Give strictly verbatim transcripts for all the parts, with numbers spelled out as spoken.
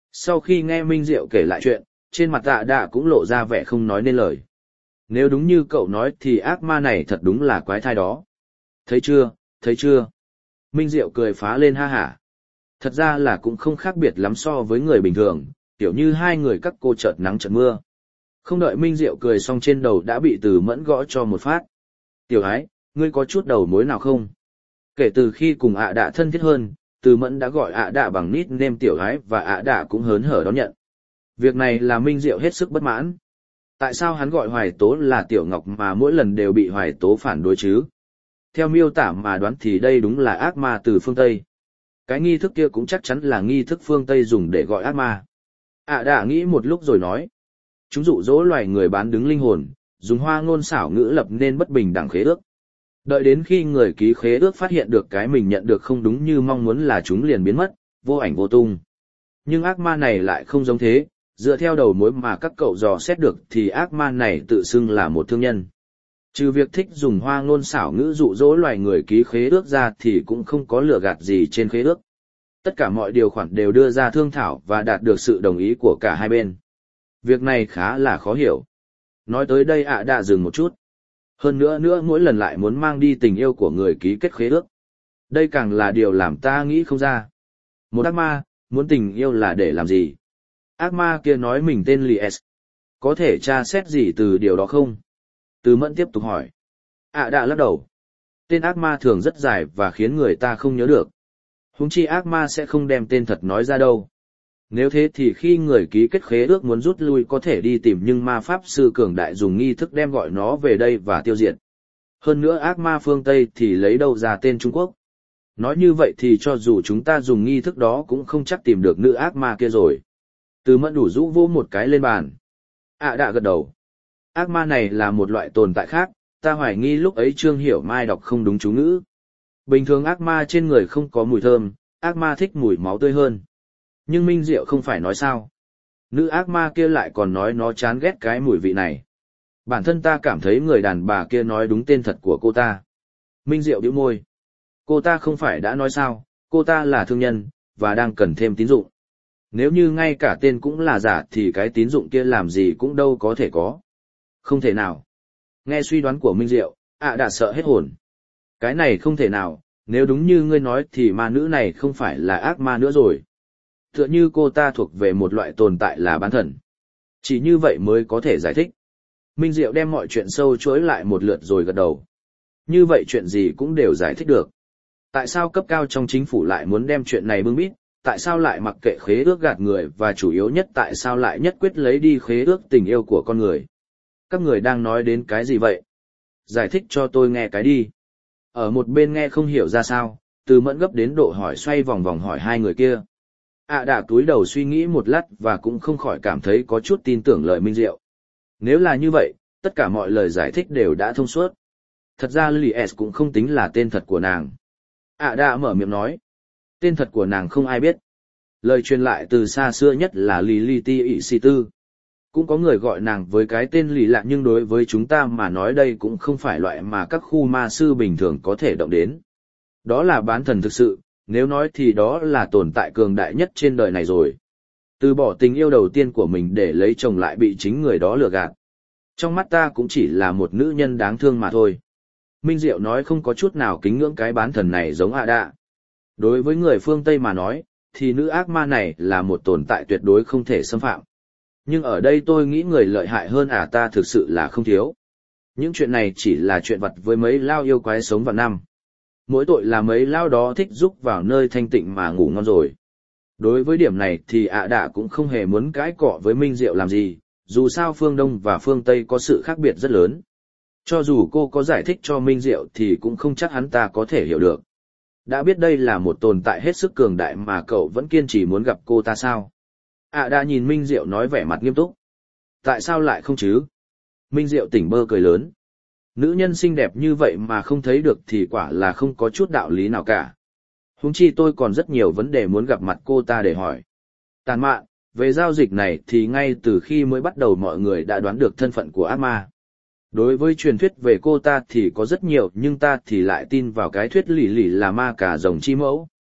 Sau khi nghe Minh Diệu kể lại chuyện, trên mặt ạ đạ cũng lộ ra vẻ không nói nên lời. Nếu đúng như cậu nói thì ác ma này thật đúng là quái thai đó. Thấy chưa, thấy chưa? Minh Diệu cười phá lên ha hả. Thật ra là cũng không khác biệt lắm so với người bình thường, kiểu như hai người các cô chợt nắng chợt mưa. Không đợi Minh Diệu cười xong trên đầu đã bị Từ Mẫn gõ cho một phát. Tiểu ái, ngươi có chút đầu mối nào không? Kể từ khi cùng ạ đạ thân thiết hơn, Từ Mẫn đã gọi ạ đạ bằng nickname Tiểu ái và ạ đạ cũng hớn hở đón nhận. Việc này là Minh Diệu hết sức bất mãn. Tại sao hắn gọi Hoài Tố là Tiểu Ngọc mà mỗi lần đều bị Hoài Tố phản đối chứ? Theo miêu tả mà đoán thì đây đúng là ác ma từ phương Tây. Cái nghi thức kia cũng chắc chắn là nghi thức phương Tây dùng để gọi ác ma. ạ đạ nghĩ một lúc rồi nói. Chúng dụ dỗ loài người bán đứng linh hồn, dùng hoa ngôn xảo ngữ lập nên bất bình đẳng khế ước. Đợi đến khi người ký khế ước phát hiện được cái mình nhận được không đúng như mong muốn là chúng liền biến mất, vô ảnh vô tung. Nhưng ác ma này lại không giống thế, dựa theo đầu mối mà các cậu dò xét được thì ác ma này tự xưng là một thương nhân. Trừ việc thích dùng hoa ngôn xảo ngữ dụ dỗ loài người ký khế ước ra thì cũng không có lừa gạt gì trên khế ước. Tất cả mọi điều khoản đều đưa ra thương thảo và đạt được sự đồng ý của cả hai bên. Việc này khá là khó hiểu. Nói tới đây ạ đã dừng một chút. Hơn nữa nữa mỗi lần lại muốn mang đi tình yêu của người ký kết khế ước. Đây càng là điều làm ta nghĩ không ra. Một ác ma, muốn tình yêu là để làm gì? Ác ma kia nói mình tên Lies. Có thể tra xét gì từ điều đó không? Từ Mẫn tiếp tục hỏi. ạ đã lắc đầu. Tên ác ma thường rất dài và khiến người ta không nhớ được. Huống chi ác ma sẽ không đem tên thật nói ra đâu. Nếu thế thì khi người ký kết khế ước muốn rút lui có thể đi tìm nhưng ma pháp sư cường đại dùng nghi thức đem gọi nó về đây và tiêu diệt. Hơn nữa ác ma phương Tây thì lấy đâu ra tên Trung Quốc. Nói như vậy thì cho dù chúng ta dùng nghi thức đó cũng không chắc tìm được nữ ác ma kia rồi. Từ Mẫn đủ rũ vô một cái lên bàn. ạ đã gật đầu. Ác ma này là một loại tồn tại khác, ta hoài nghi lúc ấy Trương Hiểu Mai đọc không đúng chú ngữ. Bình thường ác ma trên người không có mùi thơm, ác ma thích mùi máu tươi hơn. Nhưng Minh Diệu không phải nói sao. Nữ ác ma kia lại còn nói nó chán ghét cái mùi vị này. Bản thân ta cảm thấy người đàn bà kia nói đúng tên thật của cô ta. Minh Diệu bĩu môi. Cô ta không phải đã nói sao, cô ta là thương nhân, và đang cần thêm tín dụng. Nếu như ngay cả tên cũng là giả thì cái tín dụng kia làm gì cũng đâu có thể có. Không thể nào. Nghe suy đoán của Minh Diệu, ạ đã sợ hết hồn. Cái này không thể nào, nếu đúng như ngươi nói thì ma nữ này không phải là ác ma nữa rồi. Tựa như cô ta thuộc về một loại tồn tại là bán thần. Chỉ như vậy mới có thể giải thích. Minh Diệu đem mọi chuyện sâu chuỗi lại một lượt rồi gật đầu. Như vậy chuyện gì cũng đều giải thích được. Tại sao cấp cao trong chính phủ lại muốn đem chuyện này bưng bít? Tại sao lại mặc kệ khế ước gạt người và chủ yếu nhất tại sao lại nhất quyết lấy đi khế ước tình yêu của con người? Các người đang nói đến cái gì vậy? Giải thích cho tôi nghe cái đi. Ở một bên nghe không hiểu ra sao, Từ Mẫn gấp đến độ hỏi xoay vòng vòng hỏi hai người kia. ạ đã túi đầu suy nghĩ một lát và cũng không khỏi cảm thấy có chút tin tưởng lời Minh Diệu. Nếu là như vậy, tất cả mọi lời giải thích đều đã thông suốt. Thật ra Lily S cũng không tính là tên thật của nàng. ạ đã mở miệng nói. Tên thật của nàng không ai biết. Lời truyền lại từ xa xưa nhất là Lily T. Ị Sì Tư. Cũng có người gọi nàng với cái tên lì lạ nhưng đối với chúng ta mà nói đây cũng không phải loại mà các khu ma sư bình thường có thể động đến. Đó là bán thần thực sự, nếu nói thì đó là tồn tại cường đại nhất trên đời này rồi. Từ bỏ tình yêu đầu tiên của mình để lấy chồng lại bị chính người đó lừa gạt. Trong mắt ta cũng chỉ là một nữ nhân đáng thương mà thôi. Minh Diệu nói không có chút nào kính ngưỡng cái bán thần này giống ạ đạ. Đối với người phương Tây mà nói, thì nữ ác ma này là một tồn tại tuyệt đối không thể xâm phạm. Nhưng ở đây tôi nghĩ người lợi hại hơn ả ta thực sự là không thiếu. Những chuyện này chỉ là chuyện vặt với mấy lao yêu quái sống vạn năm. Mỗi tội là mấy lao đó thích giúp vào nơi thanh tịnh mà ngủ ngon rồi. Đối với điểm này thì ạ đạ cũng không hề muốn cãi cọ với Minh Diệu làm gì, dù sao phương Đông và phương Tây có sự khác biệt rất lớn. Cho dù cô có giải thích cho Minh Diệu thì cũng không chắc hắn ta có thể hiểu được. Đã biết đây là một tồn tại hết sức cường đại mà cậu vẫn kiên trì muốn gặp cô ta sao? ạ đã nhìn Minh Diệu nói vẻ mặt nghiêm túc. Tại sao lại không chứ? Minh Diệu tỉnh bơ cười lớn. Nữ nhân xinh đẹp như vậy mà không thấy được thì quả là không có chút đạo lý nào cả. Huống chi tôi còn rất nhiều vấn đề muốn gặp mặt cô ta để hỏi. Tàn mạn, về giao dịch này thì ngay từ khi mới bắt đầu mọi người đã đoán được thân phận của ác ma. Đối với truyền thuyết về cô ta thì có rất nhiều nhưng ta thì lại tin vào cái thuyết lì lì là ma cà rồng chi mẫu.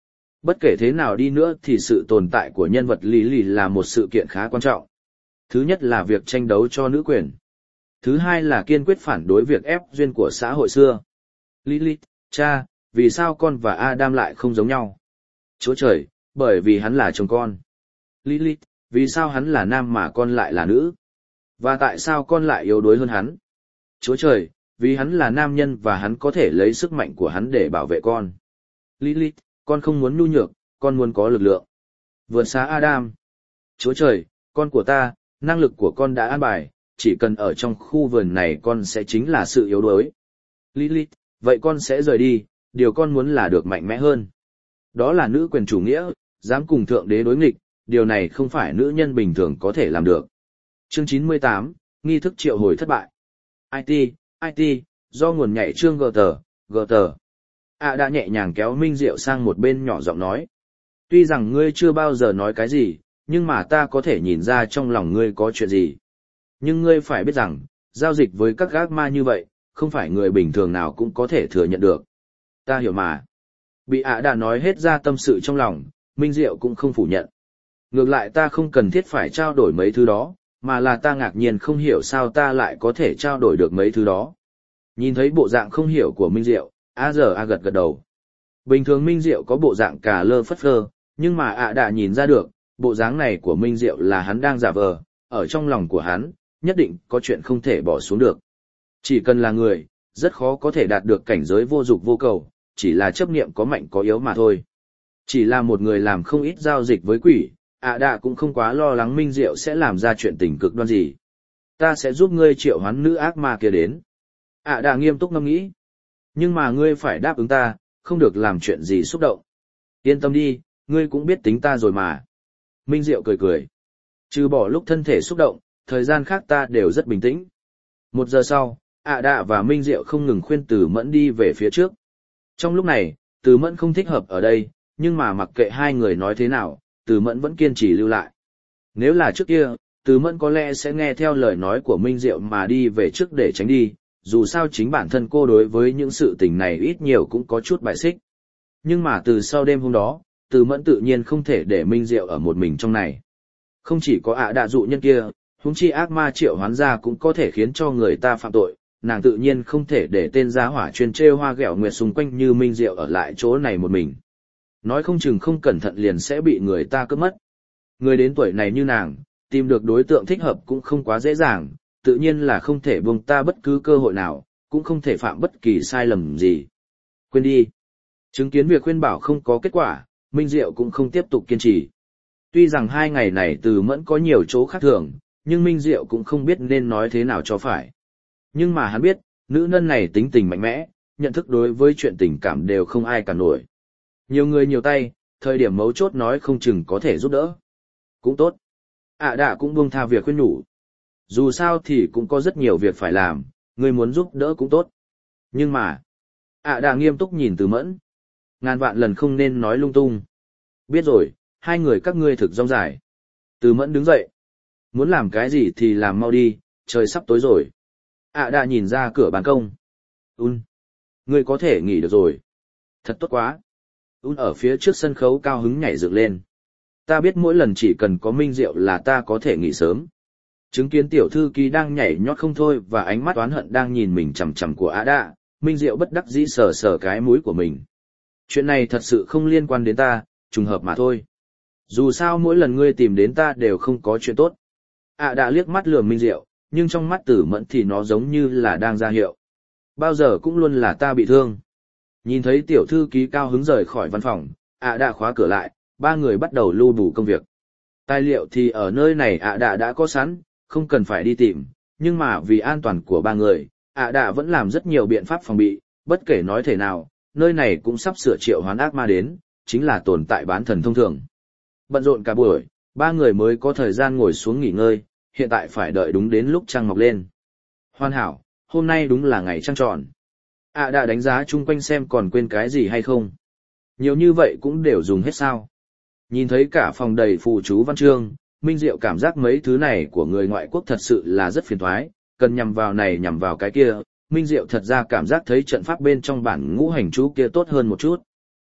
Bất kể thế nào đi nữa thì sự tồn tại của nhân vật Lý Lì là một sự kiện khá quan trọng. Thứ nhất là việc tranh đấu cho nữ quyền. Thứ hai là kiên quyết phản đối việc ép duyên của xã hội xưa. Lilith, cha, vì sao con và Adam lại không giống nhau? Chúa trời, bởi vì hắn là chồng con. Lilith, vì sao hắn là nam mà con lại là nữ? Và tại sao con lại yếu đuối hơn hắn? Chúa trời, vì hắn là nam nhân và hắn có thể lấy sức mạnh của hắn để bảo vệ con. Lilith, con không muốn nhu nhược, con muốn có lực lượng. Vượt xa Adam. Chúa trời, con của ta, năng lực của con đã an bài, chỉ cần ở trong khu vườn này con sẽ chính là sự yếu đuối. Lilith, vậy con sẽ rời đi, điều con muốn là được mạnh mẽ hơn. Đó là nữ quyền chủ nghĩa, dám cùng thượng đế đối nghịch, điều này không phải nữ nhân bình thường có thể làm được. Chương chín mươi tám, nghi thức triệu hồi thất bại. i tê, i tê, do nguồn nhảy chương gờ tờ, gờ tờ. À đã nhẹ nhàng kéo Minh Diệu sang một bên nhỏ giọng nói. Tuy rằng ngươi chưa bao giờ nói cái gì, nhưng mà ta có thể nhìn ra trong lòng ngươi có chuyện gì. Nhưng ngươi phải biết rằng, giao dịch với các gác ma như vậy, không phải người bình thường nào cũng có thể thừa nhận được. Ta hiểu mà. Bị ạ đã nói hết ra tâm sự trong lòng, Minh Diệu cũng không phủ nhận. Ngược lại ta không cần thiết phải trao đổi mấy thứ đó, mà là ta ngạc nhiên không hiểu sao ta lại có thể trao đổi được mấy thứ đó. Nhìn thấy bộ dạng không hiểu của Minh Diệu, a giờ a gật gật đầu. Bình thường Minh Diệu có bộ dạng cà lơ phất phơ, nhưng mà ạ đã nhìn ra được, bộ dáng này của Minh Diệu là hắn đang giả vờ, ở trong lòng của hắn, nhất định có chuyện không thể bỏ xuống được. Chỉ cần là người, rất khó có thể đạt được cảnh giới vô dục vô cầu, chỉ là chấp niệm có mạnh có yếu mà thôi. Chỉ là một người làm không ít giao dịch với quỷ, ạ đã cũng không quá lo lắng Minh Diệu sẽ làm ra chuyện tình cực đoan gì. Ta sẽ giúp ngươi triệu hoán nữ ác ma kia đến. ạ đã nghiêm túc ngẫm nghĩ. Nhưng mà ngươi phải đáp ứng ta, không được làm chuyện gì xúc động. Yên tâm đi, ngươi cũng biết tính ta rồi mà. Minh Diệu cười cười. Trừ bỏ lúc thân thể xúc động, thời gian khác ta đều rất bình tĩnh. Một giờ sau, ạ đạ và Minh Diệu không ngừng khuyên Từ Mẫn đi về phía trước. Trong lúc này, Từ Mẫn không thích hợp ở đây, nhưng mà mặc kệ hai người nói thế nào, Từ Mẫn vẫn kiên trì lưu lại. Nếu là trước kia, Từ Mẫn có lẽ sẽ nghe theo lời nói của Minh Diệu mà đi về trước để tránh đi, dù sao chính bản thân cô đối với những sự tình này ít nhiều cũng có chút bại xích. Nhưng mà từ sau đêm hôm đó, Từ Mẫn tự nhiên không thể để Minh Diệu ở một mình trong này. Không chỉ có ạ đạ dụ nhân kia, huống chi ác ma triệu hoán ra cũng có thể khiến cho người ta phạm tội, nàng tự nhiên không thể để tên giá hỏa chuyên trêu hoa ghẹo nguyệt xung quanh như Minh Diệu ở lại chỗ này một mình. Nói không chừng không cẩn thận liền sẽ bị người ta cướp mất. Người đến tuổi này như nàng, tìm được đối tượng thích hợp cũng không quá dễ dàng, tự nhiên là không thể buông ta bất cứ cơ hội nào, cũng không thể phạm bất kỳ sai lầm gì. Quên đi. Chứng kiến việc khuyên bảo không có kết quả, Minh Diệu cũng không tiếp tục kiên trì. Tuy rằng hai ngày này Từ Mẫn có nhiều chỗ khác thường, nhưng Minh Diệu cũng không biết nên nói thế nào cho phải. Nhưng mà hắn biết, nữ nhân này tính tình mạnh mẽ, nhận thức đối với chuyện tình cảm đều không ai cả nổi. Nhiều người nhiều tay, thời điểm mấu chốt nói không chừng có thể giúp đỡ. Cũng tốt. ạ đạ cũng buông tha việc khuyên nhủ. Dù sao thì cũng có rất nhiều việc phải làm, người muốn giúp đỡ cũng tốt. Nhưng mà, ạ đạ nghiêm túc nhìn Từ Mẫn. Ngàn vạn lần không nên nói lung tung. Biết rồi, hai người các ngươi thực rong dài. Từ Mẫn đứng dậy. Muốn làm cái gì thì làm mau đi, trời sắp tối rồi. ạ đạ nhìn ra cửa ban công. Un, ngươi có thể nghỉ được rồi. Thật tốt quá. Un ở phía trước sân khấu cao hứng nhảy dựng lên. Ta biết mỗi lần chỉ cần có Minh Diệu là ta có thể nghỉ sớm. Chứng kiến tiểu thư ký đang nhảy nhót không thôi và ánh mắt oán hận đang nhìn mình chằm chằm của ạ đạ, Minh Diệu bất đắc dĩ sờ sờ cái mũi của mình. Chuyện này thật sự không liên quan đến ta, trùng hợp mà thôi. Dù sao mỗi lần ngươi tìm đến ta đều không có chuyện tốt. ạ đạ liếc mắt lườm Minh Diệu, nhưng trong mắt Tử Mẫn thì nó giống như là đang ra hiệu. Bao giờ cũng luôn là ta bị thương. Nhìn thấy tiểu thư ký cao hứng rời khỏi văn phòng, ạ đạ khóa cửa lại, ba người bắt đầu lưu bù công việc. Tài liệu thì ở nơi này ạ đạ đã có sẵn, không cần phải đi tìm, nhưng mà vì an toàn của ba người, ạ đạ vẫn làm rất nhiều biện pháp phòng bị, bất kể nói thể nào, nơi này cũng sắp sửa triệu hoán ác ma đến, chính là tồn tại bán thần thông thường. Bận rộn cả buổi, ba người mới có thời gian ngồi xuống nghỉ ngơi, hiện tại phải đợi đúng đến lúc trăng mọc lên. Hoàn hảo, hôm nay đúng là ngày trăng tròn. ạ đạ đánh giá chung quanh xem còn quên cái gì hay không. Nhiều như vậy cũng đều dùng hết sao. Nhìn thấy cả phòng đầy phù chú văn chương, Minh Diệu cảm giác mấy thứ này của người ngoại quốc thật sự là rất phiền toái, cần nhằm vào này nhằm vào cái kia. Minh Diệu thật ra cảm giác thấy trận pháp bên trong bản ngũ hành chú kia tốt hơn một chút.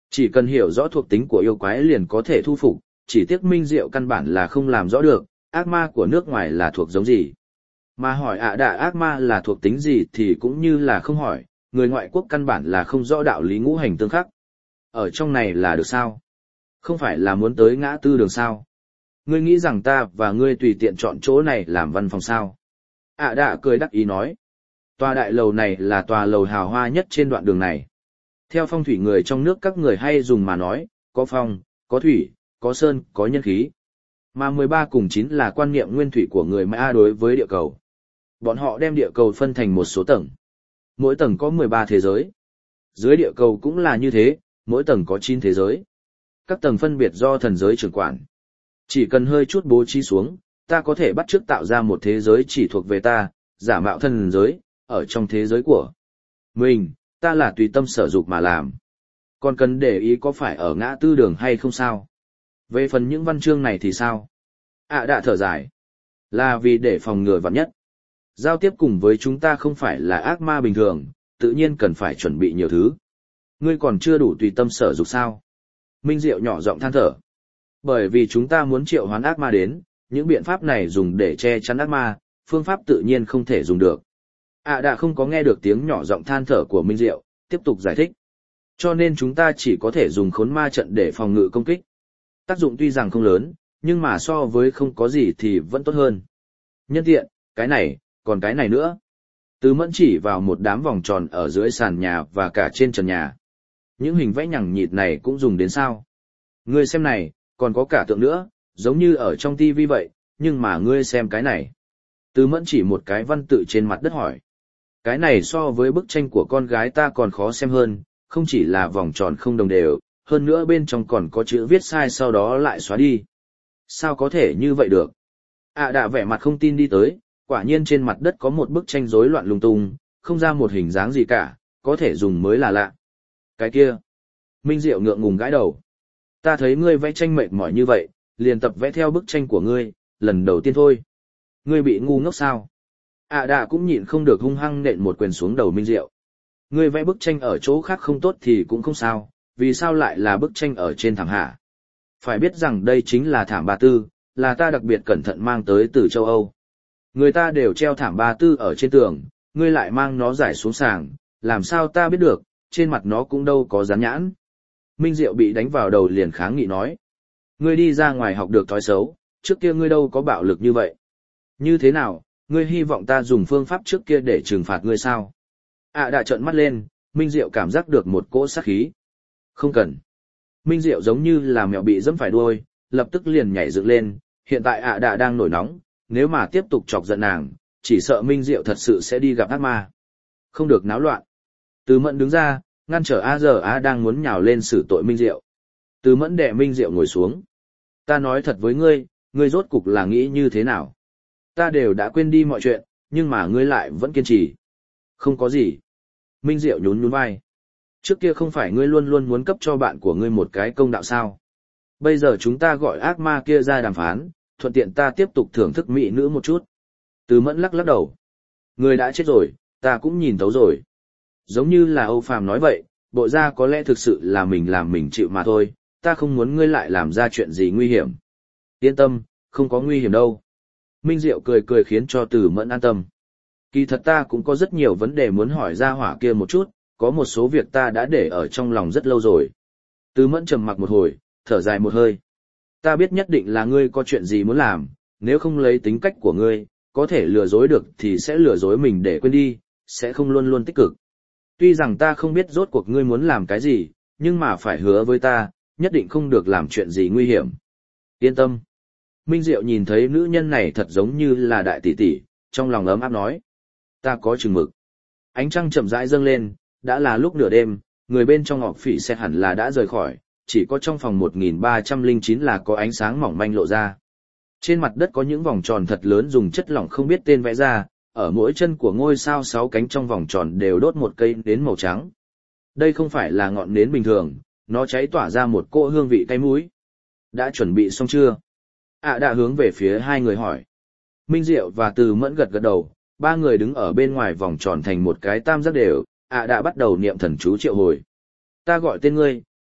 Chỉ cần hiểu rõ thuộc tính của yêu quái liền có thể thu phục, chỉ tiếc Minh Diệu căn bản là không làm rõ được, ác ma của nước ngoài là thuộc giống gì. Mà hỏi ạ đạ ác ma là thuộc tính gì thì cũng như là không hỏi, người ngoại quốc căn bản là không rõ đạo lý ngũ hành tương khắc. Ở trong này là được sao? Không phải là muốn tới ngã tư đường sao? Ngươi nghĩ rằng ta và ngươi tùy tiện chọn chỗ này làm văn phòng sao? ạ đạ cười đắc ý nói. Tòa đại lầu này là tòa lầu hào hoa nhất trên đoạn đường này. Theo phong thủy người trong nước các người hay dùng mà nói, có phong, có thủy, có sơn, có nhân khí. Mà mười ba cùng chín là quan niệm nguyên thủy của người Maya đối với địa cầu. Bọn họ đem địa cầu phân thành một số tầng. Mỗi tầng có mười ba thế giới. Dưới địa cầu cũng là như thế, mỗi tầng có chín thế giới. Các tầng phân biệt do thần giới trưởng quản. Chỉ cần hơi chút bố trí xuống, ta có thể bắt chước tạo ra một thế giới chỉ thuộc về ta, giả mạo thần giới, ở trong thế giới của mình, ta là tùy tâm sở dục mà làm. Còn cần để ý có phải ở ngã tư đường hay không sao? Về phần những văn chương này thì sao? ạ đạ thở dài. Là vì để phòng ngừa vạn nhất. Giao tiếp cùng với chúng ta không phải là ác ma bình thường, tự nhiên cần phải chuẩn bị nhiều thứ. Ngươi còn chưa đủ tùy tâm sở dục sao? Minh Diệu nhỏ giọng than thở. Bởi vì chúng ta muốn triệu hoán ác ma đến, những biện pháp này dùng để che chắn ác ma, phương pháp tự nhiên không thể dùng được. ạ đạ không có nghe được tiếng nhỏ giọng than thở của Minh Diệu, tiếp tục giải thích. Cho nên chúng ta chỉ có thể dùng khốn ma trận để phòng ngự công kích. Tác dụng tuy rằng không lớn, nhưng mà so với không có gì thì vẫn tốt hơn. Nhân tiện, cái này, còn cái này nữa. Từ Mẫn chỉ vào một đám vòng tròn ở dưới sàn nhà và cả trên trần nhà. Những hình vẽ nhằng nhịt này cũng dùng đến sao? Ngươi xem này, còn có cả tượng nữa, giống như ở trong tivi vậy, nhưng mà ngươi xem cái này. Từ Mẫn chỉ một cái văn tự trên mặt đất hỏi. Cái này so với bức tranh của con gái ta còn khó xem hơn, không chỉ là vòng tròn không đồng đều, hơn nữa bên trong còn có chữ viết sai sau đó lại xóa đi. Sao có thể như vậy được? ạ đạ vẻ mặt không tin đi tới, quả nhiên trên mặt đất có một bức tranh rối loạn lung tung, không ra một hình dáng gì cả, có thể dùng mới là lạ. Cái kia. Minh Diệu ngượng ngùng gãi đầu. Ta thấy ngươi vẽ tranh mệt mỏi như vậy, liền tập vẽ theo bức tranh của ngươi, lần đầu tiên thôi. Ngươi bị ngu ngốc sao? ạ đạ cũng nhịn không được hung hăng nện một quyền xuống đầu Minh Diệu. Ngươi vẽ bức tranh ở chỗ khác không tốt thì cũng không sao, vì sao lại là bức tranh ở trên thảm hả? Phải biết rằng đây chính là thảm ba tư, là ta đặc biệt cẩn thận mang tới từ châu Âu. Người ta đều treo thảm ba tư ở trên tường, ngươi lại mang nó giải xuống sàng, làm sao ta biết được, trên mặt nó cũng đâu có dán nhãn. Minh Diệu bị đánh vào đầu liền kháng nghị nói. Ngươi đi ra ngoài học được thói xấu, trước kia ngươi đâu có bạo lực như vậy. Như thế nào, ngươi hy vọng ta dùng phương pháp trước kia để trừng phạt ngươi sao? ạ đạ trợn mắt lên, Minh Diệu cảm giác được một cỗ sát khí. Không cần. Minh Diệu giống như là mèo bị dẫm phải đuôi, lập tức liền nhảy dựng lên, hiện tại ạ đạ đang nổi nóng, nếu mà tiếp tục chọc giận nàng, chỉ sợ Minh Diệu thật sự sẽ đi gặp ác ma. Không được náo loạn. Từ Mẫn đứng ra, ngăn trở A giờ A đang muốn nhào lên xử tội Minh Diệu. Từ Mẫn đè Minh Diệu ngồi xuống. Ta nói thật với ngươi, ngươi rốt cục là nghĩ như thế nào? Ta đều đã quên đi mọi chuyện, nhưng mà ngươi lại vẫn kiên trì. Không có gì. Minh Diệu nhún nhún vai. Trước kia không phải ngươi luôn luôn muốn cấp cho bạn của ngươi một cái công đạo sao? Bây giờ chúng ta gọi ác ma kia ra đàm phán, thuận tiện ta tiếp tục thưởng thức mỹ nữ một chút. Từ Mẫn lắc lắc đầu. Ngươi đã chết rồi, ta cũng nhìn thấu rồi. Giống như là Âu Phàm nói vậy, bộ ra có lẽ thực sự là mình làm mình chịu mà thôi, ta không muốn ngươi lại làm ra chuyện gì nguy hiểm. Yên tâm, không có nguy hiểm đâu. Minh Diệu cười cười khiến cho Từ Mẫn an tâm. Kỳ thật ta cũng có rất nhiều vấn đề muốn hỏi ra hỏa kia một chút, có một số việc ta đã để ở trong lòng rất lâu rồi. Từ Mẫn trầm mặc một hồi, thở dài một hơi. Ta biết nhất định là ngươi có chuyện gì muốn làm, nếu không lấy tính cách của ngươi, có thể lừa dối được thì sẽ lừa dối mình để quên đi, sẽ không luôn luôn tích cực. Tuy rằng ta không biết rốt cuộc ngươi muốn làm cái gì, nhưng mà phải hứa với ta, nhất định không được làm chuyện gì nguy hiểm. Yên tâm. Minh Diệu nhìn thấy nữ nhân này thật giống như là đại tỷ tỷ, trong lòng ấm áp nói. Ta có chừng mực. Ánh trăng chậm rãi dâng lên, đã là lúc nửa đêm, người bên trong ngọc phỉ sẽ hẳn là đã rời khỏi, chỉ có trong phòng một nghìn ba trăm lẻ chín là có ánh sáng mỏng manh lộ ra. Trên mặt đất có những vòng tròn thật lớn dùng chất lỏng không biết tên vẽ ra, ở mỗi chân của ngôi sao sáu cánh trong vòng tròn đều đốt một cây nến màu trắng. Đây không phải là ngọn nến bình thường, nó cháy tỏa ra một cỗ hương vị cay mũi. Đã chuẩn bị xong chưa? ạ đã hướng về phía hai người hỏi. Minh Diệu và Từ Mẫn gật gật đầu, ba người đứng ở bên ngoài vòng tròn thành một cái tam giác đều, ạ đã bắt đầu niệm thần chú triệu hồi. Ta gọi tên ngươi,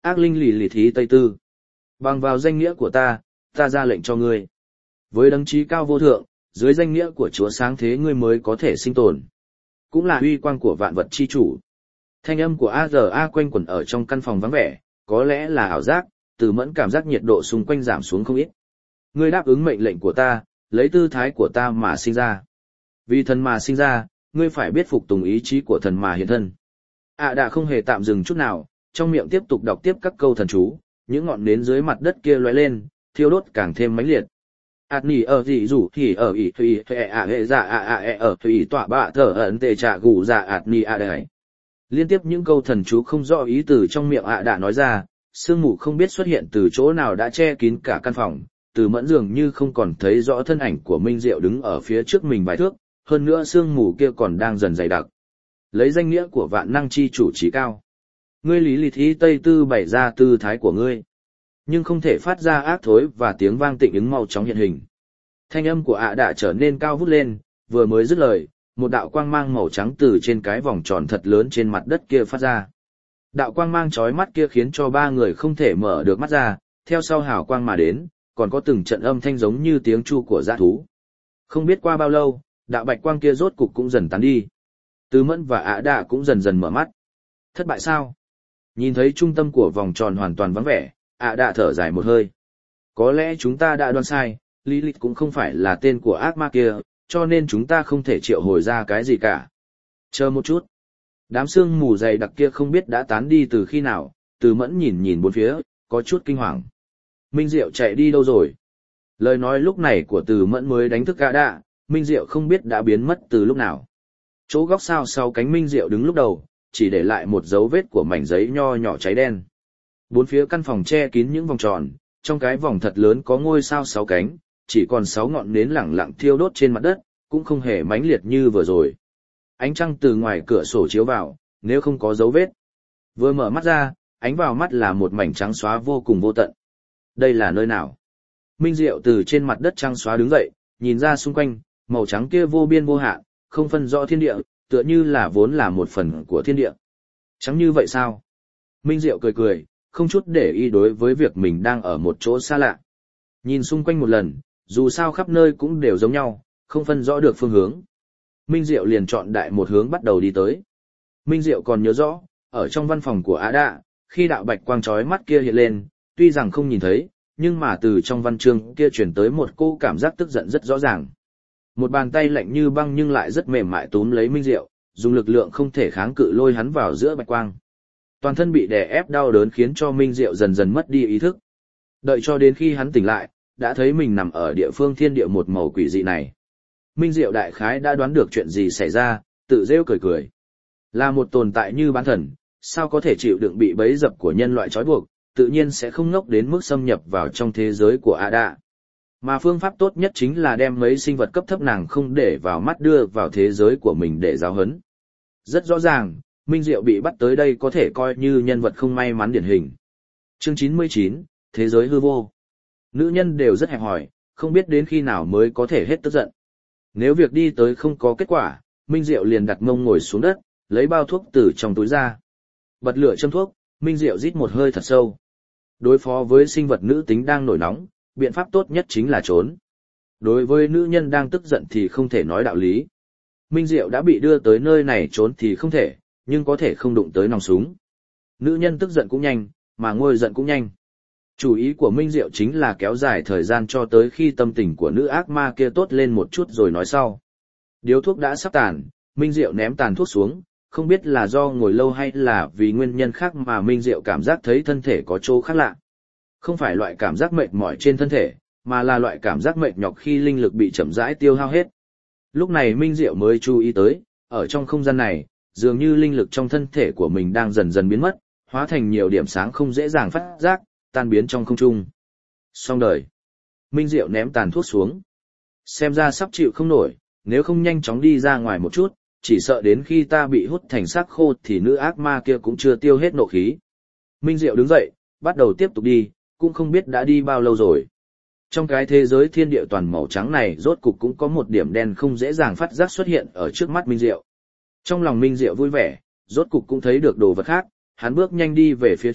Ác linh lì lì thí Tây Tư. Bằng vào danh nghĩa của ta, ta ra lệnh cho ngươi. Với đấng chí cao vô thượng, dưới danh nghĩa của Chúa sáng thế ngươi mới có thể sinh tồn. Cũng là uy quang của vạn vật chi chủ. Thanh âm của a rờ a quanh quẩn ở trong căn phòng vắng vẻ, có lẽ là ảo giác, Từ Mẫn cảm giác nhiệt độ xung quanh giảm xuống không ít. Ngươi đáp ứng mệnh lệnh của ta, lấy tư thái của ta mà sinh ra. Vì thần mà sinh ra, ngươi phải biết phục tùng ý chí của thần mà hiện thân. ạ đã không hề tạm dừng chút nào, trong miệng tiếp tục đọc tiếp các câu thần chú, những ngọn nến dưới mặt đất kia lóe lên, thiêu đốt càng thêm mãnh liệt. ạt nỉ ở dị rủ thì ở ỉ thủy hệ ạ hệ dạ ạ ạ hệ ở thủy tọa bạ thở ẩn tề trả gù dạ ạt nỉ ạ đấy. Liên tiếp những câu thần chú không rõ ý từ trong miệng ạ đã nói ra, sương mù không biết xuất hiện từ chỗ nào đã che kín cả căn phòng. Từ Mẫn dường như không còn thấy rõ thân ảnh của Minh Diệu đứng ở phía trước mình vài thước, hơn nữa sương mù kia còn đang dần dày đặc. Lấy danh nghĩa của vạn năng chi chủ trí cao. Ngươi lý lịch thi Tây Tư bày ra tư thái của ngươi. Nhưng không thể phát ra ác thối và tiếng vang tịnh ứng mau chóng hiện hình. Thanh âm của ạ đã trở nên cao vút lên, vừa mới dứt lời, một đạo quang mang màu trắng từ trên cái vòng tròn thật lớn trên mặt đất kia phát ra. Đạo quang mang chói mắt kia khiến cho ba người không thể mở được mắt ra, theo sau hào quang mà đến, còn có từng trận âm thanh giống như tiếng chu của dã thú. Không biết qua bao lâu, đạo bạch quang kia rốt cục cũng dần tán đi. Từ Mẫn và ạ đạ cũng dần dần mở mắt. Thất bại sao? Nhìn thấy trung tâm của vòng tròn hoàn toàn vắng vẻ, ạ đạ thở dài một hơi. Có lẽ chúng ta đã đoán sai, Lilith cũng không phải là tên của ác ma kia, cho nên chúng ta không thể triệu hồi ra cái gì cả. Chờ một chút. Đám sương mù dày đặc kia không biết đã tán đi từ khi nào, Từ Mẫn nhìn nhìn bốn phía, có chút kinh hoàng. Minh Diệu chạy đi đâu rồi? Lời nói lúc này của Từ Mẫn mới đánh thức ạ đạ, Minh Diệu không biết đã biến mất từ lúc nào. Chỗ góc sao sau cánh Minh Diệu đứng lúc đầu, chỉ để lại một dấu vết của mảnh giấy nho nhỏ cháy đen. Bốn phía căn phòng che kín những vòng tròn, trong cái vòng thật lớn có ngôi sao sáu cánh, chỉ còn sáu ngọn nến lẳng lặng thiêu đốt trên mặt đất, cũng không hề mãnh liệt như vừa rồi. Ánh trăng từ ngoài cửa sổ chiếu vào, nếu không có dấu vết. Vừa mở mắt ra, ánh vào mắt là một mảnh trắng xóa vô cùng vô tận. Đây là nơi nào? Minh Diệu từ trên mặt đất trắng xóa đứng dậy, nhìn ra xung quanh, màu trắng kia vô biên vô hạn, không phân rõ thiên địa, tựa như là vốn là một phần của thiên địa. Trắng như vậy sao? Minh Diệu cười cười, không chút để ý đối với việc mình đang ở một chỗ xa lạ. Nhìn xung quanh một lần, dù sao khắp nơi cũng đều giống nhau, không phân rõ được phương hướng. Minh Diệu liền chọn đại một hướng bắt đầu đi tới. Minh Diệu còn nhớ rõ, ở trong văn phòng của Á Đạ, khi đạo bạch quang chói mắt kia hiện lên, tuy rằng không nhìn thấy, nhưng mà từ trong văn chương kia truyền tới một cô cảm giác tức giận rất rõ ràng. Một bàn tay lạnh như băng nhưng lại rất mềm mại túm lấy Minh Diệu, dùng lực lượng không thể kháng cự lôi hắn vào giữa bạch quang. Toàn thân bị đè ép đau đớn khiến cho Minh Diệu dần dần mất đi ý thức. Đợi cho đến khi hắn tỉnh lại, đã thấy mình nằm ở địa phương thiên địa một màu quỷ dị này. Minh Diệu đại khái đã đoán được chuyện gì xảy ra, tự rêu cười cười. Là một tồn tại như bán thần, sao có thể chịu đựng bị bẫy dập của nhân loại trói buộc, tự nhiên sẽ không ngốc đến mức xâm nhập vào trong thế giới của A Đạ. Mà phương pháp tốt nhất chính là đem mấy sinh vật cấp thấp nàng không để vào mắt đưa vào thế giới của mình để giáo huấn. Rất rõ ràng, Minh Diệu bị bắt tới đây có thể coi như nhân vật không may mắn điển hình. Chương chín mươi chín, Thế giới hư vô. Nữ nhân đều rất hẹp hòi, không biết đến khi nào mới có thể hết tức giận. Nếu việc đi tới không có kết quả, Minh Diệu liền đặt mông ngồi xuống đất, lấy bao thuốc từ trong túi ra. Bật lửa châm thuốc, Minh Diệu rít một hơi thật sâu. Đối phó với sinh vật nữ tính đang nổi nóng, biện pháp tốt nhất chính là trốn. Đối với nữ nhân đang tức giận thì không thể nói đạo lý. Minh Diệu đã bị đưa tới nơi này trốn thì không thể, nhưng có thể không đụng tới nòng súng. Nữ nhân tức giận cũng nhanh, mà ngôi giận cũng nhanh. Chủ ý của Minh Diệu chính là kéo dài thời gian cho tới khi tâm tình của nữ ác ma kia tốt lên một chút rồi nói sau. Điếu thuốc đã sắp tàn, Minh Diệu ném tàn thuốc xuống, không biết là do ngồi lâu hay là vì nguyên nhân khác mà Minh Diệu cảm giác thấy thân thể có chỗ khác lạ. Không phải loại cảm giác mệt mỏi trên thân thể, mà là loại cảm giác mệt nhọc khi linh lực bị chậm rãi tiêu hao hết. Lúc này Minh Diệu mới chú ý tới, ở trong không gian này, dường như linh lực trong thân thể của mình đang dần dần biến mất, hóa thành nhiều điểm sáng không dễ dàng phát giác, tan biến trong không trung. Xong đời. Minh Diệu ném tàn thuốc xuống. Xem ra sắp chịu không nổi, nếu không nhanh chóng đi ra ngoài một chút, chỉ sợ đến khi ta bị hút thành xác khô thì nữ ác ma kia cũng chưa tiêu hết nộ khí. Minh Diệu đứng dậy, bắt đầu tiếp tục đi, cũng không biết đã đi bao lâu rồi. Trong cái thế giới thiên địa toàn màu trắng này rốt cục cũng có một điểm đen không dễ dàng phát giác xuất hiện ở trước mắt Minh Diệu. Trong lòng Minh Diệu vui vẻ, rốt cục cũng thấy được đồ vật khác, hắn bước nhanh đi về phía trước,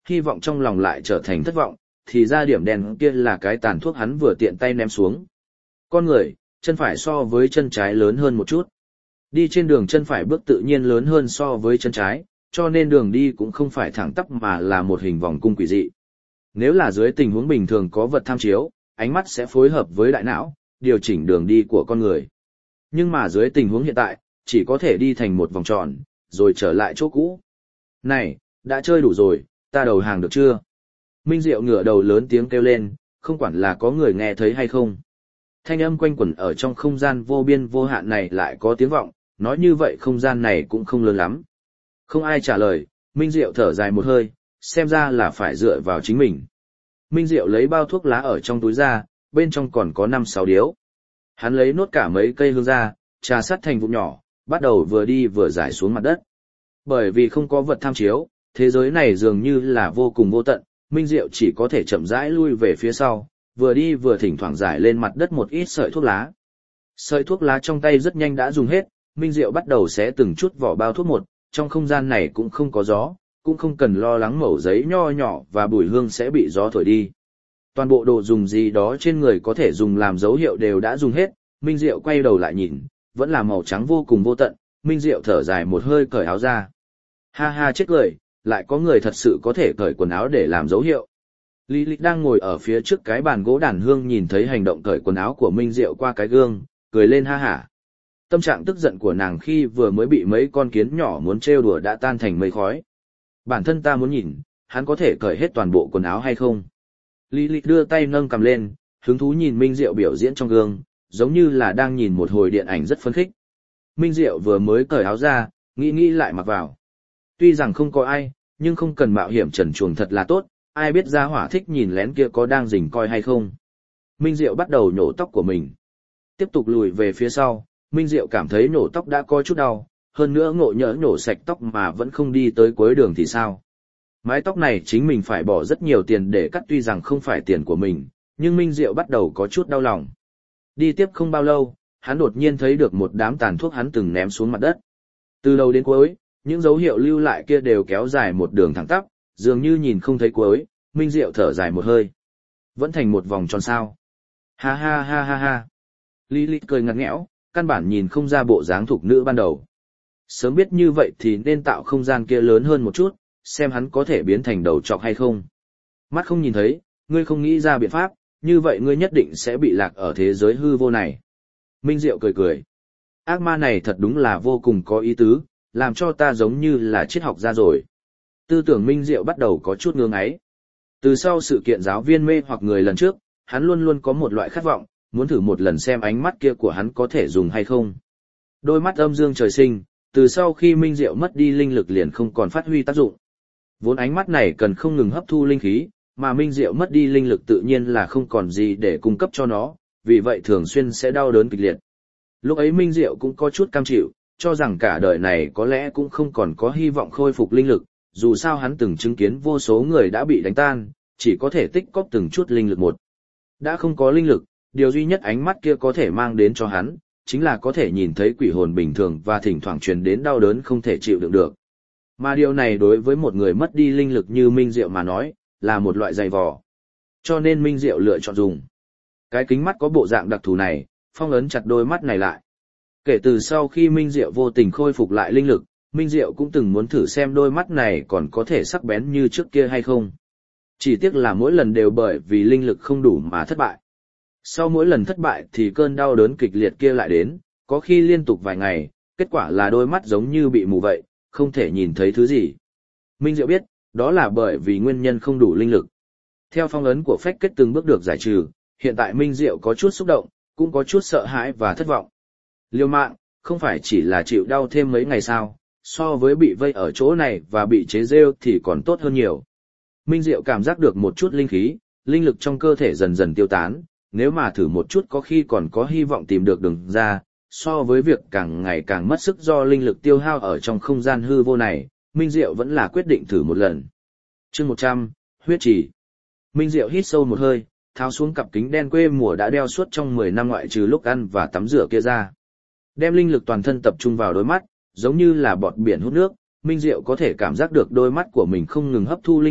hy vọng trong lòng lại trở thành thất vọng, thì ra điểm đen kia là cái tàn thuốc hắn vừa tiện tay ném xuống. Con người, chân phải so với chân trái lớn hơn một chút. Đi trên đường chân phải bước tự nhiên lớn hơn so với chân trái, cho nên đường đi cũng không phải thẳng tắp mà là một hình vòng cung quỷ dị. Nếu là dưới tình huống bình thường có vật tham chiếu, ánh mắt sẽ phối hợp với đại não, điều chỉnh đường đi của con người. Nhưng mà dưới tình huống hiện tại, chỉ có thể đi thành một vòng tròn, rồi trở lại chỗ cũ. Này, đã chơi đủ rồi, ta đầu hàng được chưa? Minh Diệu ngửa đầu lớn tiếng kêu lên, không quản là có người nghe thấy hay không. Thanh âm quanh quẩn ở trong không gian vô biên vô hạn này lại có tiếng vọng, nói như vậy không gian này cũng không lớn lắm. Không ai trả lời, Minh Diệu thở dài một hơi, xem ra là phải dựa vào chính mình. Minh Diệu lấy bao thuốc lá ở trong túi ra, bên trong còn có năm sáu điếu. Hắn lấy nốt cả mấy cây hương ra, trà sắt thành vụn nhỏ, bắt đầu vừa đi vừa giải xuống mặt đất. Bởi vì không có vật tham chiếu, thế giới này dường như là vô cùng vô tận, Minh Diệu chỉ có thể chậm rãi lui về phía sau, vừa đi vừa thỉnh thoảng giải lên mặt đất một ít sợi thuốc lá. Sợi thuốc lá trong tay rất nhanh đã dùng hết, Minh Diệu bắt đầu xé từng chút vỏ bao thuốc một, trong không gian này cũng không có gió, cũng không cần lo lắng mẩu giấy nho nhỏ và bụi hương sẽ bị gió thổi đi. Toàn bộ đồ dùng gì đó trên người có thể dùng làm dấu hiệu đều đã dùng hết, Minh Diệu quay đầu lại nhìn, vẫn là màu trắng vô cùng vô tận, Minh Diệu thở dài một hơi cởi áo ra. Ha ha chết cười, lại có người thật sự có thể cởi quần áo để làm dấu hiệu. Lý Lịch đang ngồi ở phía trước cái bàn gỗ đàn hương nhìn thấy hành động cởi quần áo của Minh Diệu qua cái gương, cười lên ha hả. Tâm trạng tức giận của nàng khi vừa mới bị mấy con kiến nhỏ muốn trêu đùa đã tan thành mây khói. Bản thân ta muốn nhìn, hắn có thể cởi hết toàn bộ quần áo hay không? Lý Lịch đưa tay nâng cầm lên, hứng thú nhìn Minh Diệu biểu diễn trong gương, giống như là đang nhìn một hồi điện ảnh rất phấn khích. Minh Diệu vừa mới cởi áo ra, nghĩ nghĩ lại mặc vào. Tuy rằng không có ai, nhưng không cần mạo hiểm trần truồng thật là tốt, ai biết ra hỏa thích nhìn lén kia có đang rình coi hay không. Minh Diệu bắt đầu nhổ tóc của mình. Tiếp tục lùi về phía sau, Minh Diệu cảm thấy nhổ tóc đã có chút đau, hơn nữa ngộ nhỡ nhổ sạch tóc mà vẫn không đi tới cuối đường thì sao. Mái tóc này chính mình phải bỏ rất nhiều tiền để cắt, tuy rằng không phải tiền của mình, nhưng Minh Diệu bắt đầu có chút đau lòng. Đi tiếp không bao lâu, hắn đột nhiên thấy được một đám tàn thuốc hắn từng ném xuống mặt đất. Từ đầu đến cuối, những dấu hiệu lưu lại kia đều kéo dài một đường thẳng tắp, dường như nhìn không thấy cuối, Minh Diệu thở dài một hơi. Vẫn thành một vòng tròn sao. Ha ha ha ha ha. Lý Lịch cười ngặt nghẽo, căn bản nhìn không ra bộ dáng thục nữ ban đầu. Sớm biết như vậy thì nên tạo không gian kia lớn hơn một chút, xem hắn có thể biến thành đầu trọc hay không. Mắt không nhìn thấy, ngươi không nghĩ ra biện pháp, như vậy ngươi nhất định sẽ bị lạc ở thế giới hư vô này. Minh Diệu cười cười. Ác ma này thật đúng là vô cùng có ý tứ, làm cho ta giống như là triết học gia rồi. Tư tưởng Minh Diệu bắt đầu có chút ngưỡng ấy. Từ sau sự kiện giáo viên mê hoặc người lần trước, hắn luôn luôn có một loại khát vọng, muốn thử một lần xem ánh mắt kia của hắn có thể dùng hay không. Đôi mắt âm dương trời sinh, từ sau khi Minh Diệu mất đi linh lực liền không còn phát huy tác dụng. Vốn ánh mắt này cần không ngừng hấp thu linh khí, mà Minh Diệu mất đi linh lực tự nhiên là không còn gì để cung cấp cho nó, vì vậy thường xuyên sẽ đau đớn kịch liệt. Lúc ấy Minh Diệu cũng có chút cam chịu, cho rằng cả đời này có lẽ cũng không còn có hy vọng khôi phục linh lực, dù sao hắn từng chứng kiến vô số người đã bị đánh tan, chỉ có thể tích cóp từng chút linh lực một. Đã không có linh lực, điều duy nhất ánh mắt kia có thể mang đến cho hắn, chính là có thể nhìn thấy quỷ hồn bình thường và thỉnh thoảng truyền đến đau đớn không thể chịu đựng được. Mà điều này đối với một người mất đi linh lực như Minh Diệu mà nói, là một loại dày vò. Cho nên Minh Diệu lựa chọn dùng cái kính mắt có bộ dạng đặc thù này, phong ấn chặt đôi mắt này lại. Kể từ sau khi Minh Diệu vô tình khôi phục lại linh lực, Minh Diệu cũng từng muốn thử xem đôi mắt này còn có thể sắc bén như trước kia hay không. Chỉ tiếc là mỗi lần đều bởi vì linh lực không đủ mà thất bại. Sau mỗi lần thất bại thì cơn đau đớn kịch liệt kia lại đến, có khi liên tục vài ngày, kết quả là đôi mắt giống như bị mù vậy, không thể nhìn thấy thứ gì. Minh Diệu biết, đó là bởi vì nguyên nhân không đủ linh lực. Theo phong ấn của phách kết từng bước được giải trừ, hiện tại Minh Diệu có chút xúc động, cũng có chút sợ hãi và thất vọng. Liều mạng, không phải chỉ là chịu đau thêm mấy ngày sao, so với bị vây ở chỗ này và bị chế rêu thì còn tốt hơn nhiều. Minh Diệu cảm giác được một chút linh khí, linh lực trong cơ thể dần dần tiêu tán, nếu mà thử một chút có khi còn có hy vọng tìm được đường ra, so với việc càng ngày càng mất sức do linh lực tiêu hao ở trong không gian hư vô này, Minh Diệu vẫn là quyết định thử một lần. Chương một trăm, huyết trì. Minh Diệu hít sâu một hơi, tháo xuống cặp kính đen quê mùa đã đeo suốt trong mười năm ngoại trừ lúc ăn và tắm rửa kia ra. Đem linh lực toàn thân tập trung vào đôi mắt, giống như là bọt biển hút nước, Minh Diệu có thể cảm giác được đôi mắt của mình không ngừng hấp thu linh lực,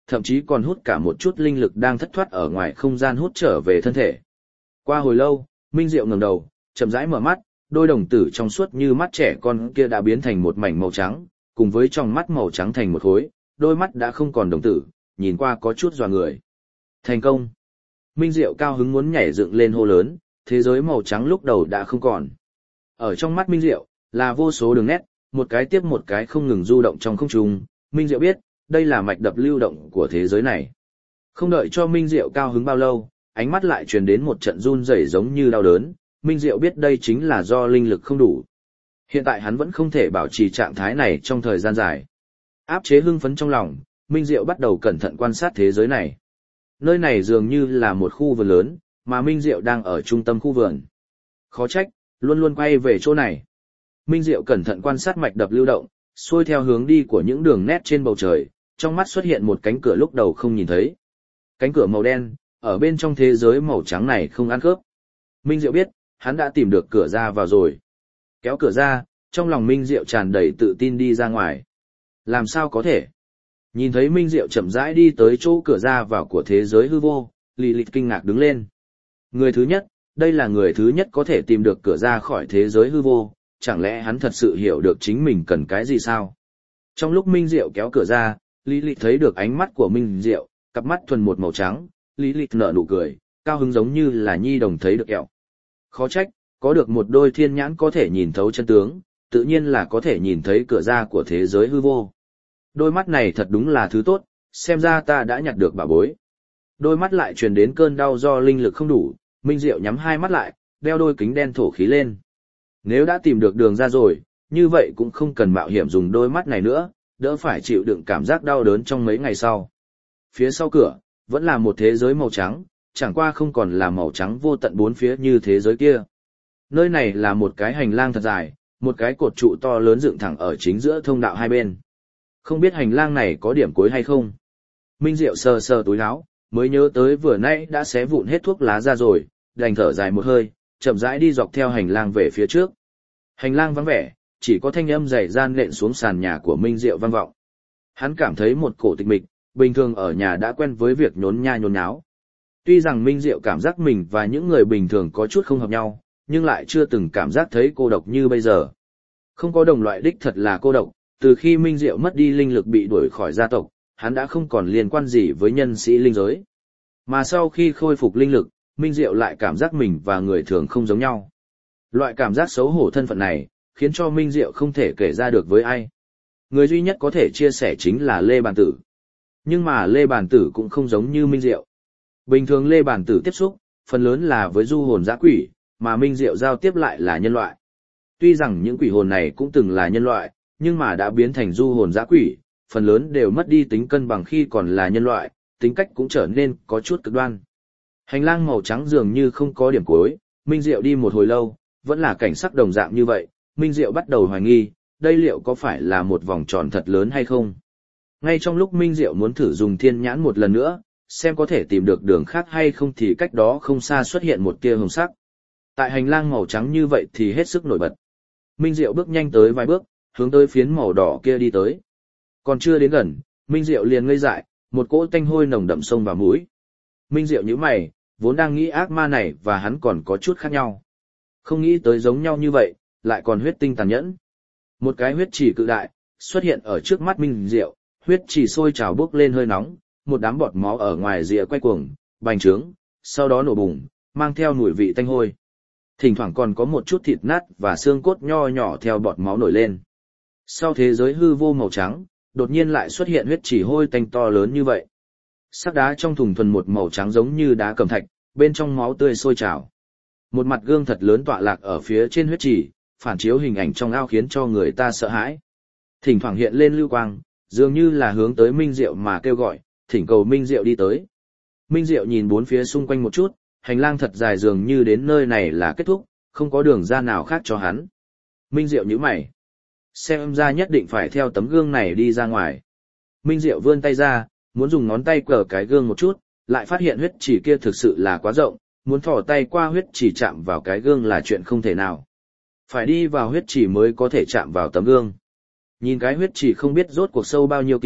thậm chí còn hút cả một chút linh lực đang thất thoát ở ngoài không gian hút trở về thân thể. Qua hồi lâu, Minh Diệu ngẩng đầu, chậm rãi mở mắt, đôi đồng tử trong suốt như mắt trẻ con kia đã biến thành một mảnh màu trắng, cùng với tròng mắt màu trắng thành một khối, đôi mắt đã không còn đồng tử, nhìn qua có chút dọa người. Thành công! Minh Diệu cao hứng muốn nhảy dựng lên hô lớn, thế giới màu trắng lúc đầu đã không còn. Ở trong mắt Minh Diệu, là vô số đường nét, một cái tiếp một cái không ngừng du động trong không trung. Minh Diệu biết, đây là mạch đập lưu động của thế giới này. Không đợi cho Minh Diệu cao hứng bao lâu, ánh mắt lại truyền đến một trận run rẩy giống như đau đớn. Minh Diệu biết đây chính là do linh lực không đủ. Hiện tại hắn vẫn không thể bảo trì trạng thái này trong thời gian dài. Áp chế hưng phấn trong lòng, Minh Diệu bắt đầu cẩn thận quan sát thế giới này. Nơi này dường như là một khu vườn lớn, mà Minh Diệu đang ở trung tâm khu vườn. Khó trách, luôn luôn quay về chỗ này. Minh Diệu cẩn thận quan sát mạch đập lưu động, xuôi theo hướng đi của những đường nét trên bầu trời, trong mắt xuất hiện một cánh cửa lúc đầu không nhìn thấy. Cánh cửa màu đen, ở bên trong thế giới màu trắng này không ăn khớp. Minh Diệu biết, hắn đã tìm được cửa ra vào rồi. Kéo cửa ra, trong lòng Minh Diệu tràn đầy tự tin đi ra ngoài. Làm sao có thể? Nhìn thấy Minh Diệu chậm rãi đi tới chỗ cửa ra vào của thế giới hư vô, Lilith kinh ngạc đứng lên. Người thứ nhất, đây là người thứ nhất có thể tìm được cửa ra khỏi thế giới hư vô, chẳng lẽ hắn thật sự hiểu được chính mình cần cái gì sao? Trong lúc Minh Diệu kéo cửa ra, Lilith thấy được ánh mắt của Minh Diệu, cặp mắt thuần một màu trắng, Lilith nở nụ cười, cao hứng giống như là nhi đồng thấy được kẹo. Khó trách, có được một đôi thiên nhãn có thể nhìn thấu chân tướng, tự nhiên là có thể nhìn thấy cửa ra của thế giới hư vô. Đôi mắt này thật đúng là thứ tốt, xem ra ta đã nhặt được bảo bối. Đôi mắt lại truyền đến cơn đau do linh lực không đủ, Minh Diệu nhắm hai mắt lại, đeo đôi kính đen thổ khí lên. Nếu đã tìm được đường ra rồi, như vậy cũng không cần mạo hiểm dùng đôi mắt này nữa, đỡ phải chịu đựng cảm giác đau đớn trong mấy ngày sau. Phía sau cửa, vẫn là một thế giới màu trắng, chẳng qua không còn là màu trắng vô tận bốn phía như thế giới kia. Nơi này là một cái hành lang thật dài, một cái cột trụ to lớn dựng thẳng ở chính giữa thông đạo hai bên. Không biết hành lang này có điểm cuối hay không? Minh Diệu sờ sờ túi áo, mới nhớ tới vừa nãy đã xé vụn hết thuốc lá ra rồi, đành thở dài một hơi, chậm rãi đi dọc theo hành lang về phía trước. Hành lang vắng vẻ, chỉ có thanh âm dày gian nện xuống sàn nhà của Minh Diệu vang vọng. Hắn cảm thấy một cổ tịch mịch, bình thường ở nhà đã quen với việc nhốn nha nhốn nháo. Tuy rằng Minh Diệu cảm giác mình và những người bình thường có chút không hợp nhau, nhưng lại chưa từng cảm giác thấy cô độc như bây giờ. Không có đồng loại đích thật là cô độc, từ khi Minh Diệu mất đi linh lực bị đuổi khỏi gia tộc, hắn đã không còn liên quan gì với nhân sĩ linh giới. Mà sau khi khôi phục linh lực, Minh Diệu lại cảm giác mình và người thường không giống nhau. Loại cảm giác xấu hổ thân phận này, khiến cho Minh Diệu không thể kể ra được với ai. Người duy nhất có thể chia sẻ chính là Lê Bàn Tử. Nhưng mà Lê Bàn Tử cũng không giống như Minh Diệu. Bình thường Lê Bàn Tử tiếp xúc, phần lớn là với du hồn dã quỷ, mà Minh Diệu giao tiếp lại là nhân loại. Tuy rằng những quỷ hồn này cũng từng là nhân loại, nhưng mà đã biến thành du hồn dã quỷ, phần lớn đều mất đi tính cân bằng khi còn là nhân loại, tính cách cũng trở nên có chút cực đoan. Hành lang màu trắng dường như không có điểm cuối, Minh Diệu đi một hồi lâu, vẫn là cảnh sắc đồng dạng như vậy, Minh Diệu bắt đầu hoài nghi, đây liệu có phải là một vòng tròn thật lớn hay không? Ngay trong lúc Minh Diệu muốn thử dùng thiên nhãn một lần nữa, xem có thể tìm được đường khác hay không thì cách đó không xa xuất hiện một tia hồng sắc. Tại hành lang màu trắng như vậy thì hết sức nổi bật. Minh Diệu bước nhanh tới vài bước, hướng tới phiến màu đỏ kia đi tới. Còn chưa đến gần, Minh Diệu liền ngây dại, một cỗ tanh hôi nồng đậm xông vào mũi. Minh Diệu nhíu mày, vốn đang nghĩ ác ma này và hắn còn có chút khác nhau. Không nghĩ tới giống nhau như vậy, lại còn huyết tinh tàn nhẫn. Một cái huyết chỉ cự đại, xuất hiện ở trước mắt Minh Diệu, huyết chỉ sôi trào bốc lên hơi nóng, một đám bọt máu ở ngoài rìa quay cuồng, bành trướng, sau đó nổ bùng, mang theo mùi vị tanh hôi. Thỉnh thoảng còn có một chút thịt nát và xương cốt nho nhỏ theo bọt máu nổi lên. Sau thế giới hư vô màu trắng, đột nhiên lại xuất hiện huyết chỉ hôi tanh to lớn như vậy. Sắc đá trong thùng thuần một màu trắng giống như đá cẩm thạch, bên trong máu tươi sôi trào. Một mặt gương thật lớn tọa lạc ở phía trên huyết chỉ, phản chiếu hình ảnh trong ao khiến cho người ta sợ hãi. Thỉnh thoảng hiện lên lưu quang, dường như là hướng tới Minh Diệu mà kêu gọi, thỉnh cầu Minh Diệu đi tới. Minh Diệu nhìn bốn phía xung quanh một chút, hành lang thật dài dường như đến nơi này là kết thúc, không có đường ra nào khác cho hắn. Minh Diệu nhíu mày. Xem ra nhất định phải theo tấm gương này đi ra ngoài. Minh Diệu vươn tay ra, muốn dùng ngón tay cờ cái gương một chút, lại phát hiện huyết chỉ kia thực sự là quá rộng, muốn thò tay qua huyết chỉ chạm vào cái gương là chuyện không thể nào. Phải đi vào huyết chỉ mới có thể chạm vào tấm gương. Nhìn cái huyết chỉ không biết rốt cuộc sâu bao nhiêu kia,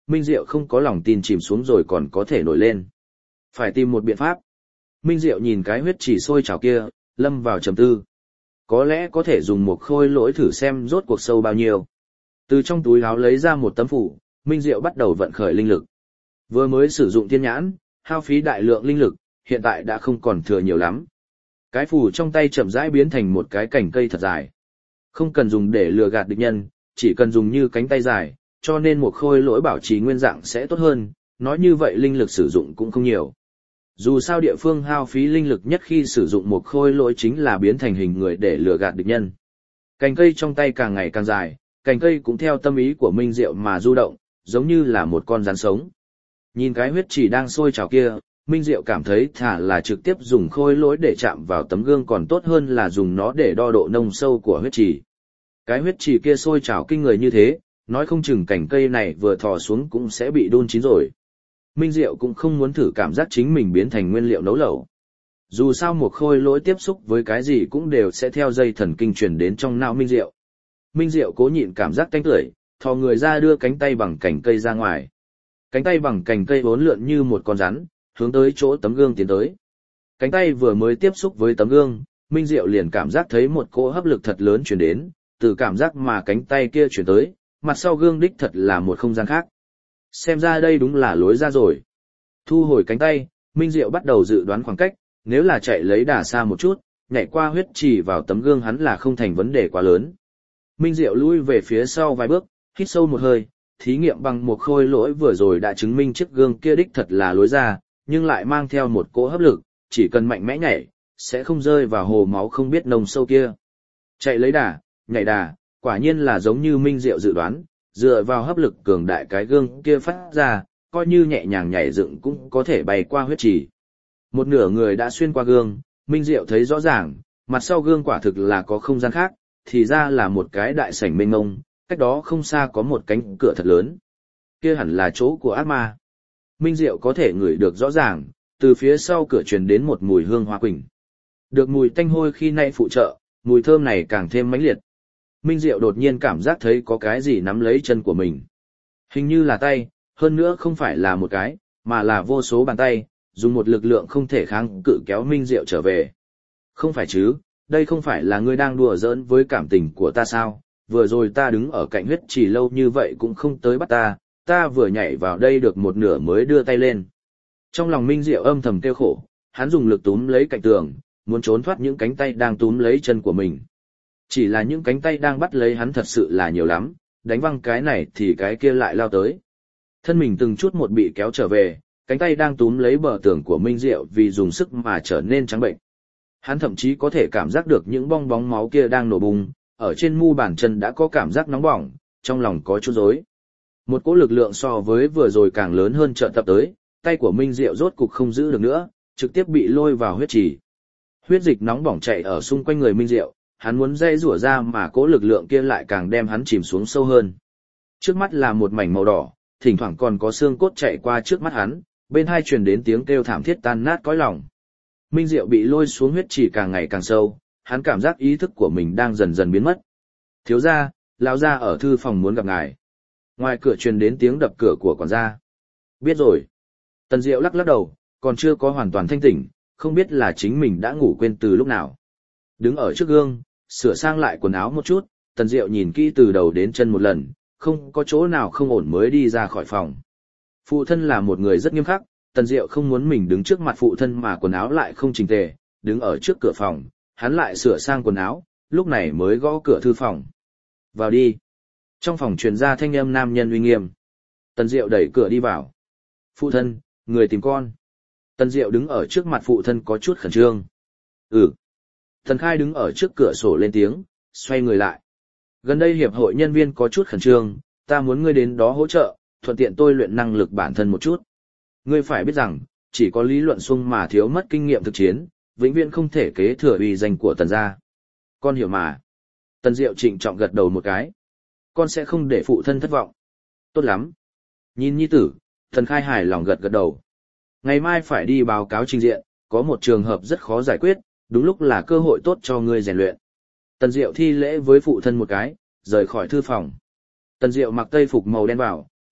Minh Diệu không có lòng tin chìm xuống rồi còn có thể nổi lên. Phải tìm một biện pháp. Minh Diệu nhìn cái huyết chỉ sôi trào kia, lâm vào trầm tư. Có lẽ có thể dùng một khôi lỗi thử xem rốt cuộc sâu bao nhiêu. Từ trong túi áo lấy ra một tấm phủ, Minh Diệu bắt đầu vận khởi linh lực. Vừa mới sử dụng thiên nhãn, hao phí đại lượng linh lực, hiện tại đã không còn thừa nhiều lắm. Cái phủ trong tay chậm rãi biến thành một cái cành cây thật dài. Không cần dùng để lừa gạt địch nhân, chỉ cần dùng như cánh tay dài, cho nên một khôi lỗi bảo trì nguyên dạng sẽ tốt hơn, nói như vậy linh lực sử dụng cũng không nhiều. Dù sao địa phương hao phí linh lực nhất khi sử dụng một khôi lỗi chính là biến thành hình người để lừa gạt địch nhân. Cành cây trong tay càng ngày càng dài, cành cây cũng theo tâm ý của Minh Diệu mà du động, giống như là một con rắn sống. Nhìn cái huyết chỉ đang sôi trào kia, Minh Diệu cảm thấy thà là trực tiếp dùng khôi lỗi để chạm vào tấm gương còn tốt hơn là dùng nó để đo độ nông sâu của huyết chỉ. Cái huyết chỉ kia sôi trào kinh người như thế, nói không chừng cành cây này vừa thò xuống cũng sẽ bị đun chín rồi. Minh Diệu cũng không muốn thử cảm giác chính mình biến thành nguyên liệu nấu lẩu. Dù sao một khôi lỗi tiếp xúc với cái gì cũng đều sẽ theo dây thần kinh truyền đến trong não Minh Diệu. Minh Diệu cố nhịn cảm giác tanh tưởi, thò người ra đưa cánh tay bằng cành cây ra ngoài. Cánh tay bằng cành cây vốn lượn như một con rắn, hướng tới chỗ tấm gương tiến tới. Cánh tay vừa mới tiếp xúc với tấm gương, Minh Diệu liền cảm giác thấy một cỗ hấp lực thật lớn truyền đến, từ cảm giác mà cánh tay kia truyền tới, mặt sau gương đích thật là một không gian khác. Xem ra đây đúng là lối ra rồi. Thu hồi cánh tay, Minh Diệu bắt đầu dự đoán khoảng cách, nếu là chạy lấy đà xa một chút, nhảy qua huyết trì vào tấm gương hắn là không thành vấn đề quá lớn. Minh Diệu lui về phía sau vài bước, hít sâu một hơi, thí nghiệm bằng một khôi lỗi vừa rồi đã chứng minh chiếc gương kia đích thật là lối ra, nhưng lại mang theo một cỗ hấp lực, chỉ cần mạnh mẽ nhảy, sẽ không rơi vào hồ máu không biết nồng sâu kia. Chạy lấy đà, nhảy đà, quả nhiên là giống như Minh Diệu dự đoán, dựa vào hấp lực cường đại cái gương kia phát ra, coi như nhẹ nhàng nhảy dựng cũng có thể bay qua huyết trì. Một nửa người đã xuyên qua gương, Minh Diệu thấy rõ ràng, mặt sau gương quả thực là có không gian khác, thì ra là một cái đại sảnh mênh mông, cách đó không xa có một cánh cửa thật lớn. Kia hẳn là chỗ của ác ma. Minh Diệu có thể ngửi được rõ ràng, từ phía sau cửa truyền đến một mùi hương hoa quỳnh. Được mùi tanh hôi khi nay phụ trợ, mùi thơm này càng thêm mãnh liệt. Minh Diệu đột nhiên cảm giác thấy có cái gì nắm lấy chân của mình. Hình như là tay, hơn nữa không phải là một cái, mà là vô số bàn tay, dùng một lực lượng không thể kháng cự kéo Minh Diệu trở về. Không phải chứ, đây không phải là ngươi đang đùa giỡn với cảm tình của ta sao? Vừa rồi ta đứng ở cạnh huyết trì lâu như vậy cũng không tới bắt ta, ta vừa nhảy vào đây được một nửa mới đưa tay lên. Trong lòng Minh Diệu âm thầm kêu khổ, hắn dùng lực túm lấy cạnh tường, muốn trốn thoát những cánh tay đang túm lấy chân của mình. Chỉ là những cánh tay đang bắt lấy hắn thật sự là nhiều lắm, đánh văng cái này thì cái kia lại lao tới. Thân mình từng chút một bị kéo trở về, cánh tay đang túm lấy bờ tường của Minh Diệu vì dùng sức mà trở nên trắng bệnh. Hắn thậm chí có thể cảm giác được những bong bóng máu kia đang nổ bùng, ở trên mu bàn chân đã có cảm giác nóng bỏng, trong lòng có chút rối. Một cỗ lực lượng so với vừa rồi càng lớn hơn chợt tập tới, tay của Minh Diệu rốt cục không giữ được nữa, trực tiếp bị lôi vào huyết trì. Huyết dịch nóng bỏng chạy ở xung quanh người Minh Diệu, hắn muốn dây rủa ra mà cỗ lực lượng kia lại càng đem hắn chìm xuống sâu hơn. Trước mắt là một mảnh màu đỏ, thỉnh thoảng còn có xương cốt chạy qua trước mắt hắn, bên hai truyền đến tiếng kêu thảm thiết tan nát cõi lòng. Minh Diệu bị lôi xuống huyết trì càng ngày càng sâu, hắn cảm giác ý thức của mình đang dần dần biến mất. Thiếu gia, lão gia ở thư phòng muốn gặp ngài. Ngoài cửa truyền đến tiếng đập cửa của quản gia. Biết rồi. Tần Diệu lắc lắc đầu, còn chưa có hoàn toàn thanh tỉnh, không biết là chính mình đã ngủ quên từ lúc nào. Đứng ở trước gương, sửa sang lại quần áo một chút, Tần Diệu nhìn kỹ từ đầu đến chân một lần, không có chỗ nào không ổn mới đi ra khỏi phòng. Phụ thân là một người rất nghiêm khắc, Tần Diệu không muốn mình đứng trước mặt phụ thân mà quần áo lại không chỉnh tề, đứng ở trước cửa phòng, hắn lại sửa sang quần áo, lúc này mới gõ cửa thư phòng. Vào đi. Trong phòng truyền ra thanh âm nam nhân uy nghiêm. Tần Diệu đẩy cửa đi vào. Phụ thân, người tìm con. Tần Diệu đứng ở trước mặt phụ thân có chút khẩn trương. Ừ. Tần Khai đứng ở trước cửa sổ lên tiếng, xoay người lại. Gần đây hiệp hội nhân viên có chút khẩn trương, ta muốn ngươi đến đó hỗ trợ, thuận tiện tôi luyện năng lực bản thân một chút. Ngươi phải biết rằng, chỉ có lý luận xung mà thiếu mất kinh nghiệm thực chiến, vĩnh viễn không thể kế thừa uy danh của Tần gia. Con hiểu mà. Tần Diệu trịnh trọng gật đầu một cái. Con sẽ không để phụ thân thất vọng. Tốt lắm. Nhìn nhi tử, Tần Khai hài lòng gật gật đầu. Ngày mai phải đi báo cáo trình diện, có một trường hợp rất khó giải quyết, đúng lúc là cơ hội tốt cho ngươi rèn luyện. Tần Diệu thi lễ với phụ thân một cái, rời khỏi thư phòng. Tần Diệu mặc tây phục màu đen vào,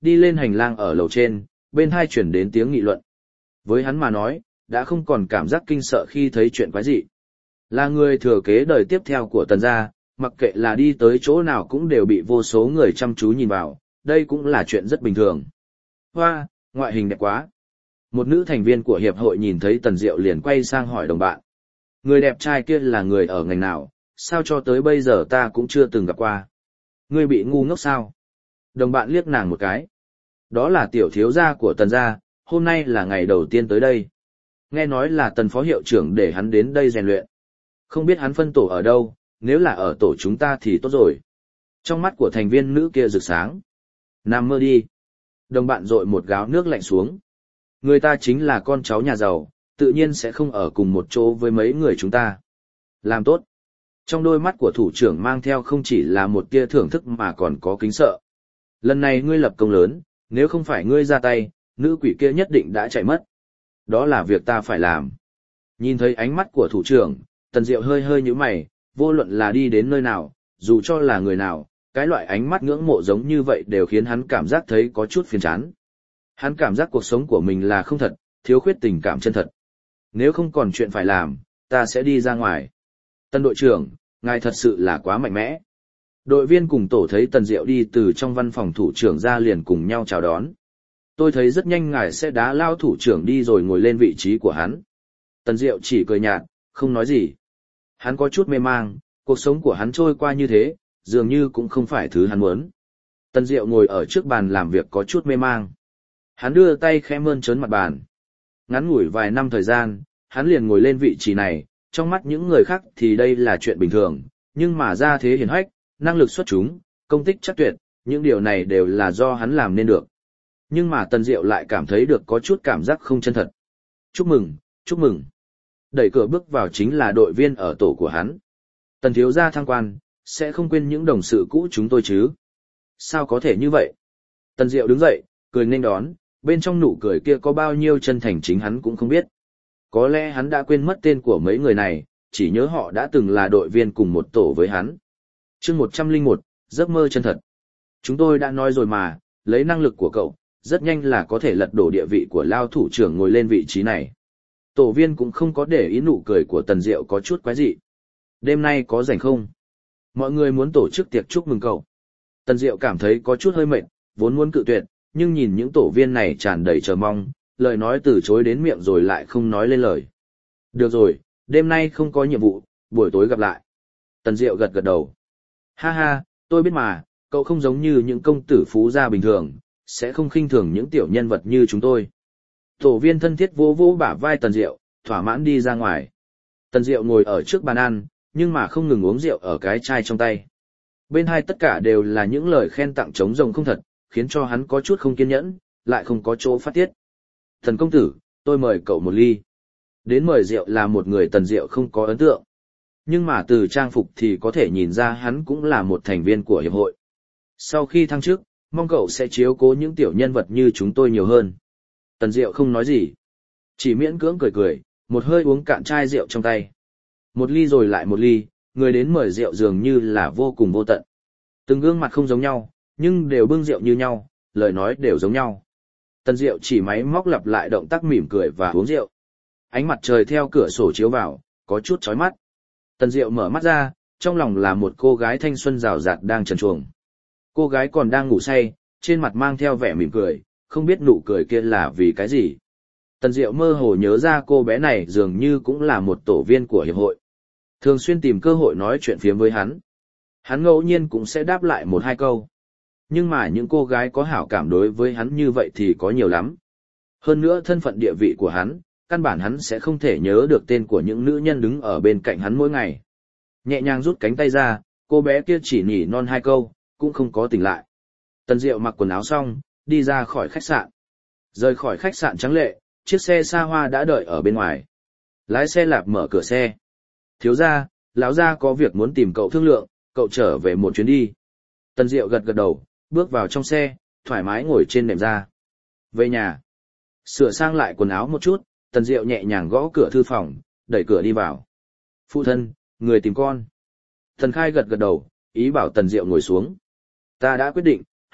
đi lên hành lang ở lầu trên, bên hai chuyển đến tiếng nghị luận. Với hắn mà nói, đã không còn cảm giác kinh sợ khi thấy chuyện quái dị. Là người thừa kế đời tiếp theo của Tần gia, mặc kệ là đi tới chỗ nào cũng đều bị vô số người chăm chú nhìn vào, đây cũng là chuyện rất bình thường. Hoa, ngoại hình đẹp quá. Một nữ thành viên của hiệp hội nhìn thấy Tần Diệu liền quay sang hỏi đồng bạn. Người đẹp trai kia là người ở ngành nào, sao cho tới bây giờ ta cũng chưa từng gặp qua. Ngươi bị ngu ngốc sao? Đồng bạn liếc nàng một cái. Đó là tiểu thiếu gia của Tần gia, hôm nay là ngày đầu tiên tới đây. Nghe nói là Tần phó hiệu trưởng để hắn đến đây rèn luyện. Không biết hắn phân tổ ở đâu, nếu là ở tổ chúng ta thì tốt rồi. Trong mắt của thành viên nữ kia rực sáng. Nằm mơ đi. Đồng bạn dội một gáo nước lạnh xuống. Người ta chính là con cháu nhà giàu, tự nhiên sẽ không ở cùng một chỗ với mấy người chúng ta. Làm tốt. Trong đôi mắt của thủ trưởng mang theo không chỉ là một tia thưởng thức mà còn có kính sợ. Lần này ngươi lập công lớn, nếu không phải ngươi ra tay, nữ quỷ kia nhất định đã chạy mất. Đó là việc ta phải làm. Nhìn thấy ánh mắt của thủ trưởng, Tần Diệu hơi hơi nhíu mày, vô luận là đi đến nơi nào, dù cho là người nào, cái loại ánh mắt ngưỡng mộ giống như vậy đều khiến hắn cảm giác thấy có chút phiền chán. Hắn cảm giác cuộc sống của mình là không thật, thiếu khuyết tình cảm chân thật. Nếu không còn chuyện phải làm, ta sẽ đi ra ngoài. Tần đội trưởng, ngài thật sự là quá mạnh mẽ. Đội viên cùng tổ thấy Tần Diệu đi từ trong văn phòng thủ trưởng ra liền cùng nhau chào đón. Tôi thấy rất nhanh ngài sẽ đá lao thủ trưởng đi rồi ngồi lên vị trí của hắn. Tần Diệu chỉ cười nhạt, không nói gì. Hắn có chút mê mang, cuộc sống của hắn trôi qua như thế, dường như cũng không phải thứ hắn muốn. Tần Diệu ngồi ở trước bàn làm việc có chút mê mang. Hắn đưa tay khẽ mơn trớn mặt bàn. Ngắn ngủi vài năm thời gian, hắn liền ngồi lên vị trí này, trong mắt những người khác thì đây là chuyện bình thường, nhưng mà ra thế hiển hách, năng lực xuất chúng, công tích chắc tuyệt, những điều này đều là do hắn làm nên được. Nhưng mà Tần Diệu lại cảm thấy được có chút cảm giác không chân thật. Chúc mừng, chúc mừng. Đẩy cửa bước vào chính là đội viên ở tổ của hắn. Tần thiếu gia thăng quan, sẽ không quên những đồng sự cũ chúng tôi chứ. Sao có thể như vậy? Tần Diệu đứng dậy, cười nghênh đón, bên trong nụ cười kia có bao nhiêu chân thành chính hắn cũng không biết. Có lẽ hắn đã quên mất tên của mấy người này, chỉ nhớ họ đã từng là đội viên cùng một tổ với hắn. Chương một trăm lẻ một, giấc mơ chân thật. Chúng tôi đã nói rồi mà, lấy năng lực của cậu, rất nhanh là có thể lật đổ địa vị của Lao thủ trưởng ngồi lên vị trí này. Tổ viên cũng không có để ý nụ cười của Tần Diệu có chút quái dị. Đêm nay có rảnh không? Mọi người muốn tổ chức tiệc chúc mừng cậu. Tần Diệu cảm thấy có chút hơi mệt, vốn muốn cự tuyệt, nhưng nhìn những tổ viên này tràn đầy chờ mong, lời nói từ chối đến miệng rồi lại không nói lên lời. Được rồi, đêm nay không có nhiệm vụ, buổi tối gặp lại. Tần Diệu gật gật đầu. Ha ha, tôi biết mà, cậu không giống như những công tử phú gia bình thường, sẽ không khinh thường những tiểu nhân vật như chúng tôi. Tổ viên thân thiết vỗ vỗ bả vai Tần Diệu, thỏa mãn đi ra ngoài. Tần Diệu ngồi ở trước bàn ăn, nhưng mà không ngừng uống rượu ở cái chai trong tay. Bên hai tất cả đều là những lời khen tặng trống rồng không thật, khiến cho hắn có chút không kiên nhẫn, lại không có chỗ phát tiết. Thần công tử, tôi mời cậu một ly. Đến mời rượu là một người Tần Diệu không có ấn tượng. Nhưng mà từ trang phục thì có thể nhìn ra hắn cũng là một thành viên của hiệp hội. Sau khi thăng chức, mong cậu sẽ chiếu cố những tiểu nhân vật như chúng tôi nhiều hơn. Tần Diệu không nói gì. Chỉ miễn cưỡng cười cười, một hơi uống cạn chai rượu trong tay. Một ly rồi lại một ly, người đến mời rượu dường như là vô cùng vô tận. Từng gương mặt không giống nhau, nhưng đều bưng rượu như nhau, lời nói đều giống nhau. Tần Diệu chỉ máy móc lặp lại động tác mỉm cười và uống rượu. Ánh mặt trời theo cửa sổ chiếu vào, có chút chói mắt. Tần Diệu mở mắt ra, trong lòng là một cô gái thanh xuân rào rạt đang trần truồng. Cô gái còn đang ngủ say, trên mặt mang theo vẻ mỉm cười, không biết nụ cười kia là vì cái gì. Tần Diệu mơ hồ nhớ ra cô bé này dường như cũng là một tổ viên của hiệp hội. Thường xuyên tìm cơ hội nói chuyện phiếm với hắn. Hắn ngẫu nhiên cũng sẽ đáp lại một hai câu. Nhưng mà những cô gái có hảo cảm đối với hắn như vậy thì có nhiều lắm. Hơn nữa thân phận địa vị của hắn, căn bản hắn sẽ không thể nhớ được tên của những nữ nhân đứng ở bên cạnh hắn mỗi ngày. Nhẹ nhàng rút cánh tay ra, cô bé kia chỉ nhỉ non hai câu, cũng không có tỉnh lại. Tần Diệu mặc quần áo xong, đi ra khỏi khách sạn. Rời khỏi khách sạn trắng lệ, chiếc xe xa hoa đã đợi ở bên ngoài. Lái xe lạp mở cửa xe. Thiếu gia, lão gia có việc muốn tìm cậu thương lượng, cậu trở về một chuyến đi. Tần Diệu gật gật đầu, bước vào trong xe, thoải mái ngồi trên nệm ra. Về nhà. Sửa sang lại quần áo một chút, Tần Diệu nhẹ nhàng gõ cửa thư phòng, đẩy cửa đi vào. Phụ thân, người tìm con. Tần Khai gật gật đầu, ý bảo Tần Diệu ngồi xuống. Ta đã quyết định,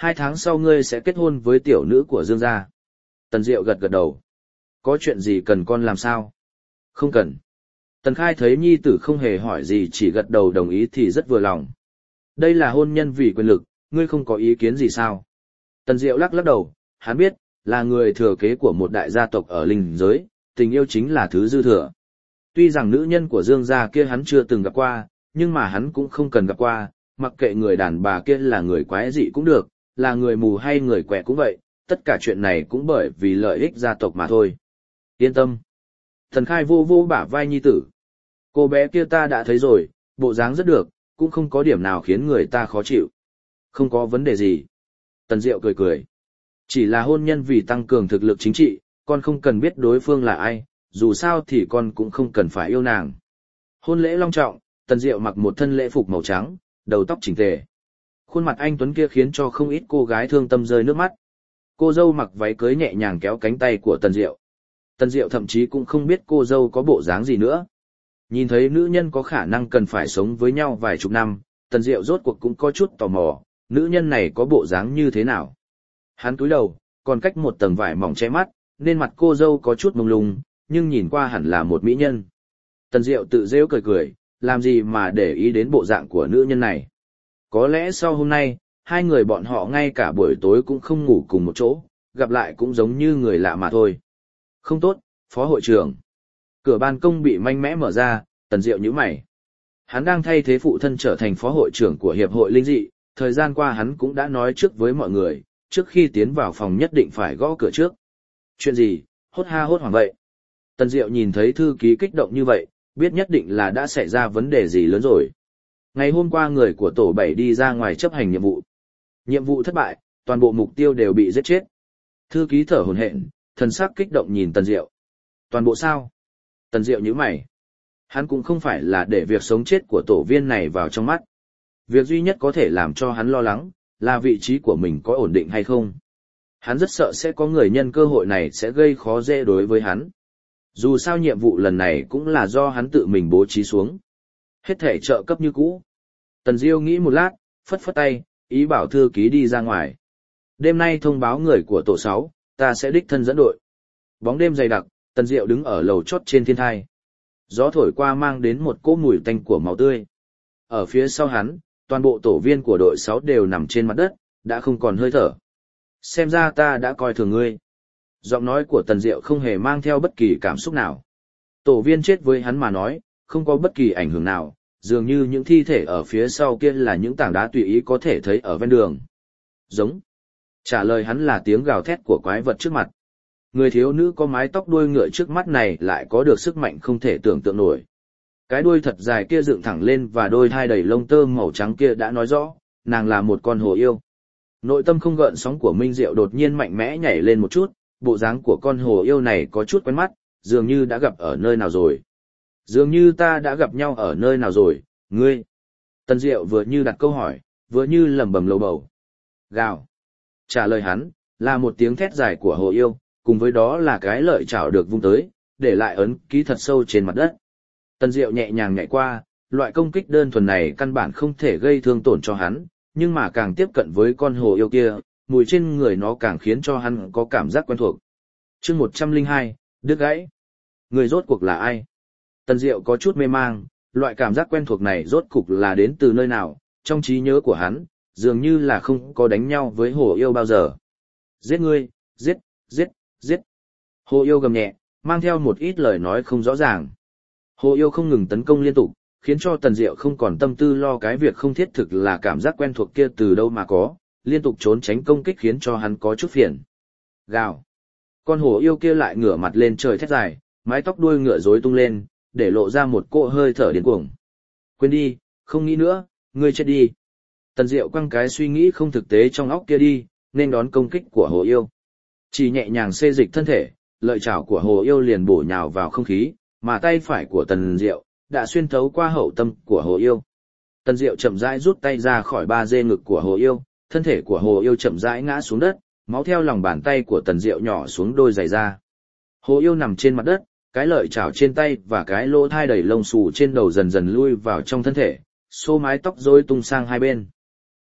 Hai tháng sau ngươi sẽ kết hôn với tiểu nữ của Dương gia. Tần Diệu gật gật đầu. Có chuyện gì cần con làm sao? Không cần. Tần Khai thấy nhi tử không hề hỏi gì chỉ gật đầu đồng ý thì rất vừa lòng. Đây là hôn nhân vì quyền lực, ngươi không có ý kiến gì sao? Tần Diệu lắc lắc đầu, hắn biết, là người thừa kế của một đại gia tộc ở linh giới, tình yêu chính là thứ dư thừa. Tuy rằng nữ nhân của Dương gia kia hắn chưa từng gặp qua, nhưng mà hắn cũng không cần gặp qua, mặc kệ người đàn bà kia là người quái dị cũng được, là người mù hay người quẹ cũng vậy, tất cả chuyện này cũng bởi vì lợi ích gia tộc mà thôi. Yên tâm. Tần Khai vô vô bả vai nhi tử. Cô bé kia ta đã thấy rồi, bộ dáng rất được, cũng không có điểm nào khiến người ta khó chịu. Không có vấn đề gì. Tần Diệu cười cười. Chỉ là hôn nhân vì tăng cường thực lực chính trị, con không cần biết đối phương là ai, dù sao thì con cũng không cần phải yêu nàng. Hôn lễ long trọng, Tần Diệu mặc một thân lễ phục màu trắng, đầu tóc chỉnh tề. Khuôn mặt anh tuấn kia khiến cho không ít cô gái thương tâm rơi nước mắt. Cô dâu mặc váy cưới nhẹ nhàng kéo cánh tay của Tần Diệu. Tần Diệu thậm chí cũng không biết cô dâu có bộ dáng gì nữa. Nhìn thấy nữ nhân có khả năng cần phải sống với nhau vài chục năm, Tần Diệu rốt cuộc cũng có chút tò mò, nữ nhân này có bộ dáng như thế nào. Hắn cúi đầu, còn cách một tầng vải mỏng che mắt, nên mặt cô dâu có chút mông lung, nhưng nhìn qua hẳn là một mỹ nhân. Tần Diệu tự rêu cười cười, làm gì mà để ý đến bộ dạng của nữ nhân này. Có lẽ sau hôm nay, hai người bọn họ ngay cả buổi tối cũng không ngủ cùng một chỗ, gặp lại cũng giống như người lạ mà thôi. Không tốt, phó hội trưởng. Cửa ban công bị mạnh mẽ mở ra, Tần Diệu nhíu mày. Hắn đang thay thế phụ thân trở thành phó hội trưởng của Hiệp hội Linh dị, thời gian qua hắn cũng đã nói trước với mọi người, trước khi tiến vào phòng nhất định phải gõ cửa trước. Chuyện gì, hốt ha hốt hoảng vậy? Tần Diệu nhìn thấy thư ký kích động như vậy, biết nhất định là đã xảy ra vấn đề gì lớn rồi. Ngày hôm qua người của tổ bảy đi ra ngoài chấp hành nhiệm vụ. Nhiệm vụ thất bại, toàn bộ mục tiêu đều bị giết chết. Thư ký thở hổn hển, thần sắc kích động nhìn Tần Diệu. Toàn bộ sao? Tần Diệu nhíu mày. Hắn cũng không phải là để việc sống chết của tổ viên này vào trong mắt. Việc duy nhất có thể làm cho hắn lo lắng, là vị trí của mình có ổn định hay không. Hắn rất sợ sẽ có người nhân cơ hội này sẽ gây khó dễ đối với hắn. Dù sao nhiệm vụ lần này cũng là do hắn tự mình bố trí xuống. Hết thể trợ cấp như cũ. Tần Diêu nghĩ một lát, phất phất tay, ý bảo thư ký đi ra ngoài. Đêm nay thông báo người của tổ sáu, ta sẽ đích thân dẫn đội. Bóng đêm dày đặc, Tần Diệu đứng ở lầu chót trên thiên thai. Gió thổi qua mang đến một cỗ mùi tanh của máu tươi. Ở phía sau hắn, toàn bộ tổ viên của đội sáu đều nằm trên mặt đất, đã không còn hơi thở. Xem ra ta đã coi thường ngươi. Giọng nói của Tần Diệu không hề mang theo bất kỳ cảm xúc nào. Tổ viên chết với hắn mà nói, không có bất kỳ ảnh hưởng nào, dường như những thi thể ở phía sau kia là những tảng đá tùy ý có thể thấy ở ven đường. Giống. Trả lời hắn là tiếng gào thét của quái vật trước mặt. Người thiếu nữ có mái tóc đuôi ngựa trước mắt này lại có được sức mạnh không thể tưởng tượng nổi. Cái đuôi thật dài kia dựng thẳng lên và đôi thai đầy lông tơ màu trắng kia đã nói rõ, nàng là một con hồ yêu. Nội tâm không gợn sóng của Minh Diệu đột nhiên mạnh mẽ nhảy lên một chút, bộ dáng của con hồ yêu này có chút quen mắt, dường như đã gặp ở nơi nào rồi. Dường như ta đã gặp nhau ở nơi nào rồi, ngươi. Tần Diệu vừa như đặt câu hỏi, vừa như lẩm bẩm lầu bầu. Gào. Trả lời hắn, là một tiếng thét dài của hồ yêu, cùng với đó là cái lợi chảo được vung tới, để lại ấn ký thật sâu trên mặt đất. Tần Diệu nhẹ nhàng nhảy qua, loại công kích đơn thuần này căn bản không thể gây thương tổn cho hắn, nhưng mà càng tiếp cận với con hồ yêu kia, mùi trên người nó càng khiến cho hắn có cảm giác quen thuộc. Chương một trăm lẻ hai, đứt gãy. Người rốt cuộc là ai? Tần Diệu có chút mê mang, loại cảm giác quen thuộc này rốt cục là đến từ nơi nào, trong trí nhớ của hắn, dường như là không có đánh nhau với hồ yêu bao giờ. Giết ngươi, giết, giết, giết. Hồ yêu gầm nhẹ, mang theo một ít lời nói không rõ ràng. Hồ yêu không ngừng tấn công liên tục, khiến cho Tần Diệu không còn tâm tư lo cái việc không thiết thực là cảm giác quen thuộc kia từ đâu mà có, liên tục trốn tránh công kích khiến cho hắn có chút phiền. Gào. Con hồ yêu kia lại ngửa mặt lên trời thét dài, mái tóc đuôi ngựa rối tung lên, để lộ ra một cỗ hơi thở điên cuồng. Quên đi, không nghĩ nữa, ngươi chết đi. Tần Diệu quăng cái suy nghĩ không thực tế trong óc kia đi, nên đón công kích của hồ yêu. Chỉ nhẹ nhàng xê dịch thân thể, lợi chảo của hồ yêu liền bổ nhào vào không khí, mà tay phải của Tần Diệu đã xuyên thấu qua hậu tâm của hồ yêu. Tần Diệu chậm rãi rút tay ra khỏi ba dê ngực của hồ yêu, thân thể của hồ yêu chậm rãi ngã xuống đất, máu theo lòng bàn tay của Tần Diệu nhỏ xuống đôi giày da. Hồ yêu nằm trên mặt đất, cái lợi chảo trên tay và cái lỗ thai đầy lông xù trên đầu dần dần lui vào trong thân thể, xô mái tóc rối tung sang hai bên.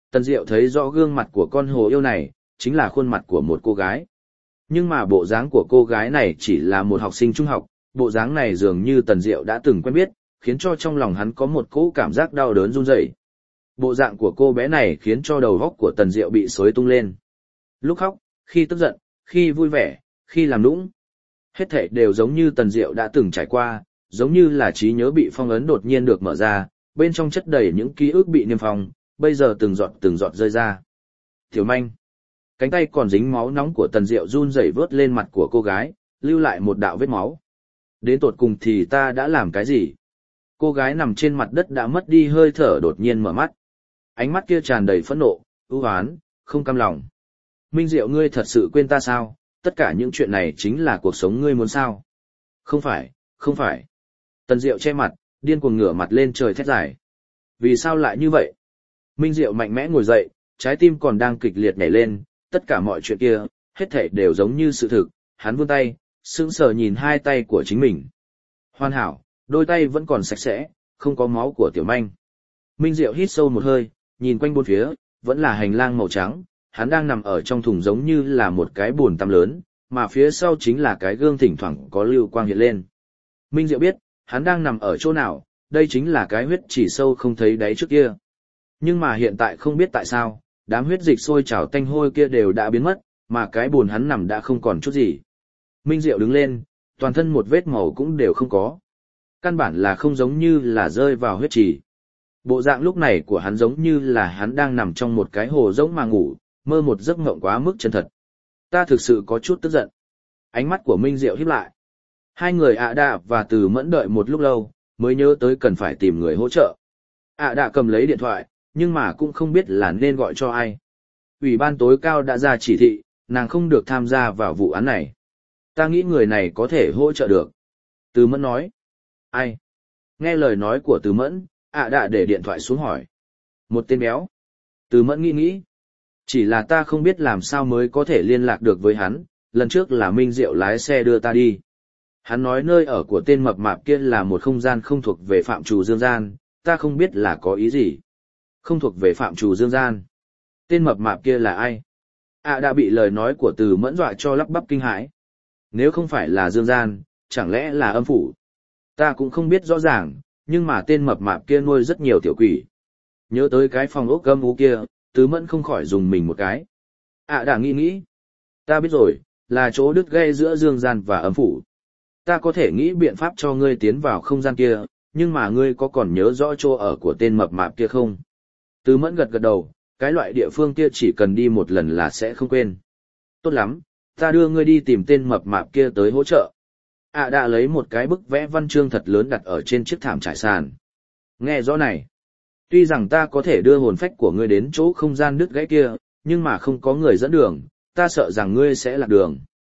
Tần Diệu thấy rõ gương mặt của con hồ yêu này, chính là khuôn mặt của một cô gái. Nhưng mà bộ dáng của cô gái này chỉ là một học sinh trung học, bộ dáng này dường như Tần Diệu đã từng quen biết, khiến cho trong lòng hắn có một cỗ cảm giác đau đớn run rẩy. Bộ dạng của cô bé này khiến cho đầu óc của Tần Diệu bị xối tung lên. Lúc khóc, khi tức giận, khi vui vẻ, khi làm nũng. Hết thảy đều giống như Tần Diệu đã từng trải qua, giống như là trí nhớ bị phong ấn đột nhiên được mở ra, bên trong chất đầy những ký ức bị niêm phong, bây giờ từng giọt từng giọt rơi ra. Tiểu manh. Cánh tay còn dính máu nóng của Tần Diệu run rẩy vớt lên mặt của cô gái, lưu lại một đạo vết máu. Đến tột cùng thì ta đã làm cái gì? Cô gái nằm trên mặt đất đã mất đi hơi thở đột nhiên mở mắt. Ánh mắt kia tràn đầy phẫn nộ, ưu oán, không cam lòng. Minh Diệu, ngươi thật sự quên ta sao? Tất cả những chuyện này chính là cuộc sống ngươi muốn sao? Không phải, không phải. Tần Diệu che mặt, điên cuồng ngửa mặt lên trời thét dài. Vì sao lại như vậy? Minh Diệu mạnh mẽ ngồi dậy, trái tim còn đang kịch liệt nhảy lên, tất cả mọi chuyện kia, hết thảy đều giống như sự thực. Hắn vươn tay, sững sờ nhìn hai tay của chính mình. Hoàn hảo, đôi tay vẫn còn sạch sẽ, không có máu của tiểu manh. Minh Diệu hít sâu một hơi, nhìn quanh bốn phía, vẫn là hành lang màu trắng, hắn đang nằm ở trong thùng giống như là một cái bồn tắm lớn, mà phía sau chính là cái gương thỉnh thoảng có lưu quang hiện lên. Minh Diệu biết, hắn đang nằm ở chỗ nào, đây chính là cái huyết chỉ sâu không thấy đáy trước kia. Nhưng mà hiện tại không biết tại sao, đám huyết dịch sôi trào tanh hôi kia đều đã biến mất, mà cái bồn hắn nằm đã không còn chút gì. Minh Diệu đứng lên, toàn thân một vết màu cũng đều không có. Căn bản là không giống như là rơi vào huyết trì. Bộ dạng lúc này của hắn giống như là hắn đang nằm trong một cái hồ rỗng mà ngủ, mơ một giấc mộng quá mức chân thật. Ta thực sự có chút tức giận. Ánh mắt của Minh Diệu híp lại. Hai người ạ đạ và Từ Mẫn đợi một lúc lâu, mới nhớ tới cần phải tìm người hỗ trợ. ạ đạ cầm lấy điện thoại, nhưng mà cũng không biết là nên gọi cho ai. Ủy ban tối cao đã ra chỉ thị, nàng không được tham gia vào vụ án này. Ta nghĩ người này có thể hỗ trợ được. Từ Mẫn nói. Ai? Nghe lời nói của Từ Mẫn, ạ đạ để điện thoại xuống hỏi. Một tên béo. Từ Mẫn nghĩ nghĩ. Chỉ là ta không biết làm sao mới có thể liên lạc được với hắn, lần trước là Minh Diệu lái xe đưa ta đi. Hắn nói nơi ở của tên mập mạp kia là một không gian không thuộc về phạm trù dương gian, ta không biết là có ý gì. Không thuộc về phạm trù dương gian. Tên mập mạp kia là ai? À đã bị lời nói của Từ Mẫn dọa cho lắp bắp kinh hãi. Nếu không phải là dương gian, chẳng lẽ là âm phủ? Ta cũng không biết rõ ràng, nhưng mà tên mập mạp kia nuôi rất nhiều tiểu quỷ. Nhớ tới cái phòng ốc âm u kia, Từ Mẫn không khỏi dùng mình một cái. À đã nghĩ nghĩ. Ta biết rồi, là chỗ đứt gây giữa dương gian và âm phủ. Ta có thể nghĩ biện pháp cho ngươi tiến vào không gian kia, nhưng mà ngươi có còn nhớ rõ chỗ ở của tên mập mạp kia không? Từ Mẫn gật gật đầu, cái loại địa phương kia chỉ cần đi một lần là sẽ không quên. Tốt lắm, ta đưa ngươi đi tìm tên mập mạp kia tới hỗ trợ. À đã lấy một cái bức vẽ văn chương thật lớn đặt ở trên chiếc thảm trải sàn. Nghe rõ này. Tuy rằng ta có thể đưa hồn phách của ngươi đến chỗ không gian đứt gãy kia, nhưng mà không có người dẫn đường, ta sợ rằng ngươi sẽ lạc đường.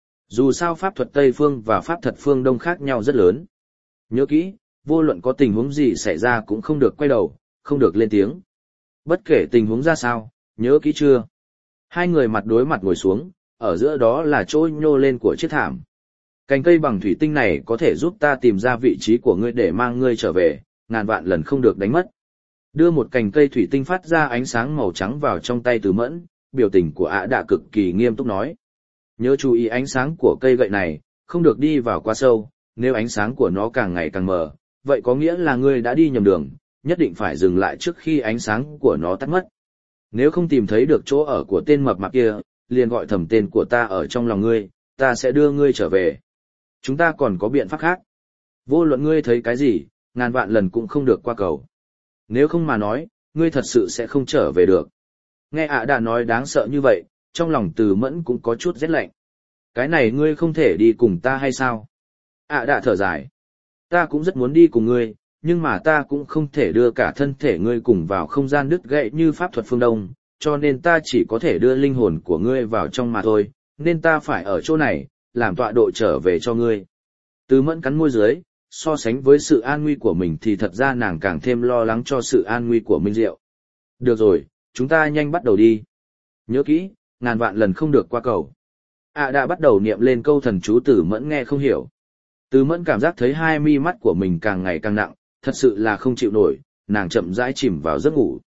Dù sao pháp thuật Tây Phương và pháp thuật phương Đông khác nhau rất lớn. Nhớ kỹ, vô luận có tình huống gì xảy ra cũng không được quay đầu, không được lên tiếng. Bất kể tình huống ra sao, nhớ kỹ chưa? Hai người mặt đối mặt ngồi xuống, ở giữa đó là chỗ nhô lên của chiếc thảm. Cành cây bằng thủy tinh này có thể giúp ta tìm ra vị trí của ngươi để mang ngươi trở về, ngàn vạn lần không được đánh mất. Đưa một cành cây thủy tinh phát ra ánh sáng màu trắng vào trong tay Từ Mẫn, biểu tình của ạ đã cực kỳ nghiêm túc nói. Nhớ chú ý ánh sáng của cây gậy này, không được đi vào quá sâu, nếu ánh sáng của nó càng ngày càng mờ, vậy có nghĩa là ngươi đã đi nhầm đường, nhất định phải dừng lại trước khi ánh sáng của nó tắt mất. Nếu không tìm thấy được chỗ ở của tên mập mạp kia, liền gọi thầm tên của ta ở trong lòng ngươi, ta sẽ đưa ngươi trở về. Chúng ta còn có biện pháp khác. Vô luận ngươi thấy cái gì, ngàn vạn lần cũng không được qua cầu. Nếu không mà nói, ngươi thật sự sẽ không trở về được. Nghe ạ đã nói đáng sợ như vậy, trong lòng Từ Mẫn cũng có chút rét lạnh. Cái này ngươi không thể đi cùng ta hay sao? ạ đã thở dài. Ta cũng rất muốn đi cùng ngươi, nhưng mà ta cũng không thể đưa cả thân thể ngươi cùng vào không gian đứt gãy như pháp thuật phương Đông, cho nên ta chỉ có thể đưa linh hồn của ngươi vào trong mà thôi, nên ta phải ở chỗ này, làm tọa độ trở về cho ngươi. Từ Mẫn cắn môi dưới, so sánh với sự an nguy của mình thì thật ra nàng càng thêm lo lắng cho sự an nguy của Minh Diệu. Được rồi, chúng ta nhanh bắt đầu đi. Nhớ kỹ, ngàn vạn lần không được qua cầu. À đã bắt đầu niệm lên câu thần chú. Từ Mẫn nghe không hiểu. Từ Mẫn cảm giác thấy hai mi mắt của mình càng ngày càng nặng, thật sự là không chịu nổi, nàng chậm rãi chìm vào giấc ngủ.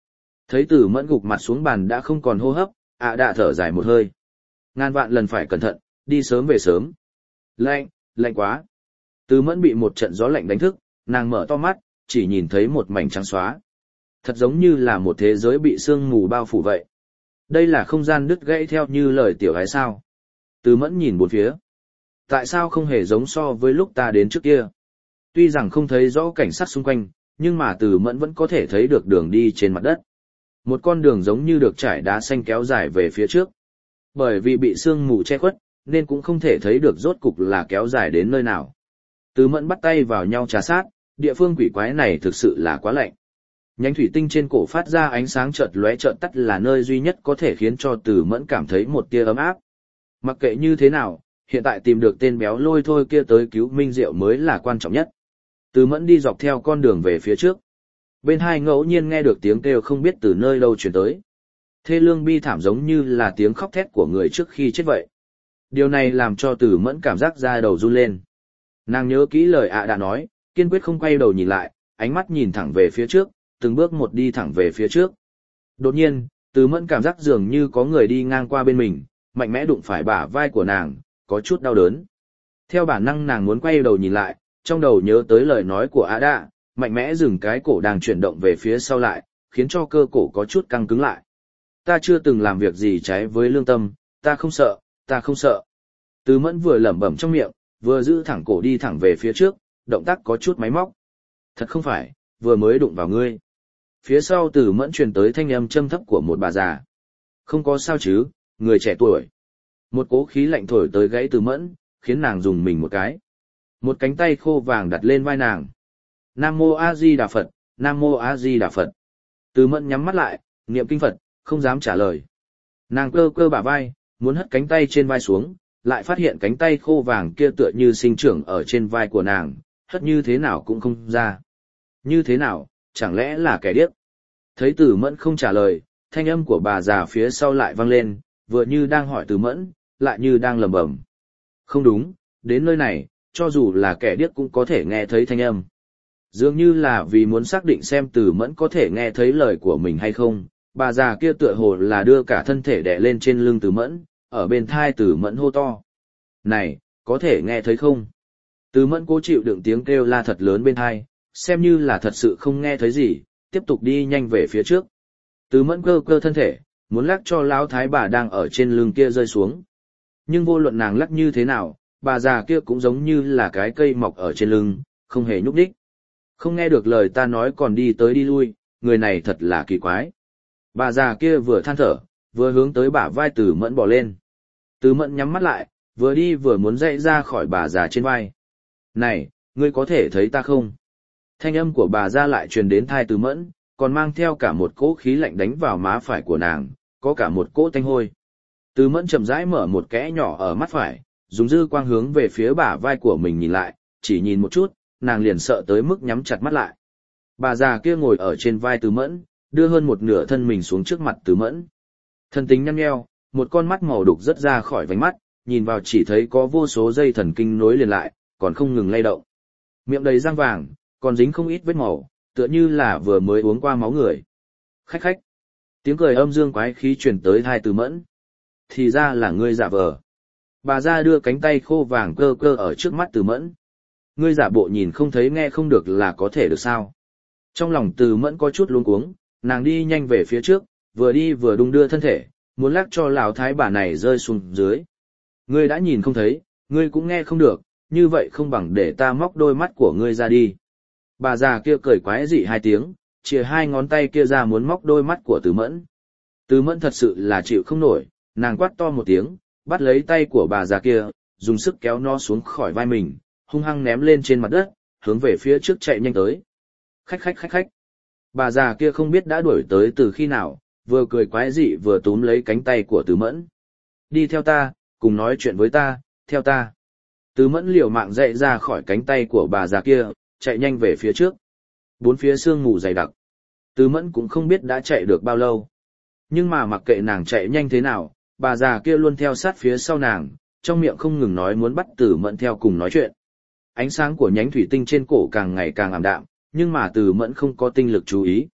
Thấy Từ Mẫn gục mặt xuống bàn đã không còn hô hấp, ạ đã thở dài một hơi. Ngàn vạn lần phải cẩn thận, đi sớm về sớm. Lạnh, lạnh quá. Từ Mẫn bị một trận gió lạnh đánh thức, nàng mở to mắt, chỉ nhìn thấy một mảnh trắng xóa. Thật giống như là một thế giới bị sương mù bao phủ vậy. Đây là không gian đứt gãy theo như lời tiểu gái sao. Từ Mẫn nhìn bốn phía. Tại sao không hề giống so với lúc ta đến trước kia? Tuy rằng không thấy rõ cảnh sát xung quanh, nhưng mà Từ Mẫn vẫn có thể thấy được đường đi trên mặt đất. Một con đường giống như được trải đá xanh kéo dài về phía trước. Bởi vì bị sương mù che khuất, nên cũng không thể thấy được rốt cục là kéo dài đến nơi nào. Từ Mẫn bắt tay vào nhau trà sát, địa phương quỷ quái này thực sự là quá lạnh. Nhánh thủy tinh trên cổ phát ra ánh sáng chợt lóe chợt tắt là nơi duy nhất có thể khiến cho Từ Mẫn cảm thấy một tia ấm áp. Mặc kệ như thế nào, hiện tại tìm được tên béo lôi thôi kia tới cứu Minh Diệu mới là quan trọng nhất. Từ Mẫn đi dọc theo con đường về phía trước. Bên hai ngẫu nhiên nghe được tiếng kêu không biết từ nơi đâu truyền tới. Thê lương bi thảm giống như là tiếng khóc thét của người trước khi chết vậy. Điều này làm cho Từ Mẫn cảm giác da đầu run lên. Nàng nhớ kỹ lời ạ đã nói, kiên quyết không quay đầu nhìn lại, ánh mắt nhìn thẳng về phía trước, từng bước một đi thẳng về phía trước. Đột nhiên, Từ Mẫn cảm giác dường như có người đi ngang qua bên mình, mạnh mẽ đụng phải bả vai của nàng, có chút đau đớn. Theo bản năng nàng muốn quay đầu nhìn lại, trong đầu nhớ tới lời nói của ạ đã, mạnh mẽ dừng cái cổ đang chuyển động về phía sau lại, khiến cho cơ cổ có chút căng cứng lại. Ta chưa từng làm việc gì trái với lương tâm, ta không sợ, ta không sợ. Từ Mẫn vừa lẩm bẩm trong miệng, vừa giữ thẳng cổ đi thẳng về phía trước, động tác có chút máy móc. Thật không phải, vừa mới đụng vào ngươi. Phía sau Từ Mẫn truyền tới thanh âm châm thấp của một bà già. Không có sao chứ, người trẻ tuổi. Một cỗ khí lạnh thổi tới gãy Từ Mẫn, khiến nàng dùng mình một cái. Một cánh tay khô vàng đặt lên vai nàng. Nam Mô A Di Đà Phật, Nam Mô A Di Đà Phật. Từ Mẫn nhắm mắt lại, niệm kinh Phật, không dám trả lời. Nàng cơ cơ bả vai, muốn hất cánh tay trên vai xuống, lại phát hiện cánh tay khô vàng kia tựa như sinh trưởng ở trên vai của nàng, hất như thế nào cũng không ra. Như thế nào, chẳng lẽ là kẻ điếc? Thấy Từ Mẫn không trả lời, thanh âm của bà già phía sau lại vang lên, vừa như đang hỏi Từ Mẫn, lại như đang lẩm bẩm. Không đúng, đến nơi này, cho dù là kẻ điếc cũng có thể nghe thấy thanh âm. Dường như là vì muốn xác định xem Từ Mẫn có thể nghe thấy lời của mình hay không, bà già kia tựa hồ là đưa cả thân thể đè lên trên lưng Từ Mẫn, ở bên thai Từ Mẫn hô to. Này, có thể nghe thấy không? Từ Mẫn cố chịu đựng tiếng kêu la thật lớn bên thai, xem như là thật sự không nghe thấy gì, tiếp tục đi nhanh về phía trước. Từ Mẫn cơ cơ thân thể, muốn lắc cho lão thái bà đang ở trên lưng kia rơi xuống. Nhưng vô luận nàng lắc như thế nào, bà già kia cũng giống như là cái cây mọc ở trên lưng, không hề nhúc đích. Không nghe được lời ta nói còn đi tới đi lui, người này thật là kỳ quái. Bà già kia vừa than thở, vừa hướng tới bả vai Từ Mẫn bỏ lên. Từ Mẫn nhắm mắt lại, vừa đi vừa muốn dậy ra khỏi bà già trên vai. Này, ngươi có thể thấy ta không? Thanh âm của bà già lại truyền đến tai Từ Mẫn, còn mang theo cả một cỗ khí lạnh đánh vào má phải của nàng, có cả một cỗ tanh hôi. Từ Mẫn chậm rãi mở một kẽ nhỏ ở mắt phải, dùng dư quang hướng về phía bả vai của mình nhìn lại, chỉ nhìn một chút, nàng liền sợ tới mức nhắm chặt mắt lại. Bà già kia ngồi ở trên vai Từ Mẫn, đưa hơn một nửa thân mình xuống trước mặt Từ Mẫn. Thân tính nhăn nheo, một con mắt màu đục rớt ra khỏi vành mắt, nhìn vào chỉ thấy có vô số dây thần kinh nối liền lại, còn không ngừng lay động. Miệng đầy răng vàng, còn dính không ít vết màu, tựa như là vừa mới uống qua máu người. Khách khách. Tiếng cười âm dương quái khí truyền tới tai Từ Mẫn. Thì ra là ngươi giả vờ. Bà già đưa cánh tay khô vàng cơ cơ ở trước mắt Từ Mẫn. Ngươi giả bộ nhìn không thấy nghe không được là có thể được sao? Trong lòng Từ Mẫn có chút luống cuống, nàng đi nhanh về phía trước, vừa đi vừa đung đưa thân thể, muốn lắc cho lão thái bà này rơi xuống dưới. Ngươi đã nhìn không thấy, ngươi cũng nghe không được, như vậy không bằng để ta móc đôi mắt của ngươi ra đi. Bà già kia cười quái dị hai tiếng, chìa hai ngón tay kia ra muốn móc đôi mắt của Từ Mẫn. Từ Mẫn thật sự là chịu không nổi, nàng quát to một tiếng, bắt lấy tay của bà già kia, dùng sức kéo nó xuống khỏi vai mình, hung hăng ném lên trên mặt đất, hướng về phía trước chạy nhanh tới. Khách khách khách khách. Bà già kia không biết đã đuổi tới từ khi nào, vừa cười quái dị vừa túm lấy cánh tay của Từ Mẫn. Đi theo ta, cùng nói chuyện với ta, theo ta. Từ Mẫn liều mạng dậy ra khỏi cánh tay của bà già kia, chạy nhanh về phía trước. Bốn phía sương mù dày đặc. Từ Mẫn cũng không biết đã chạy được bao lâu. Nhưng mà mặc kệ nàng chạy nhanh thế nào, bà già kia luôn theo sát phía sau nàng, trong miệng không ngừng nói muốn bắt Từ Mẫn theo cùng nói chuyện. Ánh sáng của nhánh thủy tinh trên cổ càng ngày càng ảm đạm, nhưng mà Từ Mẫn không có tinh lực chú ý.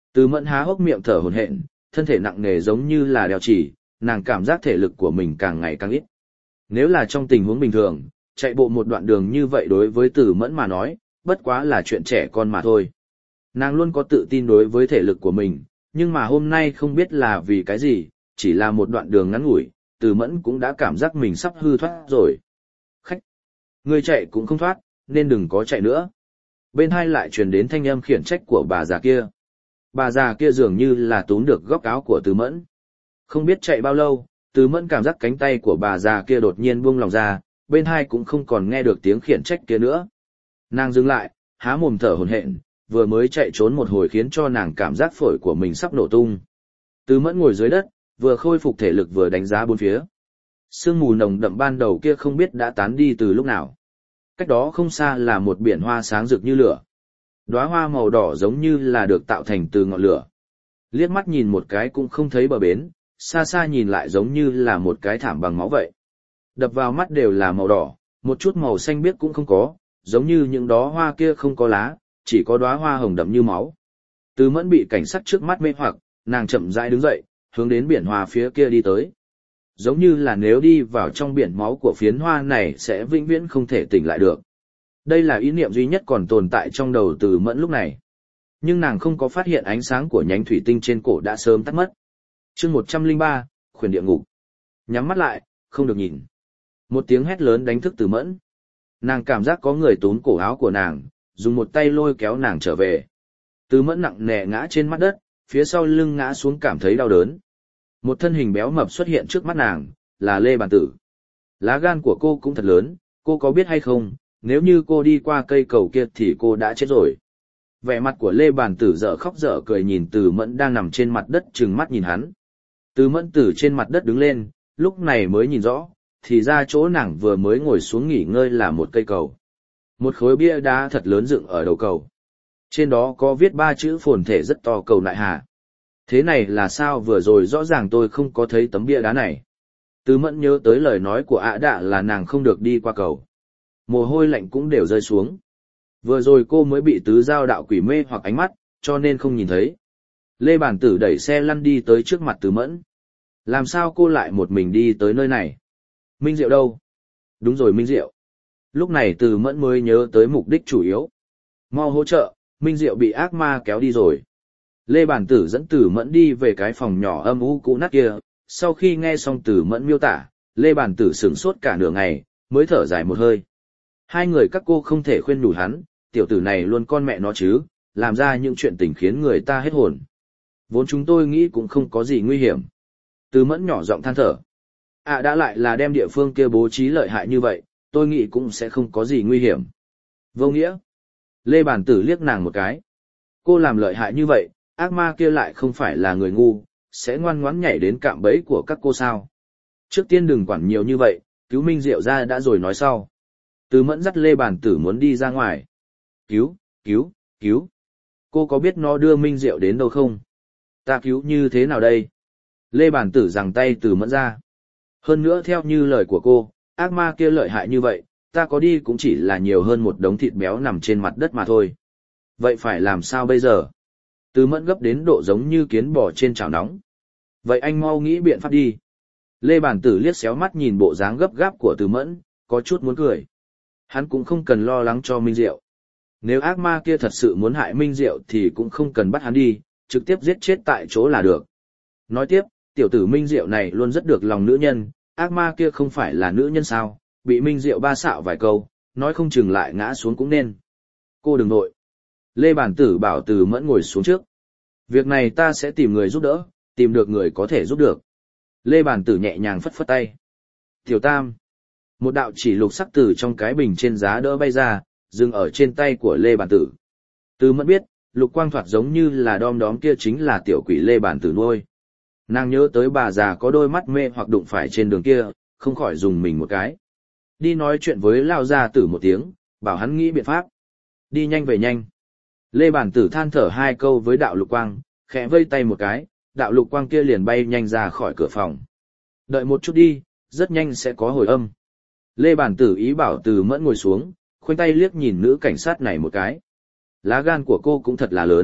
Từ Mẫn há hốc miệng thở hổn hển, thân thể nặng nề giống như là đeo chỉ, nàng cảm giác thể lực của mình càng ngày càng ít. Nếu là trong tình huống bình thường, chạy bộ một đoạn đường như vậy đối với Từ Mẫn mà nói, bất quá là chuyện trẻ con mà thôi. Nàng luôn có tự tin đối với thể lực của mình, nhưng mà hôm nay không biết là vì cái gì, chỉ là một đoạn đường ngắn ngủi, Từ Mẫn cũng đã cảm giác mình sắp hư thoát rồi. Khách! Người chạy cũng không thoát, nên đừng có chạy nữa. Bên hai lại truyền đến thanh âm khiển trách của bà già kia. Bà già kia dường như là túm được góc áo của Từ Mẫn. Không biết chạy bao lâu, Từ Mẫn cảm giác cánh tay của bà già kia đột nhiên buông lòng ra, bên hai cũng không còn nghe được tiếng khiển trách kia nữa. Nàng dừng lại, há mồm thở hổn hển, vừa mới chạy trốn một hồi khiến cho nàng cảm giác phổi của mình sắp nổ tung. Từ Mẫn ngồi dưới đất, vừa khôi phục thể lực vừa đánh giá bốn phía. Sương mù nồng đậm ban đầu kia không biết đã tán đi từ lúc nào. Cách đó không xa là một biển hoa sáng rực như lửa. Đóa hoa màu đỏ giống như là được tạo thành từ ngọn lửa. Liếc mắt nhìn một cái cũng không thấy bờ bến, xa xa nhìn lại giống như là một cái thảm bằng máu vậy. Đập vào mắt đều là màu đỏ, một chút màu xanh biếc cũng không có, giống như những đóa hoa kia không có lá, chỉ có đóa hoa hồng đậm như máu. Từ Mẫn bị cảnh sắc trước mắt mê hoặc, nàng chậm rãi đứng dậy, hướng đến biển hoa phía kia đi tới. Giống như là nếu đi vào trong biển máu của phiến hoa này sẽ vĩnh viễn không thể tỉnh lại được. Đây là ý niệm duy nhất còn tồn tại trong đầu Từ Mẫn lúc này. Nhưng nàng không có phát hiện ánh sáng của nhánh thủy tinh trên cổ đã sớm tắt mất. Chương một trăm lẻ ba, Khuyển địa ngục. Nhắm mắt lại, không được nhìn. Một tiếng hét lớn đánh thức Từ Mẫn. Nàng cảm giác có người túm cổ áo của nàng, dùng một tay lôi kéo nàng trở về. Từ Mẫn nặng nề ngã trên mặt đất, phía sau lưng ngã xuống cảm thấy đau đớn. Một thân hình béo mập xuất hiện trước mắt nàng, là Lê Bàn Tử. Lá gan của cô cũng thật lớn, cô có biết hay không, nếu như cô đi qua cây cầu kia thì cô đã chết rồi. Vẻ mặt của Lê Bàn Tử dở khóc dở cười nhìn Từ Mẫn đang nằm trên mặt đất trừng mắt nhìn hắn. Từ Mẫn từ trên mặt đất đứng lên, lúc này mới nhìn rõ, thì ra chỗ nàng vừa mới ngồi xuống nghỉ ngơi là một cây cầu. Một khối bia đá thật lớn dựng ở đầu cầu. Trên đó có viết ba chữ phồn thể rất to cầu nại hà. Thế này là sao vừa rồi rõ ràng tôi không có thấy tấm bia đá này. Từ Mẫn nhớ tới lời nói của ạ đạ là nàng không được đi qua cầu. Mồ hôi lạnh cũng đều rơi xuống. Vừa rồi cô mới bị tứ giao đạo quỷ mê hoặc ánh mắt, cho nên không nhìn thấy. Lê Bản Tử đẩy xe lăn đi tới trước mặt Từ Mẫn. Làm sao cô lại một mình đi tới nơi này? Minh Diệu đâu? Đúng rồi Minh Diệu. Lúc này Từ Mẫn mới nhớ tới mục đích chủ yếu. Mau hỗ trợ, Minh Diệu bị ác ma kéo đi rồi. Lê Bản Tử dẫn Từ Mẫn đi về cái phòng nhỏ âm u cũ nát kia. Sau khi nghe xong Từ Mẫn miêu tả, Lê Bản Tử sửng sốt cả nửa ngày, mới thở dài một hơi. Hai người các cô không thể khuyên nhủ hắn, tiểu tử này luôn con mẹ nó chứ, làm ra những chuyện tình khiến người ta hết hồn. Vốn chúng tôi nghĩ cũng không có gì nguy hiểm. Từ Mẫn nhỏ giọng than thở. À đã lại là đem địa phương kia bố trí lợi hại như vậy, tôi nghĩ cũng sẽ không có gì nguy hiểm. Vô nghĩa. Lê Bản Tử liếc nàng một cái. Cô làm lợi hại như vậy, ác ma kia lại không phải là người ngu, sẽ ngoan ngoãn nhảy đến cạm bẫy của các cô sao. Trước tiên đừng quản nhiều như vậy, cứu Minh Diệu ra đã rồi nói sau. Từ Mẫn dắt Lê Bản Tử muốn đi ra ngoài. Cứu, cứu, cứu. Cô có biết nó đưa Minh Diệu đến đâu không? Ta cứu như thế nào đây? Lê Bản Tử giằng tay Từ Mẫn ra. Hơn nữa theo như lời của cô, ác ma kia lợi hại như vậy, ta có đi cũng chỉ là nhiều hơn một đống thịt béo nằm trên mặt đất mà thôi. Vậy phải làm sao bây giờ? Từ Mẫn gấp đến độ giống như kiến bò trên chảo nóng. Vậy anh mau nghĩ biện pháp đi. Lê Bản Tử liếc xéo mắt nhìn bộ dáng gấp gáp của Từ Mẫn, có chút muốn cười. Hắn cũng không cần lo lắng cho Minh Diệu. Nếu ác ma kia thật sự muốn hại Minh Diệu thì cũng không cần bắt hắn đi, trực tiếp giết chết tại chỗ là được. Nói tiếp, tiểu tử Minh Diệu này luôn rất được lòng nữ nhân, ác ma kia không phải là nữ nhân sao, bị Minh Diệu ba xạo vài câu, nói không chừng lại ngã xuống cũng nên. Cô đừng nội. Lê Bản Tử bảo Từ Mẫn ngồi xuống trước. Việc này ta sẽ tìm người giúp đỡ, tìm được người có thể giúp được. Lê Bản Tử nhẹ nhàng phất phất tay. Tiểu Tam. Một đạo chỉ lục sắc từ trong cái bình trên giá đỡ bay ra, dừng ở trên tay của Lê Bản Tử. Từ Mẫn biết, lục quang thoạt giống như là đom đóm kia chính là tiểu quỷ Lê Bản Tử nuôi. Nàng nhớ tới bà già có đôi mắt mê hoặc đụng phải trên đường kia, không khỏi dùng mình một cái. Đi nói chuyện với Lao Gia Tử một tiếng, bảo hắn nghĩ biện pháp. Đi nhanh về nhanh. Lê Bản Tử than thở hai câu với đạo lục quang, khẽ vây tay một cái, đạo lục quang kia liền bay nhanh ra khỏi cửa phòng. Đợi một chút đi, rất nhanh sẽ có hồi âm. Lê Bản Tử ý bảo Từ Mẫn ngồi xuống, khoanh tay liếc nhìn nữ cảnh sát này một cái. Lá gan của cô cũng thật là lớn,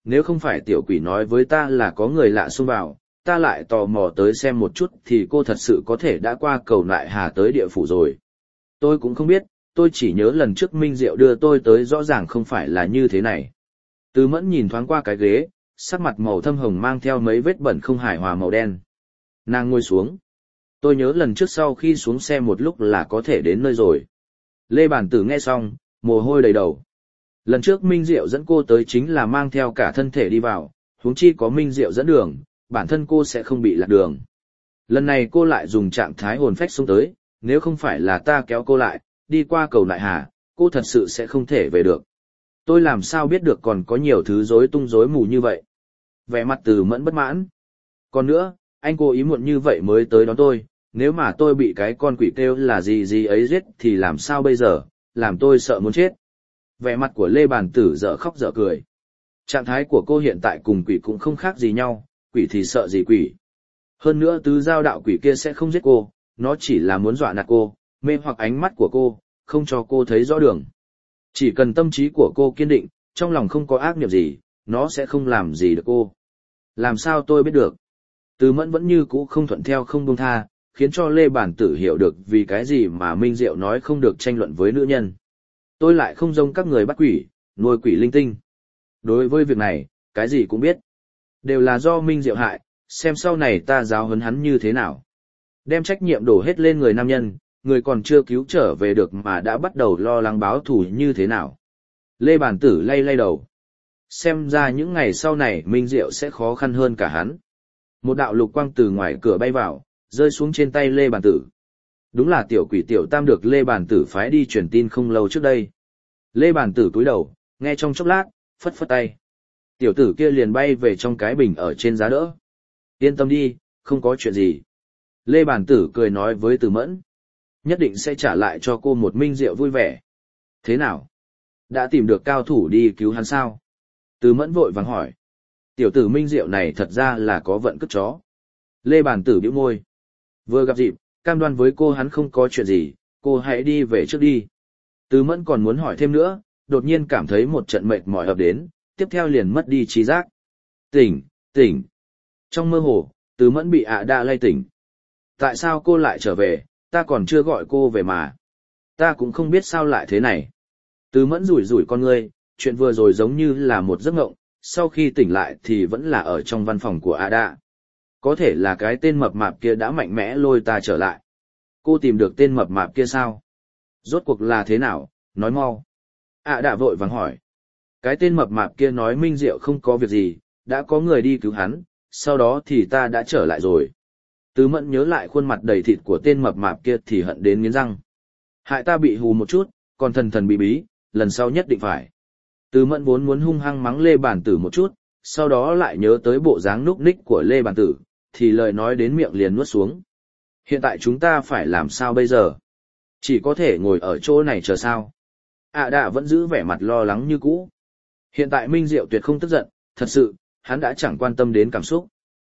nếu không phải tiểu quỷ nói với ta là có người lạ xông vào, ta lại tò mò tới xem một chút thì cô thật sự có thể đã qua cầu nại hà tới địa phủ rồi. Tôi cũng không biết, tôi chỉ nhớ lần trước Minh Diệu đưa tôi tới rõ ràng không phải là như thế này. Từ Mẫn nhìn thoáng qua cái ghế, sắc mặt màu thâm hồng mang theo mấy vết bẩn không hài hòa màu đen. Nàng ngồi xuống. Tôi nhớ lần trước sau khi xuống xe một lúc là có thể đến nơi rồi. Lê Bản Tử nghe xong, mồ hôi đầy đầu. Lần trước Minh Diệu dẫn cô tới chính là mang theo cả thân thể đi vào, huống chi có Minh Diệu dẫn đường, bản thân cô sẽ không bị lạc đường. Lần này cô lại dùng trạng thái hồn phách xuống tới, nếu không phải là ta kéo cô lại, đi qua cầu nại hà, cô thật sự sẽ không thể về được. Tôi làm sao biết được còn có nhiều thứ rối tung rối mù như vậy. Vẻ mặt Từ Mẫn bất mãn. Còn nữa, anh cố ý muộn như vậy mới tới đón tôi, nếu mà tôi bị cái con quỷ kêu là gì gì ấy giết thì làm sao bây giờ, làm tôi sợ muốn chết. Vẻ mặt của Lê Bàn Tử dở khóc dở cười. Trạng thái của cô hiện tại cùng quỷ cũng không khác gì nhau, quỷ thì sợ gì quỷ. Hơn nữa tứ giao đạo quỷ kia sẽ không giết cô, nó chỉ là muốn dọa nạt cô, mê hoặc ánh mắt của cô, không cho cô thấy rõ đường. Chỉ cần tâm trí của cô kiên định, trong lòng không có ác niệm gì, nó sẽ không làm gì được cô. Làm sao tôi biết được? Từ Mẫn vẫn như cũ không thuận theo không buông tha, khiến cho Lê Bản Tử hiểu được vì cái gì mà Minh Diệu nói không được tranh luận với nữ nhân. Tôi lại không giống các người bắt quỷ, nuôi quỷ linh tinh. Đối với việc này, cái gì cũng biết. Đều là do Minh Diệu hại, xem sau này ta giáo huấn hắn như thế nào. Đem trách nhiệm đổ hết lên người nam nhân, người còn chưa cứu trở về được mà đã bắt đầu lo lắng báo thù như thế nào. Lê Bản Tử lay lay đầu. Xem ra những ngày sau này Minh Diệu sẽ khó khăn hơn cả hắn. Một đạo lục quang từ ngoài cửa bay vào, rơi xuống trên tay Lê Bản Tử. Đúng là tiểu quỷ tiểu tam được Lê Bản Tử phái đi truyền tin không lâu trước đây. Lê Bản Tử cúi đầu, nghe trong chốc lát, phất phất tay. Tiểu tử kia liền bay về trong cái bình ở trên giá đỡ. Yên tâm đi, không có chuyện gì. Lê Bản Tử cười nói với Từ Mẫn. Nhất định sẽ trả lại cho cô một Minh Diệu vui vẻ. Thế nào? Đã tìm được cao thủ đi cứu hắn sao? Từ Mẫn vội vàng hỏi. Tiểu tử Minh Diệu này thật ra là có vận cất chó. Lê Bản Tử bĩu môi. Vừa gặp dịp, cam đoan với cô hắn không có chuyện gì, cô hãy đi về trước đi. Từ Mẫn còn muốn hỏi thêm nữa, đột nhiên cảm thấy một trận mệt mỏi ập đến, tiếp theo liền mất đi trí giác. Tỉnh, tỉnh. Trong mơ hồ, Từ Mẫn bị ạ đa lay tỉnh. Tại sao cô lại trở về, ta còn chưa gọi cô về mà. Ta cũng không biết sao lại thế này. Từ Mẫn rủi rủi con ngươi, chuyện vừa rồi giống như là một giấc ngộng, sau khi tỉnh lại thì vẫn là ở trong văn phòng của ạ đa. Có thể là cái tên mập mạp kia đã mạnh mẽ lôi ta trở lại. Cô tìm được tên mập mạp kia sao? Rốt cuộc là thế nào, nói mau. ạ đa vội vàng hỏi. Cái tên mập mạp kia nói Minh Diệu không có việc gì, đã có người đi cứu hắn, sau đó thì ta đã trở lại rồi. Từ Mẫn nhớ lại khuôn mặt đầy thịt của tên mập mạp kia thì hận đến nghiến răng. Hại ta bị hù một chút, còn thần thần bí bí, lần sau nhất định phải. Từ Mẫn vốn muốn hung hăng mắng Lê Bản Tử một chút, sau đó lại nhớ tới bộ dáng núc ních của Lê Bản Tử, thì lời nói đến miệng liền nuốt xuống. Hiện tại chúng ta phải làm sao bây giờ? Chỉ có thể ngồi ở chỗ này chờ sao? ạ đạ vẫn giữ vẻ mặt lo lắng như cũ. Hiện tại Minh Diệu tuyệt không tức giận, thật sự, hắn đã chẳng quan tâm đến cảm xúc.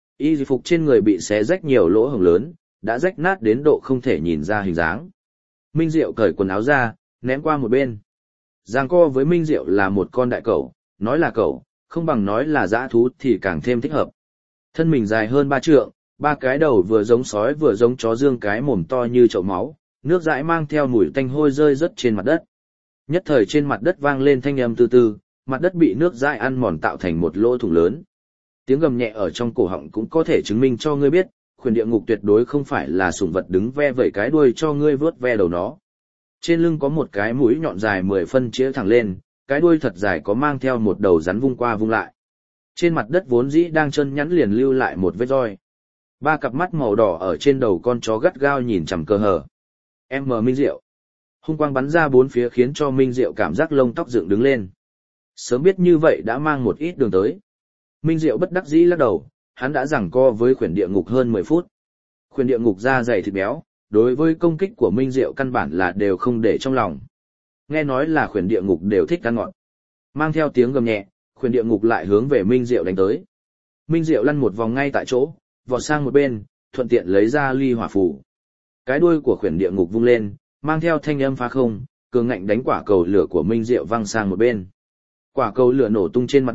Y phục trên người bị xé rách nhiều lỗ hổng lớn, đã rách nát đến độ không thể nhìn ra hình dáng. Minh Diệu cởi quần áo ra, ném qua một bên. Giang co với Minh Diệu là một con đại cẩu, nói là cẩu, không bằng nói là dã thú thì càng thêm thích hợp. Thân mình dài hơn ba trượng, ba cái đầu vừa giống sói vừa giống chó dương, cái mồm to như chậu máu, nước dãi mang theo mùi tanh hôi rơi rớt trên mặt đất. Nhất thời trên mặt đất vang lên thanh âm từ từ, mặt đất bị nước dãi ăn mòn tạo thành một lỗ thủng lớn. Tiếng gầm nhẹ ở trong cổ họng cũng có thể chứng minh cho ngươi biết, khuyển địa ngục tuyệt đối không phải là sủng vật đứng ve vẩy cái đuôi cho ngươi vớt ve đầu nó. Trên lưng có một cái mũi nhọn dài mười phân chĩa thẳng lên, cái đuôi thật dài có mang theo một đầu rắn vung qua vung lại. Trên mặt đất vốn dĩ đang chân nhẵn liền lưu lại một vết roi. Ba cặp mắt màu đỏ ở trên đầu con chó gắt gao nhìn chằm cơ hở. Em mờ Minh Diệu. Hung quang bắn ra bốn phía khiến cho Minh Diệu cảm giác lông tóc dựng đứng lên. Sớm biết như vậy đã mang một ít đường tới. Minh Diệu bất đắc dĩ lắc đầu, hắn đã giằng co với khuyển địa ngục hơn mười phút. Khuyển địa ngục da dày thịt béo, đối với công kích của Minh Diệu căn bản là đều không để trong lòng. Nghe nói là khuyển địa ngục đều thích ăn ngọt. Mang theo tiếng gầm nhẹ, khuyển địa ngục lại hướng về Minh Diệu đánh tới. Minh Diệu lăn một vòng ngay tại chỗ, vọt sang một bên, thuận tiện lấy ra ly hỏa phù. Cái đuôi của khuyển địa ngục vung lên, mang theo thanh âm phá không, cường ngạnh đánh quả cầu lửa của Minh Diệu văng sang một bên. Quả cầu lửa nổ tung trên mặt đất,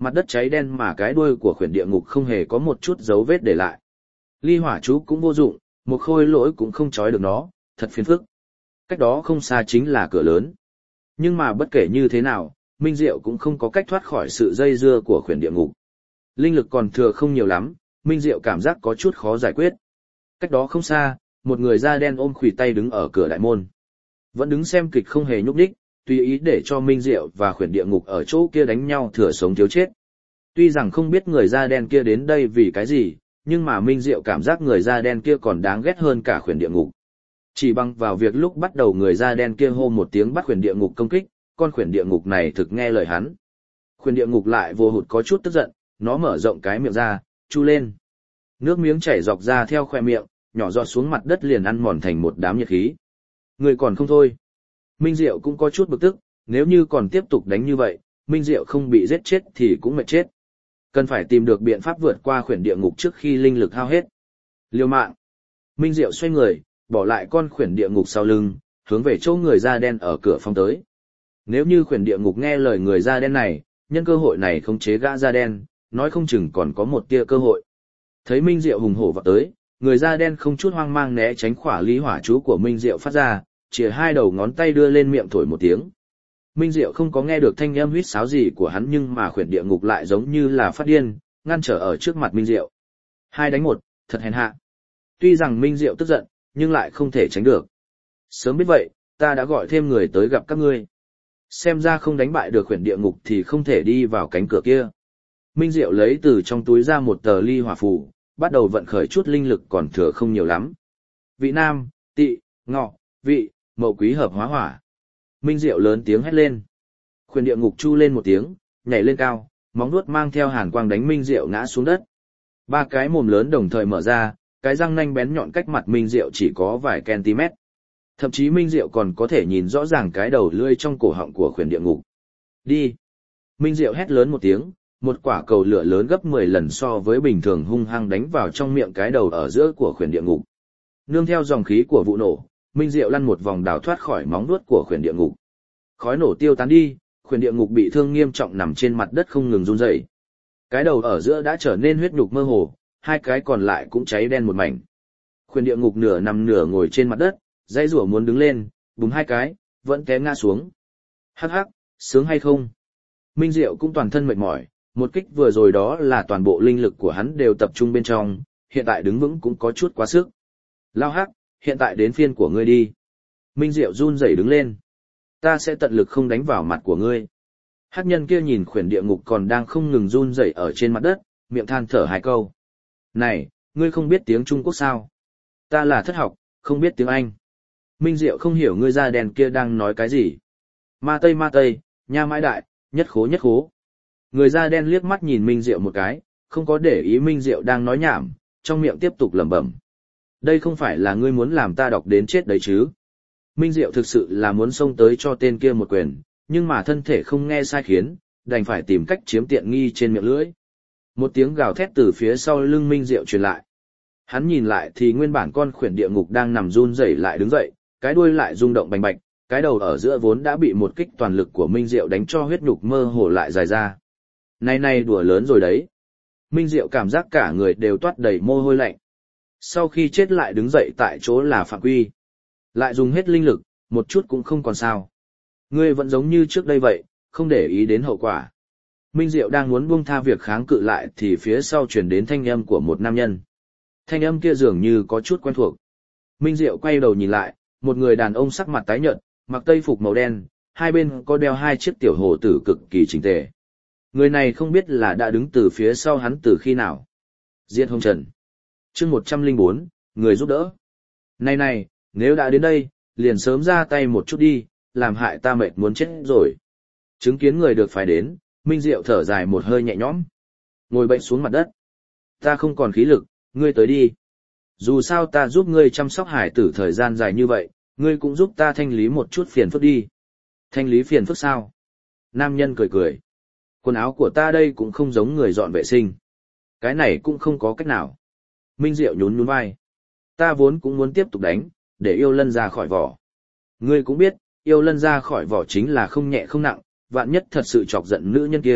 Mặt đất cháy đen mà cái đuôi của khuyển địa ngục không hề có một chút dấu vết để lại. Ly hỏa chú cũng vô dụng, một khôi lỗi cũng không trói được nó, thật phiền phức. Cách đó không xa chính là cửa lớn. Nhưng mà bất kể như thế nào, Minh Diệu cũng không có cách thoát khỏi sự dây dưa của khuyển địa ngục. Linh lực còn thừa không nhiều lắm, Minh Diệu cảm giác có chút khó giải quyết. Cách đó không xa, một người da đen ôm khuỷu tay đứng ở cửa đại môn. Vẫn đứng xem kịch không hề nhúc nhích, tùy ý để cho Minh Diệu và khuyển địa ngục ở chỗ kia đánh nhau thừa sống thiếu chết. Tuy rằng không biết người da đen kia đến đây vì cái gì, nhưng mà Minh Diệu cảm giác người da đen kia còn đáng ghét hơn cả khuyển địa ngục. Chỉ bằng vào việc lúc bắt đầu người da đen kia hô một tiếng bắt khuyển địa ngục công kích, con khuyển địa ngục này thực nghe lời hắn. Khuyển địa ngục lại vô hụt có chút tức giận, nó mở rộng cái miệng ra, chu lên. Nước miếng chảy dọc ra theo khoe miệng, nhỏ giọt xuống mặt đất liền ăn mòn thành một đám nhiệt khí. Người còn không thôi. Minh Diệu cũng có chút bực tức, nếu như còn tiếp tục đánh như vậy, Minh Diệu không bị giết chết thì cũng mệt chết. Cần phải tìm được biện pháp vượt qua khuyển địa ngục trước khi linh lực hao hết. Liều mạng. Minh Diệu xoay người, bỏ lại con khuyển địa ngục sau lưng, hướng về chỗ người da đen ở cửa phong tới. Nếu như khuyển địa ngục nghe lời người da đen này, nhân cơ hội này khống chế gã da đen, nói không chừng còn có một tia cơ hội. Thấy Minh Diệu hùng hổ vọt tới, người da đen không chút hoang mang né tránh khỏa ly hỏa chú của Minh Diệu phát ra, chìa hai đầu ngón tay đưa lên miệng thổi một tiếng. Minh Diệu không có nghe được thanh âm huýt sáo gì của hắn, nhưng mà khuyển địa ngục lại giống như là phát điên, ngăn trở ở trước mặt Minh Diệu. Hai đánh một, thật hèn hạ. Tuy rằng Minh Diệu tức giận, nhưng lại không thể tránh được. Sớm biết vậy, ta đã gọi thêm người tới gặp các ngươi. Xem ra không đánh bại được khuyển địa ngục thì không thể đi vào cánh cửa kia. Minh Diệu lấy từ trong túi ra một tờ ly hỏa phù, bắt đầu vận khởi chút linh lực còn thừa không nhiều lắm. Vị nam, tị, ngọ, vị, mậu quý hợp hóa hỏa. Minh Diệu lớn tiếng hét lên. Khuyển địa ngục chu lên một tiếng, nhảy lên cao, móng vuốt mang theo hàn quang đánh Minh Diệu ngã xuống đất. Ba cái mồm lớn đồng thời mở ra, cái răng nanh bén nhọn cách mặt Minh Diệu chỉ có vài cm. Thậm chí Minh Diệu còn có thể nhìn rõ ràng cái đầu lưỡi trong cổ họng của khuyển địa ngục. Đi! Minh Diệu hét lớn một tiếng, một quả cầu lửa lớn gấp mười lần so với bình thường hung hăng đánh vào trong miệng cái đầu ở giữa của khuyển địa ngục. Nương theo dòng khí của vụ nổ, Minh Diệu lăn một vòng đào thoát khỏi móng vuốt của khuyển địa ngục. Khói nổ tiêu tán đi, khuyển địa ngục bị thương nghiêm trọng nằm trên mặt đất không ngừng run rẩy. Cái đầu ở giữa đã trở nên huyết nhục mơ hồ, hai cái còn lại cũng cháy đen một mảnh. Khuyển địa ngục nửa nằm nửa ngồi trên mặt đất, dãy rủa muốn đứng lên, búng hai cái, vẫn té ngã xuống. Hắc hắc, sướng hay không? Minh Diệu cũng toàn thân mệt mỏi, một kích vừa rồi đó là toàn bộ linh lực của hắn đều tập trung bên trong, hiện tại đứng vững cũng có chút quá sức. Lao hắc, hiện tại đến phiên của ngươi đi. Minh Diệu run rẩy đứng lên. Ta sẽ tận lực không đánh vào mặt của ngươi. Hắc nhân kia nhìn khuyển địa ngục còn đang không ngừng run rẩy ở trên mặt đất, miệng than thở hai câu. Này, ngươi không biết tiếng Trung Quốc sao? Ta là thất học, không biết tiếng Anh. Minh Diệu không hiểu ngươi da đen kia đang nói cái gì. Ma Tây Ma Tây, nha mãi đại, nhất khố nhất khố. Người da đen liếc mắt nhìn Minh Diệu một cái, không có để ý Minh Diệu đang nói nhảm, trong miệng tiếp tục lẩm bẩm. Đây không phải là ngươi muốn làm ta đọc đến chết đấy chứ. Minh Diệu thực sự là muốn xông tới cho tên kia một quyền, nhưng mà thân thể không nghe sai khiến, đành phải tìm cách chiếm tiện nghi trên miệng lưỡi. Một tiếng gào thét từ phía sau lưng Minh Diệu truyền lại. Hắn nhìn lại thì nguyên bản con khuyển địa ngục đang nằm run rẩy lại đứng dậy, cái đuôi lại rung động bành bạch, cái đầu ở giữa vốn đã bị một kích toàn lực của Minh Diệu đánh cho huyết nhục mơ hồ lại dài ra. Này này đùa lớn rồi đấy. Minh Diệu cảm giác cả người đều toát đầy mồ hôi lạnh. Sau khi chết lại đứng dậy tại chỗ là phạm quy. Lại dùng hết linh lực, một chút cũng không còn sao. Ngươi vẫn giống như trước đây vậy, không để ý đến hậu quả. Minh Diệu đang muốn buông tha việc kháng cự lại thì phía sau truyền đến thanh âm của một nam nhân. Thanh âm kia dường như có chút quen thuộc. Minh Diệu quay đầu nhìn lại, một người đàn ông sắc mặt tái nhợt, mặc tây phục màu đen, hai bên có đeo hai chiếc tiểu hồ tử cực kỳ chỉnh tề. Người này không biết là đã đứng từ phía sau hắn từ khi nào. Diệt Hồng Trần. Chương một trăm lẻ bốn, người giúp đỡ. Này này, nếu đã đến đây, liền sớm ra tay một chút đi, làm hại ta mệt muốn chết rồi. Chứng kiến người được phải đến, Minh Diệu thở dài một hơi nhẹ nhõm. Ngồi bệnh xuống mặt đất. Ta không còn khí lực, ngươi tới đi. Dù sao ta giúp ngươi chăm sóc hải tử thời gian dài như vậy, ngươi cũng giúp ta thanh lý một chút phiền phức đi. Thanh lý phiền phức sao? Nam nhân cười cười. Quần áo của ta đây cũng không giống người dọn vệ sinh. Cái này cũng không có cách nào. Minh Diệu nhún nhún vai. Ta vốn cũng muốn tiếp tục đánh, để yêu lân ra khỏi vỏ. Ngươi cũng biết, yêu lân ra khỏi vỏ chính là không nhẹ không nặng, vạn nhất thật sự chọc giận nữ nhân kia,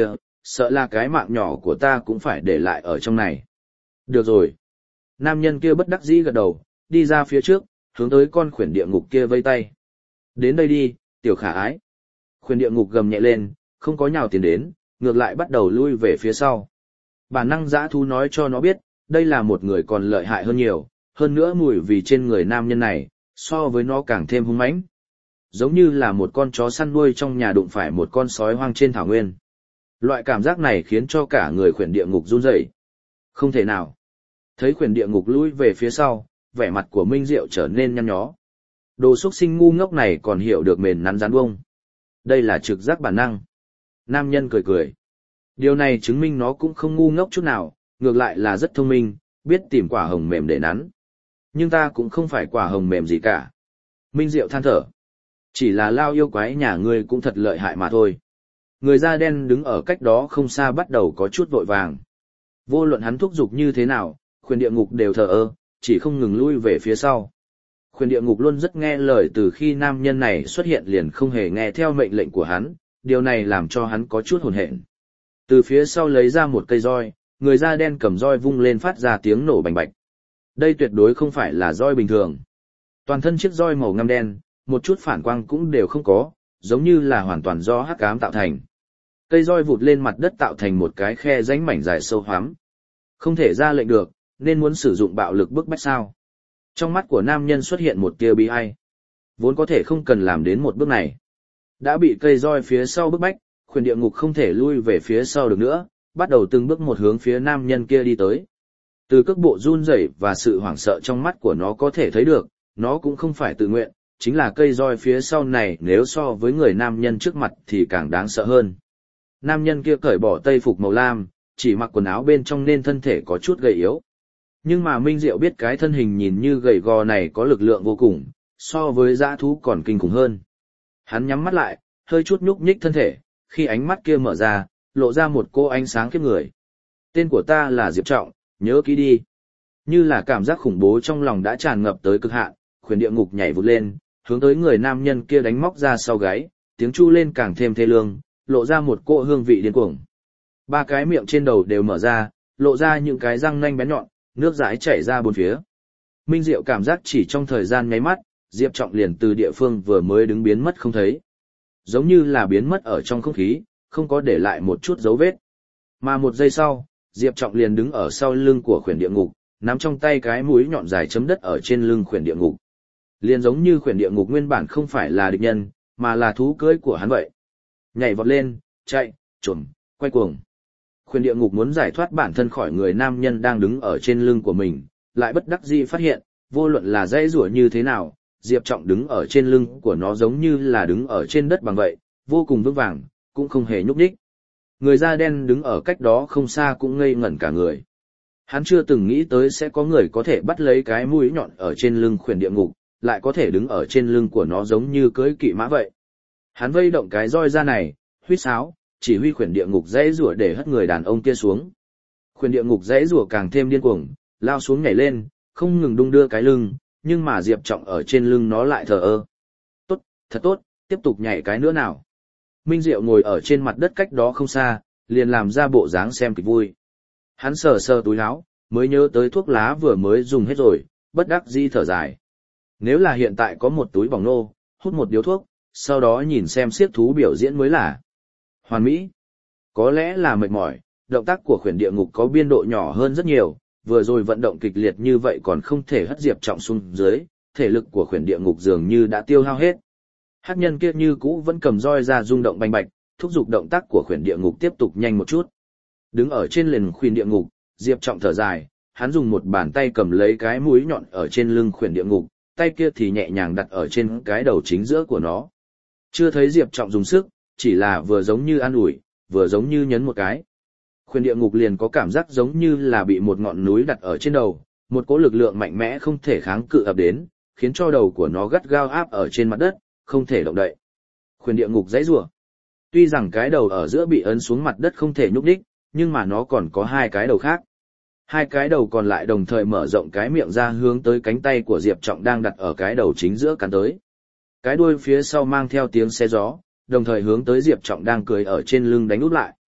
sợ là cái mạng nhỏ của ta cũng phải để lại ở trong này. Được rồi. Nam nhân kia bất đắc dĩ gật đầu, đi ra phía trước, hướng tới con khuyển địa ngục kia vây tay. Đến đây đi, tiểu khả ái. Khuyển địa ngục gầm nhẹ lên, không có nhào tiến đến, ngược lại bắt đầu lui về phía sau. Bản năng dã thú nói cho nó biết, đây là một người còn lợi hại hơn nhiều, hơn nữa mùi vì trên người nam nhân này, so với nó càng thêm hung mãnh. Giống như là một con chó săn nuôi trong nhà đụng phải một con sói hoang trên thảo nguyên. Loại cảm giác này khiến cho cả người khuyển địa ngục run rẩy. Không thể nào. Thấy khuyển địa ngục lui về phía sau, vẻ mặt của Minh Diệu trở nên nhăn nhó. Đồ xuất sinh ngu ngốc này còn hiểu được mền nắn rắn bông. Đây là trực giác bản năng. Nam nhân cười cười. Điều này chứng minh nó cũng không ngu ngốc chút nào, ngược lại là rất thông minh, biết tìm quả hồng mềm để nắn. Nhưng ta cũng không phải quả hồng mềm gì cả. Minh Diệu than thở. Chỉ là lao yêu quái nhà ngươi cũng thật lợi hại mà thôi. Người da đen đứng ở cách đó không xa bắt đầu có chút vội vàng. Vô luận hắn thúc giục như thế nào, khuyển địa ngục đều thờ ơ, chỉ không ngừng lui về phía sau. Khuyển địa ngục luôn rất nghe lời, từ khi nam nhân này xuất hiện liền không hề nghe theo mệnh lệnh của hắn, điều này làm cho hắn có chút hồn hện. Từ phía sau lấy ra một cây roi, người da đen cầm roi vung lên phát ra tiếng nổ bành bạch. Đây tuyệt đối không phải là roi bình thường. Toàn thân chiếc roi màu ngăm đen, một chút phản quang cũng đều không có, giống như là hoàn toàn do hắc ám tạo thành. Cây roi vụt lên mặt đất tạo thành một cái khe rãnh mảnh dài sâu hoắm. Không thể ra lệnh được, nên muốn sử dụng bạo lực bức bách sao. Trong mắt của nam nhân xuất hiện một tia bi ai. Vốn có thể không cần làm đến một bước này. Đã bị cây roi phía sau bức bách, khuyển địa ngục không thể lui về phía sau được nữa, bắt đầu từng bước một hướng phía nam nhân kia đi tới. Từ cước bộ run rẩy và sự hoảng sợ trong mắt của nó có thể thấy được, nó cũng không phải tự nguyện, chính là cây roi phía sau này nếu so với người nam nhân trước mặt thì càng đáng sợ hơn. Nam nhân kia cởi bỏ tây phục màu lam, chỉ mặc quần áo bên trong nên thân thể có chút gầy yếu. Nhưng mà Minh Diệu biết cái thân hình nhìn như gầy gò này có lực lượng vô cùng, so với dã thú còn kinh khủng hơn. Hắn nhắm mắt lại, hơi chút nhúc nhích thân thể, khi ánh mắt kia mở ra, lộ ra một cô ánh sáng khiếp người. Tên của ta là Diệp Trọng, nhớ kỹ đi. Như là cảm giác khủng bố trong lòng đã tràn ngập tới cực hạn, khuyển địa ngục nhảy vụt lên, hướng tới người nam nhân kia đánh móc ra sau gáy, tiếng chu lên càng thêm thê lương, lộ ra một cỗ hương vị điên cuồng. Ba cái miệng trên đầu đều mở ra, lộ ra những cái răng nanh bén nhọn, nước dãi chảy ra bốn phía. Minh Diệu cảm giác chỉ trong thời gian nháy mắt, Diệp Trọng liền từ địa phương vừa mới đứng biến mất không thấy. Giống như là biến mất ở trong không khí, không có để lại một chút dấu vết. Mà một giây sau, Diệp Trọng liền đứng ở sau lưng của khuyển địa ngục, nắm trong tay cái mũi nhọn dài chấm đất ở trên lưng khuyển địa ngục. Liền giống như khuyển địa ngục nguyên bản không phải là địch nhân, mà là thú cưỡi của hắn vậy. Nhảy vọt lên, chạy, trồm, quay cuồng. Khuyển địa ngục muốn giải thoát bản thân khỏi người nam nhân đang đứng ở trên lưng của mình, lại bất đắc dĩ phát hiện, vô luận là dãy rủa như thế nào, Diệp Trọng đứng ở trên lưng của nó giống như là đứng ở trên đất bằng vậy, vô cùng vững vàng, cũng không hề nhúc nhích. Người da đen đứng ở cách đó không xa cũng ngây ngẩn cả người. Hắn chưa từng nghĩ tới sẽ có người có thể bắt lấy cái mũi nhọn ở trên lưng khuyển địa ngục, lại có thể đứng ở trên lưng của nó giống như cưỡi kỵ mã vậy. Hắn vây động cái roi ra này, huýt sáo, chỉ huy khuyển địa ngục dãy rủa để hất người đàn ông kia xuống. Khuyển địa ngục dãy rủa càng thêm điên cuồng, lao xuống nhảy lên, không ngừng đung đưa cái lưng, nhưng mà Diệp Trọng ở trên lưng nó lại thờ ơ. Tốt, thật tốt, tiếp tục nhảy cái nữa nào. Minh Diệu ngồi ở trên mặt đất cách đó không xa, liền làm ra bộ dáng xem kịch vui. Hắn sờ sờ túi áo, mới nhớ tới thuốc lá vừa mới dùng hết rồi, bất đắc dĩ thở dài. Nếu là hiện tại có một túi bỏng nô, hút một điếu thuốc, sau đó nhìn xem siếc thú biểu diễn mới là hoàn mỹ. Có lẽ là mệt mỏi, động tác của khuyển địa ngục có biên độ nhỏ hơn rất nhiều, vừa rồi vận động kịch liệt như vậy còn không thể hất Diệp Trọng xuống dưới, thể lực của khuyển địa ngục dường như đã tiêu hao hết. Hắc nhân kia như cũ vẫn cầm roi ra rung động bành bạch, thúc giục động tác của khuyển địa ngục tiếp tục nhanh một chút. Đứng ở trên lền khuyển địa ngục, Diệp Trọng thở dài, hắn dùng một bàn tay cầm lấy cái mũi nhọn ở trên lưng khuyển địa ngục, tay kia thì nhẹ nhàng đặt ở trên cái đầu chính giữa của nó. Chưa thấy Diệp Trọng dùng sức, chỉ là vừa giống như an ủi, vừa giống như nhấn một cái. Khuyển địa ngục liền có cảm giác giống như là bị một ngọn núi đặt ở trên đầu, một cỗ lực lượng mạnh mẽ không thể kháng cự ập đến, khiến cho đầu của nó gắt gao áp ở trên mặt đất, không thể động đậy. Khuyển địa ngục giãy giụa. Tuy rằng cái đầu ở giữa bị ấn xuống mặt đất không thể nhúc nhích, nhưng mà nó còn có hai cái đầu khác. Hai cái đầu còn lại đồng thời mở rộng cái miệng ra hướng tới cánh tay của Diệp Trọng đang đặt ở cái đầu chính giữa cắn tới. Cái đuôi phía sau mang theo tiếng xé gió, đồng thời hướng tới Diệp Trọng đang cười ở trên lưng đánh úp lại.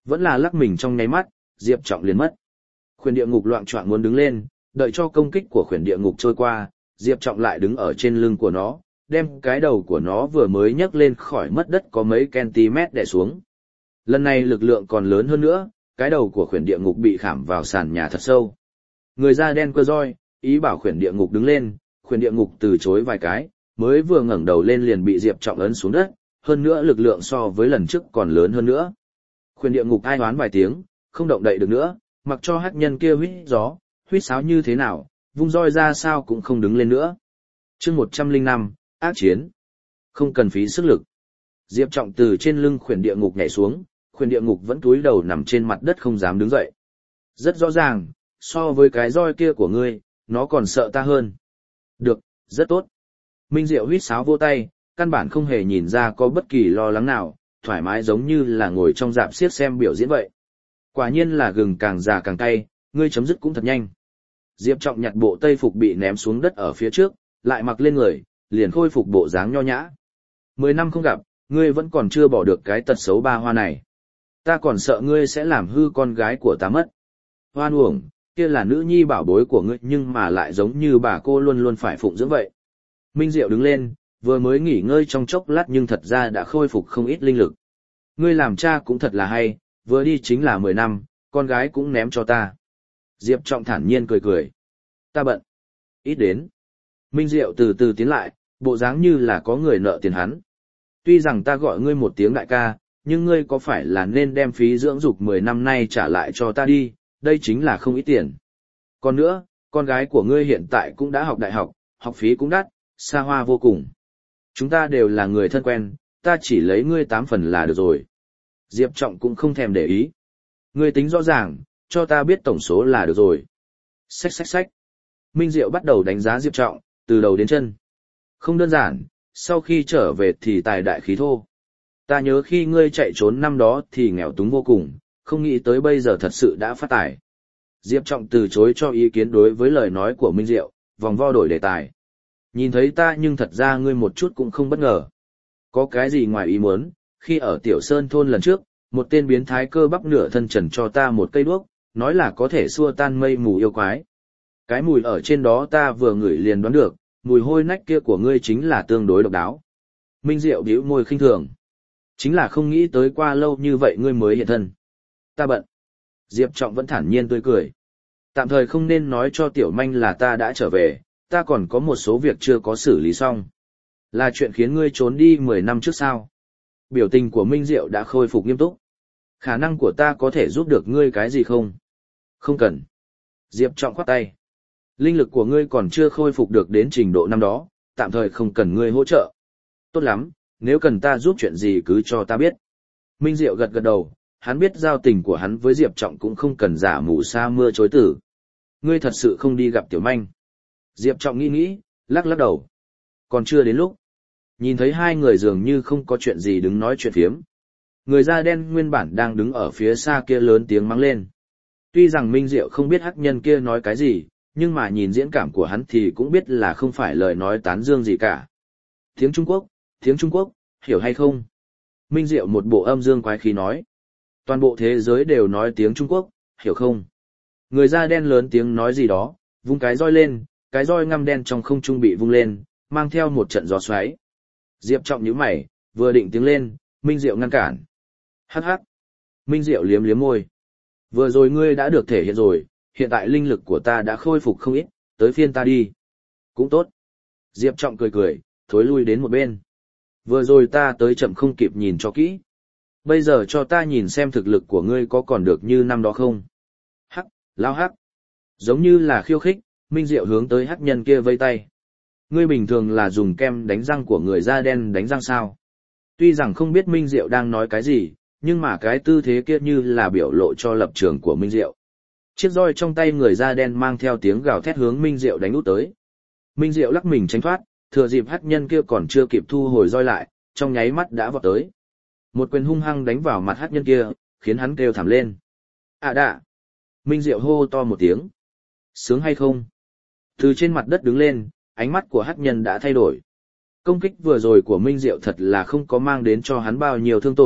Vẫn là lắc mình trong nháy mắt, Diệp Trọng liền mất. Khuyển địa ngục loạng choạng muốn đứng lên, đợi cho công kích của khuyển địa ngục trôi qua, Diệp Trọng lại đứng ở trên lưng của nó, đem cái đầu của nó vừa mới nhấc lên khỏi mất đất có mấy cm đè xuống. Lần này lực lượng còn lớn hơn nữa, cái đầu của khuyển địa ngục bị khảm vào sàn nhà thật sâu. Người da đen cơ roi, ý bảo khuyển địa ngục đứng lên, khuyển địa ngục từ chối vài cái, mới vừa ngẩng đầu lên liền bị Diệp Trọng ấn xuống đất, hơn nữa lực lượng so với lần trước còn lớn hơn nữa. Khuyển địa ngục ai oán vài tiếng, không động đậy được nữa, mặc cho hắc nhân kia huýt gió, huýt sáo như thế nào, vung roi ra sao cũng không đứng lên nữa. Chương một trăm lẻ năm, ác chiến. Không cần phí sức lực. Diệp Trọng từ trên lưng khuyển địa ngục nhảy xuống, khuyển địa ngục vẫn cúi đầu nằm trên mặt đất không dám đứng dậy. Rất rõ ràng, so với cái roi kia của ngươi, nó còn sợ ta hơn. Được, rất tốt. Minh Diệu huýt sáo vô tay, căn bản không hề nhìn ra có bất kỳ lo lắng nào, thoải mái giống như là ngồi trong rạp xiếc xem biểu diễn vậy. Quả nhiên là gừng càng già càng cay, ngươi chấm dứt cũng thật nhanh. Diệp Trọng nhặt bộ tây phục bị ném xuống đất ở phía trước, lại mặc lên người, liền khôi phục bộ dáng nho nhã. Mười năm không gặp, ngươi vẫn còn chưa bỏ được cái tật xấu ba hoa này. Ta còn sợ ngươi sẽ làm hư con gái của ta mất. Hoan uổng, kia là nữ nhi bảo bối của ngươi nhưng mà lại giống như bà cô luôn luôn phải phụng dưỡng vậy. Minh Diệu đứng lên, vừa mới nghỉ ngơi trong chốc lát nhưng thật ra đã khôi phục không ít linh lực. Ngươi làm cha cũng thật là hay, vừa đi chính là mười năm, con gái cũng ném cho ta. Diệp Trọng thản nhiên cười cười. Ta bận. Ít đến. Minh Diệu từ từ tiến lại, bộ dáng như là có người nợ tiền hắn. Tuy rằng ta gọi ngươi một tiếng đại ca, nhưng ngươi có phải là nên đem phí dưỡng dục mười năm nay trả lại cho ta đi, đây chính là không ít tiền. Còn nữa, con gái của ngươi hiện tại cũng đã học đại học, học phí cũng đắt, xa hoa vô cùng. Chúng ta đều là người thân quen, ta chỉ lấy ngươi tám phần là được rồi. Diệp Trọng cũng không thèm để ý. Ngươi tính rõ ràng, cho ta biết tổng số là được rồi. Xách xách xách. Minh Diệu bắt đầu đánh giá Diệp Trọng, từ đầu đến chân. Không đơn giản, sau khi trở về thì tài đại khí thô. Ta nhớ khi ngươi chạy trốn năm đó thì nghèo túng vô cùng, không nghĩ tới bây giờ thật sự đã phát tài. Diệp Trọng từ chối cho ý kiến đối với lời nói của Minh Diệu, vòng vo đổi đề tài. Nhìn thấy ta nhưng thật ra ngươi một chút cũng không bất ngờ. Có cái gì ngoài ý muốn, khi ở Tiểu Sơn thôn lần trước, một tên biến thái cơ bắp nửa thân trần cho ta một cây đuốc, nói là có thể xua tan mây mù yêu quái. Cái mùi ở trên đó ta vừa ngửi liền đoán được, mùi hôi nách kia của ngươi chính là tương đối độc đáo. Minh Diệu bĩu môi khinh thường. Chính là không nghĩ tới qua lâu như vậy ngươi mới hiện thân. Ta bận. Diệp Trọng vẫn thản nhiên tươi cười. Tạm thời không nên nói cho Tiểu Manh là ta đã trở về, ta còn có một số việc chưa có xử lý xong. Là chuyện khiến ngươi trốn đi mười năm trước sao? Biểu tình của Minh Diệu đã khôi phục nghiêm túc. Khả năng của ta có thể giúp được ngươi cái gì không? Không cần. Diệp Trọng khoát tay. Linh lực của ngươi còn chưa khôi phục được đến trình độ năm đó, tạm thời không cần ngươi hỗ trợ. Tốt lắm, nếu cần ta giúp chuyện gì cứ cho ta biết. Minh Diệu gật gật đầu, hắn biết giao tình của hắn với Diệp Trọng cũng không cần giả mù sa mưa chối từ. Ngươi thật sự không đi gặp Tiểu Manh. Diệp Trọng nghĩ nghĩ, lắc lắc đầu. Còn chưa đến lúc. Nhìn thấy hai người dường như không có chuyện gì đứng nói chuyện phiếm. Người da đen nguyên bản đang đứng ở phía xa kia lớn tiếng mắng lên. Tuy rằng Minh Diệu không biết hắc nhân kia nói cái gì, nhưng mà nhìn diễn cảm của hắn thì cũng biết là không phải lời nói tán dương gì cả. Tiếng Trung Quốc, tiếng Trung Quốc, hiểu hay không? Minh Diệu một bộ âm dương quái khí nói. Toàn bộ thế giới đều nói tiếng Trung Quốc, hiểu không? Người da đen lớn tiếng nói gì đó, vung cái roi lên, cái roi ngăm đen trong không trung bị vung lên, mang theo một trận gió xoáy. Diệp Trọng nhíu mày, vừa định tiếng lên, Minh Diệu ngăn cản. Hắc hắc. Minh Diệu liếm liếm môi. Vừa rồi ngươi đã được thể hiện rồi, hiện tại linh lực của ta đã khôi phục không ít, tới phiên ta đi. Cũng tốt. Diệp Trọng cười cười, thối lui đến một bên. Vừa rồi ta tới chậm không kịp nhìn cho kỹ. Bây giờ cho ta nhìn xem thực lực của ngươi có còn được như năm đó không. Hắc, lao hắc. Giống như là khiêu khích, Minh Diệu hướng tới hắc nhân kia vây tay. Ngươi bình thường là dùng kem đánh răng của người da đen đánh răng sao? Tuy rằng không biết Minh Diệu đang nói cái gì, nhưng mà cái tư thế kia như là biểu lộ cho lập trường của Minh Diệu. Chiếc roi trong tay người da đen mang theo tiếng gào thét hướng Minh Diệu đánh út tới. Minh Diệu lắc mình tránh thoát, thừa dịp hắc nhân kia còn chưa kịp thu hồi roi lại, trong nháy mắt đã vọt tới. Một quyền hung hăng đánh vào mặt hắc nhân kia, khiến hắn kêu thảm lên. À đạ! Minh Diệu hô to một tiếng. Sướng hay không? Từ trên mặt đất đứng lên, ánh mắt của hắc nhân đã thay đổi. Công kích vừa rồi của Minh Diệu thật là không có mang đến cho hắn bao nhiêu thương tổn,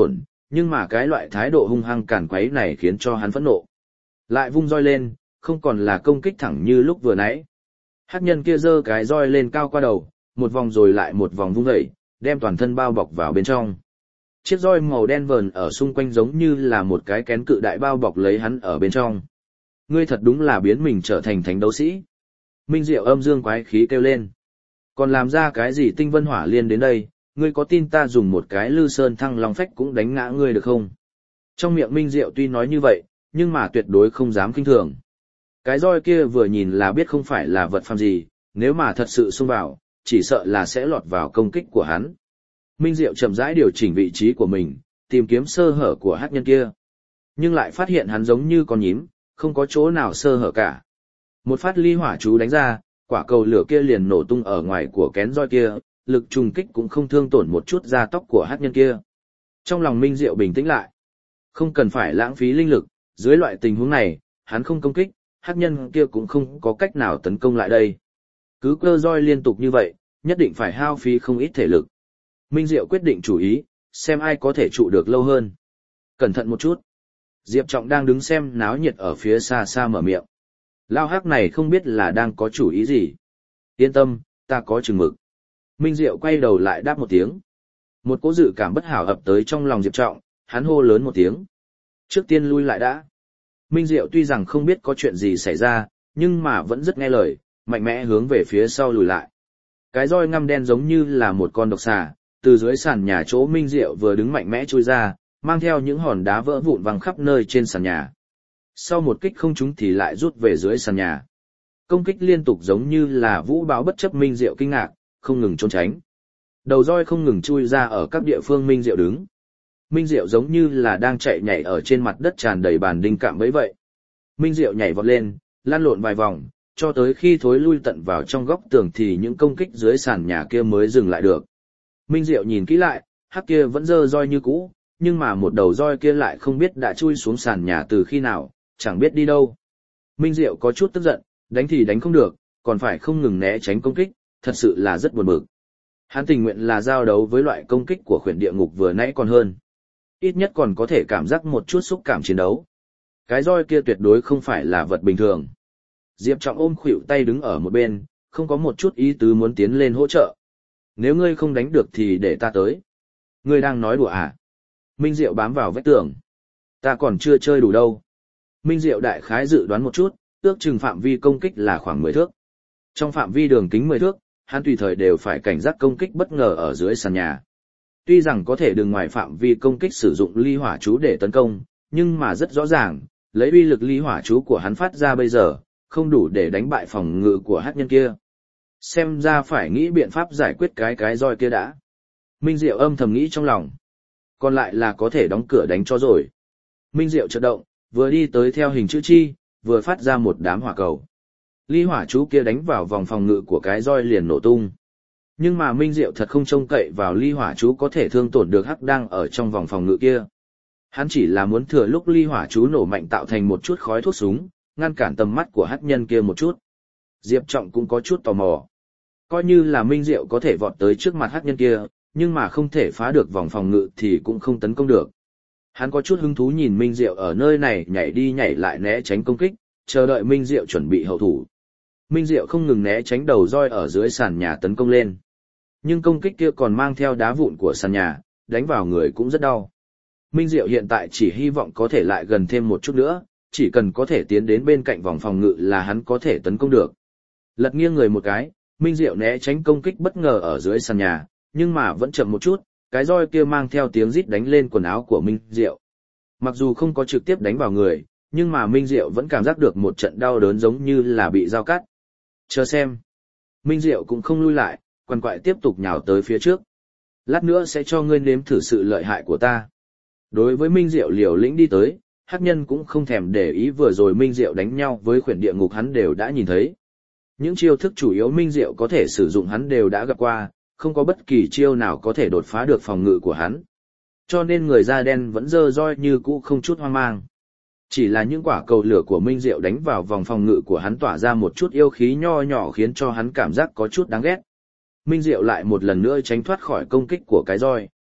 nhưng mà cái loại thái độ hung hăng càn quấy này khiến cho hắn phẫn nộ. Lại vung roi lên, không còn là công kích thẳng như lúc vừa nãy. Hắc nhân kia giơ cái roi lên cao qua đầu, một vòng rồi lại một vòng vung dậy, đem toàn thân bao bọc vào bên trong. Chiếc roi màu đen vờn ở xung quanh giống như là một cái kén cự đại bao bọc lấy hắn ở bên trong. Ngươi thật đúng là biến mình trở thành thánh đấu sĩ. Minh Diệu âm dương quái khí kêu lên. Còn làm ra cái gì tinh vân hỏa liên đến đây, ngươi có tin ta dùng một cái lư sơn thăng long phách cũng đánh ngã ngươi được không? Trong miệng Minh Diệu tuy nói như vậy, nhưng mà tuyệt đối không dám kinh thường. Cái roi kia vừa nhìn là biết không phải là vật phàm gì, nếu mà thật sự xông vào, chỉ sợ là sẽ lọt vào công kích của hắn. Minh Diệu chậm rãi điều chỉnh vị trí của mình, tìm kiếm sơ hở của hắc nhân kia. Nhưng lại phát hiện hắn giống như con nhím, không có chỗ nào sơ hở cả. Một phát ly hỏa chú đánh ra, quả cầu lửa kia liền nổ tung ở ngoài của kén roi kia, lực trùng kích cũng không thương tổn một chút da tóc của hắc nhân kia. Trong lòng Minh Diệu bình tĩnh lại. Không cần phải lãng phí linh lực, dưới loại tình huống này, hắn không công kích, hắc nhân kia cũng không có cách nào tấn công lại đây. Cứ cơ roi liên tục như vậy, nhất định phải hao phí không ít thể lực. Minh Diệu quyết định chủ ý, xem ai có thể trụ được lâu hơn. Cẩn thận một chút. Diệp Trọng đang đứng xem náo nhiệt ở phía xa xa mở miệng. Lao hắc này không biết là đang có chủ ý gì. Yên tâm, ta có chừng mực. Minh Diệu quay đầu lại đáp một tiếng. Một cỗ dự cảm bất hảo ập tới trong lòng Diệp Trọng, hắn hô lớn một tiếng. Trước tiên lui lại đã. Minh Diệu tuy rằng không biết có chuyện gì xảy ra, nhưng mà vẫn rất nghe lời, mạnh mẽ hướng về phía sau lùi lại. Cái roi ngăm đen giống như là một con độc xà, từ dưới sàn nhà chỗ Minh Diệu vừa đứng mạnh mẽ chui ra, mang theo những hòn đá vỡ vụn văng khắp nơi trên sàn nhà. Sau một kích không trúng thì lại rút về dưới sàn nhà. Công kích liên tục giống như là vũ bão bất chấp Minh Diệu kinh ngạc, không ngừng trốn tránh. Đầu roi không ngừng chui ra ở các địa phương Minh Diệu đứng. Minh Diệu giống như là đang chạy nhảy ở trên mặt đất tràn đầy bàn đinh cạm bẫy vậy. Minh Diệu nhảy vọt lên, lăn lộn vài vòng, cho tới khi thối lui tận vào trong góc tường thì những công kích dưới sàn nhà kia mới dừng lại được. Minh Diệu nhìn kỹ lại, hắc kia vẫn giơ roi như cũ, nhưng mà một đầu roi kia lại không biết đã chui xuống sàn nhà từ khi nào, chẳng biết đi đâu. Minh Diệu có chút tức giận, đánh thì đánh không được, còn phải không ngừng né tránh công kích, thật sự là rất buồn bực. Hắn tình nguyện là giao đấu với loại công kích của khuyển địa ngục vừa nãy còn hơn. Ít nhất còn có thể cảm giác một chút xúc cảm chiến đấu. Cái roi kia tuyệt đối không phải là vật bình thường. Diệp Trọng ôm khuỷu tay đứng ở một bên, không có một chút ý tứ muốn tiến lên hỗ trợ. Nếu ngươi không đánh được thì để ta tới. Ngươi đang nói đùa à? Minh Diệu bám vào vách tường. Ta còn chưa chơi đủ đâu. Minh Diệu đại khái dự đoán một chút, ước chừng phạm vi công kích là khoảng mười thước. Trong phạm vi đường kính mười thước, hắn tùy thời đều phải cảnh giác công kích bất ngờ ở dưới sàn nhà. Tuy rằng có thể đừng ngoài phạm vi công kích sử dụng ly hỏa chú để tấn công, nhưng mà rất rõ ràng, lấy uy lực ly hỏa chú của hắn phát ra bây giờ, không đủ để đánh bại phòng ngự của hắc nhân kia. Xem ra phải nghĩ biện pháp giải quyết cái cái roi kia đã. Minh Diệu âm thầm nghĩ trong lòng. Còn lại là có thể đóng cửa đánh cho rồi. Minh Diệu chợt động, vừa đi tới theo hình chữ chi, vừa phát ra một đám hỏa cầu. Ly hỏa chú kia đánh vào vòng phòng ngự của cái roi liền nổ tung. Nhưng mà Minh Diệu thật không trông cậy vào ly hỏa chú có thể thương tổn được hắc đang ở trong vòng phòng ngự kia. Hắn chỉ là muốn thừa lúc ly hỏa chú nổ mạnh tạo thành một chút khói thuốc súng, ngăn cản tầm mắt của hắc nhân kia một chút. Diệp Trọng cũng có chút tò mò. Coi như là Minh Diệu có thể vọt tới trước mặt hắc nhân kia, nhưng mà không thể phá được vòng phòng ngự thì cũng không tấn công được. Hắn có chút hứng thú nhìn Minh Diệu ở nơi này nhảy đi nhảy lại né tránh công kích, chờ đợi Minh Diệu chuẩn bị hậu thủ. Minh Diệu không ngừng né tránh đầu roi ở dưới sàn nhà tấn công lên. Nhưng công kích kia còn mang theo đá vụn của sàn nhà, đánh vào người cũng rất đau. Minh Diệu hiện tại chỉ hy vọng có thể lại gần thêm một chút nữa, chỉ cần có thể tiến đến bên cạnh vòng phòng ngự là hắn có thể tấn công được. Lật nghiêng người một cái, Minh Diệu né tránh công kích bất ngờ ở dưới sàn nhà, nhưng mà vẫn chậm một chút, cái roi kia mang theo tiếng rít đánh lên quần áo của Minh Diệu. Mặc dù không có trực tiếp đánh vào người, nhưng mà Minh Diệu vẫn cảm giác được một trận đau đớn giống như là bị dao cắt. Chờ xem. Minh Diệu cũng không lui lại, quằn quại tiếp tục nhào tới phía trước. Lát nữa sẽ cho ngươi nếm thử sự lợi hại của ta. Đối với Minh Diệu liều lĩnh đi tới, hắc nhân cũng không thèm để ý vừa rồi Minh Diệu đánh nhau với khuyển địa ngục hắn đều đã nhìn thấy. Những chiêu thức chủ yếu Minh Diệu có thể sử dụng hắn đều đã gặp qua, không có bất kỳ chiêu nào có thể đột phá được phòng ngự của hắn. Cho nên người da đen vẫn dơ roi như cũ không chút hoang mang. Chỉ là những quả cầu lửa của Minh Diệu đánh vào vòng phòng ngự của hắn tỏa ra một chút yêu khí nho nhỏ khiến cho hắn cảm giác có chút đáng ghét. Minh Diệu lại một lần nữa tránh thoát khỏi công kích của cái roi.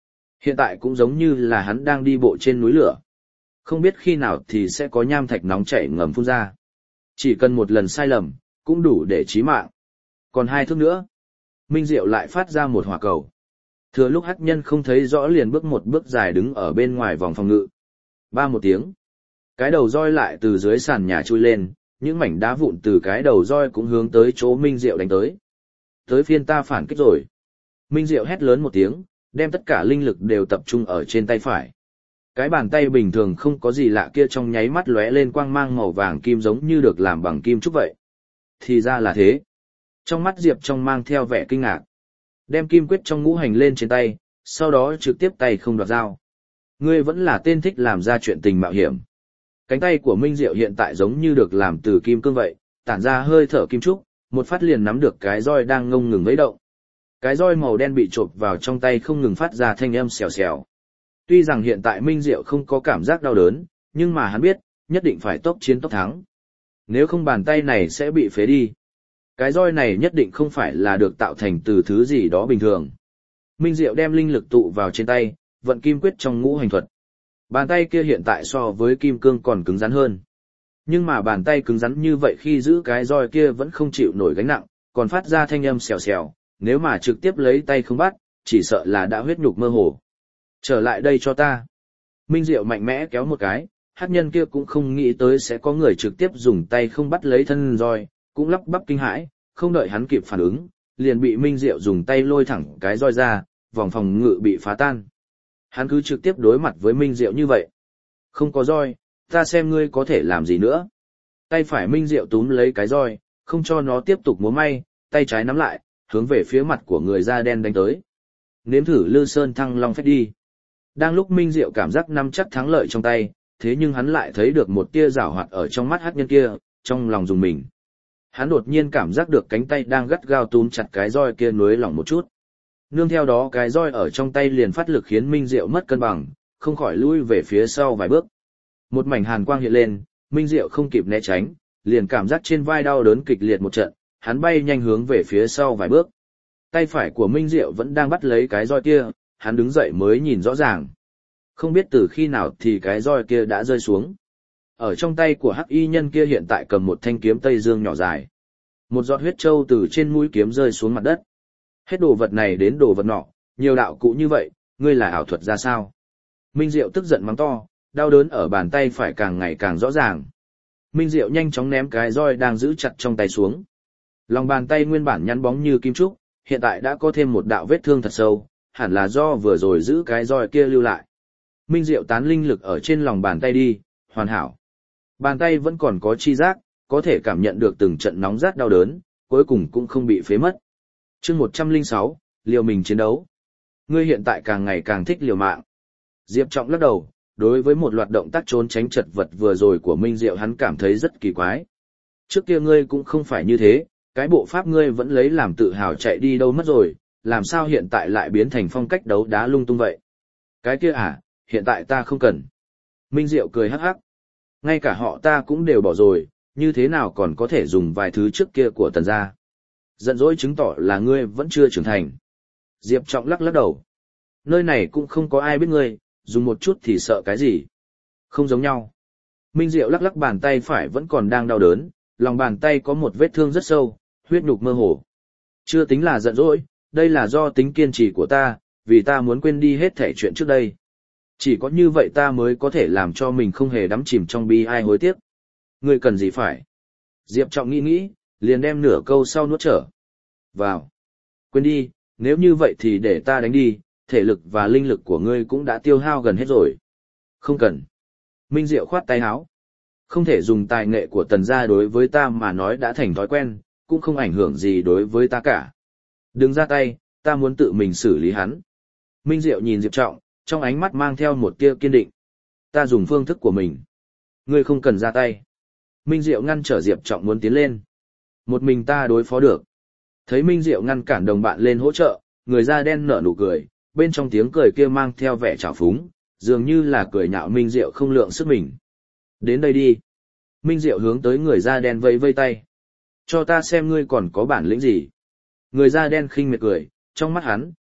Hiện tại cũng giống như là hắn đang đi bộ trên núi lửa. Không biết khi nào thì sẽ có nham thạch nóng chảy ngầm phun ra. Chỉ cần một lần sai lầm, cũng đủ để chí mạng. Còn hai thước nữa, Minh Diệu lại phát ra một hỏa cầu. Thừa lúc hắc nhân không thấy rõ liền bước một bước dài đứng ở bên ngoài vòng phòng ngự. Ba một tiếng. Cái đầu roi lại từ dưới sàn nhà chui lên, những mảnh đá vụn từ cái đầu roi cũng hướng tới chỗ Minh Diệu đánh tới. Tới phiên ta phản kích rồi. Minh Diệu hét lớn một tiếng, đem tất cả linh lực đều tập trung ở trên tay phải. Cái bàn tay bình thường không có gì lạ kia trong nháy mắt lóe lên quang mang màu vàng kim giống như được làm bằng kim trúc vậy. Thì ra là thế. Trong mắt Diệp trong mang theo vẻ kinh ngạc. Đem kim quyết trong ngũ hành lên trên tay, sau đó trực tiếp tay không đoạt dao. Ngươi vẫn là tên thích làm ra chuyện tình mạo hiểm. Cánh tay của Minh Diệu hiện tại giống như được làm từ kim cương vậy, tản ra hơi thở kim trúc, một phát liền nắm được cái roi đang ngông ngừng vẫy động. Cái roi màu đen bị chộp vào trong tay không ngừng phát ra thanh âm xèo xèo. Tuy rằng hiện tại Minh Diệu không có cảm giác đau đớn, nhưng mà hắn biết, nhất định phải tốc chiến tốc thắng. Nếu không bàn tay này sẽ bị phế đi. Cái roi này nhất định không phải là được tạo thành từ thứ gì đó bình thường. Minh Diệu đem linh lực tụ vào trên tay, vận kim quyết trong ngũ hành thuật. Bàn tay kia hiện tại so với kim cương còn cứng rắn hơn. Nhưng mà bàn tay cứng rắn như vậy khi giữ cái roi kia vẫn không chịu nổi gánh nặng, còn phát ra thanh âm xèo xèo, nếu mà trực tiếp lấy tay không bắt, chỉ sợ là đã huyết nhục mơ hồ. Trở lại đây cho ta. Minh Diệu mạnh mẽ kéo một cái, hắc nhân kia cũng không nghĩ tới sẽ có người trực tiếp dùng tay không bắt lấy thân roi, cũng lắp bắp kinh hãi, không đợi hắn kịp phản ứng, liền bị Minh Diệu dùng tay lôi thẳng cái roi ra, vòng phòng ngự bị phá tan. Hắn cứ trực tiếp đối mặt với Minh Diệu như vậy. Không có roi, ta xem ngươi có thể làm gì nữa. Tay phải Minh Diệu túm lấy cái roi, không cho nó tiếp tục múa may, tay trái nắm lại, hướng về phía mặt của người da đen đánh tới. Nếm thử Lư Sơn Thăng Long Phách đi. Đang lúc Minh Diệu cảm giác nắm chắc thắng lợi trong tay, thế nhưng hắn lại thấy được một tia giảo hoạt ở trong mắt hắc nhân kia, trong lòng dùng mình. Hắn đột nhiên cảm giác được cánh tay đang gắt gao túm chặt cái roi kia nuối lỏng một chút. Nương theo đó cái roi ở trong tay liền phát lực khiến Minh Diệu mất cân bằng, không khỏi lui về phía sau vài bước. Một mảnh hàn quang hiện lên, Minh Diệu không kịp né tránh, liền cảm giác trên vai đau đớn kịch liệt một trận, hắn bay nhanh hướng về phía sau vài bước. Tay phải của Minh Diệu vẫn đang bắt lấy cái roi kia, hắn đứng dậy mới nhìn rõ ràng. Không biết từ khi nào thì cái roi kia đã rơi xuống. Ở trong tay của hắc y nhân kia hiện tại cầm một thanh kiếm Tây Dương nhỏ dài. Một giọt huyết trâu từ trên mũi kiếm rơi xuống mặt đất. Hết đồ vật này đến đồ vật nọ, nhiều đạo cụ như vậy, ngươi là ảo thuật ra sao? Minh Diệu tức giận mắng to, đau đớn ở bàn tay phải càng ngày càng rõ ràng. Minh Diệu nhanh chóng ném cái roi đang giữ chặt trong tay xuống. Lòng bàn tay nguyên bản nhăn bóng như kim trúc, hiện tại đã có thêm một đạo vết thương thật sâu, hẳn là do vừa rồi giữ cái roi kia lưu lại. Minh Diệu tán linh lực ở trên lòng bàn tay đi, hoàn hảo. Bàn tay vẫn còn có chi giác, có thể cảm nhận được từng trận nóng rát đau đớn, cuối cùng cũng không bị phế mất. Chương một trăm lẻ sáu, liều mình chiến đấu. Ngươi hiện tại càng ngày càng thích liều mạng. Diệp Trọng lắc đầu, đối với một loạt động tác trốn tránh chật vật vừa rồi của Minh Diệu hắn cảm thấy rất kỳ quái. Trước kia ngươi cũng không phải như thế, cái bộ pháp ngươi vẫn lấy làm tự hào chạy đi đâu mất rồi, làm sao hiện tại lại biến thành phong cách đấu đá lung tung vậy? Cái kia à, hiện tại ta không cần. Minh Diệu cười hắc hắc. Ngay cả họ ta cũng đều bỏ rồi, như thế nào còn có thể dùng vài thứ trước kia của Tần gia? Giận dỗi chứng tỏ là ngươi vẫn chưa trưởng thành. Diệp Trọng lắc lắc đầu. Nơi này cũng không có ai biết ngươi, dùng một chút thì sợ cái gì. Không giống nhau. Minh Diệu lắc lắc bàn tay phải vẫn còn đang đau đớn, lòng bàn tay có một vết thương rất sâu, huyết nhục mơ hồ. Chưa tính là giận dỗi, đây là do tính kiên trì của ta, vì ta muốn quên đi hết thảy chuyện trước đây. Chỉ có như vậy ta mới có thể làm cho mình không hề đắm chìm trong bi ai hối tiếc. Ngươi cần gì phải? Diệp Trọng nghĩ nghĩ, liền đem nửa câu sau nuốt trở vào. Quên đi, nếu như vậy thì để ta đánh đi, thể lực và linh lực của ngươi cũng đã tiêu hao gần hết rồi. Không cần. Minh Diệu khoát tay áo. Không thể dùng tài nghệ của Tần gia đối với ta mà nói đã thành thói quen, cũng không ảnh hưởng gì đối với ta cả. Đừng ra tay, ta muốn tự mình xử lý hắn. Minh Diệu nhìn Diệp Trọng, trong ánh mắt mang theo một tia kiên định. Ta dùng phương thức của mình. Ngươi không cần ra tay. Minh Diệu ngăn trở Diệp Trọng muốn tiến lên. Một mình ta đối phó được. Thấy Minh Diệu ngăn cản đồng bạn lên hỗ trợ, người da đen nở nụ cười, bên trong tiếng cười kia mang theo vẻ trào phúng, dường như là cười nhạo Minh Diệu không lượng sức mình. Đến đây đi. Minh Diệu hướng tới người da đen vây vây tay. Cho ta xem ngươi còn có bản lĩnh gì. Người da đen khinh miệt cười, trong mắt hắn,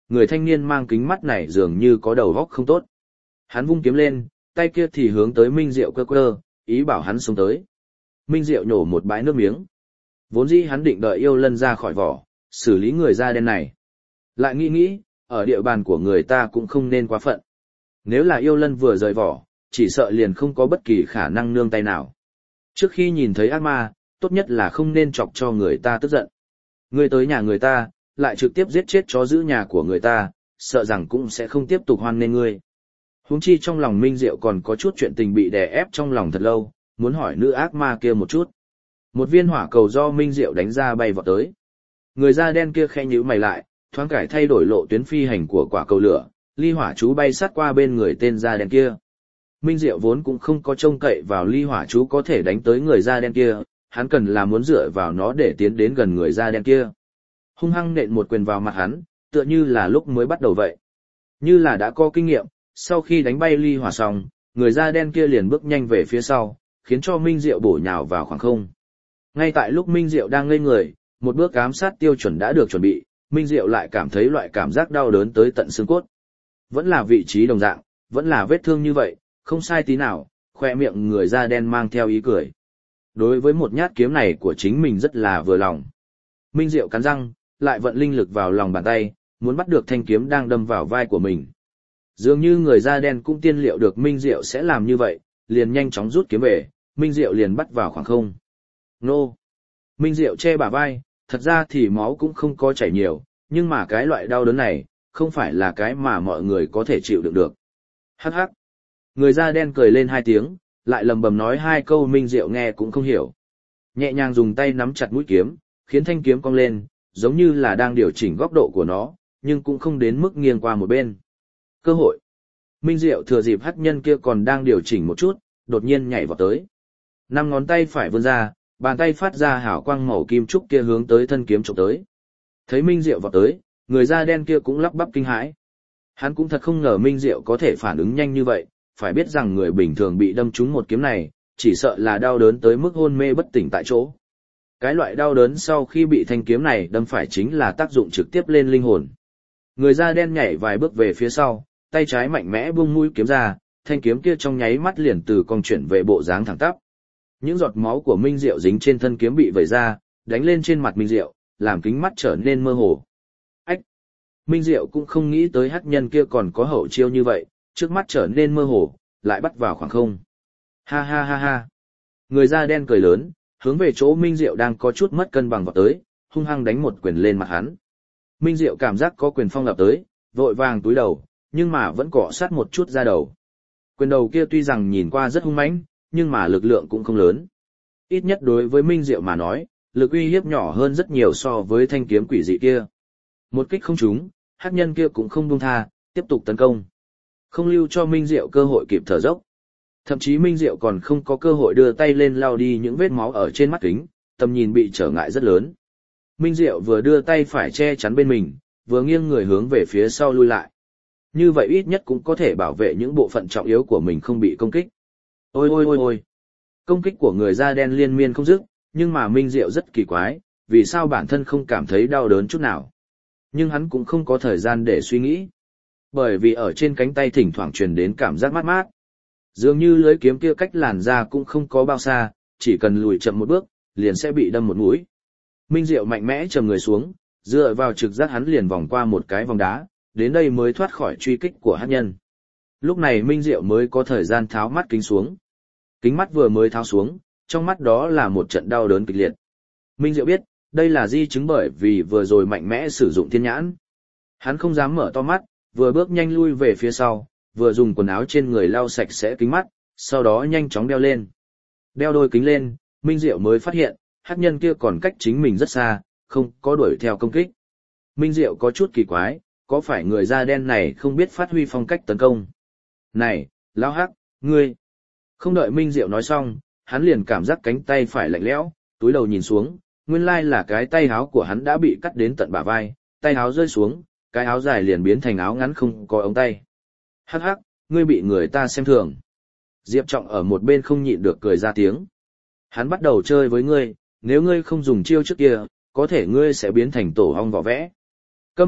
người thanh niên mang kính mắt này dường như có đầu óc không tốt. Hắn vung kiếm lên, tay kia thì hướng tới Minh Diệu cơ cơ, ý bảo hắn xuống tới. Minh Diệu nhổ một bãi nước miếng. Vốn dĩ hắn định đợi yêu lân ra khỏi vỏ, xử lý người da đen này. Lại nghĩ nghĩ, ở địa bàn của người ta cũng không nên quá phận. Nếu là yêu lân vừa rời vỏ, chỉ sợ liền không có bất kỳ khả năng nương tay nào. Trước khi nhìn thấy ác ma, tốt nhất là không nên chọc cho người ta tức giận. Ngươi tới nhà người ta, lại trực tiếp giết chết chó giữ nhà của người ta, sợ rằng cũng sẽ không tiếp tục hoan nghênh ngươi. Huống chi trong lòng Minh Diệu còn có chút chuyện tình bị đè ép trong lòng thật lâu, muốn hỏi nữ ác ma kia một chút. Một viên hỏa cầu do Minh Diệu đánh ra bay vọt tới. Người da đen kia khẽ nhíu mày lại, thoáng cải thay đổi lộ tuyến phi hành của quả cầu lửa, ly hỏa chú bay sát qua bên người tên da đen kia. Minh Diệu vốn cũng không có trông cậy vào ly hỏa chú có thể đánh tới người da đen kia, hắn cần là muốn dựa vào nó để tiến đến gần người da đen kia. Hung hăng nện một quyền vào mặt hắn, tựa như là lúc mới bắt đầu vậy. Như là đã có kinh nghiệm, sau khi đánh bay ly hỏa xong, người da đen kia liền bước nhanh về phía sau, khiến cho Minh Diệu bổ nhào vào khoảng không. Ngay tại lúc Minh Diệu đang ngây người, một bước ám sát tiêu chuẩn đã được chuẩn bị, Minh Diệu lại cảm thấy loại cảm giác đau đớn tới tận xương cốt. Vẫn là vị trí đồng dạng, vẫn là vết thương như vậy, không sai tí nào, khoe miệng người da đen mang theo ý cười. Đối với một nhát kiếm này của chính mình rất là vừa lòng. Minh Diệu cắn răng, lại vận linh lực vào lòng bàn tay, muốn bắt được thanh kiếm đang đâm vào vai của mình. Dường như người da đen cũng tiên liệu được Minh Diệu sẽ làm như vậy, liền nhanh chóng rút kiếm về, Minh Diệu liền bắt vào khoảng không. Nô! Minh Diệu che bả vai, thật ra thì máu cũng không có chảy nhiều, nhưng mà cái loại đau đớn này, không phải là cái mà mọi người có thể chịu đựng được. Hắc hắc! Người da đen cười lên hai tiếng, lại lầm bầm nói hai câu Minh Diệu nghe cũng không hiểu. Nhẹ nhàng dùng tay nắm chặt mũi kiếm, khiến thanh kiếm cong lên, giống như là đang điều chỉnh góc độ của nó, nhưng cũng không đến mức nghiêng qua một bên. Cơ hội. Minh Diệu thừa dịp hắc nhân kia còn đang điều chỉnh một chút, đột nhiên nhảy vào tới. Năm ngón tay phải vươn ra, bàn tay phát ra hào quang màu kim trúc kia hướng tới thân kiếm chụp tới. Thấy Minh Diệu vào tới, người da đen kia cũng lắp bắp kinh hãi. Hắn cũng thật không ngờ Minh Diệu có thể phản ứng nhanh như vậy, phải biết rằng người bình thường bị đâm trúng một kiếm này, chỉ sợ là đau đớn tới mức hôn mê bất tỉnh tại chỗ. Cái loại đau đớn sau khi bị thanh kiếm này đâm phải chính là tác dụng trực tiếp lên linh hồn. Người da đen nhảy vài bước về phía sau, tay trái mạnh mẽ vung mũi kiếm ra, thanh kiếm kia trong nháy mắt liền từ cong chuyển về bộ dáng thẳng tắp. Những giọt máu của Minh Diệu dính trên thân kiếm bị vẩy ra, đánh lên trên mặt Minh Diệu, làm kính mắt trở nên mơ hồ. Ách! Minh Diệu cũng không nghĩ tới hắc nhân kia còn có hậu chiêu như vậy, trước mắt trở nên mơ hồ, lại bắt vào khoảng không. Ha ha ha ha! Người da đen cười lớn, hướng về chỗ Minh Diệu đang có chút mất cân bằng vào tới, hung hăng đánh một quyền lên mặt hắn. Minh Diệu cảm giác có quyền phong lập tới, vội vàng túi đầu, nhưng mà vẫn cọ sát một chút ra đầu. Quyền đầu kia tuy rằng nhìn qua rất hung mãnh, nhưng mà lực lượng cũng không lớn. Ít nhất đối với Minh Diệu mà nói, lực uy hiếp nhỏ hơn rất nhiều so với thanh kiếm quỷ dị kia. Một kích không trúng, hắc nhân kia cũng không buông tha, tiếp tục tấn công. Không lưu cho Minh Diệu cơ hội kịp thở dốc. Thậm chí Minh Diệu còn không có cơ hội đưa tay lên lau đi những vết máu ở trên mắt kính, tầm nhìn bị trở ngại rất lớn. Minh Diệu vừa đưa tay phải che chắn bên mình, vừa nghiêng người hướng về phía sau lui lại. Như vậy ít nhất cũng có thể bảo vệ những bộ phận trọng yếu của mình không bị công kích. Ôi ôi ôi ôi! Công kích của người da đen liên miên không dứt, nhưng mà Minh Diệu rất kỳ quái, vì sao bản thân không cảm thấy đau đớn chút nào. Nhưng hắn cũng không có thời gian để suy nghĩ. Bởi vì ở trên cánh tay thỉnh thoảng truyền đến cảm giác mát mát. Dường như lưới kiếm kia cách làn da cũng không có bao xa, chỉ cần lùi chậm một bước, liền sẽ bị đâm một mũi. Minh Diệu mạnh mẽ trầm người xuống, dựa vào trực giác hắn liền vòng qua một cái vòng đá, đến đây mới thoát khỏi truy kích của hắc nhân. Lúc này Minh Diệu mới có thời gian tháo mắt kính xuống. Kính mắt vừa mới tháo xuống, trong mắt đó là một trận đau đớn kịch liệt. Minh Diệu biết, đây là di chứng bởi vì vừa rồi mạnh mẽ sử dụng thiên nhãn. Hắn không dám mở to mắt, vừa bước nhanh lui về phía sau, vừa dùng quần áo trên người lau sạch sẽ kính mắt, sau đó nhanh chóng đeo lên. Đeo đôi kính lên, Minh Diệu mới phát hiện, hắc nhân kia còn cách chính mình rất xa, không có đuổi theo công kích. Minh Diệu có chút kỳ quái, có phải người da đen này không biết phát huy phong cách tấn công? Này, lão hắc, ngươi! Không đợi Minh Diệu nói xong, hắn liền cảm giác cánh tay phải lạnh lẽo, túi đầu nhìn xuống, nguyên lai là cái tay áo của hắn đã bị cắt đến tận bả vai, tay áo rơi xuống, cái áo dài liền biến thành áo ngắn không có ống tay. Hắc hắc, ngươi bị người ta xem thường. Diệp Trọng ở một bên không nhịn được cười ra tiếng. Hắn bắt đầu chơi với ngươi, nếu ngươi không dùng chiêu trước kia, có thể ngươi sẽ biến thành tổ ong vỏ vẽ. Câm miệng,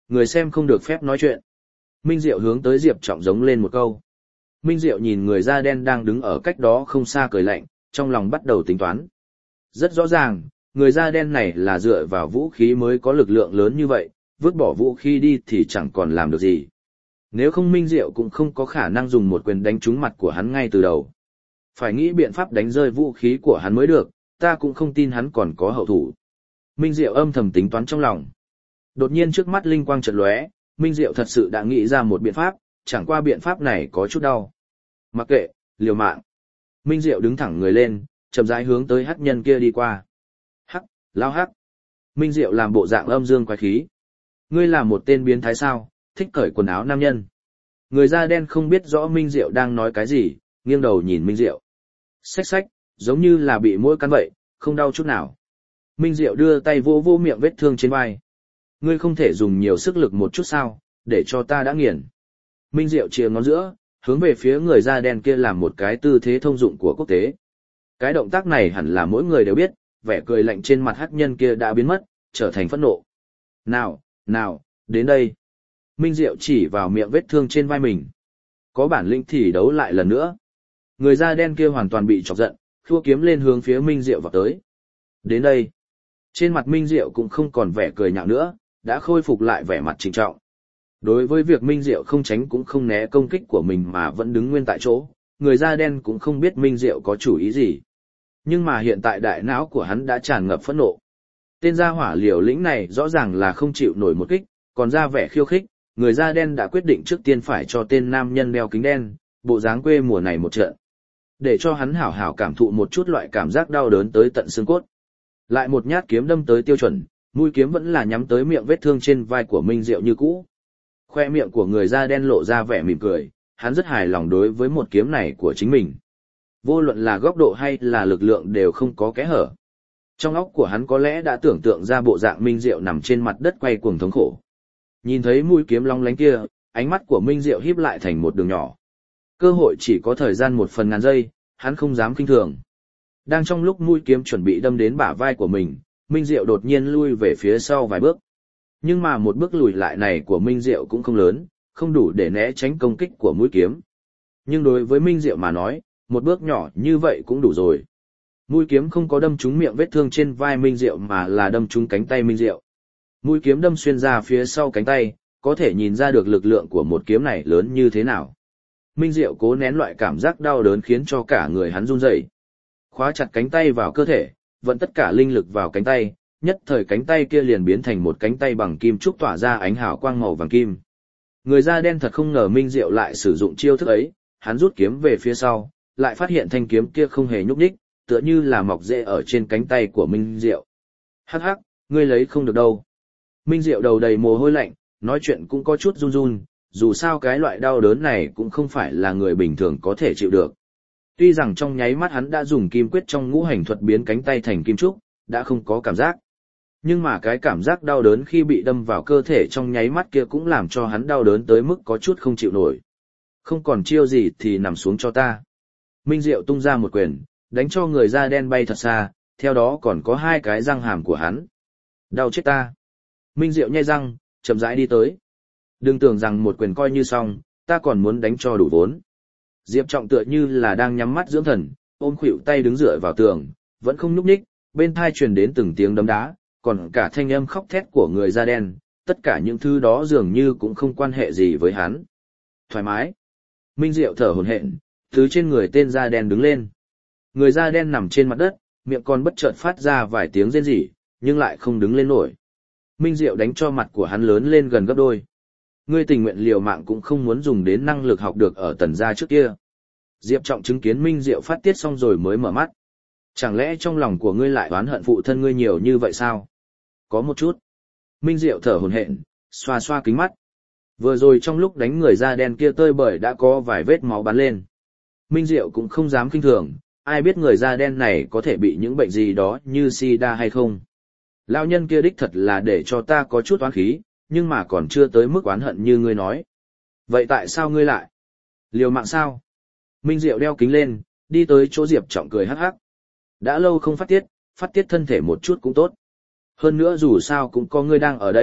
người xem không được phép nói chuyện. Minh Diệu hướng tới Diệp Trọng giống lên một câu. Minh Diệu nhìn người da đen đang đứng ở cách đó không xa cười lạnh, trong lòng bắt đầu tính toán. Rất rõ ràng, người da đen này là dựa vào vũ khí mới có lực lượng lớn như vậy, vứt bỏ vũ khí đi thì chẳng còn làm được gì. Nếu không Minh Diệu cũng không có khả năng dùng một quyền đánh trúng mặt của hắn ngay từ đầu. Phải nghĩ biện pháp đánh rơi vũ khí của hắn mới được, ta cũng không tin hắn còn có hậu thủ. Minh Diệu âm thầm tính toán trong lòng. Đột nhiên trước mắt linh quang chợt lóe, Minh Diệu thật sự đã nghĩ ra một biện pháp, chẳng qua biện pháp này có chút đau. Mặc kệ, liều mạng. Minh Diệu đứng thẳng người lên, chậm rãi hướng tới hắc nhân kia đi qua. Hắc, lao hắc. Minh Diệu làm bộ dạng âm dương quái khí. Ngươi là một tên biến thái sao, thích cởi quần áo nam nhân. Người da đen không biết rõ Minh Diệu đang nói cái gì, nghiêng đầu nhìn Minh Diệu. Xách xách, giống như là bị mũi cắn vậy, không đau chút nào. Minh Diệu đưa tay vô vô miệng vết thương trên vai. Ngươi không thể dùng nhiều sức lực một chút sao, để cho ta đã nghiền. Minh Diệu chìa ngón giữa, hướng về phía người da đen kia làm một cái tư thế thông dụng của quốc tế. Cái động tác này hẳn là mỗi người đều biết, vẻ cười lạnh trên mặt hắc nhân kia đã biến mất, trở thành phẫn nộ. Nào, nào, đến đây. Minh Diệu chỉ vào miệng vết thương trên vai mình. Có bản lĩnh thì đấu lại lần nữa. Người da đen kia hoàn toàn bị chọc giận, khua kiếm lên hướng phía Minh Diệu vào tới. Đến đây. Trên mặt Minh Diệu cũng không còn vẻ cười nhạo nữa, đã khôi phục lại vẻ mặt trịnh trọng. Đối với việc Minh Diệu không tránh cũng không né công kích của mình mà vẫn đứng nguyên tại chỗ, người da đen cũng không biết Minh Diệu có chủ ý gì. Nhưng mà hiện tại đại não của hắn đã tràn ngập phẫn nộ. Tên gia hỏa liều lĩnh này rõ ràng là không chịu nổi một kích, còn ra vẻ khiêu khích, người da đen đã quyết định trước tiên phải cho tên nam nhân đeo kính đen, bộ dáng quê mùa này một trận. Để cho hắn hảo hảo cảm thụ một chút loại cảm giác đau đớn tới tận xương cốt. Lại một nhát kiếm đâm tới tiêu chuẩn, mũi kiếm vẫn là nhắm tới miệng vết thương trên vai của Minh Diệu như cũ. Khoe miệng của người da đen lộ ra vẻ mỉm cười, hắn rất hài lòng đối với một kiếm này của chính mình. Vô luận là góc độ hay là lực lượng đều không có kẽ hở. Trong óc của hắn có lẽ đã tưởng tượng ra bộ dạng Minh Diệu nằm trên mặt đất quay cuồng thống khổ. Nhìn thấy mũi kiếm long lánh kia, ánh mắt của Minh Diệu híp lại thành một đường nhỏ. Cơ hội chỉ có thời gian một phần ngàn giây, hắn không dám kinh thường. Đang trong lúc mũi kiếm chuẩn bị đâm đến bả vai của mình, Minh Diệu đột nhiên lui về phía sau vài bước. Nhưng mà một bước lùi lại này của Minh Diệu cũng không lớn, không đủ để né tránh công kích của mũi kiếm. Nhưng đối với Minh Diệu mà nói, một bước nhỏ như vậy cũng đủ rồi. Mũi kiếm không có đâm trúng miệng vết thương trên vai Minh Diệu mà là đâm trúng cánh tay Minh Diệu. Mũi kiếm đâm xuyên ra phía sau cánh tay, có thể nhìn ra được lực lượng của một kiếm này lớn như thế nào. Minh Diệu cố nén loại cảm giác đau đớn khiến cho cả người hắn run rẩy. Khóa chặt cánh tay vào cơ thể, vận tất cả linh lực vào cánh tay, nhất thời cánh tay kia liền biến thành một cánh tay bằng kim trúc tỏa ra ánh hào quang màu vàng kim. Người da đen thật không ngờ Minh Diệu lại sử dụng chiêu thức ấy, hắn rút kiếm về phía sau, lại phát hiện thanh kiếm kia không hề nhúc nhích, tựa như là mọc rễ ở trên cánh tay của Minh Diệu. Hắc hắc, ngươi lấy không được đâu. Minh Diệu đầu đầy mồ hôi lạnh, nói chuyện cũng có chút run run, dù sao cái loại đau đớn này cũng không phải là người bình thường có thể chịu được. Tuy rằng trong nháy mắt hắn đã dùng kim quyết trong ngũ hành thuật biến cánh tay thành kim trúc, đã không có cảm giác. Nhưng mà cái cảm giác đau đớn khi bị đâm vào cơ thể trong nháy mắt kia cũng làm cho hắn đau đớn tới mức có chút không chịu nổi. Không còn chiêu gì thì nằm xuống cho ta. Minh Diệu tung ra một quyền, đánh cho người da đen bay thật xa, theo đó còn có hai cái răng hàm của hắn. Đau chết ta. Minh Diệu nhe răng, chậm rãi đi tới. Đừng tưởng rằng một quyền coi như xong, ta còn muốn đánh cho đủ vốn. Diệp Trọng tựa như là đang nhắm mắt dưỡng thần, ôm khuỷu tay đứng dựa vào tường, vẫn không nhúc nhích, bên tai truyền đến từng tiếng đấm đá, còn cả thanh âm khóc thét của người da đen, tất cả những thứ đó dường như cũng không quan hệ gì với hắn. Thoải mái. Minh Diệu thở hổn hển, từ trên người tên da đen đứng lên. Người da đen nằm trên mặt đất, miệng còn bất chợt phát ra vài tiếng rên rỉ, nhưng lại không đứng lên nổi. Minh Diệu đánh cho mặt của hắn lớn lên gần gấp đôi. Ngươi tình nguyện liều mạng cũng không muốn dùng đến năng lực học được ở Tần gia trước kia. Diệp Trọng chứng kiến Minh Diệu phát tiết xong rồi mới mở mắt. Chẳng lẽ trong lòng của ngươi lại oán hận phụ thân ngươi nhiều như vậy sao? Có một chút. Minh Diệu thở hổn hển, xoa xoa kính mắt. Vừa rồi trong lúc đánh người da đen kia tơi bời đã có vài vết máu bắn lên. Minh Diệu cũng không dám kinh thường, ai biết người da đen này có thể bị những bệnh gì đó như sida hay không. Lão nhân kia đích thật là để cho ta có chút oán khí, nhưng mà còn chưa tới mức oán hận như ngươi nói. Vậy tại sao ngươi lại? Liều mạng sao? Minh Diệu đeo kính lên, đi tới chỗ Diệp Trọng cười hắc hắc. Đã lâu không phát tiết, phát tiết thân thể một chút cũng tốt. Hơn nữa dù sao cũng có ngươi đang ở đây,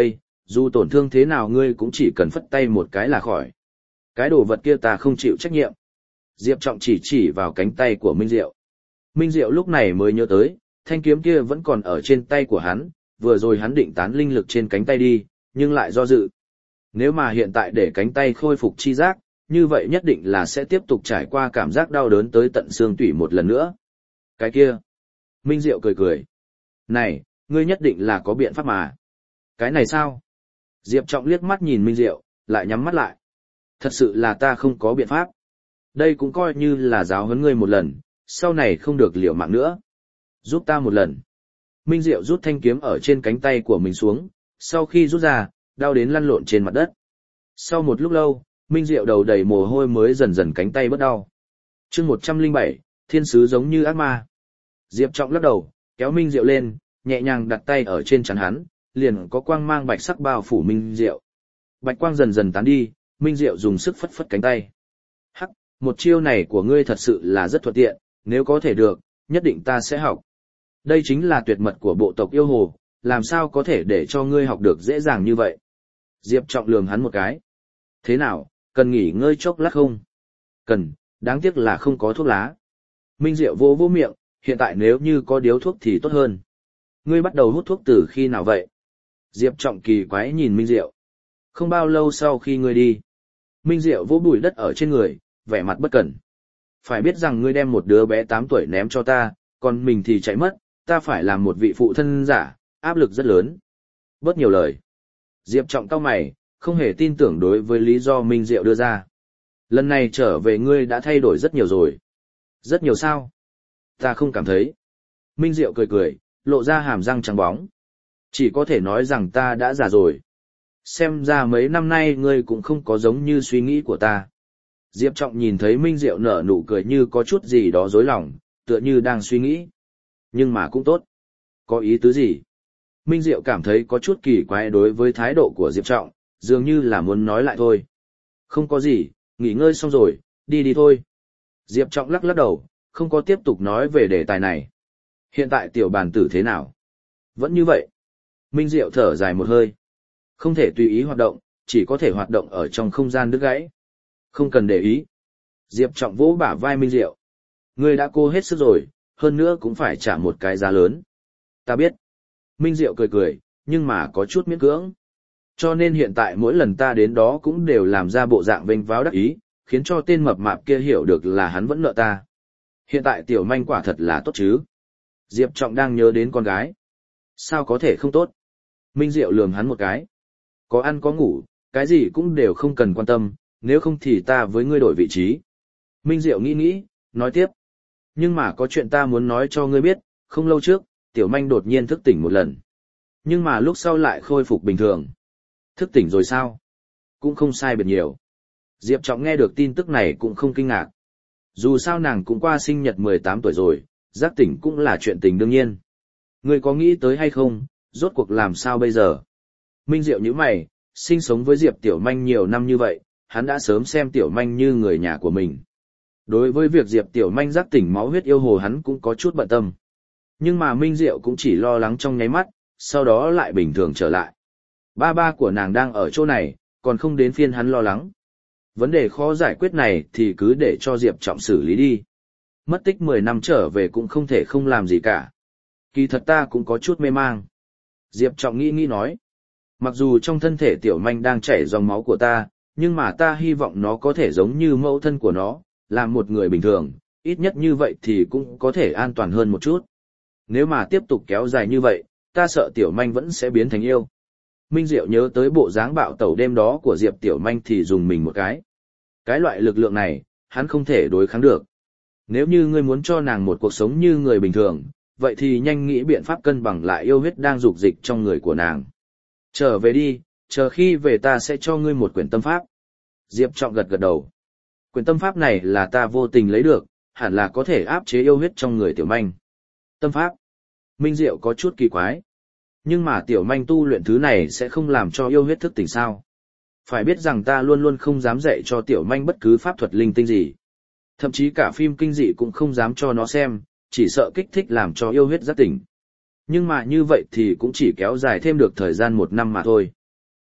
Dù tổn thương thế nào ngươi cũng chỉ cần phất tay một cái là khỏi. Cái đồ vật kia ta không chịu trách nhiệm. Diệp Trọng chỉ chỉ vào cánh tay của Minh Diệu. Minh Diệu lúc này mới nhớ tới, thanh kiếm kia vẫn còn ở trên tay của hắn, vừa rồi hắn định tán linh lực trên cánh tay đi, nhưng lại do dự. Nếu mà hiện tại để cánh tay khôi phục chi giác, như vậy nhất định là sẽ tiếp tục trải qua cảm giác đau đớn tới tận xương tủy một lần nữa. Cái kia. Minh Diệu cười cười. Này, ngươi nhất định là có biện pháp mà. Cái này sao? Diệp Trọng liếc mắt nhìn Minh Diệu, lại nhắm mắt lại. Thật sự là ta không có biện pháp. Đây cũng coi như là giáo huấn ngươi một lần, sau này không được liều mạng nữa. Giúp ta một lần. Minh Diệu rút thanh kiếm ở trên cánh tay của mình xuống, sau khi rút ra, đau đến lăn lộn trên mặt đất. Sau một lúc lâu, Minh Diệu đầu đầy mồ hôi mới dần dần cánh tay bớt đau. Chương một trăm lẻ bảy, thiên sứ giống như ác ma. Diệp Trọng lắc đầu, kéo Minh Diệu lên, nhẹ nhàng đặt tay ở trên trán hắn, liền có quang mang bạch sắc bao phủ Minh Diệu. Bạch quang dần dần tán đi, Minh Diệu dùng sức phất phất cánh tay. Hắc, một chiêu này của ngươi thật sự là rất thuận tiện, nếu có thể được, nhất định ta sẽ học. Đây chính là tuyệt mật của bộ tộc yêu hồ, làm sao có thể để cho ngươi học được dễ dàng như vậy. Diệp Trọng lườm hắn một cái. Thế nào, cần nghỉ ngơi chốc lát không? Cần, đáng tiếc là không có thuốc lá. Minh Diệu vô vô miệng, hiện tại nếu như có điếu thuốc thì tốt hơn. Ngươi bắt đầu hút thuốc từ khi nào vậy? Diệp Trọng kỳ quái nhìn Minh Diệu. Không bao lâu sau khi ngươi đi. Minh Diệu vỗ bụi đất ở trên người, vẻ mặt bất cẩn. Phải biết rằng ngươi đem một đứa bé tám tuổi ném cho ta, còn mình thì chạy mất, ta phải làm một vị phụ thân giả, áp lực rất lớn. Bớt nhiều lời. Diệp Trọng cau mày, không hề tin tưởng đối với lý do Minh Diệu đưa ra. Lần này trở về ngươi đã thay đổi rất nhiều rồi. Rất nhiều sao? Ta không cảm thấy. Minh Diệu cười cười, lộ ra hàm răng trắng bóng. Chỉ có thể nói rằng ta đã già rồi. Xem ra mấy năm nay ngươi cũng không có giống như suy nghĩ của ta. Diệp Trọng nhìn thấy Minh Diệu nở nụ cười như có chút gì đó rối lòng, tựa như đang suy nghĩ. Nhưng mà cũng tốt. Có ý tứ gì? Minh Diệu cảm thấy có chút kỳ quái đối với thái độ của Diệp Trọng, dường như là muốn nói lại thôi. Không có gì, nghỉ ngơi xong rồi, đi đi thôi. Diệp Trọng lắc lắc đầu, không có tiếp tục nói về đề tài này. Hiện tại tiểu bàn tử thế nào? Vẫn như vậy. Minh Diệu thở dài một hơi. Không thể tùy ý hoạt động, chỉ có thể hoạt động ở trong không gian đứt gãy. Không cần để ý. Diệp Trọng vỗ bả vai Minh Diệu. Ngươi đã cố hết sức rồi, hơn nữa cũng phải trả một cái giá lớn. Ta biết. Minh Diệu cười cười, nhưng mà có chút miễn cưỡng. Cho nên hiện tại mỗi lần ta đến đó cũng đều làm ra bộ dạng vênh váo đắc ý, khiến cho tên mập mạp kia hiểu được là hắn vẫn nợ ta. Hiện tại tiểu manh quả thật là tốt chứ. Diệp Trọng đang nhớ đến con gái. Sao có thể không tốt? Minh Diệu lườm hắn một cái. Có ăn có ngủ, cái gì cũng đều không cần quan tâm, nếu không thì ta với ngươi đổi vị trí. Minh Diệu nghĩ nghĩ, nói tiếp. Nhưng mà có chuyện ta muốn nói cho ngươi biết, không lâu trước, tiểu manh đột nhiên thức tỉnh một lần. Nhưng mà lúc sau lại khôi phục bình thường. Thức tỉnh rồi sao? Cũng không sai biệt nhiều. Diệp Trọng nghe được tin tức này cũng không kinh ngạc. Dù sao nàng cũng qua sinh nhật mười tám tuổi rồi, giác tỉnh cũng là chuyện tình đương nhiên. Ngươi có nghĩ tới hay không, rốt cuộc làm sao bây giờ? Minh Diệu như mày, sinh sống với Diệp Tiểu Manh nhiều năm như vậy, hắn đã sớm xem Tiểu Manh như người nhà của mình. Đối với việc Diệp Tiểu Manh giác tỉnh máu huyết yêu hồ hắn cũng có chút bận tâm. Nhưng mà Minh Diệu cũng chỉ lo lắng trong nháy mắt, sau đó lại bình thường trở lại. Ba ba của nàng đang ở chỗ này, còn không đến phiên hắn lo lắng. Vấn đề khó giải quyết này thì cứ để cho Diệp Trọng xử lý đi. Mất tích mười năm trở về cũng không thể không làm gì cả. Kỳ thật ta cũng có chút mê mang. Diệp Trọng nghĩ nghĩ nói. Mặc dù trong thân thể tiểu manh đang chảy dòng máu của ta, nhưng mà ta hy vọng nó có thể giống như mẫu thân của nó, là một người bình thường, ít nhất như vậy thì cũng có thể an toàn hơn một chút. Nếu mà tiếp tục kéo dài như vậy, ta sợ tiểu manh vẫn sẽ biến thành yêu. Minh Diệu nhớ tới bộ dáng bạo tẩu đêm đó của Diệp Tiểu Manh thì dùng mình một cái. Cái loại lực lượng này, hắn không thể đối kháng được. Nếu như ngươi muốn cho nàng một cuộc sống như người bình thường, vậy thì nhanh nghĩ biện pháp cân bằng lại yêu huyết đang dục dịch trong người của nàng. Trở về đi, chờ khi về ta sẽ cho ngươi một quyển tâm pháp. Diệp Trọng gật gật đầu. Quyển tâm pháp này là ta vô tình lấy được, hẳn là có thể áp chế yêu huyết trong người Tiểu Manh. Tâm pháp. Minh Diệu có chút kỳ quái. Nhưng mà Tiểu Manh tu luyện thứ này sẽ không làm cho yêu huyết thức tỉnh sao. Phải biết rằng ta luôn luôn không dám dạy cho Tiểu Manh bất cứ pháp thuật linh tinh gì. Thậm chí cả phim kinh dị cũng không dám cho nó xem, chỉ sợ kích thích làm cho yêu huyết giác tỉnh. Nhưng mà như vậy thì cũng chỉ kéo dài thêm được thời gian một năm mà thôi.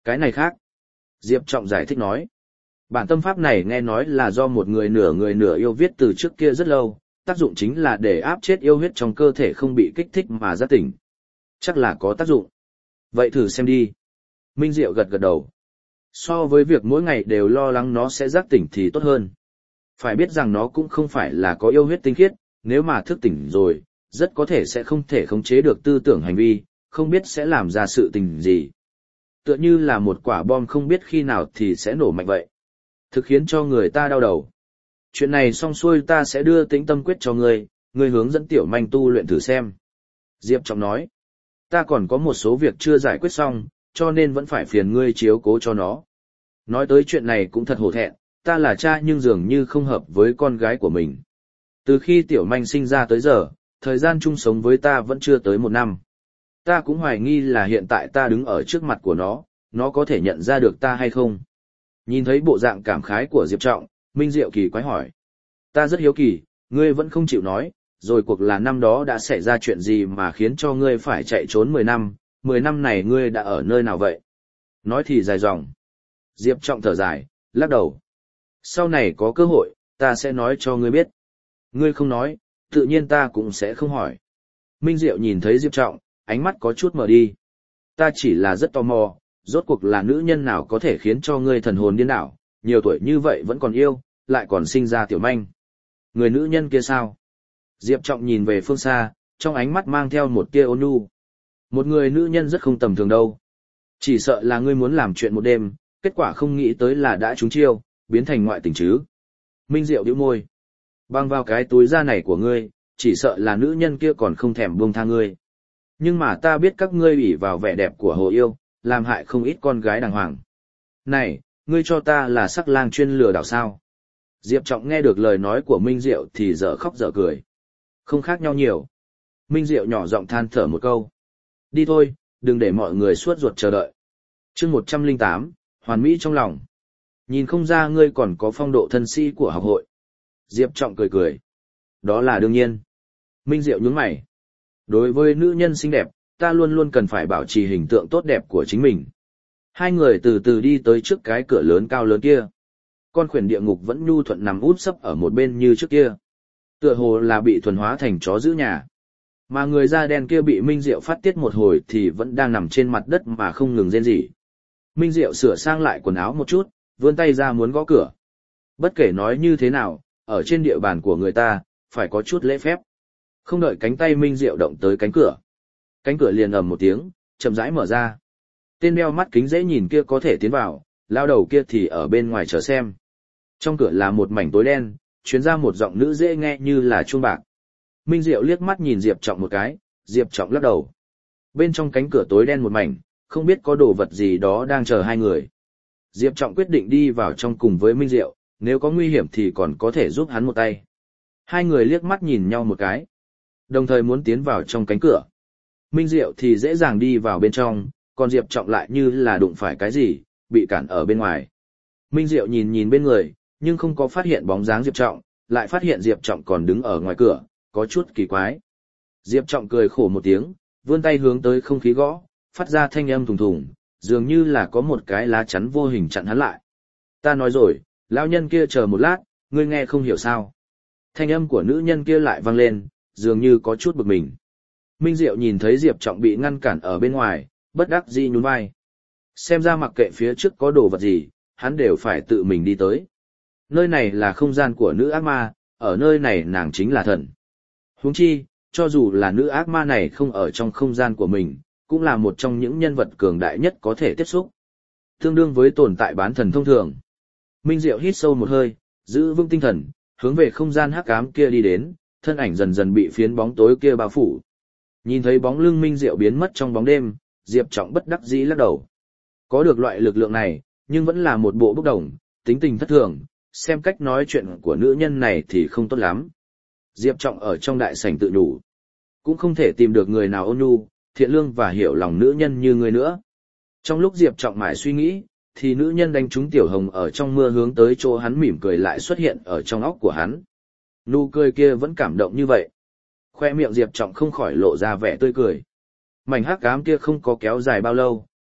Cái này khác. Diệp Trọng giải thích nói. Bản tâm pháp này nghe nói là do một người nửa người nửa yêu viết từ trước kia rất lâu, tác dụng chính là để áp chết yêu huyết trong cơ thể không bị kích thích mà giác tỉnh. Chắc là có tác dụng. Vậy thử xem đi. Minh Diệu gật gật đầu. So với việc mỗi ngày đều lo lắng nó sẽ giác tỉnh thì tốt hơn. Phải biết rằng nó cũng không phải là có yêu huyết tinh khiết, nếu mà thức tỉnh rồi, rất có thể sẽ không thể khống chế được tư tưởng hành vi, không biết sẽ làm ra sự tình gì. Tựa như là một quả bom không biết khi nào thì sẽ nổ mạnh vậy. Thực khiến cho người ta đau đầu. Chuyện này xong xuôi ta sẽ đưa Tĩnh Tâm Quyết cho ngươi, ngươi hướng dẫn Tiểu Manh tu luyện thử xem. Diệp Trọng nói, ta còn có một số việc chưa giải quyết xong, cho nên vẫn phải phiền ngươi chiếu cố cho nó. Nói tới chuyện này cũng thật hổ thẹn, ta là cha nhưng dường như không hợp với con gái của mình. Từ khi Tiểu Manh sinh ra tới giờ, thời gian chung sống với ta vẫn chưa tới một năm. Ta cũng hoài nghi là hiện tại ta đứng ở trước mặt của nó, nó có thể nhận ra được ta hay không. Nhìn thấy bộ dạng cảm khái của Diệp Trọng, Minh Diệu kỳ quái hỏi. Ta rất hiếu kỳ, ngươi vẫn không chịu nói, rồi cuộc là năm đó đã xảy ra chuyện gì mà khiến cho ngươi phải chạy trốn mười năm, mười năm này ngươi đã ở nơi nào vậy? Nói thì dài dòng. Diệp Trọng thở dài, lắc đầu. Sau này có cơ hội, ta sẽ nói cho ngươi biết. Ngươi không nói, tự nhiên ta cũng sẽ không hỏi. Minh Diệu nhìn thấy Diệp Trọng, ánh mắt có chút mở đi. Ta chỉ là rất tò mò, rốt cuộc là nữ nhân nào có thể khiến cho ngươi thần hồn điên đảo, nhiều tuổi như vậy vẫn còn yêu, lại còn sinh ra Tiểu Manh. Người nữ nhân kia sao? Diệp Trọng nhìn về phương xa, trong ánh mắt mang theo một tia ôn nhu. Một người nữ nhân rất không tầm thường đâu. Chỉ sợ là ngươi muốn làm chuyện một đêm, kết quả không nghĩ tới là đã trúng chiêu, biến thành ngoại tình chứ. Minh Diệu nhíu môi. Băng vào cái túi da này của ngươi, chỉ sợ là nữ nhân kia còn không thèm buông tha ngươi. Nhưng mà ta biết các ngươi ủy vào vẻ đẹp của hồ yêu, làm hại không ít con gái đàng hoàng. Này, ngươi cho ta là sắc lang chuyên lừa đảo sao? Diệp Trọng nghe được lời nói của Minh Diệu thì dở khóc dở cười. Không khác nhau nhiều. Minh Diệu nhỏ giọng than thở một câu. Đi thôi, đừng để mọi người suốt ruột chờ đợi. chương một trăm lẻ tám, hoàn mỹ trong lòng. Nhìn không ra ngươi còn có phong độ thân sĩ của học hội. Diệp Trọng cười cười. Đó là đương nhiên. Minh Diệu nhướng mày. Đối với nữ nhân xinh đẹp, ta luôn luôn cần phải bảo trì hình tượng tốt đẹp của chính mình. Hai người từ từ đi tới trước cái cửa lớn cao lớn kia. Con khuyển địa ngục vẫn nhu thuận nằm úp sấp ở một bên như trước kia. Tựa hồ là bị thuần hóa thành chó giữ nhà. Mà người da đen kia bị Minh Diệu phát tiết một hồi thì vẫn đang nằm trên mặt đất mà không ngừng rên rỉ. Minh Diệu sửa sang lại quần áo một chút, vươn tay ra muốn gõ cửa. Bất kể nói như thế nào, ở trên địa bàn của người ta, phải có chút lễ phép. Không đợi cánh tay Minh Diệu động tới cánh cửa. Cánh cửa liền ầm một tiếng, chậm rãi mở ra. Tên đeo mắt kính dễ nhìn kia có thể tiến vào, lao đầu kia thì ở bên ngoài chờ xem. Trong cửa là một mảnh tối đen, truyền ra một giọng nữ dễ nghe như là chuông bạc. Minh Diệu liếc mắt nhìn Diệp Trọng một cái, Diệp Trọng lắc đầu. Bên trong cánh cửa tối đen một mảnh, không biết có đồ vật gì đó đang chờ hai người. Diệp Trọng quyết định đi vào trong cùng với Minh Diệu, nếu có nguy hiểm thì còn có thể giúp hắn một tay. Hai người liếc mắt nhìn nhau một cái, đồng thời muốn tiến vào trong cánh cửa. Minh Diệu thì dễ dàng đi vào bên trong, còn Diệp Trọng lại như là đụng phải cái gì, bị cản ở bên ngoài. Minh Diệu nhìn nhìn bên người, nhưng không có phát hiện bóng dáng Diệp Trọng, lại phát hiện Diệp Trọng còn đứng ở ngoài cửa, có chút kỳ quái. Diệp Trọng cười khổ một tiếng, vươn tay hướng tới không khí gõ, phát ra thanh âm thùng thùng, dường như là có một cái lá chắn vô hình chặn hắn lại. Ta nói rồi, lão nhân kia chờ một lát, ngươi nghe không hiểu sao. Thanh âm của nữ nhân kia lại vang lên, dường như có chút bực mình. Minh Diệu nhìn thấy Diệp Trọng bị ngăn cản ở bên ngoài, bất đắc dĩ nhún vai. Xem ra mặc kệ phía trước có đồ vật gì, hắn đều phải tự mình đi tới. Nơi này là không gian của nữ ác ma, ở nơi này nàng chính là thần. Huống chi, cho dù là nữ ác ma này không ở trong không gian của mình, cũng là một trong những nhân vật cường đại nhất có thể tiếp xúc. Tương đương với tồn tại bán thần thông thường. Minh Diệu hít sâu một hơi, giữ vững tinh thần, hướng về không gian hắc ám kia đi đến, thân ảnh dần dần bị phiến bóng tối kia bao phủ. Nhìn thấy bóng lưng Minh Diệu biến mất trong bóng đêm, Diệp Trọng bất đắc dĩ lắc đầu. Có được loại lực lượng này, nhưng vẫn là một bộ bốc đồng, tính tình thất thường, xem cách nói chuyện của nữ nhân này thì không tốt lắm. Diệp Trọng ở trong đại sảnh tự nhủ, cũng không thể tìm được người nào ôn nhu, thiện lương và hiểu lòng nữ nhân như người nữa. Trong lúc Diệp Trọng mãi suy nghĩ, thì nữ nhân đánh trúng Tiểu Hồng ở trong mưa hướng tới chỗ hắn mỉm cười lại xuất hiện ở trong óc của hắn. Nụ cười kia vẫn cảm động như vậy. Khoe miệng Diệp Trọng không khỏi lộ ra vẻ tươi cười. Mảnh hắc ám kia không có kéo dài bao lâu,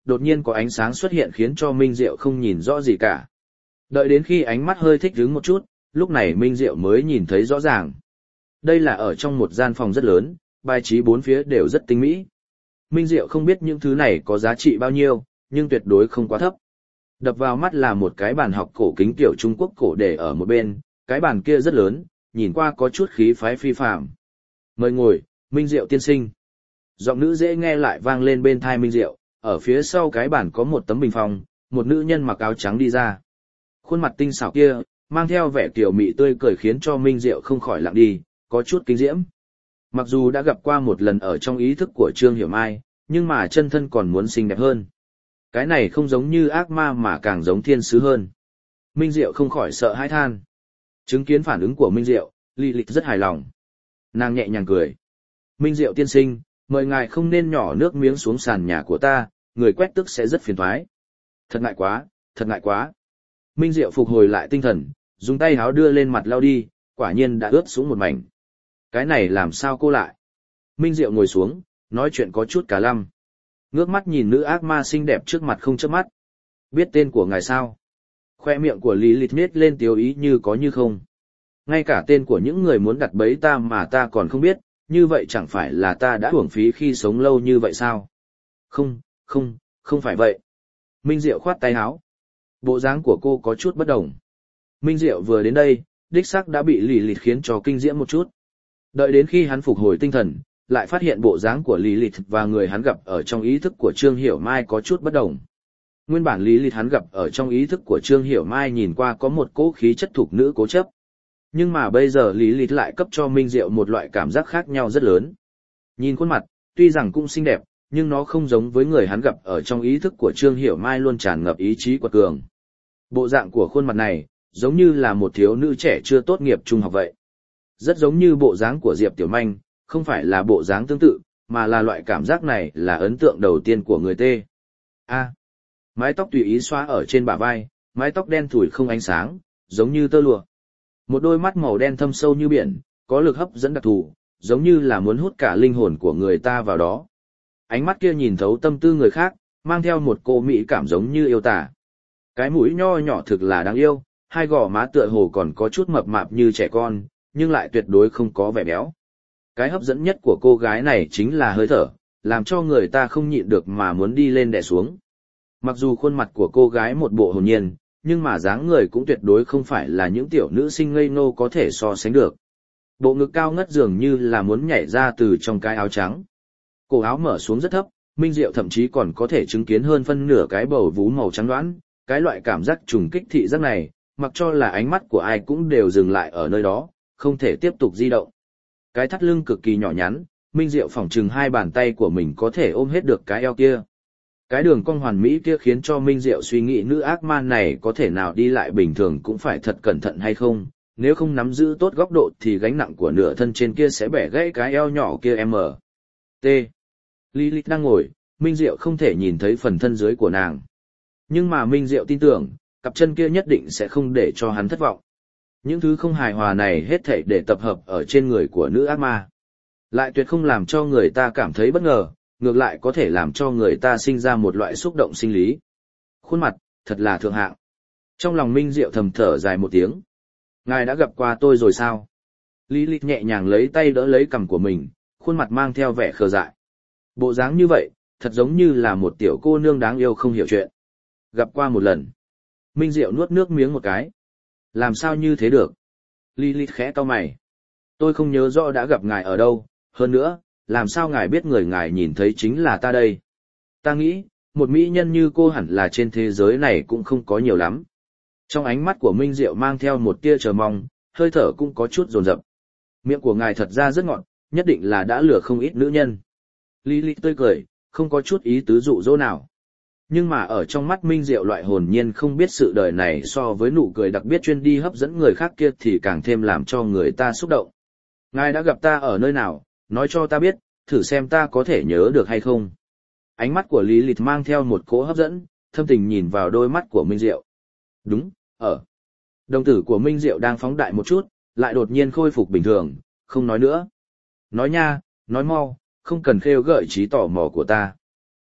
đột nhiên có ánh sáng xuất hiện khiến cho Minh Diệu không nhìn rõ gì cả. Đợi đến khi ánh mắt hơi thích đứng một chút, lúc này Minh Diệu mới nhìn thấy rõ ràng. Đây là ở trong một gian phòng rất lớn, bài trí bốn phía đều rất tinh mỹ. Minh Diệu không biết những thứ này có giá trị bao nhiêu, nhưng tuyệt đối không quá thấp. Đập vào mắt là một cái bàn học cổ kính kiểu Trung Quốc cổ để ở một bên, cái bàn kia rất lớn, nhìn qua có chút khí phái phi phàm. Mời ngồi, Minh Diệu tiên sinh. Giọng nữ dễ nghe lại vang lên bên tai Minh Diệu, ở phía sau cái bàn có một tấm bình phong, một nữ nhân mặc áo trắng đi ra. Khuôn mặt tinh xảo kia, mang theo vẻ tiểu mị tươi cười khiến cho Minh Diệu không khỏi lặng đi, có chút kinh diễm. Mặc dù đã gặp qua một lần ở trong ý thức của Trương Hiểu Mai, nhưng mà chân thân còn muốn xinh đẹp hơn. Cái này không giống như ác ma mà càng giống thiên sứ hơn. Minh Diệu không khỏi sợ hãi than. Chứng kiến phản ứng của Minh Diệu, Lilith rất hài lòng. Nàng nhẹ nhàng cười. Minh Diệu tiên sinh, mời ngài không nên nhỏ nước miếng xuống sàn nhà của ta, người quét tức sẽ rất phiền toái. Thật ngại quá, thật ngại quá. Minh Diệu phục hồi lại tinh thần, dùng tay háo đưa lên mặt lau đi, quả nhiên đã ướt xuống một mảnh. Cái này làm sao cô lại? Minh Diệu ngồi xuống, nói chuyện có chút cả lăm. Ngước mắt nhìn nữ ác ma xinh đẹp trước mặt không chớp mắt. Biết tên của ngài sao? Khoe miệng của Lilith nết lên tiếu ý như có như không. Ngay cả tên của những người muốn đặt bẫy ta mà ta còn không biết, như vậy chẳng phải là ta đã uổng phí khi sống lâu như vậy sao? Không, không, không phải vậy. Minh Diệu khoát tay áo. Bộ dáng của cô có chút bất đồng. Minh Diệu vừa đến đây, đích xác đã bị Lilith khiến cho kinh diễm một chút. Đợi đến khi hắn phục hồi tinh thần, lại phát hiện bộ dáng của Lilith và người hắn gặp ở trong ý thức của Trương Hiểu Mai có chút bất đồng. Nguyên bản Lilith hắn gặp ở trong ý thức của Trương Hiểu Mai nhìn qua có một cỗ khí chất thục nữ cố chấp. Nhưng mà bây giờ Lilith lại cấp cho Minh Diệu một loại cảm giác khác nhau rất lớn. Nhìn khuôn mặt, tuy rằng cũng xinh đẹp, nhưng nó không giống với người hắn gặp ở trong ý thức của Trương Hiểu Mai luôn tràn ngập ý chí quật cường. Bộ dạng của khuôn mặt này, giống như là một thiếu nữ trẻ chưa tốt nghiệp trung học vậy. Rất giống như bộ dáng của Diệp Tiểu Manh, không phải là bộ dáng tương tự, mà là loại cảm giác này là ấn tượng đầu tiên của người tê. A. Mái tóc tùy ý xóa ở trên bả vai, mái tóc đen thủi không ánh sáng, giống như tơ lụa. Một đôi mắt màu đen thâm sâu như biển, có lực hấp dẫn đặc thù, giống như là muốn hút cả linh hồn của người ta vào đó. Ánh mắt kia nhìn thấu tâm tư người khác, mang theo một cô mỹ cảm giống như yêu tả. Cái mũi nho nhỏ thực là đáng yêu, hai gò má tựa hồ còn có chút mập mạp như trẻ con, nhưng lại tuyệt đối không có vẻ béo. Cái hấp dẫn nhất của cô gái này chính là hơi thở, làm cho người ta không nhịn được mà muốn đi lên đè xuống. Mặc dù khuôn mặt của cô gái một bộ hồn nhiên, nhưng mà dáng người cũng tuyệt đối không phải là những tiểu nữ sinh ngây ngô có thể so sánh được. Bộ ngực cao ngất dường như là muốn nhảy ra từ trong cái áo trắng. Cổ áo mở xuống rất thấp, Minh Diệu thậm chí còn có thể chứng kiến hơn phân nửa cái bầu vú màu trắng đoán. Cái loại cảm giác trùng kích thị giác này, mặc cho là ánh mắt của ai cũng đều dừng lại ở nơi đó, không thể tiếp tục di động. Cái thắt lưng cực kỳ nhỏ nhắn, Minh Diệu phỏng chừng hai bàn tay của mình có thể ôm hết được cái eo kia. Cái đường cong hoàn mỹ kia khiến cho Minh Diệu suy nghĩ nữ ác ma này có thể nào đi lại bình thường cũng phải thật cẩn thận hay không, nếu không nắm giữ tốt góc độ thì gánh nặng của nửa thân trên kia sẽ bẻ gãy cái eo nhỏ kia em. T. Lilith đang ngồi, Minh Diệu không thể nhìn thấy phần thân dưới của nàng. Nhưng mà Minh Diệu tin tưởng, cặp chân kia nhất định sẽ không để cho hắn thất vọng. Những thứ không hài hòa này hết thảy để tập hợp ở trên người của nữ ác ma. Lại tuyệt không làm cho người ta cảm thấy bất ngờ, ngược lại có thể làm cho người ta sinh ra một loại xúc động sinh lý. Khuôn mặt, thật là thượng hạng. Trong lòng Minh Diệu thầm thở dài một tiếng. Ngài đã gặp qua tôi rồi sao? Lilith nhẹ nhàng lấy tay đỡ lấy cằm của mình, khuôn mặt mang theo vẻ khờ dại. Bộ dáng như vậy, thật giống như là một tiểu cô nương đáng yêu không hiểu chuyện. Gặp qua một lần. Minh Diệu nuốt nước miếng một cái. Làm sao như thế được? Lilith khẽ cau mày. Tôi không nhớ rõ đã gặp ngài ở đâu, hơn nữa, làm sao ngài biết người ngài nhìn thấy chính là ta đây? Ta nghĩ, một mỹ nhân như cô hẳn là trên thế giới này cũng không có nhiều lắm. Trong ánh mắt của Minh Diệu mang theo một tia chờ mong, hơi thở cũng có chút dồn dập. Miệng của ngài thật ra rất ngọt, nhất định là đã lừa không ít nữ nhân. Lilith tươi cười, không có chút ý tứ dụ dỗ nào. Nhưng mà ở trong mắt Minh Diệu loại hồn nhiên không biết sự đời này so với nụ cười đặc biệt chuyên đi hấp dẫn người khác kia thì càng thêm làm cho người ta xúc động. Ngài đã gặp ta ở nơi nào, nói cho ta biết, thử xem ta có thể nhớ được hay không. Ánh mắt của Lilith mang theo một cỗ hấp dẫn, thâm tình nhìn vào đôi mắt của Minh Diệu. Đúng, ở. Đồng tử của Minh Diệu đang phóng đại một chút, lại đột nhiên khôi phục bình thường, không nói nữa. Nói nha, nói mau, không cần khêu gợi trí tò mò của ta.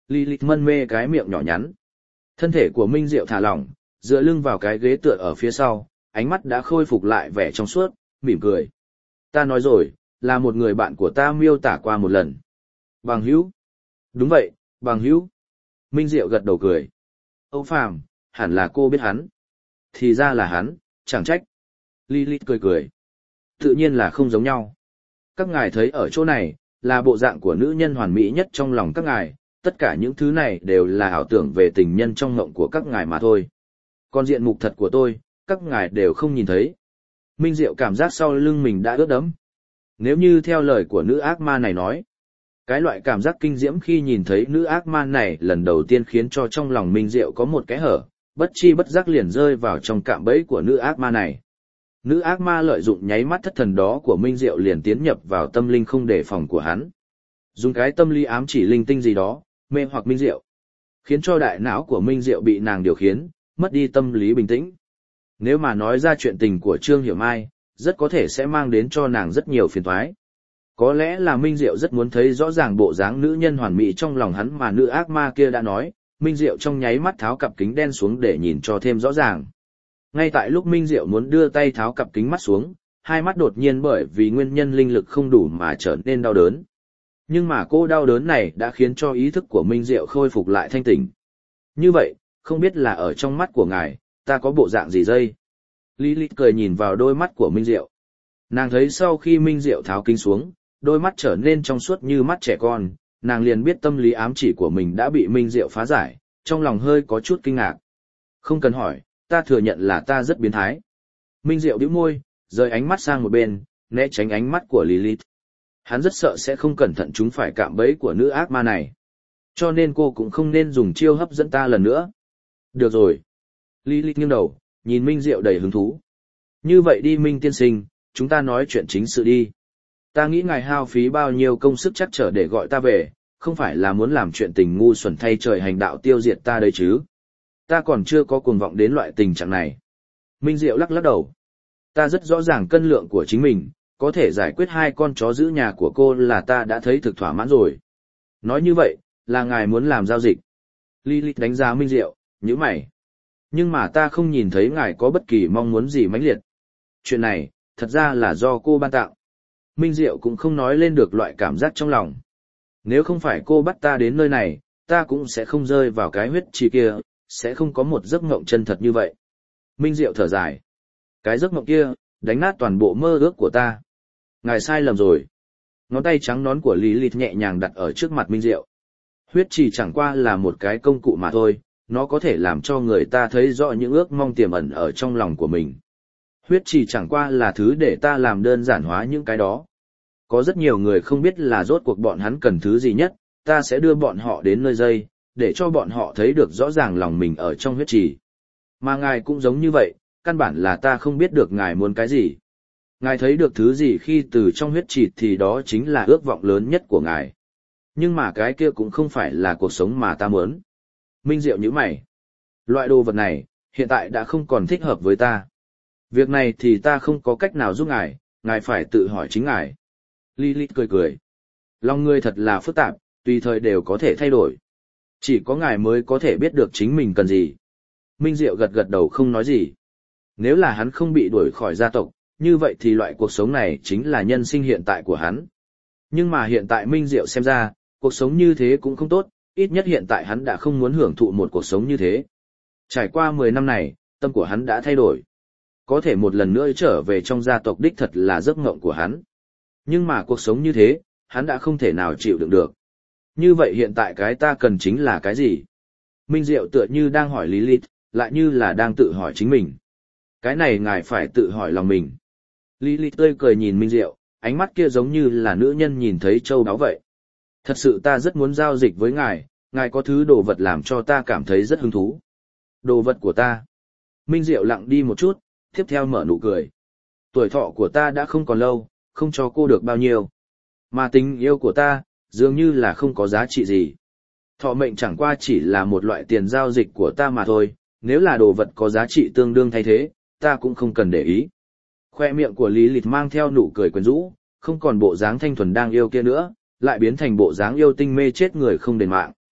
Lilith mân mê cái miệng nhỏ nhắn. Thân thể của Minh Diệu thả lỏng, dựa lưng vào cái ghế tựa ở phía sau, ánh mắt đã khôi phục lại vẻ trong suốt, mỉm cười. Ta nói rồi, là một người bạn của ta miêu tả qua một lần. Bằng hữu. Đúng vậy, bằng hữu. Minh Diệu gật đầu cười. Âu Phàm, hẳn là cô biết hắn. Thì ra là hắn, chẳng trách. Lilith cười cười. Tự nhiên là không giống nhau. Các ngài thấy ở chỗ này, là bộ dạng của nữ nhân hoàn mỹ nhất trong lòng các ngài, tất cả những thứ này đều là ảo tưởng về tình nhân trong ngộng của các ngài mà thôi. Còn diện mục thật của tôi, các ngài đều không nhìn thấy. Minh Diệu cảm giác sau lưng mình đã ướt đẫm. Nếu như theo lời của nữ ác ma này nói, cái loại cảm giác kinh diễm khi nhìn thấy nữ ác ma này lần đầu tiên khiến cho trong lòng Minh Diệu có một cái hở, bất chi bất giác liền rơi vào trong cạm bẫy của nữ ác ma này. Nữ ác ma lợi dụng nháy mắt thất thần đó của Minh Diệu liền tiến nhập vào tâm linh không đề phòng của hắn. Dùng cái tâm lý ám chỉ linh tinh gì đó, mê hoặc Minh Diệu, khiến cho đại não của Minh Diệu bị nàng điều khiển, mất đi tâm lý bình tĩnh. Nếu mà nói ra chuyện tình của Trương Hiểu Mai, rất có thể sẽ mang đến cho nàng rất nhiều phiền toái. Có lẽ là Minh Diệu rất muốn thấy rõ ràng bộ dáng nữ nhân hoàn mỹ trong lòng hắn mà nữ ác ma kia đã nói, Minh Diệu trong nháy mắt tháo cặp kính đen xuống để nhìn cho thêm rõ ràng. Ngay tại lúc Minh Diệu muốn đưa tay tháo cặp kính mắt xuống, hai mắt đột nhiên bởi vì nguyên nhân linh lực không đủ mà trở nên đau đớn. Nhưng mà cô đau đớn này đã khiến cho ý thức của Minh Diệu khôi phục lại thanh tỉnh. Như vậy, không biết là ở trong mắt của ngài, ta có bộ dạng gì dây? Lilith cười nhìn vào đôi mắt của Minh Diệu. Nàng thấy sau khi Minh Diệu tháo kính xuống, đôi mắt trở nên trong suốt như mắt trẻ con, nàng liền biết tâm lý ám chỉ của mình đã bị Minh Diệu phá giải, trong lòng hơi có chút kinh ngạc. Không cần hỏi, ta thừa nhận là ta rất biến thái. Minh Diệu bĩu môi, rời ánh mắt sang một bên, né tránh ánh mắt của Lilith. Hắn rất sợ sẽ không cẩn thận chúng phải cạm bẫy của nữ ác ma này. Cho nên cô cũng không nên dùng chiêu hấp dẫn ta lần nữa. Được rồi. Lilith nghiêng đầu, nhìn Minh Diệu đầy hứng thú. Như vậy đi Minh tiên sinh, chúng ta nói chuyện chính sự đi. Ta nghĩ ngài hao phí bao nhiêu công sức chắc trở để gọi ta về, không phải là muốn làm chuyện tình ngu xuẩn thay trời hành đạo tiêu diệt ta đấy chứ. Ta còn chưa có cuồng vọng đến loại tình trạng này. Minh Diệu lắc lắc đầu. Ta rất rõ ràng cân lượng của chính mình, có thể giải quyết hai con chó giữ nhà của cô là ta đã thấy thực thỏa mãn rồi. Nói như vậy, là ngài muốn làm giao dịch. Lilith đánh giá Minh Diệu, nhíu mày. Nhưng mà ta không nhìn thấy ngài có bất kỳ mong muốn gì mãnh liệt. Chuyện này, thật ra là do cô ban tặng. Minh Diệu cũng không nói lên được loại cảm giác trong lòng. Nếu không phải cô bắt ta đến nơi này, ta cũng sẽ không rơi vào cái huyết trì kia, sẽ không có một giấc mộng chân thật như vậy. Minh Diệu thở dài. Cái giấc mộng kia, đánh nát toàn bộ mơ ước của ta. Ngài sai lầm rồi. Ngón tay trắng nón của Lilith nhẹ nhàng đặt ở trước mặt Minh Diệu. Huyết trì chẳng qua là một cái công cụ mà thôi, nó có thể làm cho người ta thấy rõ những ước mong tiềm ẩn ở trong lòng của mình. Huyết trì chẳng qua là thứ để ta làm đơn giản hóa những cái đó. Có rất nhiều người không biết là rốt cuộc bọn hắn cần thứ gì nhất, ta sẽ đưa bọn họ đến nơi dây, để cho bọn họ thấy được rõ ràng lòng mình ở trong huyết trì. Mà ngài cũng giống như vậy, căn bản là ta không biết được ngài muốn cái gì. Ngài thấy được thứ gì khi từ trong huyết trì thì đó chính là ước vọng lớn nhất của ngài. Nhưng mà cái kia cũng không phải là cuộc sống mà ta muốn. Minh Diệu nhíu mày. Loại đồ vật này, hiện tại đã không còn thích hợp với ta. Việc này thì ta không có cách nào giúp ngài, ngài phải tự hỏi chính ngài. Lilith cười cười. Lòng người thật là phức tạp, tùy thời đều có thể thay đổi. Chỉ có ngài mới có thể biết được chính mình cần gì. Minh Diệu gật gật đầu không nói gì. Nếu là hắn không bị đuổi khỏi gia tộc, như vậy thì loại cuộc sống này chính là nhân sinh hiện tại của hắn. Nhưng mà hiện tại Minh Diệu xem ra, cuộc sống như thế cũng không tốt, ít nhất hiện tại hắn đã không muốn hưởng thụ một cuộc sống như thế. Trải qua mười năm này, tâm của hắn đã thay đổi. Có thể một lần nữa trở về trong gia tộc đích thật là giấc mộng của hắn. Nhưng mà cuộc sống như thế, hắn đã không thể nào chịu đựng được. Như vậy hiện tại cái ta cần chính là cái gì? Minh Diệu tựa như đang hỏi Lilith, lại như là đang tự hỏi chính mình. Cái này ngài phải tự hỏi lòng mình. Lilith tươi cười nhìn Minh Diệu, ánh mắt kia giống như là nữ nhân nhìn thấy châu báu vậy. Thật sự ta rất muốn giao dịch với ngài, ngài có thứ đồ vật làm cho ta cảm thấy rất hứng thú. Đồ vật của ta. Minh Diệu lặng đi một chút, tiếp theo mở nụ cười. Tuổi thọ của ta đã không còn lâu, không cho cô được bao nhiêu. Mà tình yêu của ta, dường như là không có giá trị gì. Thọ mệnh chẳng qua chỉ là một loại tiền giao dịch của ta mà thôi, nếu là đồ vật có giá trị tương đương thay thế, ta cũng không cần để ý. Khoe miệng của Lý Lịch mang theo nụ cười quyến rũ, không còn bộ dáng thanh thuần đang yêu kia nữa, lại biến thành bộ dáng yêu tinh mê chết người không đền mạng.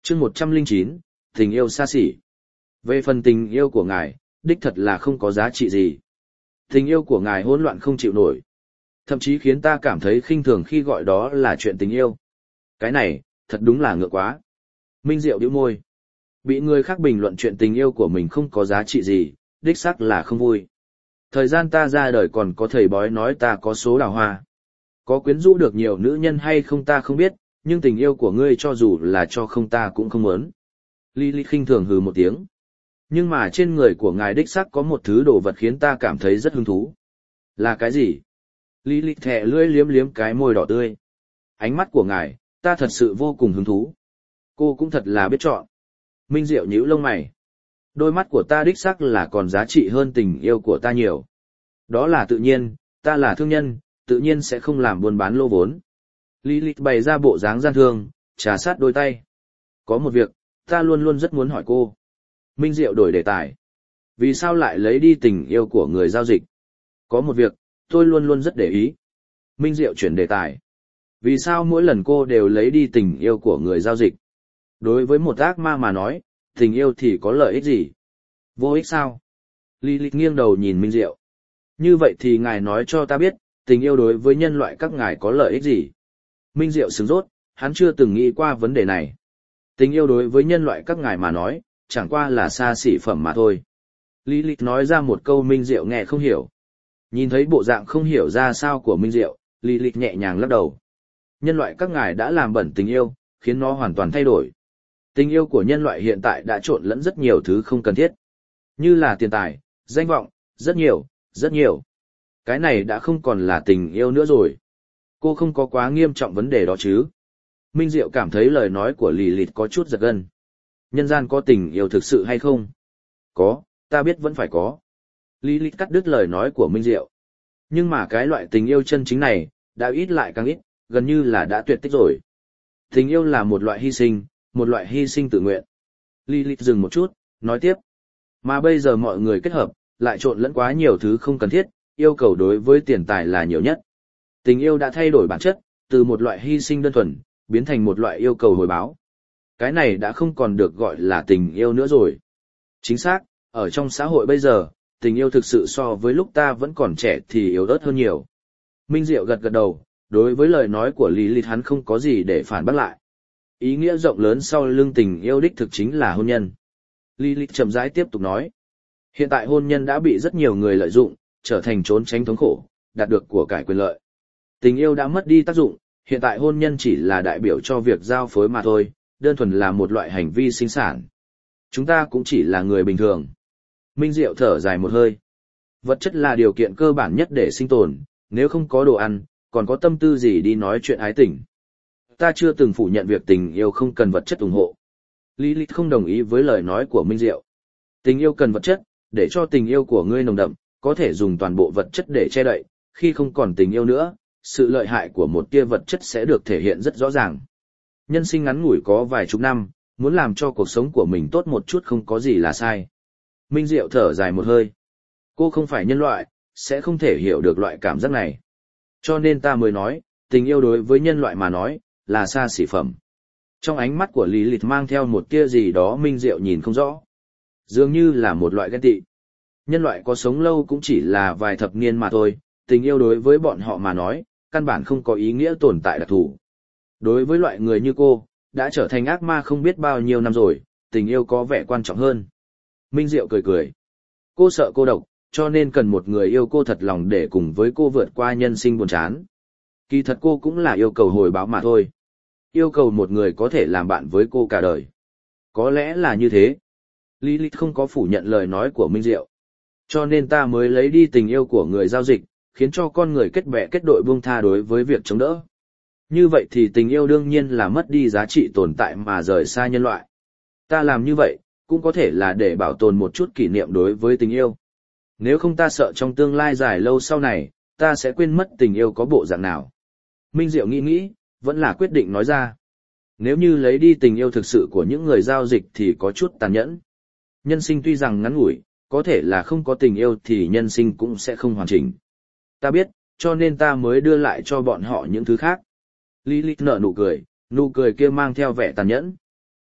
chương một trăm linh chín, tình yêu xa xỉ. Về phần tình yêu của ngài, đích thật là không có giá trị gì. Tình yêu của ngài hỗn loạn không chịu nổi. Thậm chí khiến ta cảm thấy khinh thường khi gọi đó là chuyện tình yêu. Cái này, thật đúng là ngược quá. Minh Diệu bĩu môi. Bị người khác bình luận chuyện tình yêu của mình không có giá trị gì, đích xác là không vui. Thời gian ta ra đời còn có thầy bói nói ta có số đào hoa. Có quyến rũ được nhiều nữ nhân hay không ta không biết, nhưng tình yêu của ngươi cho dù là cho không ta cũng không muốn. Lilith khinh thường hừ một tiếng. Nhưng mà trên người của ngài đích xác có một thứ đồ vật khiến ta cảm thấy rất hứng thú. Là cái gì? Lilith thè lưỡi liếm liếm cái môi đỏ tươi. Ánh mắt của ngài, ta thật sự vô cùng hứng thú. Cô cũng thật là biết chọn. Minh Diệu nhíu lông mày. Đôi mắt của ta đích xác là còn giá trị hơn tình yêu của ta nhiều. Đó là tự nhiên, ta là thương nhân, tự nhiên sẽ không làm buôn bán lô vốn. Lilith bày ra bộ dáng gian thương, trà sát đôi tay. Có một việc, ta luôn luôn rất muốn hỏi cô. Minh Diệu đổi đề tài. Vì sao lại lấy đi tình yêu của người giao dịch? Có một việc, tôi luôn luôn rất để ý. Minh Diệu chuyển đề tài. Vì sao mỗi lần cô đều lấy đi tình yêu của người giao dịch? Đối với một ác ma mà nói, tình yêu thì có lợi ích gì? Vô ích sao? Lilith nghiêng đầu nhìn Minh Diệu. Như vậy thì ngài nói cho ta biết, tình yêu đối với nhân loại các ngài có lợi ích gì? Minh Diệu sửng sốt, hắn chưa từng nghĩ qua vấn đề này. Tình yêu đối với nhân loại các ngài mà nói, chẳng qua là xa xỉ phẩm mà thôi. Lilith nói ra một câu Minh Diệu nghe không hiểu. Nhìn thấy bộ dạng không hiểu ra sao của Minh Diệu, Lilith nhẹ nhàng lắc đầu. Nhân loại các ngài đã làm bẩn tình yêu, khiến nó hoàn toàn thay đổi. Tình yêu của nhân loại hiện tại đã trộn lẫn rất nhiều thứ không cần thiết. Như là tiền tài, danh vọng, rất nhiều, rất nhiều. Cái này đã không còn là tình yêu nữa rồi. Cô không có quá nghiêm trọng vấn đề đó chứ. Minh Diệu cảm thấy lời nói của Lilith có chút giật gân. Nhân gian có tình yêu thực sự hay không? Có, ta biết vẫn phải có. Lilith cắt đứt lời nói của Minh Diệu. Nhưng mà cái loại tình yêu chân chính này, đã ít lại càng ít, gần như là đã tuyệt tích rồi. Tình yêu là một loại hy sinh, một loại hy sinh tự nguyện. Lilith dừng một chút, nói tiếp. Mà bây giờ mọi người kết hợp, lại trộn lẫn quá nhiều thứ không cần thiết, yêu cầu đối với tiền tài là nhiều nhất. Tình yêu đã thay đổi bản chất, từ một loại hy sinh đơn thuần, biến thành một loại yêu cầu hồi báo. Cái này đã không còn được gọi là tình yêu nữa rồi. Chính xác, ở trong xã hội bây giờ, tình yêu thực sự so với lúc ta vẫn còn trẻ thì yếu ớt hơn nhiều. Minh Diệu gật gật đầu, đối với lời nói của Lilith hắn không có gì để phản bác lại. Ý nghĩa rộng lớn sau lưng tình yêu đích thực chính là hôn nhân. Lilith chậm rãi tiếp tục nói. Hiện tại hôn nhân đã bị rất nhiều người lợi dụng, trở thành trốn tránh thống khổ, đạt được của cải quyền lợi. Tình yêu đã mất đi tác dụng, hiện tại hôn nhân chỉ là đại biểu cho việc giao phối mà thôi, đơn thuần là một loại hành vi sinh sản. Chúng ta cũng chỉ là người bình thường. Minh Diệu thở dài một hơi. Vật chất là điều kiện cơ bản nhất để sinh tồn, nếu không có đồ ăn, còn có tâm tư gì đi nói chuyện ái tình. Ta chưa từng phủ nhận việc tình yêu không cần vật chất ủng hộ. Lilith không đồng ý với lời nói của Minh Diệu. Tình yêu cần vật chất, để cho tình yêu của ngươi nồng đậm, có thể dùng toàn bộ vật chất để che đậy, khi không còn tình yêu nữa, sự lợi hại của một tia vật chất sẽ được thể hiện rất rõ ràng. Nhân sinh ngắn ngủi có vài chục năm, muốn làm cho cuộc sống của mình tốt một chút không có gì là sai. Minh Diệu thở dài một hơi. Cô không phải nhân loại, sẽ không thể hiểu được loại cảm giác này. Cho nên ta mới nói, tình yêu đối với nhân loại mà nói, là xa xỉ phẩm. Trong ánh mắt của Lilith mang theo một tia gì đó Minh Diệu nhìn không rõ. Dường như là một loại ghen tị. Nhân loại có sống lâu cũng chỉ là vài thập niên mà thôi, tình yêu đối với bọn họ mà nói, căn bản không có ý nghĩa tồn tại đặc thù. Đối với loại người như cô, đã trở thành ác ma không biết bao nhiêu năm rồi, tình yêu có vẻ quan trọng hơn. Minh Diệu cười cười. Cô sợ cô độc, cho nên cần một người yêu cô thật lòng để cùng với cô vượt qua nhân sinh buồn chán. Kỳ thật cô cũng là yêu cầu hồi báo mà thôi. Yêu cầu một người có thể làm bạn với cô cả đời. Có lẽ là như thế. Lilith không có phủ nhận lời nói của Minh Diệu. Cho nên ta mới lấy đi tình yêu của người giao dịch, khiến cho con người kết bè kết đội buông tha đối với việc chống đỡ. Như vậy thì tình yêu đương nhiên là mất đi giá trị tồn tại mà rời xa nhân loại. Ta làm như vậy, cũng có thể là để bảo tồn một chút kỷ niệm đối với tình yêu. Nếu không ta sợ trong tương lai dài lâu sau này, ta sẽ quên mất tình yêu có bộ dạng nào. Minh Diệu nghĩ nghĩ, vẫn là quyết định nói ra. Nếu như lấy đi tình yêu thực sự của những người giao dịch thì có chút tàn nhẫn. Nhân sinh tuy rằng ngắn ngủi, có thể là không có tình yêu thì nhân sinh cũng sẽ không hoàn chỉnh. Ta biết, cho nên ta mới đưa lại cho bọn họ những thứ khác. Lilith nở nụ cười, nụ cười kia mang theo vẻ tàn nhẫn.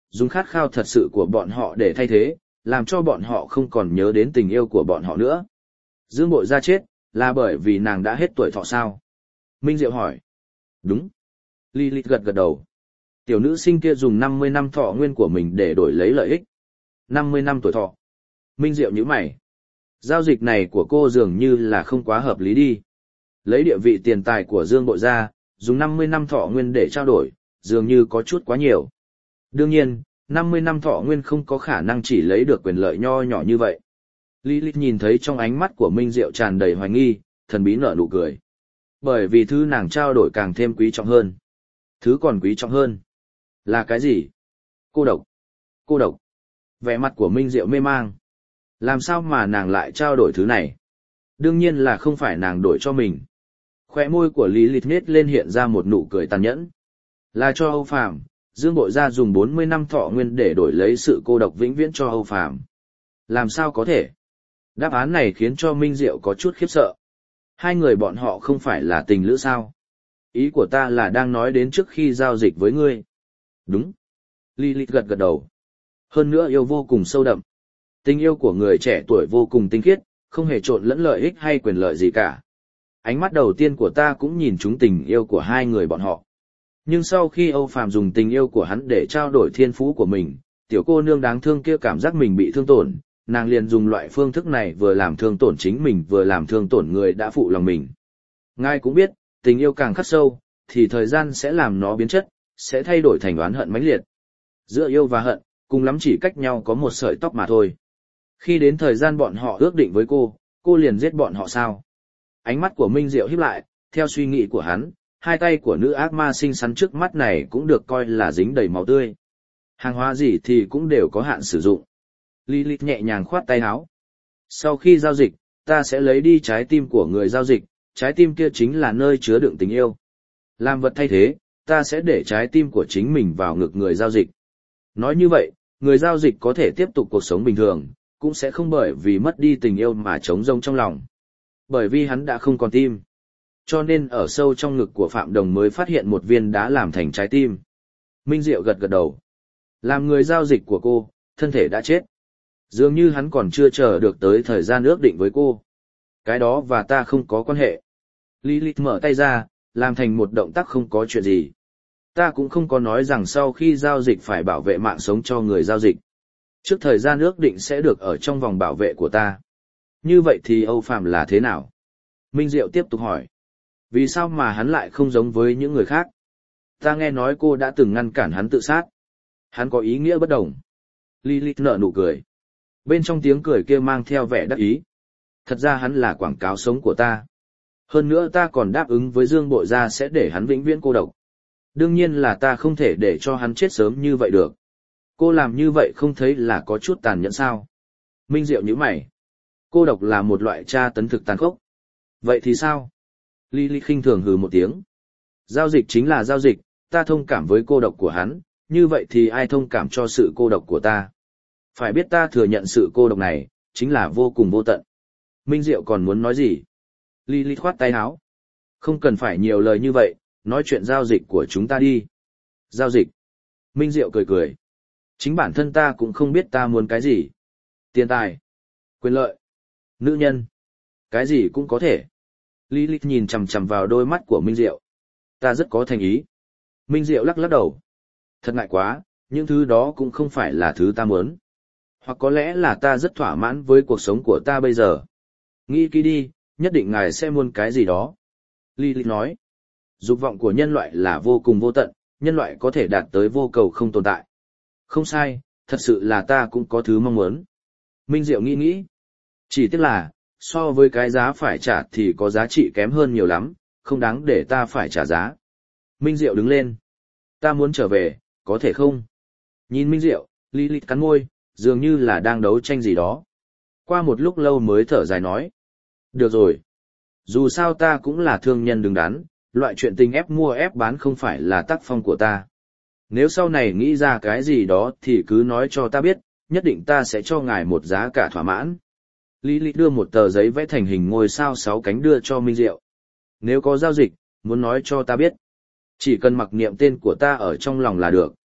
dùng khát khao thật sự của bọn họ để thay thế, làm cho bọn họ không còn nhớ đến tình yêu của bọn họ nữa. Dương Bội Gia chết, là bởi vì nàng đã hết tuổi thọ sao? Minh Diệu hỏi. Đúng. Lilith gật gật đầu. Tiểu nữ sinh kia dùng năm mươi năm thọ nguyên của mình để đổi lấy lợi ích. năm mươi năm tuổi thọ. Minh Diệu nhíu mày. Giao dịch này của cô dường như là không quá hợp lý đi. Lấy địa vị tiền tài của Dương Bội Gia, dùng năm mươi năm thọ nguyên để trao đổi, dường như có chút quá nhiều. Đương nhiên, năm mươi năm thọ nguyên không có khả năng chỉ lấy được quyền lợi nho nhỏ như vậy. Lilith nhìn thấy trong ánh mắt của Minh Diệu tràn đầy hoài nghi, thần bí nở nụ cười. Bởi vì thứ nàng trao đổi càng thêm quý trọng hơn. Thứ còn quý trọng hơn. Là cái gì? Cô độc. Cô độc. Vẻ mặt của Minh Diệu mê mang. Làm sao mà nàng lại trao đổi thứ này? Đương nhiên là không phải nàng đổi cho mình. Khóe môi của Lilith nết lên hiện ra một nụ cười tàn nhẫn. Là cho Âu Phàm, Dương Bội Gia dùng bốn mươi năm thọ nguyên để đổi lấy sự cô độc vĩnh viễn cho Âu Phàm. Làm sao có thể? Đáp án này khiến cho Minh Diệu có chút khiếp sợ. Hai người bọn họ không phải là tình lữ sao? Ý của ta là đang nói đến trước khi giao dịch với ngươi. Đúng. Lilith gật gật đầu. Hơn nữa yêu vô cùng sâu đậm. Tình yêu của người trẻ tuổi vô cùng tinh khiết, không hề trộn lẫn lợi ích hay quyền lợi gì cả. Ánh mắt đầu tiên của ta cũng nhìn trúng tình yêu của hai người bọn họ. Nhưng sau khi Âu Phàm dùng tình yêu của hắn để trao đổi thiên phú của mình, tiểu cô nương đáng thương kia cảm giác mình bị thương tổn, nàng liền dùng loại phương thức này vừa làm thương tổn chính mình vừa làm thương tổn người đã phụ lòng mình. Ngài cũng biết, tình yêu càng khắc sâu, thì thời gian sẽ làm nó biến chất, sẽ thay đổi thành oán hận mãnh liệt. Giữa yêu và hận, cùng lắm chỉ cách nhau có một sợi tóc mà thôi. Khi đến thời gian bọn họ ước định với cô, cô liền giết bọn họ sao? Ánh mắt của Minh Diệu híp lại, theo suy nghĩ của hắn, hai tay của nữ ác ma xinh xắn trước mắt này cũng được coi là dính đầy máu tươi. Hàng hóa gì thì cũng đều có hạn sử dụng. Lilith nhẹ nhàng khoát tay áo. Sau khi giao dịch, ta sẽ lấy đi trái tim của người giao dịch, trái tim kia chính là nơi chứa đựng tình yêu. Làm vật thay thế, ta sẽ để trái tim của chính mình vào ngực người giao dịch. Nói như vậy, người giao dịch có thể tiếp tục cuộc sống bình thường, cũng sẽ không bởi vì mất đi tình yêu mà trống rỗng trong lòng. Bởi vì hắn đã không còn tim. Cho nên ở sâu trong ngực của Phạm Đồng mới phát hiện một viên đá làm thành trái tim. Minh Diệu gật gật đầu. Làm người giao dịch của cô, thân thể đã chết. Dường như hắn còn chưa chờ được tới thời gian ước định với cô. Cái đó và ta không có quan hệ. Lilith mở tay ra, làm thành một động tác không có chuyện gì. Ta cũng không có nói rằng sau khi giao dịch phải bảo vệ mạng sống cho người giao dịch. Trước thời gian ước định sẽ được ở trong vòng bảo vệ của ta. Như vậy thì Âu Phàm là thế nào? Minh Diệu tiếp tục hỏi. Vì sao mà hắn lại không giống với những người khác? Ta nghe nói cô đã từng ngăn cản hắn tự sát. Hắn có ý nghĩa bất đồng. Lilith nở nụ cười. Bên trong tiếng cười kia mang theo vẻ đắc ý. Thật ra hắn là quảng cáo sống của ta. Hơn nữa ta còn đáp ứng với Dương Bội Gia sẽ để hắn vĩnh viễn cô độc. Đương nhiên là ta không thể để cho hắn chết sớm như vậy được. Cô làm như vậy không thấy là có chút tàn nhẫn sao? Minh Diệu nhíu mày. Cô độc là một loại tra tấn thực tàn khốc. Vậy thì sao? Lilith khinh thường hừ một tiếng. Giao dịch chính là giao dịch, ta thông cảm với cô độc của hắn, như vậy thì ai thông cảm cho sự cô độc của ta? Phải biết ta thừa nhận sự cô độc này, chính là vô cùng vô tận. Minh Diệu còn muốn nói gì? Lilith khoát tay áo. Không cần phải nhiều lời như vậy, nói chuyện giao dịch của chúng ta đi. Giao dịch. Minh Diệu cười cười. Chính bản thân ta cũng không biết ta muốn cái gì. Tiền tài. Quyền lợi. Nữ nhân. Cái gì cũng có thể. Lilith nhìn chằm chằm vào đôi mắt của Minh Diệu. Ta rất có thành ý. Minh Diệu lắc lắc đầu. Thật ngại quá, những thứ đó cũng không phải là thứ ta muốn. Hoặc có lẽ là ta rất thỏa mãn với cuộc sống của ta bây giờ. Nghĩ kỹ đi, nhất định ngài sẽ muốn cái gì đó. Lilith nói. Dục vọng của nhân loại là vô cùng vô tận, nhân loại có thể đạt tới vô cầu không tồn tại. Không sai, thật sự là ta cũng có thứ mong muốn. Minh Diệu nghĩ nghĩ. Chỉ tiếc là, so với cái giá phải trả thì có giá trị kém hơn nhiều lắm, không đáng để ta phải trả giá. Minh Diệu đứng lên. Ta muốn trở về, có thể không? Nhìn Minh Diệu, Lilith cắn môi, dường như là đang đấu tranh gì đó. Qua một lúc lâu mới thở dài nói. Được rồi. Dù sao ta cũng là thương nhân đứng đắn, loại chuyện tình ép mua ép bán không phải là tác phong của ta. Nếu sau này nghĩ ra cái gì đó thì cứ nói cho ta biết, nhất định ta sẽ cho ngài một giá cả thỏa mãn. Lilith đưa một tờ giấy vẽ thành hình ngôi sao sáu cánh đưa cho Minh Diệu. Nếu có giao dịch, muốn nói cho ta biết. Chỉ cần mặc niệm tên của ta ở trong lòng là được.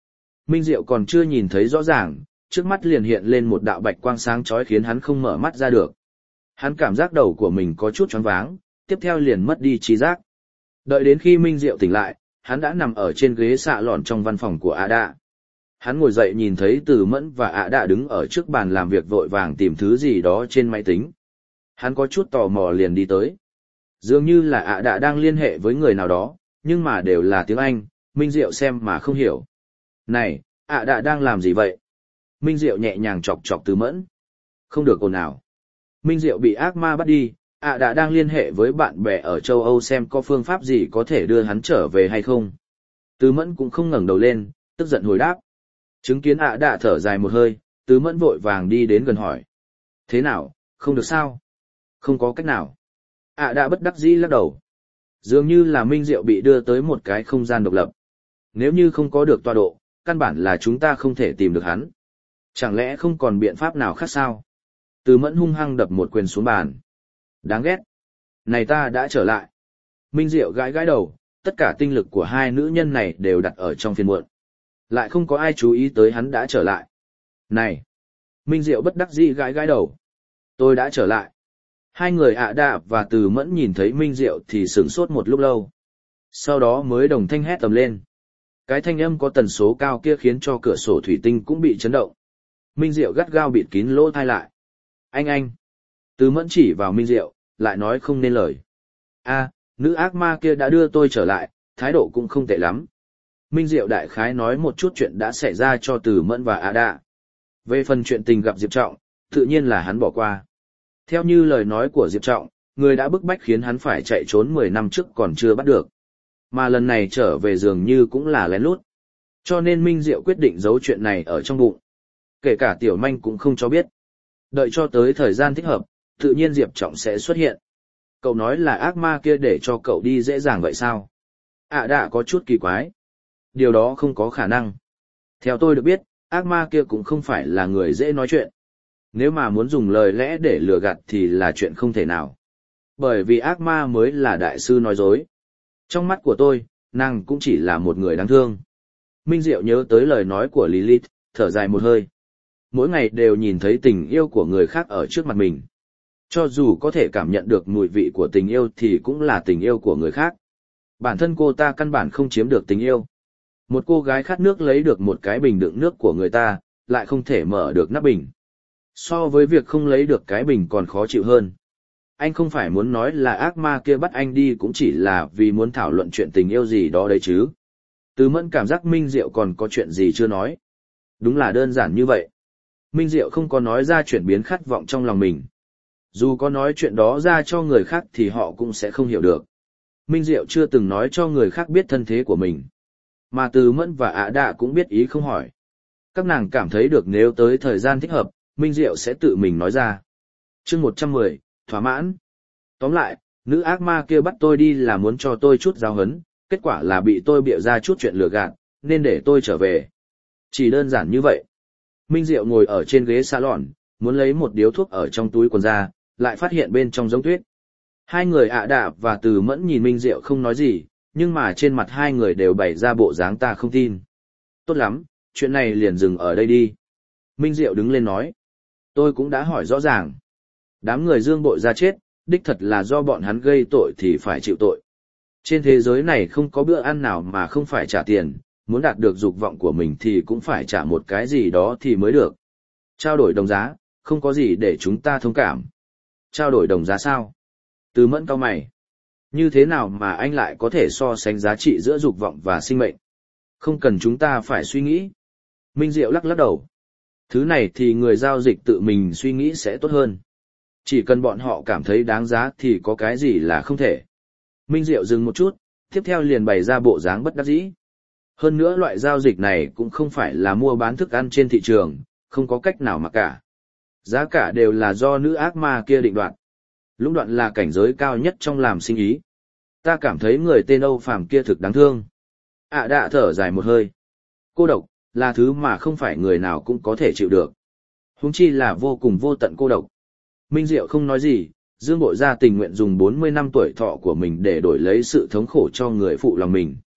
Minh Diệu còn chưa nhìn thấy rõ ràng, trước mắt liền hiện lên một đạo bạch quang sáng chói khiến hắn không mở mắt ra được. Hắn cảm giác đầu của mình có chút choáng váng, tiếp theo liền mất đi trí giác. Đợi đến khi Minh Diệu tỉnh lại, hắn đã nằm ở trên ghế xạ lòn trong văn phòng của Ả Đạ. Hắn ngồi dậy nhìn thấy Từ Mẫn và Ả Đạ đứng ở trước bàn làm việc vội vàng tìm thứ gì đó trên máy tính. Hắn có chút tò mò liền đi tới. Dường như là Ả Đạ đang liên hệ với người nào đó, nhưng mà đều là tiếng Anh, Minh Diệu xem mà không hiểu. Này, Ả Đạ đang làm gì vậy? Minh Diệu nhẹ nhàng chọc chọc Từ Mẫn. Không được ồn ào. Minh Diệu bị ác ma bắt đi, Ả Đạ đang liên hệ với bạn bè ở châu Âu xem có phương pháp gì có thể đưa hắn trở về hay không. Từ Mẫn cũng không ngẩng đầu lên, tức giận hồi đáp. Chứng kiến Ả Đạ thở dài một hơi, Từ Mẫn vội vàng đi đến gần hỏi. Thế nào, không được sao? Không có cách nào. Ả Đạ bất đắc dĩ lắc đầu. Dường như là Minh Diệu bị đưa tới một cái không gian độc lập. Nếu như không có được tọa độ, căn bản là chúng ta không thể tìm được hắn. Chẳng lẽ không còn biện pháp nào khác sao? Từ Mẫn hung hăng đập một quyền xuống bàn. Đáng ghét. Này ta đã trở lại. Minh Diệu gãi gãi đầu, tất cả tinh lực của hai nữ nhân này đều đặt ở trong phiên muộn. Lại không có ai chú ý tới hắn đã trở lại. Này. Minh Diệu bất đắc dĩ gãi gãi đầu. Tôi đã trở lại. Hai người Ả Đạ và Từ Mẫn nhìn thấy Minh Diệu thì sửng sốt một lúc lâu. Sau đó mới đồng thanh hét tầm lên. Cái thanh âm có tần số cao kia khiến cho cửa sổ thủy tinh cũng bị chấn động. Minh Diệu gắt gao bịt kín lỗ tai lại. Anh anh. Từ Mẫn chỉ vào Minh Diệu, lại nói không nên lời. A, nữ ác ma kia đã đưa tôi trở lại, thái độ cũng không tệ lắm. Minh Diệu đại khái nói một chút chuyện đã xảy ra cho Từ Mẫn và Ả Đạ. Về phần chuyện tình gặp Diệp Trọng, tự nhiên là hắn bỏ qua. Theo như lời nói của Diệp Trọng, người đã bức bách khiến hắn phải chạy trốn mười năm trước còn chưa bắt được. Mà lần này trở về dường như cũng là lén lút. Cho nên Minh Diệu quyết định giấu chuyện này ở trong bụng. Kể cả Tiểu Manh cũng không cho biết. Đợi cho tới thời gian thích hợp, tự nhiên Diệp Trọng sẽ xuất hiện. Cậu nói là ác ma kia để cho cậu đi dễ dàng vậy sao? Ả Đạ có chút kỳ quái. Điều đó không có khả năng. Theo tôi được biết, ác ma kia cũng không phải là người dễ nói chuyện. Nếu mà muốn dùng lời lẽ để lừa gạt thì là chuyện không thể nào. Bởi vì ác ma mới là đại sư nói dối. Trong mắt của tôi, nàng cũng chỉ là một người đáng thương. Minh Diệu nhớ tới lời nói của Lilith, thở dài một hơi. Mỗi ngày đều nhìn thấy tình yêu của người khác ở trước mặt mình. Cho dù có thể cảm nhận được mùi vị của tình yêu thì cũng là tình yêu của người khác. Bản thân cô ta căn bản không chiếm được tình yêu. Một cô gái khát nước lấy được một cái bình đựng nước của người ta, lại không thể mở được nắp bình. So với việc không lấy được cái bình còn khó chịu hơn. Anh không phải muốn nói là ác ma kia bắt anh đi cũng chỉ là vì muốn thảo luận chuyện tình yêu gì đó đấy chứ. Từ Mẫn cảm giác Minh Diệu còn có chuyện gì chưa nói. Đúng là đơn giản như vậy. Minh Diệu không có nói ra chuyển biến khát vọng trong lòng mình. Dù có nói chuyện đó ra cho người khác thì họ cũng sẽ không hiểu được. Minh Diệu chưa từng nói cho người khác biết thân thế của mình. Mà Từ Mẫn và Ả Đạ cũng biết ý không hỏi. Các nàng cảm thấy được nếu tới thời gian thích hợp, Minh Diệu sẽ tự mình nói ra. Chương một trăm mười, thỏa mãn. Tóm lại, nữ ác ma kia bắt tôi đi là muốn cho tôi chút giáo huấn, kết quả là bị tôi bịa ra chút chuyện lừa gạt, nên để tôi trở về. Chỉ đơn giản như vậy. Minh Diệu ngồi ở trên ghế salon, muốn lấy một điếu thuốc ở trong túi quần ra, lại phát hiện bên trong giống tuyết. Hai người Ả Đạ và Từ Mẫn nhìn Minh Diệu không nói gì, nhưng mà trên mặt hai người đều bày ra bộ dáng ta không tin. Tốt lắm, chuyện này liền dừng ở đây đi. Minh Diệu đứng lên nói. Tôi cũng đã hỏi rõ ràng. Đám người dương bội ra chết, đích thật là do bọn hắn gây tội thì phải chịu tội. Trên thế giới này không có bữa ăn nào mà không phải trả tiền, muốn đạt được dục vọng của mình thì cũng phải trả một cái gì đó thì mới được. Trao đổi đồng giá, không có gì để chúng ta thông cảm. Trao đổi đồng giá sao? Từ Mẫn cau mày. Như thế nào mà anh lại có thể so sánh giá trị giữa dục vọng và sinh mệnh? Không cần chúng ta phải suy nghĩ. Minh Diệu lắc lắc đầu. Thứ này thì người giao dịch tự mình suy nghĩ sẽ tốt hơn. Chỉ cần bọn họ cảm thấy đáng giá thì có cái gì là không thể. Minh Diệu dừng một chút, tiếp theo liền bày ra bộ dáng bất đắc dĩ. Hơn nữa loại giao dịch này cũng không phải là mua bán thức ăn trên thị trường, không có cách nào mà cả. Giá cả đều là do nữ ác ma kia định đoạt. Lũng đoạn là cảnh giới cao nhất trong làm sinh ý. Ta cảm thấy người tên Âu Phàm kia thực đáng thương. Ả Đạ thở dài một hơi. Cô độc, là thứ mà không phải người nào cũng có thể chịu được. Huống chi là vô cùng vô tận cô độc. Minh Diệu không nói gì, Dương Bội Gia tình nguyện dùng bốn mươi năm tuổi thọ của mình để đổi lấy sự thống khổ cho người phụ lòng mình.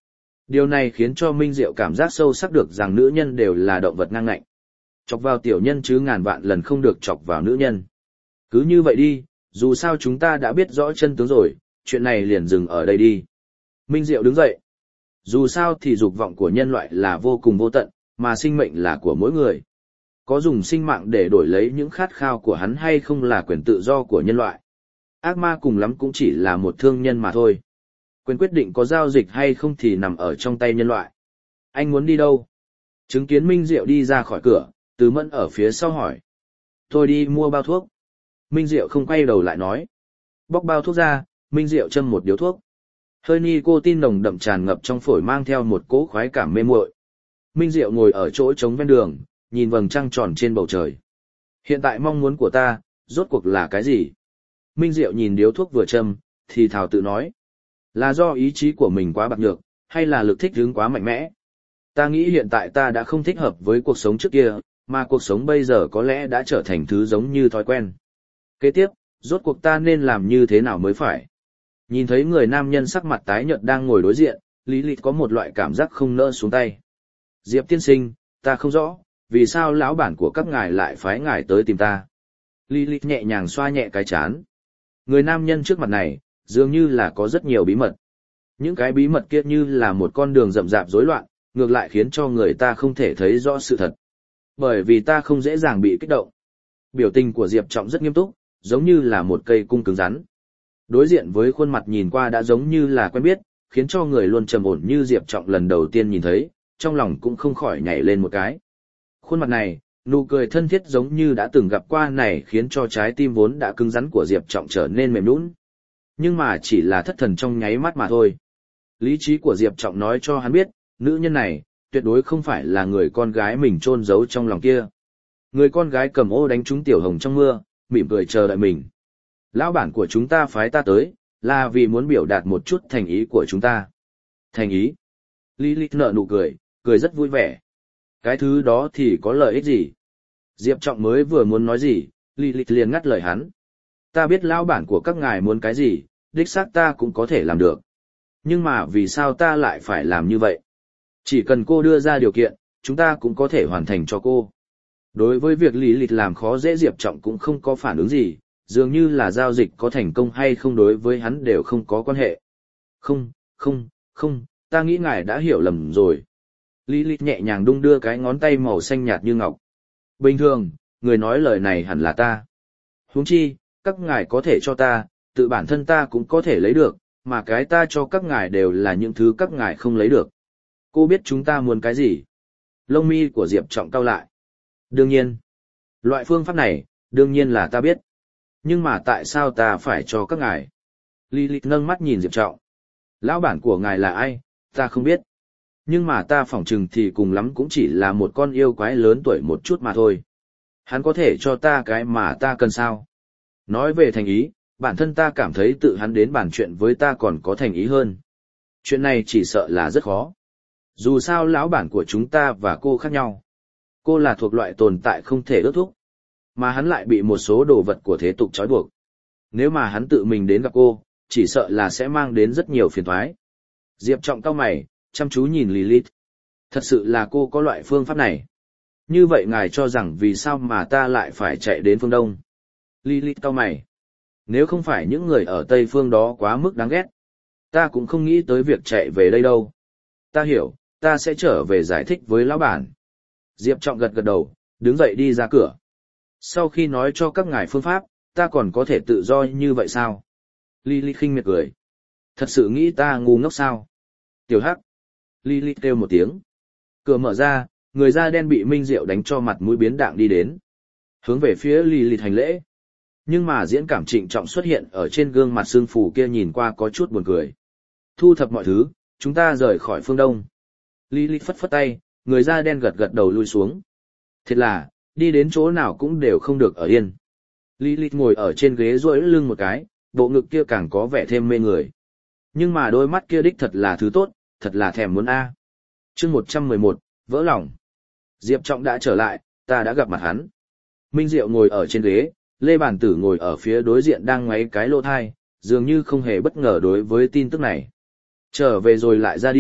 Điều này khiến cho Minh Diệu cảm giác sâu sắc được rằng nữ nhân đều là động vật ngang ngạnh. Chọc vào tiểu nhân chứ ngàn vạn lần không được chọc vào nữ nhân. Cứ như vậy đi, dù sao chúng ta đã biết rõ chân tướng rồi, chuyện này liền dừng ở đây đi. Minh Diệu đứng dậy. Dù sao thì dục vọng của nhân loại là vô cùng vô tận, mà sinh mệnh là của mỗi người. Có dùng sinh mạng để đổi lấy những khát khao của hắn hay không là quyền tự do của nhân loại. Ác ma cùng lắm cũng chỉ là một thương nhân mà thôi. Quyền quyết định có giao dịch hay không thì nằm ở trong tay nhân loại. Anh muốn đi đâu? Chứng kiến Minh Diệu đi ra khỏi cửa, Từ Mẫn ở phía sau hỏi. Tôi đi mua bao thuốc. Minh Diệu không quay đầu lại nói. Bóc bao thuốc ra, Minh Diệu châm một điếu thuốc. Hơi nicotine nồng đậm tràn ngập trong phổi mang theo một cỗ khoái cảm mê muội. Minh Diệu ngồi ở chỗ trống ven đường, nhìn vầng trăng tròn trên bầu trời. Hiện tại mong muốn của ta, rốt cuộc là cái gì? Minh Diệu nhìn điếu thuốc vừa châm, thì thào tự nói. Là do ý chí của mình quá bạc nhược, hay là lực thích ứng quá mạnh mẽ? Ta nghĩ hiện tại ta đã không thích hợp với cuộc sống trước kia, mà cuộc sống bây giờ có lẽ đã trở thành thứ giống như thói quen. Kế tiếp, rốt cuộc ta nên làm như thế nào mới phải? Nhìn thấy người nam nhân sắc mặt tái nhợt đang ngồi đối diện, Lý Lịch có một loại cảm giác không nỡ xuống tay. Diệp tiên sinh, ta không rõ, vì sao lão bản của các ngài lại phái ngài tới tìm ta? Lý Lịch nhẹ nhàng xoa nhẹ cái chán. Người nam nhân trước mặt này, dường như là có rất nhiều bí mật. Những cái bí mật kia như là một con đường rậm rạp rối loạn, ngược lại khiến cho người ta không thể thấy rõ sự thật. Bởi vì ta không dễ dàng bị kích động. Biểu tình của Diệp Trọng rất nghiêm túc, giống như là một cây cung cứng rắn. Đối diện với khuôn mặt nhìn qua đã giống như là quen biết, khiến cho người luôn trầm ổn như Diệp Trọng lần đầu tiên nhìn thấy, trong lòng cũng không khỏi nhảy lên một cái. Khuôn mặt này, nụ cười thân thiết giống như đã từng gặp qua này khiến cho trái tim vốn đã cứng rắn của Diệp Trọng trở nên mềm nhũn. Nhưng mà chỉ là thất thần trong nháy mắt mà thôi. Lý trí của Diệp Trọng nói cho hắn biết, nữ nhân này, tuyệt đối không phải là người con gái mình chôn giấu trong lòng kia. Người con gái cầm ô đánh trúng tiểu hồng trong mưa, mỉm cười chờ đợi mình. Lão bản của chúng ta phái ta tới, là vì muốn biểu đạt một chút thành ý của chúng ta. Thành ý? Lilith nở nụ cười, cười rất vui vẻ. Cái thứ đó thì có lợi ích gì? Diệp Trọng mới vừa muốn nói gì, Lilith liền ngắt lời hắn. Ta biết lão bản của các ngài muốn cái gì, đích xác ta cũng có thể làm được. Nhưng mà vì sao ta lại phải làm như vậy? Chỉ cần cô đưa ra điều kiện, chúng ta cũng có thể hoàn thành cho cô. Đối với việc Lilith làm khó dễ Diệp Trọng cũng không có phản ứng gì, dường như là giao dịch có thành công hay không đối với hắn đều không có quan hệ. Không, không, không, ta nghĩ ngài đã hiểu lầm rồi. Lilith nhẹ nhàng đung đưa cái ngón tay màu xanh nhạt như ngọc. Bình thường, người nói lời này hẳn là ta. Huống chi, các ngài có thể cho ta, tự bản thân ta cũng có thể lấy được, mà cái ta cho các ngài đều là những thứ các ngài không lấy được. Cô biết chúng ta muốn cái gì? Lông mi của Diệp Trọng cau lại. Đương nhiên. Loại phương pháp này, đương nhiên là ta biết. Nhưng mà tại sao ta phải cho các ngài? Lilith nâng mắt nhìn Diệp Trọng. Lão bản của ngài là ai, ta không biết. Nhưng mà ta phỏng chừng thì cùng lắm cũng chỉ là một con yêu quái lớn tuổi một chút mà thôi. Hắn có thể cho ta cái mà ta cần sao? Nói về thành ý, bản thân ta cảm thấy tự hắn đến bàn chuyện với ta còn có thành ý hơn. Chuyện này chỉ sợ là rất khó. Dù sao lão bản của chúng ta và cô khác nhau. Cô là thuộc loại tồn tại không thể ước thúc. Mà hắn lại bị một số đồ vật của thế tục trói buộc. Nếu mà hắn tự mình đến gặp cô, chỉ sợ là sẽ mang đến rất nhiều phiền toái. Diệp Trọng cau mày, chăm chú nhìn Lilith. Thật sự là cô có loại phương pháp này. Như vậy ngài cho rằng vì sao mà ta lại phải chạy đến phương Đông? Lilith cau mày. Nếu không phải những người ở Tây phương đó quá mức đáng ghét, ta cũng không nghĩ tới việc chạy về đây đâu. Ta hiểu, ta sẽ trở về giải thích với lão bản. Diệp Trọng gật gật đầu, đứng dậy đi ra cửa. Sau khi nói cho các ngài phương pháp, ta còn có thể tự do như vậy sao? Lilith khinh miệt cười. Thật sự nghĩ ta ngu ngốc sao? Tiểu Hắc. Lilith kêu một tiếng. Cửa mở ra, người da đen bị Minh Diệu đánh cho mặt mũi biến đạng đi đến. Hướng về phía Lilith hành lễ. Nhưng mà diễn cảm trịnh trọng xuất hiện ở trên gương mặt sương phù kia nhìn qua có chút buồn cười. Thu thập mọi thứ, chúng ta rời khỏi phương Đông. Lilith phất phất tay, người da đen gật gật đầu lui xuống. Thật là, đi đến chỗ nào cũng đều không được ở yên. Lilith ngồi ở trên ghế duỗi lưng một cái, bộ ngực kia càng có vẻ thêm mê người. Nhưng mà đôi mắt kia đích thật là thứ tốt, thật là thèm muốn a. Chương một trăm mười một, vỡ lòng. Diệp Trọng đã trở lại, ta đã gặp mặt hắn. Minh Diệu ngồi ở trên ghế, Lê Bản Tử ngồi ở phía đối diện đang ngoáy cái lỗ thai, dường như không hề bất ngờ đối với tin tức này. Trở về rồi lại ra đi,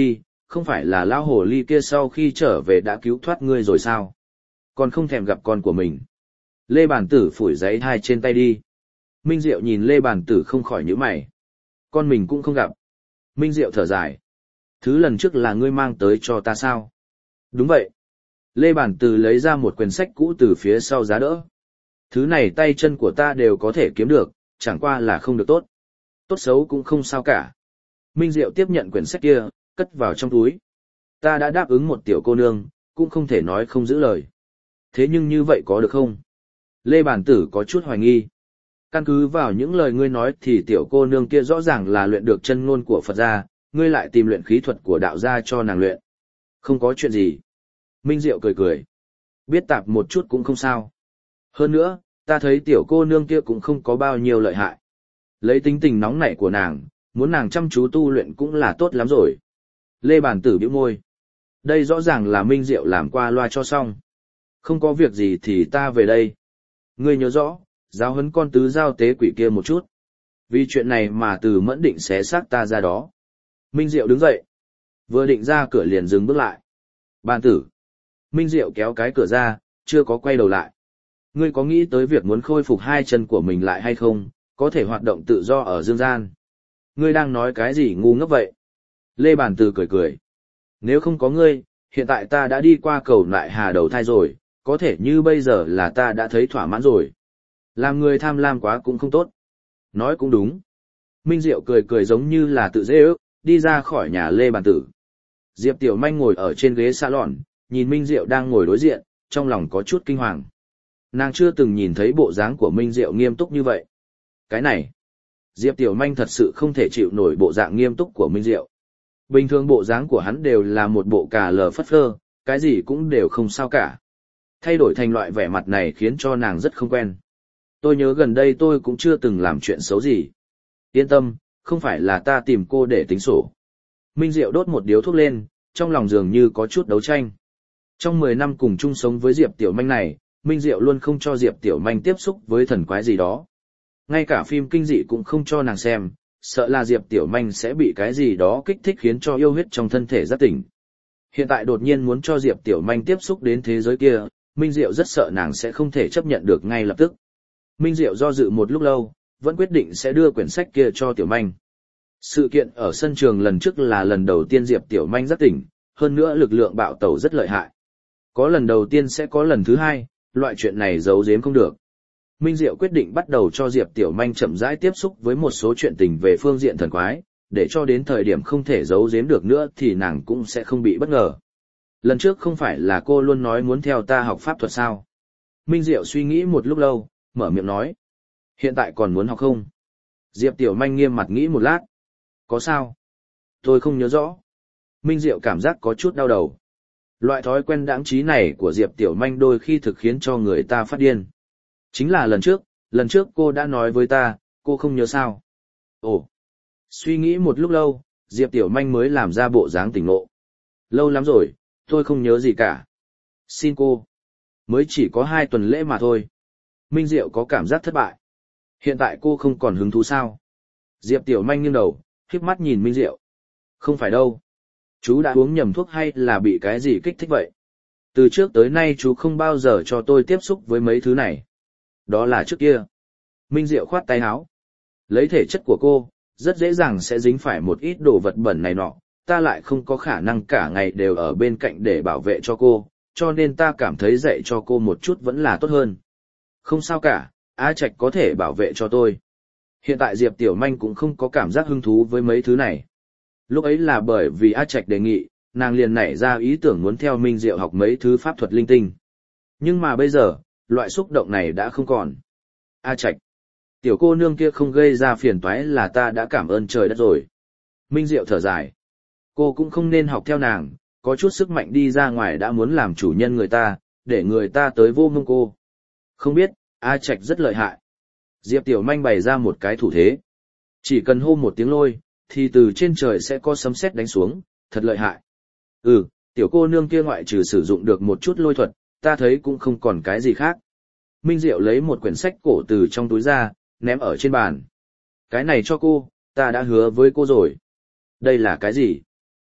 không phải là lão hồ ly kia sau khi trở về đã cứu thoát ngươi rồi sao? Còn không thèm gặp con của mình. Lê Bản Tử phủi giấy hai trên tay đi. Minh Diệu nhìn Lê Bản Tử không khỏi nhíu mày. Con mình cũng không gặp. Minh Diệu thở dài. Thứ lần trước là ngươi mang tới cho ta sao? Đúng vậy. Lê Bản Tử lấy ra một quyển sách cũ từ phía sau giá đỡ. Thứ này tay chân của ta đều có thể kiếm được, chẳng qua là không được tốt. Tốt xấu cũng không sao cả. Minh Diệu tiếp nhận quyển sách kia, cất vào trong túi. Ta đã đáp ứng một tiểu cô nương, cũng không thể nói không giữ lời. Thế nhưng như vậy có được không? Lê Bản Tử có chút hoài nghi. Căn cứ vào những lời ngươi nói thì tiểu cô nương kia rõ ràng là luyện được chân ngôn của Phật gia, ngươi lại tìm luyện khí thuật của đạo gia cho nàng luyện. Không có chuyện gì. Minh Diệu cười cười. Biết tạp một chút cũng không sao. Hơn nữa, ta thấy tiểu cô nương kia cũng không có bao nhiêu lợi hại. Lấy tính tình nóng nảy của nàng, muốn nàng chăm chú tu luyện cũng là tốt lắm rồi. Lê Bản Tử bĩu môi. Đây rõ ràng là Minh Diệu làm qua loa cho xong. Không có việc gì thì ta về đây. Ngươi nhớ rõ, giáo huấn con tứ giao tế quỷ kia một chút. Vì chuyện này mà Từ Mẫn định xé xác ta ra đó. Minh Diệu đứng dậy. Vừa định ra cửa liền dừng bước lại. Bản Tử. Minh Diệu kéo cái cửa ra, chưa có quay đầu lại. Ngươi có nghĩ tới việc muốn khôi phục hai chân của mình lại hay không, có thể hoạt động tự do ở dương gian? Ngươi đang nói cái gì ngu ngốc vậy? Lê Bản Tử cười cười. Nếu không có ngươi, hiện tại ta đã đi qua cầu lại hà đầu thai rồi, có thể như bây giờ là ta đã thấy thỏa mãn rồi. Làm người tham lam quá cũng không tốt. Nói cũng đúng. Minh Diệu cười cười giống như là tự dễ ước, đi ra khỏi nhà Lê Bản Tử. Diệp Tiểu Manh ngồi ở trên ghế salon, nhìn Minh Diệu đang ngồi đối diện, trong lòng có chút kinh hoàng. Nàng chưa từng nhìn thấy bộ dáng của Minh Diệu nghiêm túc như vậy. Cái này, Diệp Tiểu Manh thật sự không thể chịu nổi bộ dạng nghiêm túc của Minh Diệu. Bình thường bộ dáng của hắn đều là một bộ cà lờ phất phơ, cái gì cũng đều không sao cả. Thay đổi thành loại vẻ mặt này khiến cho nàng rất không quen. Tôi nhớ gần đây tôi cũng chưa từng làm chuyện xấu gì. Yên tâm, không phải là ta tìm cô để tính sổ. Minh Diệu đốt một điếu thuốc lên, trong lòng dường như có chút đấu tranh. Trong mười năm cùng chung sống với Diệp Tiểu Manh này, Minh Diệu luôn không cho Diệp Tiểu Manh tiếp xúc với thần quái gì đó. Ngay cả phim kinh dị cũng không cho nàng xem, sợ là Diệp Tiểu Manh sẽ bị cái gì đó kích thích khiến cho yêu huyết trong thân thể giác tỉnh. Hiện tại đột nhiên muốn cho Diệp Tiểu Manh tiếp xúc đến thế giới kia, Minh Diệu rất sợ nàng sẽ không thể chấp nhận được ngay lập tức. Minh Diệu do dự một lúc lâu, vẫn quyết định sẽ đưa quyển sách kia cho Tiểu Manh. Sự kiện ở sân trường lần trước là lần đầu tiên Diệp Tiểu Manh giác tỉnh, hơn nữa lực lượng bạo tẩu rất lợi hại. Có lần đầu tiên sẽ có lần thứ hai, loại chuyện này giấu giếm không được. Minh Diệu quyết định bắt đầu cho Diệp Tiểu Manh chậm rãi tiếp xúc với một số chuyện tình về phương diện thần quái, để cho đến thời điểm không thể giấu giếm được nữa thì nàng cũng sẽ không bị bất ngờ. Lần trước không phải là cô luôn nói muốn theo ta học pháp thuật sao? Minh Diệu suy nghĩ một lúc lâu, mở miệng nói. Hiện tại còn muốn học không? Diệp Tiểu Manh nghiêm mặt nghĩ một lát. Có sao? Tôi không nhớ rõ. Minh Diệu cảm giác có chút đau đầu. Loại thói quen đãng trí này của Diệp Tiểu Manh đôi khi thực khiến cho người ta phát điên. Chính là lần trước, lần trước cô đã nói với ta, cô không nhớ sao? Ồ! Suy nghĩ một lúc lâu, Diệp Tiểu Manh mới làm ra bộ dáng tỉnh ngộ. Lâu lắm rồi, tôi không nhớ gì cả. Xin cô. Mới chỉ có hai tuần lễ mà thôi. Minh Diệu có cảm giác thất bại. Hiện tại cô không còn hứng thú sao? Diệp Tiểu Manh nghiêng đầu, khép mắt nhìn Minh Diệu. Không phải đâu. Chú đã uống nhầm thuốc hay là bị cái gì kích thích vậy? Từ trước tới nay chú không bao giờ cho tôi tiếp xúc với mấy thứ này. Đó là trước kia. Minh Diệu khoát tay áo. Lấy thể chất của cô, rất dễ dàng sẽ dính phải một ít đồ vật bẩn này nọ. Ta lại không có khả năng cả ngày đều ở bên cạnh để bảo vệ cho cô, cho nên ta cảm thấy dạy cho cô một chút vẫn là tốt hơn. Không sao cả, A Trạch có thể bảo vệ cho tôi. Hiện tại Diệp Tiểu Manh cũng không có cảm giác hứng thú với mấy thứ này. Lúc ấy là bởi vì A Trạch đề nghị, nàng liền nảy ra ý tưởng muốn theo Minh Diệu học mấy thứ pháp thuật linh tinh. Nhưng mà bây giờ, loại xúc động này đã không còn. A Trạch, tiểu cô nương kia không gây ra phiền toái là ta đã cảm ơn trời đất rồi. Minh Diệu thở dài. Cô cũng không nên học theo nàng, có chút sức mạnh đi ra ngoài đã muốn làm chủ nhân người ta, để người ta tới vô mông cô. Không biết, A Trạch rất lợi hại. Diệp Tiểu Manh bày ra một cái thủ thế. Chỉ cần hô một tiếng lôi, thì từ trên trời sẽ có sấm sét đánh xuống, thật lợi hại. Ừ, tiểu cô nương kia ngoại trừ sử dụng được một chút lôi thuật, ta thấy cũng không còn cái gì khác. Minh Diệu lấy một quyển sách cổ từ trong túi ra, ném ở trên bàn. Cái này cho cô, ta đã hứa với cô rồi. Đây là cái gì?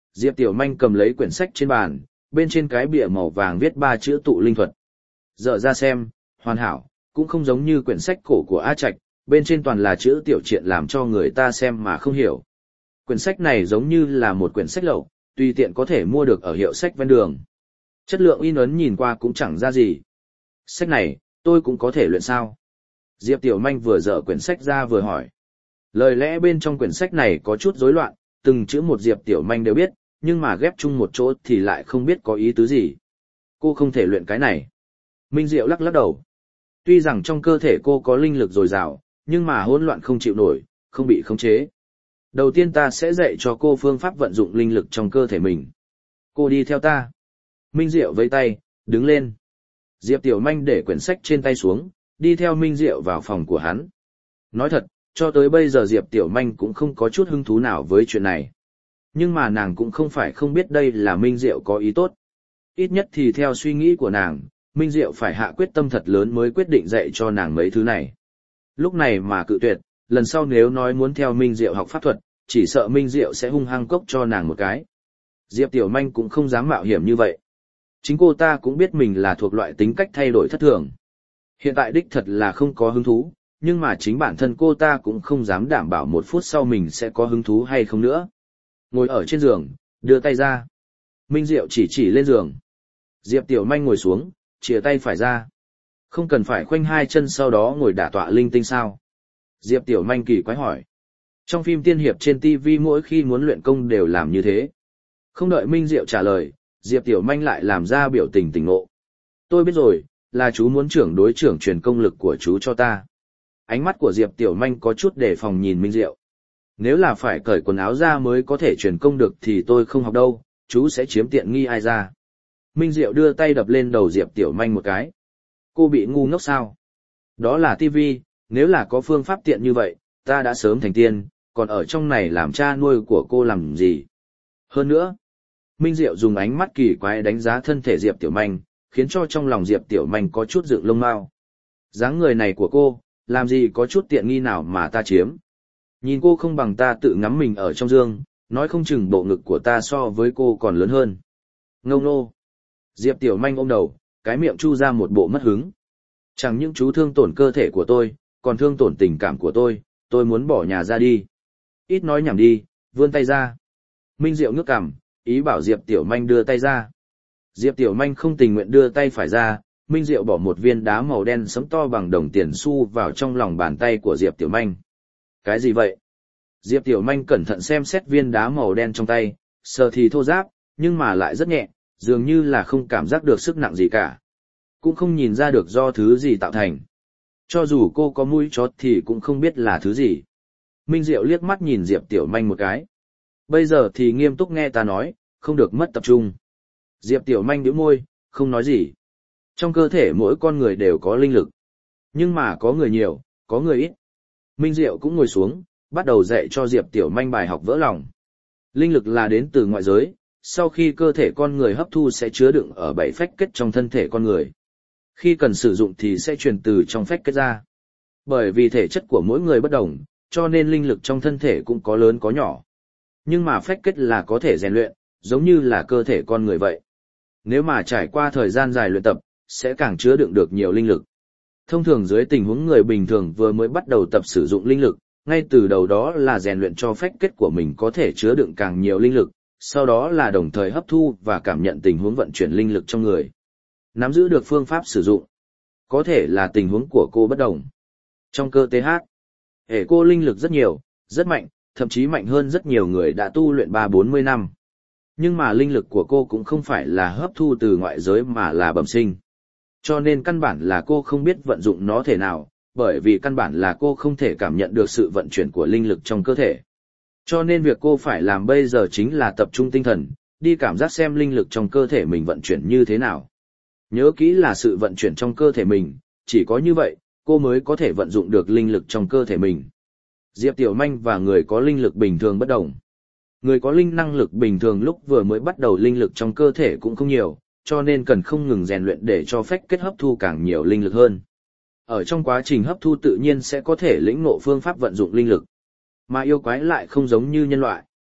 Diệp Tiểu Manh cầm lấy quyển sách trên bàn, bên trên cái bìa màu vàng viết ba chữ tụ linh thuật. Dở ra xem, hoàn hảo, cũng không giống như quyển sách cổ của A Trạch, bên trên toàn là chữ tiểu triện làm cho người ta xem mà không hiểu. Quyển sách này giống như là một quyển sách lậu, tùy tiện có thể mua được ở hiệu sách ven đường. Chất lượng in ấn nhìn qua cũng chẳng ra gì. Sách này, tôi cũng có thể luyện sao? Diệp Tiểu Manh vừa dở quyển sách ra vừa hỏi. Lời lẽ bên trong quyển sách này có chút rối loạn, từng chữ một Diệp Tiểu Manh đều biết, nhưng mà ghép chung một chỗ thì lại không biết có ý tứ gì. Cô không thể luyện cái này. Minh Diệu lắc lắc đầu. Tuy rằng trong cơ thể cô có linh lực dồi dào, nhưng mà hỗn loạn không chịu nổi, không bị khống chế. Đầu tiên ta sẽ dạy cho cô phương pháp vận dụng linh lực trong cơ thể mình. Cô đi theo ta. Minh Diệu vẫy tay, đứng lên. Diệp Tiểu Manh để quyển sách trên tay xuống, đi theo Minh Diệu vào phòng của hắn. Nói thật, cho tới bây giờ Diệp Tiểu Manh cũng không có chút hứng thú nào với chuyện này. Nhưng mà nàng cũng không phải không biết đây là Minh Diệu có ý tốt. Ít nhất thì theo suy nghĩ của nàng, Minh Diệu phải hạ quyết tâm thật lớn mới quyết định dạy cho nàng mấy thứ này. Lúc này mà cự tuyệt, lần sau nếu nói muốn theo Minh Diệu học pháp thuật, chỉ sợ Minh Diệu sẽ hung hăng cốc cho nàng một cái. Diệp Tiểu Manh cũng không dám mạo hiểm như vậy. Chính cô ta cũng biết mình là thuộc loại tính cách thay đổi thất thường. Hiện tại đích thật là không có hứng thú, nhưng mà chính bản thân cô ta cũng không dám đảm bảo một phút sau mình sẽ có hứng thú hay không nữa. Ngồi ở trên giường, đưa tay ra. Minh Diệu chỉ chỉ lên giường. Diệp Tiểu Manh ngồi xuống, chìa tay phải ra. Không cần phải khoanh hai chân sau đó ngồi đả tọa linh tinh sao? Diệp Tiểu Manh kỳ quái hỏi. Trong phim tiên hiệp trên ti vi mỗi khi muốn luyện công đều làm như thế. Không đợi Minh Diệu trả lời, Diệp Tiểu Manh lại làm ra biểu tình tỉnh ngộ. Tôi biết rồi, là chú muốn trưởng đối trưởng truyền công lực của chú cho ta. Ánh mắt của Diệp Tiểu Manh có chút đề phòng nhìn Minh Diệu. Nếu là phải cởi quần áo ra mới có thể truyền công được thì tôi không học đâu, chú sẽ chiếm tiện nghi ai ra. Minh Diệu đưa tay đập lên đầu Diệp Tiểu Manh một cái. Cô bị ngu ngốc sao? Đó là tivi, nếu là có phương pháp tiện như vậy, ta đã sớm thành tiên, còn ở trong này làm cha nuôi của cô làm gì? Hơn nữa, Minh Diệu dùng ánh mắt kỳ quái đánh giá thân thể Diệp Tiểu Manh, khiến cho trong lòng Diệp Tiểu Manh có chút dựng lông mao. Dáng người này của cô, làm gì có chút tiện nghi nào mà ta chiếm? Nhìn cô không bằng ta tự ngắm mình ở trong gương, nói không chừng bộ ngực của ta so với cô còn lớn hơn. Ngông nô. Diệp Tiểu Manh ôm đầu, cái miệng chu ra một bộ mất hứng. Chẳng những chú thương tổn cơ thể của tôi, còn thương tổn tình cảm của tôi, tôi muốn bỏ nhà ra đi. Ít nói nhảm đi, vươn tay ra. Minh Diệu ngước cằm, ý bảo Diệp Tiểu Manh đưa tay ra. Diệp Tiểu Manh không tình nguyện đưa tay phải ra, Minh Diệu bỏ một viên đá màu đen sẫm to bằng đồng tiền xu vào trong lòng bàn tay của Diệp Tiểu Manh. Cái gì vậy? Diệp Tiểu Manh cẩn thận xem xét viên đá màu đen trong tay, sờ thì thô ráp, nhưng mà lại rất nhẹ, dường như là không cảm giác được sức nặng gì cả. Cũng không nhìn ra được do thứ gì tạo thành. Cho dù cô có mũi chó thì cũng không biết là thứ gì. Minh Diệu liếc mắt nhìn Diệp Tiểu Manh một cái. Bây giờ thì nghiêm túc nghe ta nói, không được mất tập trung. Diệp Tiểu Manh nhíu môi, không nói gì. Trong cơ thể mỗi con người đều có linh lực. Nhưng mà có người nhiều, có người ít. Minh Diệu cũng ngồi xuống, bắt đầu dạy cho Diệp Tiểu Manh bài học vỡ lòng. Linh lực là đến từ ngoại giới, sau khi cơ thể con người hấp thu sẽ chứa đựng ở bảy phách kết trong thân thể con người. Khi cần sử dụng thì sẽ truyền từ trong phách kết ra. Bởi vì thể chất của mỗi người bất đồng, cho nên linh lực trong thân thể cũng có lớn có nhỏ. Nhưng mà phách kết là có thể rèn luyện, giống như là cơ thể con người vậy. Nếu mà trải qua thời gian dài luyện tập, sẽ càng chứa đựng được nhiều linh lực. Thông thường dưới tình huống người bình thường vừa mới bắt đầu tập sử dụng linh lực, ngay từ đầu đó là rèn luyện cho phách kết của mình có thể chứa đựng càng nhiều linh lực, sau đó là đồng thời hấp thu và cảm nhận tình huống vận chuyển linh lực trong người. Nắm giữ được phương pháp sử dụng. Có thể là tình huống của cô bất đồng. Trong cơ tê hát, hệ cô linh lực rất nhiều, rất mạnh, thậm chí mạnh hơn rất nhiều người đã tu luyện ba bốn mươi năm. Nhưng mà linh lực của cô cũng không phải là hấp thu từ ngoại giới mà là bẩm sinh. Cho nên căn bản là cô không biết vận dụng nó thế nào, bởi vì căn bản là cô không thể cảm nhận được sự vận chuyển của linh lực trong cơ thể. Cho nên việc cô phải làm bây giờ chính là tập trung tinh thần, đi cảm giác xem linh lực trong cơ thể mình vận chuyển như thế nào. Nhớ kỹ là sự vận chuyển trong cơ thể mình, chỉ có như vậy, cô mới có thể vận dụng được linh lực trong cơ thể mình. Diệp Tiểu Manh và người có linh lực bình thường bất đồng. Người có linh năng lực bình thường lúc vừa mới bắt đầu linh lực trong cơ thể cũng không nhiều, cho nên cần không ngừng rèn luyện để cho phách kết hấp thu càng nhiều linh lực hơn. Ở trong quá trình hấp thu tự nhiên sẽ có thể lĩnh ngộ phương pháp vận dụng linh lực. Mà yêu quái lại không giống như nhân loại.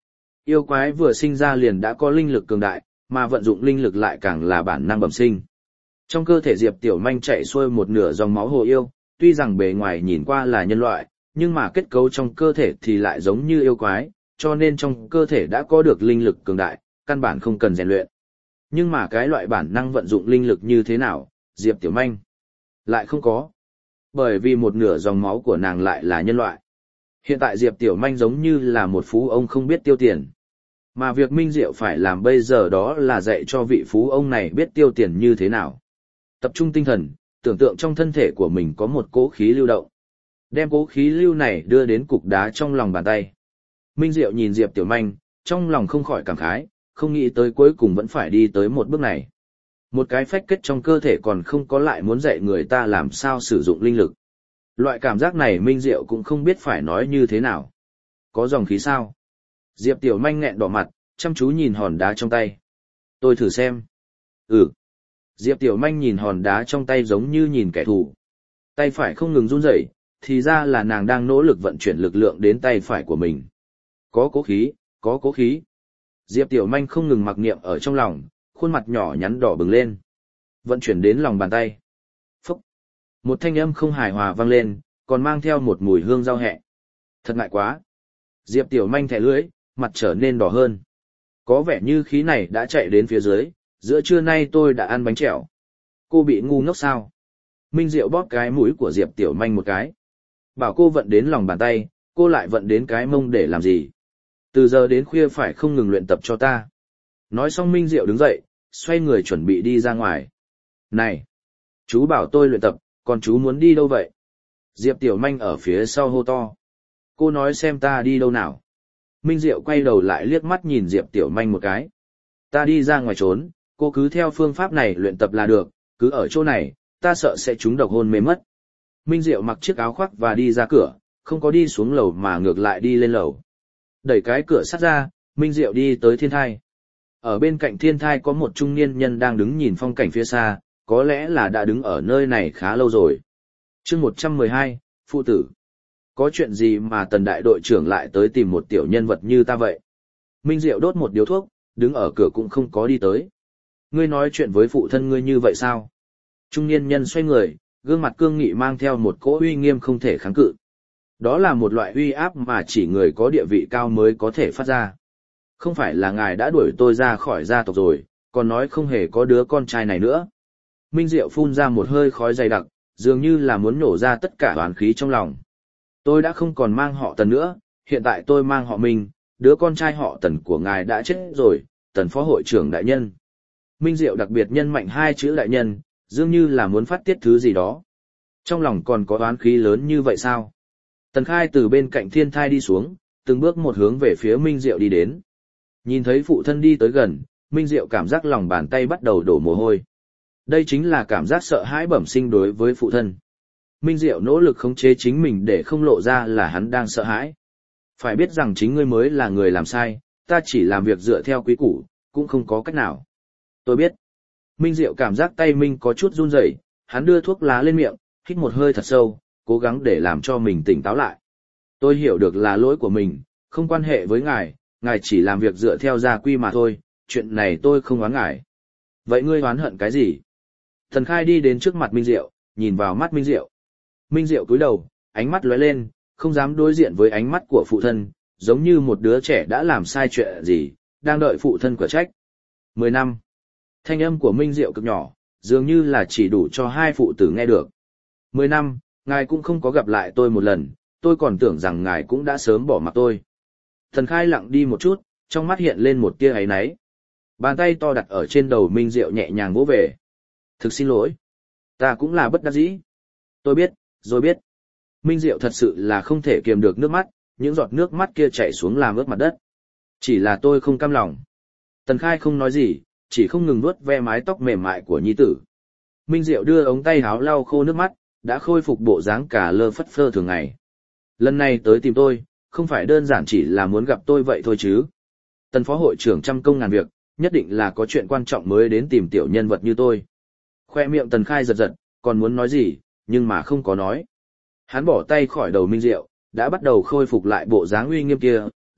Yêu quái vừa sinh ra liền đã có linh lực cường đại, mà vận dụng linh lực lại càng là bản năng bẩm sinh. Trong cơ thể Diệp Tiểu Manh chạy xuôi một nửa dòng máu hồ yêu, tuy rằng bề ngoài nhìn qua là nhân loại, nhưng mà kết cấu trong cơ thể thì lại giống như yêu quái, cho nên trong cơ thể đã có được linh lực cường đại, căn bản không cần rèn luyện. Nhưng mà cái loại bản năng vận dụng linh lực như thế nào, Diệp Tiểu Manh lại không có. Bởi vì một nửa dòng máu của nàng lại là nhân loại. Hiện tại Diệp Tiểu Manh giống như là một phú ông không biết tiêu tiền. Mà việc Minh Diệu phải làm bây giờ đó là dạy cho vị phú ông này biết tiêu tiền như thế nào. Tập trung tinh thần, tưởng tượng trong thân thể của mình có một cỗ khí lưu động. Đem cỗ khí lưu này đưa đến cục đá trong lòng bàn tay. Minh Diệu nhìn Diệp Tiểu Manh, trong lòng không khỏi cảm khái, không nghĩ tới cuối cùng vẫn phải đi tới một bước này. Một cái phách kết trong cơ thể còn không có lại muốn dạy người ta làm sao sử dụng linh lực. Loại cảm giác này Minh Diệu cũng không biết phải nói như thế nào. Có dòng khí sao? Diệp Tiểu Manh nghẹn đỏ mặt, chăm chú nhìn hòn đá trong tay. Tôi thử xem. Ừ. Diệp Tiểu Manh nhìn hòn đá trong tay giống như nhìn kẻ thù. Tay phải không ngừng run rẩy, thì ra là nàng đang nỗ lực vận chuyển lực lượng đến tay phải của mình. Có cố khí, có cố khí. Diệp Tiểu Manh không ngừng mặc niệm ở trong lòng, khuôn mặt nhỏ nhắn đỏ bừng lên. Vận chuyển đến lòng bàn tay. Phúc. Một thanh âm không hài hòa vang lên, còn mang theo một mùi hương rau hẹ. Thật ngại quá. Diệp Tiểu Manh thẻ lưỡi, mặt trở nên đỏ hơn. Có vẻ như khí này đã chạy đến phía dưới, giữa trưa nay tôi đã ăn bánh trẻo. Cô bị ngu ngốc sao? Minh Diệu bóp cái mũi của Diệp Tiểu Manh một cái. Bảo cô vận đến lòng bàn tay, cô lại vận đến cái mông để làm gì? Từ giờ đến khuya phải không ngừng luyện tập cho ta. Nói xong Minh Diệu đứng dậy, xoay người chuẩn bị đi ra ngoài. Này! Chú bảo tôi luyện tập, còn chú muốn đi đâu vậy? Diệp Tiểu Manh ở phía sau hô to. Cô nói xem ta đi đâu nào? Minh Diệu quay đầu lại liếc mắt nhìn Diệp Tiểu Manh một cái. Ta đi ra ngoài trốn, cô cứ theo phương pháp này luyện tập là được, cứ ở chỗ này, ta sợ sẽ trúng độc hôn mê mất. Minh Diệu mặc chiếc áo khoác và đi ra cửa, không có đi xuống lầu mà ngược lại đi lên lầu. Đẩy cái cửa sắt ra, Minh Diệu đi tới thiên thai. Ở bên cạnh thiên thai có một trung niên nhân đang đứng nhìn phong cảnh phía xa, có lẽ là đã đứng ở nơi này khá lâu rồi. Chương một trăm mười hai, Phụ tử. Có chuyện gì mà Tần đại đội trưởng lại tới tìm một tiểu nhân vật như ta vậy? Minh Diệu đốt một điếu thuốc, đứng ở cửa cũng không có đi tới. Ngươi nói chuyện với phụ thân ngươi như vậy sao? Trung niên nhân xoay người, gương mặt cương nghị mang theo một cỗ uy nghiêm không thể kháng cự. Đó là một loại uy áp mà chỉ người có địa vị cao mới có thể phát ra. Không phải là ngài đã đuổi tôi ra khỏi gia tộc rồi, còn nói không hề có đứa con trai này nữa. Minh Diệu phun ra một hơi khói dày đặc, dường như là muốn nổ ra tất cả oán khí trong lòng. Tôi đã không còn mang họ Tần nữa, hiện tại tôi mang họ Minh, đứa con trai họ Tần của ngài đã chết rồi, Tần phó hội trưởng đại nhân. Minh Diệu đặc biệt nhân mạnh hai chữ đại nhân, dường như là muốn phát tiết thứ gì đó. Trong lòng còn có oán khí lớn như vậy sao? Tần Khai từ bên cạnh thiên thai đi xuống, từng bước một hướng về phía Minh Diệu đi đến. Nhìn thấy phụ thân đi tới gần, Minh Diệu cảm giác lòng bàn tay bắt đầu đổ mồ hôi. Đây chính là cảm giác sợ hãi bẩm sinh đối với phụ thân. Minh Diệu nỗ lực khống chế chính mình để không lộ ra là hắn đang sợ hãi. Phải biết rằng chính ngươi mới là người làm sai, ta chỉ làm việc dựa theo quy củ, cũng không có cách nào. Tôi biết. Minh Diệu cảm giác tay Minh có chút run rẩy, hắn đưa thuốc lá lên miệng, hít một hơi thật sâu, cố gắng để làm cho mình tỉnh táo lại. Tôi hiểu được là lỗi của mình, không quan hệ với ngài, ngài chỉ làm việc dựa theo gia quy mà thôi, chuyện này tôi không oán ngài. Vậy ngươi oán hận cái gì? Thần Khai đi đến trước mặt Minh Diệu, nhìn vào mắt Minh Diệu. Minh Diệu cúi đầu, ánh mắt lóe lên, không dám đối diện với ánh mắt của phụ thân, giống như một đứa trẻ đã làm sai chuyện gì, đang đợi phụ thân quả trách. Mười năm. Thanh âm của Minh Diệu cực nhỏ, dường như là chỉ đủ cho hai phụ tử nghe được. Mười năm, ngài cũng không có gặp lại tôi một lần, tôi còn tưởng rằng ngài cũng đã sớm bỏ mặc tôi. Thần Khai lặng đi một chút, trong mắt hiện lên một tia áy náy. Bàn tay to đặt ở trên đầu Minh Diệu nhẹ nhàng vỗ về. Thực xin lỗi. Ta cũng là bất đắc dĩ. Tôi biết, rồi biết. Minh Diệu thật sự là không thể kiềm được nước mắt, những giọt nước mắt kia chảy xuống làm ướt mặt đất. Chỉ là tôi không cam lòng. Tần Khai không nói gì, chỉ không ngừng vuốt ve mái tóc mềm mại của nhi tử. Minh Diệu đưa ống tay áo lau khô nước mắt, đã khôi phục bộ dáng cả lơ phất phơ thường ngày. Lần này tới tìm tôi, không phải đơn giản chỉ là muốn gặp tôi vậy thôi chứ. Tần phó hội trưởng trăm công ngàn việc, nhất định là có chuyện quan trọng mới đến tìm tiểu nhân vật như tôi. Khoe miệng Tần Khai giật giật, còn muốn nói gì, nhưng mà không có nói. Hắn bỏ tay khỏi đầu Minh Diệu, đã bắt đầu khôi phục lại bộ dáng uy nghiêm kia,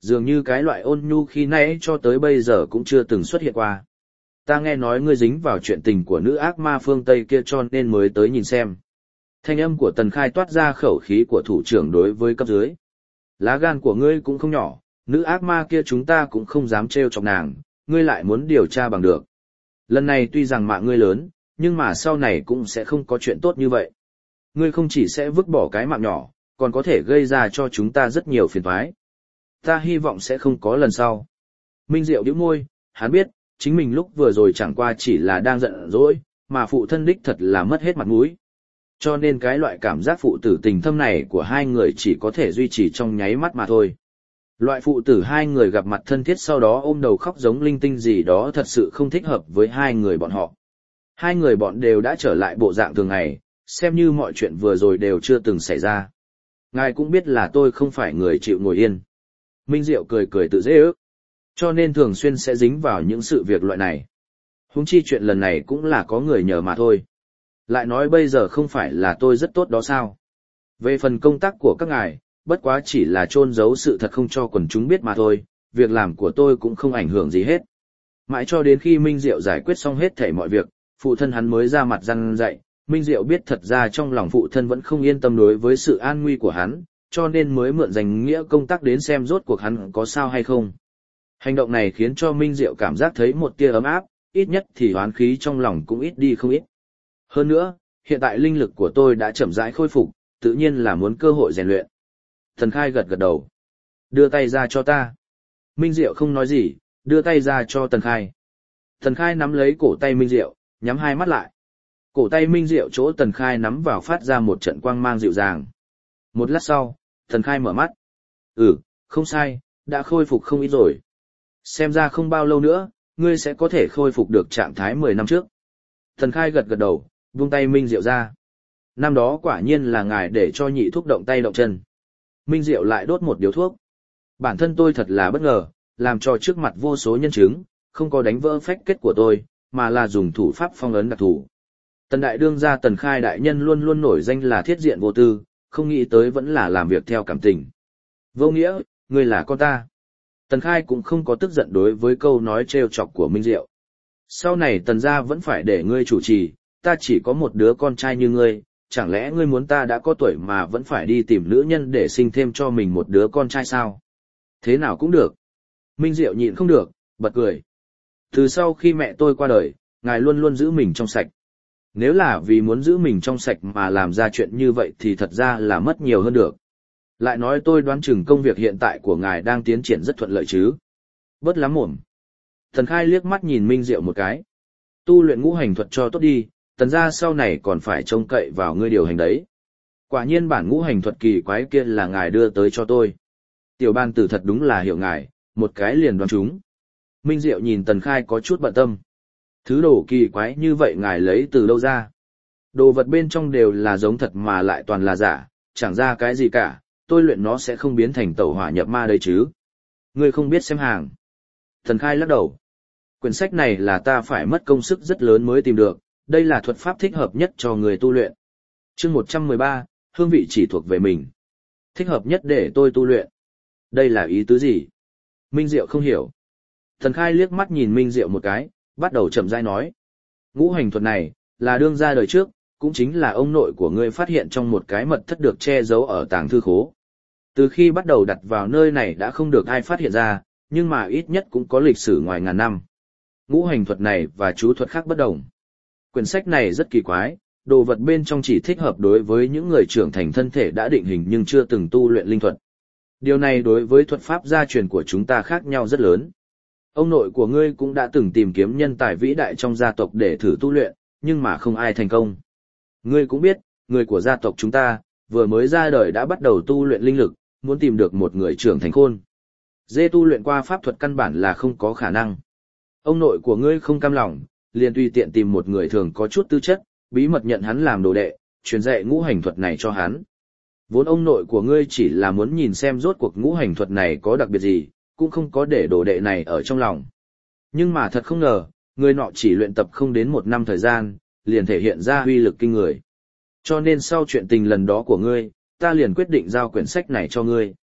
dường như cái loại ôn nhu khi nãy cho tới bây giờ cũng chưa từng xuất hiện qua. Ta nghe nói ngươi dính vào chuyện tình của nữ ác ma phương Tây kia cho nên mới tới nhìn xem. Thanh âm của Tần Khai toát ra khẩu khí của thủ trưởng đối với cấp dưới. Lá gan của ngươi cũng không nhỏ, nữ ác ma kia chúng ta cũng không dám trêu chọc nàng, ngươi lại muốn điều tra bằng được. Lần này tuy rằng mạng ngươi lớn, nhưng mà sau này cũng sẽ không có chuyện tốt như vậy. Ngươi không chỉ sẽ vứt bỏ cái mạng nhỏ, còn có thể gây ra cho chúng ta rất nhiều phiền toái. Ta hy vọng sẽ không có lần sau. Minh Diệu nhíu môi, hắn biết, chính mình lúc vừa rồi chẳng qua chỉ là đang giận dỗi, mà phụ thân đích thật là mất hết mặt mũi. Cho nên cái loại cảm giác phụ tử tình thâm này của hai người chỉ có thể duy trì trong nháy mắt mà thôi. Loại phụ tử hai người gặp mặt thân thiết sau đó ôm đầu khóc giống linh tinh gì đó thật sự không thích hợp với hai người bọn họ. Hai người bọn đều đã trở lại bộ dạng thường ngày, xem như mọi chuyện vừa rồi đều chưa từng xảy ra. Ngài cũng biết là tôi không phải người chịu ngồi yên. Minh Diệu cười cười tự dễ ước. Cho nên thường xuyên sẽ dính vào những sự việc loại này. Huống chi chuyện lần này cũng là có người nhờ mà thôi. Lại nói bây giờ không phải là tôi rất tốt đó sao? Về phần công tác của các ngài, bất quá chỉ là chôn giấu sự thật không cho quần chúng biết mà thôi, việc làm của tôi cũng không ảnh hưởng gì hết. Mãi cho đến khi Minh Diệu giải quyết xong hết thảy mọi việc, phụ thân hắn mới ra mặt răn dạy, Minh Diệu biết thật ra trong lòng phụ thân vẫn không yên tâm đối với sự an nguy của hắn, cho nên mới mượn danh nghĩa công tác đến xem rốt cuộc hắn có sao hay không. Hành động này khiến cho Minh Diệu cảm giác thấy một tia ấm áp, ít nhất thì oán khí trong lòng cũng ít đi không ít. Hơn nữa, hiện tại linh lực của tôi đã chậm rãi khôi phục, tự nhiên là muốn cơ hội rèn luyện. Tần Khai gật gật đầu. Đưa tay ra cho ta. Minh Diệu không nói gì, đưa tay ra cho Tần Khai. Tần Khai nắm lấy cổ tay Minh Diệu, nhắm hai mắt lại. Cổ tay Minh Diệu chỗ Tần Khai nắm vào phát ra một trận quang mang dịu dàng. Một lát sau, Tần Khai mở mắt. Ừ, không sai, đã khôi phục không ít rồi. Xem ra không bao lâu nữa, ngươi sẽ có thể khôi phục được trạng thái mười năm trước. Tần Khai gật gật đầu, vung tay Minh Diệu ra. Năm đó quả nhiên là ngài để cho nhị thúc động tay động chân. Minh Diệu lại đốt một điếu thuốc. Bản thân tôi thật là bất ngờ, làm cho trước mặt vô số nhân chứng, không có đánh vỡ phách kết của tôi, mà là dùng thủ pháp phong ấn đặc thủ. Tần đại đương gia Tần Khai đại nhân luôn luôn nổi danh là thiết diện vô tư, không nghĩ tới vẫn là làm việc theo cảm tình. Vô nghĩa, ngươi là con ta. Tần Khai cũng không có tức giận đối với câu nói trêu chọc của Minh Diệu. Sau này Tần gia vẫn phải để ngươi chủ trì, ta chỉ có một đứa con trai như ngươi, chẳng lẽ ngươi muốn ta đã có tuổi mà vẫn phải đi tìm nữ nhân để sinh thêm cho mình một đứa con trai sao? Thế nào cũng được. Minh Diệu nhịn không được, bật cười. Từ sau khi mẹ tôi qua đời, ngài luôn luôn giữ mình trong sạch. Nếu là vì muốn giữ mình trong sạch mà làm ra chuyện như vậy thì thật ra là mất nhiều hơn được. Lại nói tôi đoán chừng công việc hiện tại của ngài đang tiến triển rất thuận lợi chứ. Bớt lắm mồm. Tần Khai liếc mắt nhìn Minh Diệu một cái. Tu luyện ngũ hành thuật cho tốt đi, Tần gia sau này còn phải trông cậy vào ngươi điều hành đấy. Quả nhiên bản ngũ hành thuật kỳ quái kia là ngài đưa tới cho tôi. Tiểu ban tử thật đúng là hiểu ngài, một cái liền đoán chúng. Minh Diệu nhìn Tần Khai có chút bận tâm. Thứ đồ kỳ quái như vậy ngài lấy từ đâu ra? Đồ vật bên trong đều là giống thật mà lại toàn là giả, chẳng ra cái gì cả, tôi luyện nó sẽ không biến thành tẩu hỏa nhập ma đấy chứ. Ngươi không biết xem hàng. Tần Khai lắc đầu. Quyển sách này là ta phải mất công sức rất lớn mới tìm được, đây là thuật pháp thích hợp nhất cho người tu luyện. Chương một trăm mười ba, hương vị chỉ thuộc về mình. Thích hợp nhất để tôi tu luyện. Đây là ý tứ gì? Minh Diệu không hiểu. Tần Khai liếc mắt nhìn Minh Diệu một cái, bắt đầu chậm rãi nói. Ngũ hành thuật này, là đương gia đời trước, cũng chính là ông nội của ngươi phát hiện trong một cái mật thất được che giấu ở tàng thư khố. Từ khi bắt đầu đặt vào nơi này đã không được ai phát hiện ra, nhưng mà ít nhất cũng có lịch sử ngoài ngàn năm. Ngũ hành thuật này và chú thuật khác bất đồng. Quyển sách này rất kỳ quái, đồ vật bên trong chỉ thích hợp đối với những người trưởng thành thân thể đã định hình nhưng chưa từng tu luyện linh thuật. Điều này đối với thuật pháp gia truyền của chúng ta khác nhau rất lớn. Ông nội của ngươi cũng đã từng tìm kiếm nhân tài vĩ đại trong gia tộc để thử tu luyện, nhưng mà không ai thành công. Ngươi cũng biết, người của gia tộc chúng ta, vừa mới ra đời đã bắt đầu tu luyện linh lực, muốn tìm được một người trưởng thành khôn. Dê tu luyện qua pháp thuật căn bản là không có khả năng. Ông nội của ngươi không cam lòng, liền tùy tiện tìm một người thường có chút tư chất, bí mật nhận hắn làm đồ đệ, truyền dạy ngũ hành thuật này cho hắn. Vốn ông nội của ngươi chỉ là muốn nhìn xem rốt cuộc ngũ hành thuật này có đặc biệt gì, cũng không có để đồ đệ này ở trong lòng. Nhưng mà thật không ngờ, người nọ chỉ luyện tập không đến một năm thời gian, liền thể hiện ra uy lực kinh người. Cho nên sau chuyện tình lần đó của ngươi, ta liền quyết định giao quyển sách này cho ngươi.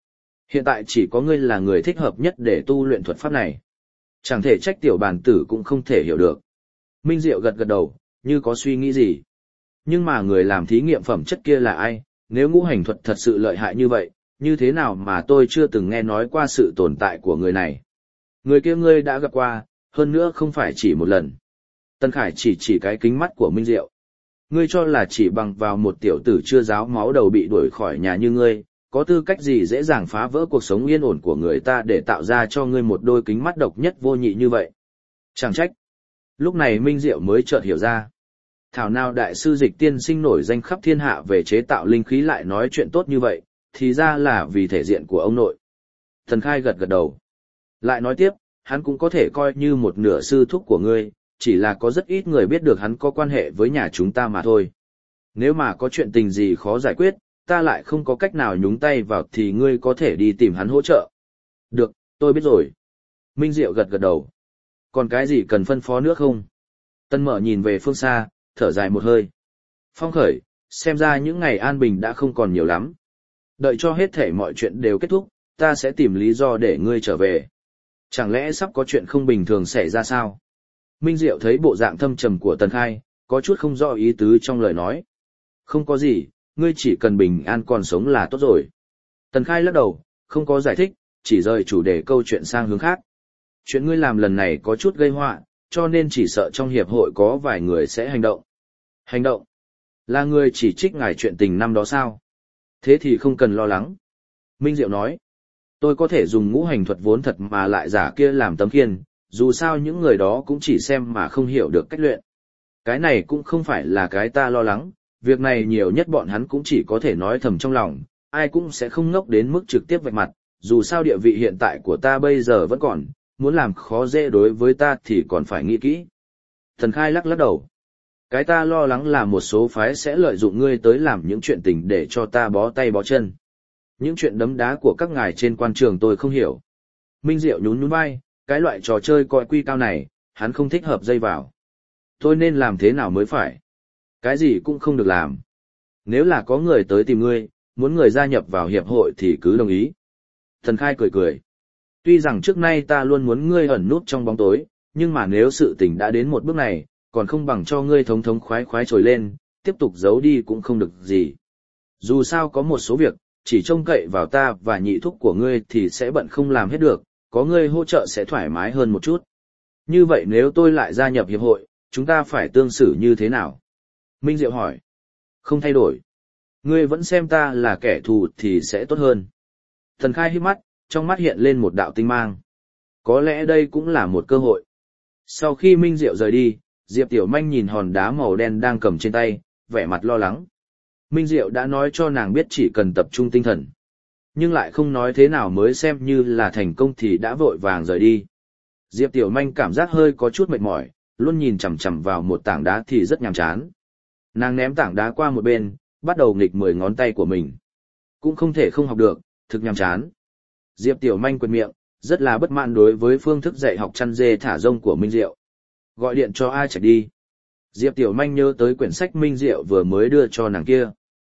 Hiện tại chỉ có ngươi là người thích hợp nhất để tu luyện thuật pháp này. Chẳng thể trách tiểu bàn tử cũng không thể hiểu được. Minh Diệu gật gật đầu, như có suy nghĩ gì. Nhưng mà người làm thí nghiệm phẩm chất kia là ai? Nếu ngũ hành thuật thật sự lợi hại như vậy, như thế nào mà tôi chưa từng nghe nói qua sự tồn tại của người này? Người kia ngươi đã gặp qua, hơn nữa không phải chỉ một lần. Tân Khải chỉ chỉ cái kính mắt của Minh Diệu. Ngươi cho là chỉ bằng vào một tiểu tử chưa ráo máu đầu bị đuổi khỏi nhà như ngươi, có tư cách gì dễ dàng phá vỡ cuộc sống yên ổn của người ta để tạo ra cho ngươi một đôi kính mắt độc nhất vô nhị như vậy? Chẳng trách. Lúc này Minh Diệu mới chợt hiểu ra. Thảo nào đại sư Dịch tiên sinh nổi danh khắp thiên hạ về chế tạo linh khí lại nói chuyện tốt như vậy, thì ra là vì thể diện của ông nội. Thần Khai gật gật đầu. Lại nói tiếp, hắn cũng có thể coi như một nửa sư thúc của ngươi, chỉ là có rất ít người biết được hắn có quan hệ với nhà chúng ta mà thôi. Nếu mà có chuyện tình gì khó giải quyết, ta lại không có cách nào nhúng tay vào thì ngươi có thể đi tìm hắn hỗ trợ. Được, tôi biết rồi. Minh Diệu gật gật đầu. Còn cái gì cần phân phó nữa không? Tân Mở nhìn về phương xa, thở dài một hơi. Phong khởi, xem ra những ngày an bình đã không còn nhiều lắm. Đợi cho hết thể mọi chuyện đều kết thúc, ta sẽ tìm lý do để ngươi trở về. Chẳng lẽ sắp có chuyện không bình thường xảy ra sao? Minh Diệu thấy bộ dạng thâm trầm của Tần Khai, có chút không rõ ý tứ trong lời nói. Không có gì, ngươi chỉ cần bình an còn sống là tốt rồi. Tần Khai lắc đầu, không có giải thích, chỉ rời chủ đề câu chuyện sang hướng khác. Chuyện ngươi làm lần này có chút gây họa, cho nên chỉ sợ trong hiệp hội có vài người sẽ hành động. Hành động? Là người chỉ trích ngài chuyện tình năm đó sao? Thế thì không cần lo lắng. Minh Diệu nói, tôi có thể dùng ngũ hành thuật vốn thật mà lại giả kia làm tấm khiên, dù sao những người đó cũng chỉ xem mà không hiểu được cách luyện. Cái này cũng không phải là cái ta lo lắng, việc này nhiều nhất bọn hắn cũng chỉ có thể nói thầm trong lòng, ai cũng sẽ không ngốc đến mức trực tiếp vạch mặt, dù sao địa vị hiện tại của ta bây giờ vẫn còn, muốn làm khó dễ đối với ta thì còn phải nghĩ kỹ. Thần Khai lắc lắc đầu. Cái ta lo lắng là một số phái sẽ lợi dụng ngươi tới làm những chuyện tình để cho ta bó tay bó chân. Những chuyện đấm đá của các ngài trên quan trường tôi không hiểu. Minh Diệu nhún nhún vai, cái loại trò chơi coi quy cao này, hắn không thích hợp dây vào. Tôi nên làm thế nào mới phải? Cái gì cũng không được làm. Nếu là có người tới tìm ngươi, muốn người gia nhập vào hiệp hội thì cứ đồng ý. Thần Khai cười cười. Tuy rằng trước nay ta luôn muốn ngươi ẩn núp trong bóng tối, nhưng mà nếu sự tình đã đến một bước này, còn không bằng cho ngươi thống thống khoái khoái trồi lên, tiếp tục giấu đi cũng không được gì. Dù sao có một số việc, chỉ trông cậy vào ta và nhị thúc của ngươi thì sẽ bận không làm hết được, có ngươi hỗ trợ sẽ thoải mái hơn một chút. Như vậy nếu tôi lại gia nhập hiệp hội, chúng ta phải tương xử như thế nào? Minh Diệu hỏi. Không thay đổi. Ngươi vẫn xem ta là kẻ thù thì sẽ tốt hơn. Thần Khai híp mắt, trong mắt hiện lên một đạo tinh mang. Có lẽ đây cũng là một cơ hội. Sau khi Minh Diệu rời đi, Diệp Tiểu Manh nhìn hòn đá màu đen đang cầm trên tay, vẻ mặt lo lắng. Minh Diệu đã nói cho nàng biết chỉ cần tập trung tinh thần. Nhưng lại không nói thế nào mới xem như là thành công thì đã vội vàng rời đi. Diệp Tiểu Manh cảm giác hơi có chút mệt mỏi, luôn nhìn chằm chằm vào một tảng đá thì rất nhàm chán. Nàng ném tảng đá qua một bên, bắt đầu nghịch mười ngón tay của mình. Cũng không thể không học được, thực nhàm chán. Diệp Tiểu Manh quệt miệng, rất là bất mãn đối với phương thức dạy học chăn dê thả rông của Minh Diệu. Gọi điện cho A Trạch đi. Diệp Tiểu Manh nhớ tới quyển sách Minh Diệu vừa mới đưa cho nàng kia.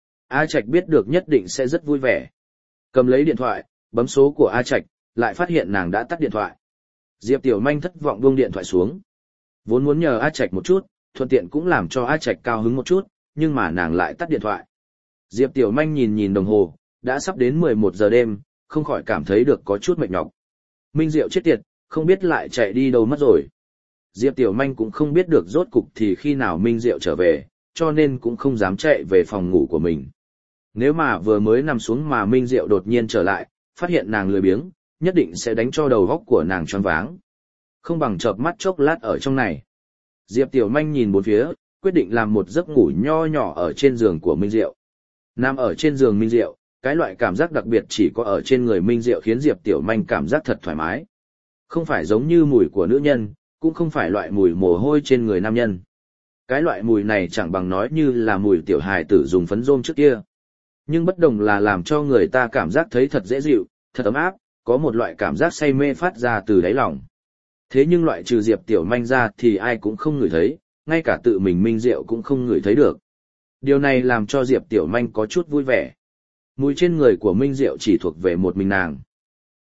A Trạch biết được nhất định sẽ rất vui vẻ. Cầm lấy điện thoại, bấm số của A Trạch, lại phát hiện nàng đã tắt điện thoại. Diệp Tiểu Manh thất vọng buông điện thoại xuống. Vốn muốn nhờ A Trạch một chút, thuận tiện cũng làm cho A Trạch cao hứng một chút, nhưng mà nàng lại tắt điện thoại. Diệp Tiểu Manh nhìn nhìn đồng hồ, đã sắp đến mười một giờ đêm, không khỏi cảm thấy được có chút mệt nhọc. Minh Diệu chết tiệt, không biết lại chạy đi đâu mất rồi. Diệp Tiểu Manh cũng không biết được rốt cục thì khi nào Minh Diệu trở về, cho nên cũng không dám chạy về phòng ngủ của mình. Nếu mà vừa mới nằm xuống mà Minh Diệu đột nhiên trở lại, phát hiện nàng lười biếng, nhất định sẽ đánh cho đầu góc của nàng choáng váng. Không bằng chợp mắt chốc lát ở trong này. Diệp Tiểu Manh nhìn bốn phía, quyết định làm một giấc ngủ nho nhỏ ở trên giường của Minh Diệu. Nằm ở trên giường Minh Diệu, cái loại cảm giác đặc biệt chỉ có ở trên người Minh Diệu khiến Diệp Tiểu Manh cảm giác thật thoải mái. Không phải giống như mùi của nữ nhân, cũng không phải loại mùi mồ hôi trên người nam nhân. Cái loại mùi này chẳng bằng nói như là mùi tiểu hài tử dùng phấn rôm trước kia. Nhưng bất đồng là làm cho người ta cảm giác thấy thật dễ dịu, thật ấm áp, có một loại cảm giác say mê phát ra từ đáy lòng. Thế nhưng loại trừ Diệp Tiểu Manh ra thì ai cũng không ngửi thấy, ngay cả tự mình Minh Diệu cũng không ngửi thấy được. Điều này làm cho Diệp Tiểu Manh có chút vui vẻ. Mùi trên người của Minh Diệu chỉ thuộc về một mình nàng.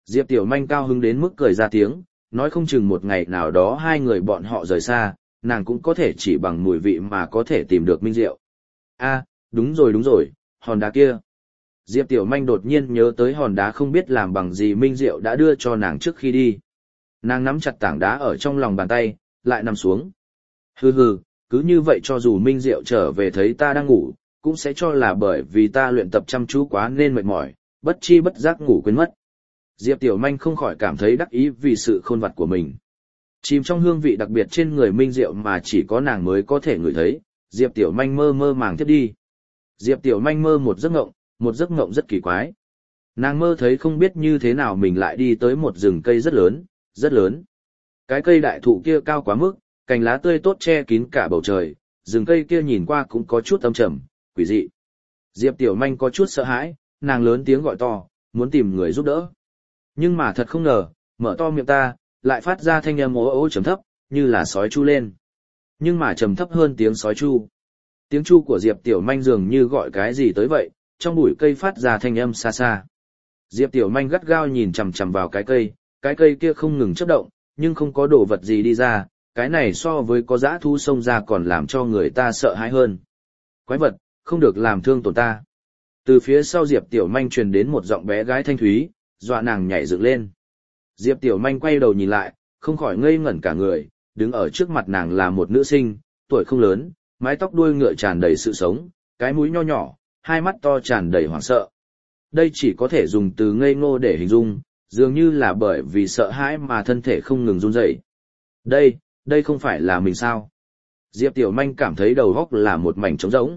Diệp Tiểu Manh cao hứng đến mức cười ra tiếng, nói không chừng một ngày nào đó hai người bọn họ rời xa, nàng cũng có thể chỉ bằng mùi vị mà có thể tìm được Minh Diệu. A, đúng rồi đúng rồi, hòn đá kia. Diệp Tiểu Manh đột nhiên nhớ tới hòn đá không biết làm bằng gì Minh Diệu đã đưa cho nàng trước khi đi. Nàng nắm chặt tảng đá ở trong lòng bàn tay, lại nằm xuống. Hừ hừ, cứ như vậy cho dù Minh Diệu trở về thấy ta đang ngủ, cũng sẽ cho là bởi vì ta luyện tập chăm chú quá nên mệt mỏi, bất chi bất giác ngủ quên mất. Diệp Tiểu Manh không khỏi cảm thấy đắc ý vì sự khôn vặt của mình. Chìm trong hương vị đặc biệt trên người Minh Diệu mà chỉ có nàng mới có thể ngửi thấy, Diệp Tiểu Manh mơ mơ màng thiếp đi. Diệp Tiểu Manh mơ một giấc ngộng, một giấc ngộng rất kỳ quái. Nàng mơ thấy không biết như thế nào mình lại đi tới một rừng cây rất lớn, rất lớn. Cái cây đại thụ kia cao quá mức, cành lá tươi tốt che kín cả bầu trời, rừng cây kia nhìn qua cũng có chút âm trầm, quỷ dị. Diệp Tiểu Manh có chút sợ hãi, nàng lớn tiếng gọi to, muốn tìm người giúp đỡ. Nhưng mà thật không ngờ, mở to miệng ta, lại phát ra thanh âm ố ố trầm thấp, như là sói chu lên. Nhưng mà trầm thấp hơn tiếng sói chu. Tiếng chu của Diệp Tiểu Manh dường như gọi cái gì tới vậy, trong bụi cây phát ra thanh âm xa xa. Diệp Tiểu Manh gắt gao nhìn chằm chằm vào cái cây, cái cây kia không ngừng chớp động, nhưng không có đồ vật gì đi ra, cái này so với có dã thú xông ra còn làm cho người ta sợ hãi hơn. Quái vật, không được làm thương tổn ta. Từ phía sau Diệp Tiểu Manh truyền đến một giọng bé gái thanh thúy, dọa nàng nhảy dựng lên. Diệp Tiểu Manh quay đầu nhìn lại, không khỏi ngây ngẩn cả người, đứng ở trước mặt nàng là một nữ sinh, tuổi không lớn, mái tóc đuôi ngựa tràn đầy sự sống, cái mũi nho nhỏ, hai mắt to tràn đầy hoảng sợ. Đây chỉ có thể dùng từ ngây ngô để hình dung, dường như là bởi vì sợ hãi mà thân thể không ngừng run rẩy. Đây, đây không phải là mình sao? Diệp Tiểu Manh cảm thấy đầu óc là một mảnh trống rỗng.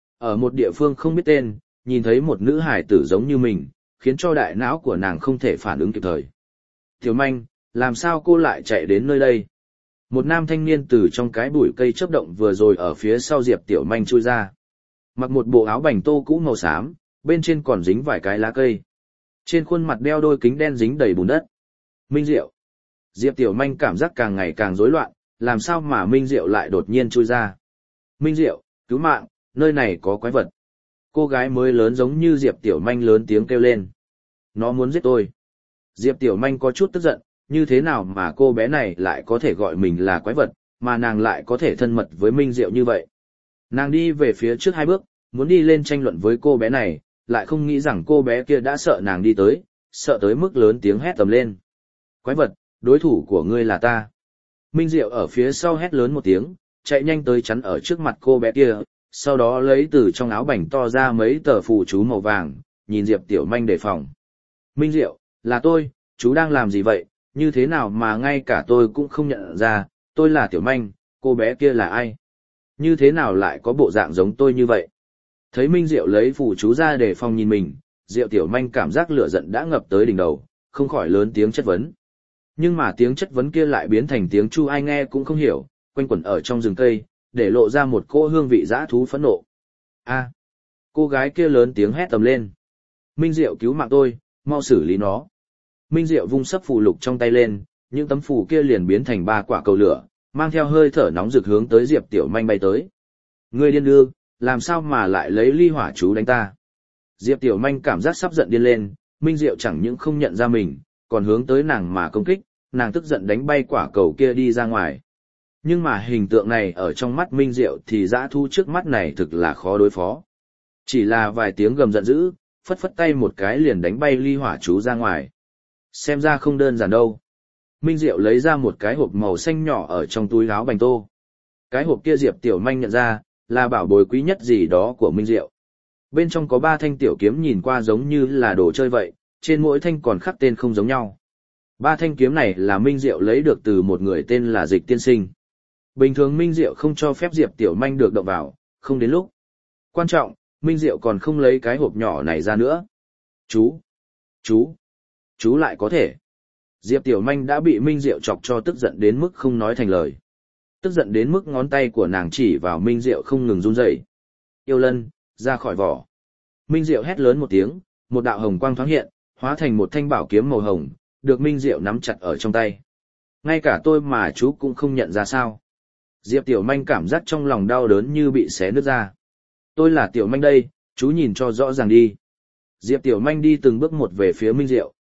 Ở một địa phương không biết tên, nhìn thấy một nữ hài tử giống như mình, khiến cho đại não của nàng không thể phản ứng kịp thời. Tiểu Manh, làm sao cô lại chạy đến nơi đây? Một nam thanh niên từ trong cái bụi cây chớp động vừa rồi ở phía sau Diệp Tiểu Manh chui ra. Mặc một bộ áo bành tô cũ màu xám, bên trên còn dính vài cái lá cây. Trên khuôn mặt đeo đôi kính đen dính đầy bùn đất. Minh Diệu. Diệp Tiểu Manh cảm giác càng ngày càng rối loạn, làm sao mà Minh Diệu lại đột nhiên chui ra. Minh Diệu, cứu mạng, nơi này có quái vật. Cô gái mới lớn giống như Diệp Tiểu Manh lớn tiếng kêu lên. Nó muốn giết tôi. Diệp Tiểu Manh có chút tức giận, như thế nào mà cô bé này lại có thể gọi mình là quái vật, mà nàng lại có thể thân mật với Minh Diệu như vậy. Nàng đi về phía trước hai bước, muốn đi lên tranh luận với cô bé này, lại không nghĩ rằng cô bé kia đã sợ nàng đi tới, sợ tới mức lớn tiếng hét tầm lên. Quái vật, đối thủ của ngươi là ta. Minh Diệu ở phía sau hét lớn một tiếng, chạy nhanh tới chắn ở trước mặt cô bé kia, sau đó lấy từ trong áo bành to ra mấy tờ phù chú màu vàng, nhìn Diệp Tiểu Manh đề phòng. Minh Diệu, là tôi, chú đang làm gì vậy, như thế nào mà ngay cả tôi cũng không nhận ra, tôi là Tiểu Manh, cô bé kia là ai? Như thế nào lại có bộ dạng giống tôi như vậy? Thấy Minh Diệu lấy phù chú ra để phòng nhìn mình, Diệu Tiểu Manh cảm giác lửa giận đã ngập tới đỉnh đầu, không khỏi lớn tiếng chất vấn. Nhưng mà tiếng chất vấn kia lại biến thành tiếng chu ai nghe cũng không hiểu, quanh quẩn ở trong rừng cây, để lộ ra một cỗ hương vị dã thú phẫn nộ. A! Cô gái kia lớn tiếng hét tầm lên. Minh Diệu cứu mạng tôi, mau xử lý nó. Minh Diệu vung sấp phù lục trong tay lên, những tấm phù kia liền biến thành ba quả cầu lửa, mang theo hơi thở nóng rực hướng tới Diệp Tiểu Manh bay tới. Ngươi điên ư, làm sao mà lại lấy ly hỏa chú đánh ta? Diệp Tiểu Manh cảm giác sắp giận điên lên, Minh Diệu chẳng những không nhận ra mình, còn hướng tới nàng mà công kích, nàng tức giận đánh bay quả cầu kia đi ra ngoài. Nhưng mà hình tượng này ở trong mắt Minh Diệu thì dã thu trước mắt này thực là khó đối phó. Chỉ là vài tiếng gầm giận dữ, phất phất tay một cái liền đánh bay ly hỏa chú ra ngoài. Xem ra không đơn giản đâu. Minh Diệu lấy ra một cái hộp màu xanh nhỏ ở trong túi áo bành tô. Cái hộp kia Diệp Tiểu Manh nhận ra, là bảo bối quý nhất gì đó của Minh Diệu. Bên trong có ba thanh tiểu kiếm nhìn qua giống như là đồ chơi vậy, trên mỗi thanh còn khắc tên không giống nhau. Ba thanh kiếm này là Minh Diệu lấy được từ một người tên là Dịch Tiên Sinh. Bình thường Minh Diệu không cho phép Diệp Tiểu Manh được động vào, không đến lúc. Quan trọng, Minh Diệu còn không lấy cái hộp nhỏ này ra nữa. Chú! Chú! Chú lại có thể. Diệp Tiểu Manh đã bị Minh Diệu chọc cho tức giận đến mức không nói thành lời. Tức giận đến mức ngón tay của nàng chỉ vào Minh Diệu không ngừng run rẩy. Yêu Lân, ra khỏi vỏ. Minh Diệu hét lớn một tiếng, một đạo hồng quang thoáng hiện, hóa thành một thanh bảo kiếm màu hồng, được Minh Diệu nắm chặt ở trong tay. Ngay cả tôi mà chú cũng không nhận ra sao. Diệp Tiểu Manh cảm giác trong lòng đau đớn như bị xé nứt ra. Tôi là Tiểu Manh đây, chú nhìn cho rõ ràng đi. Diệp Tiểu Manh đi từng bước một về phía Minh Diệu,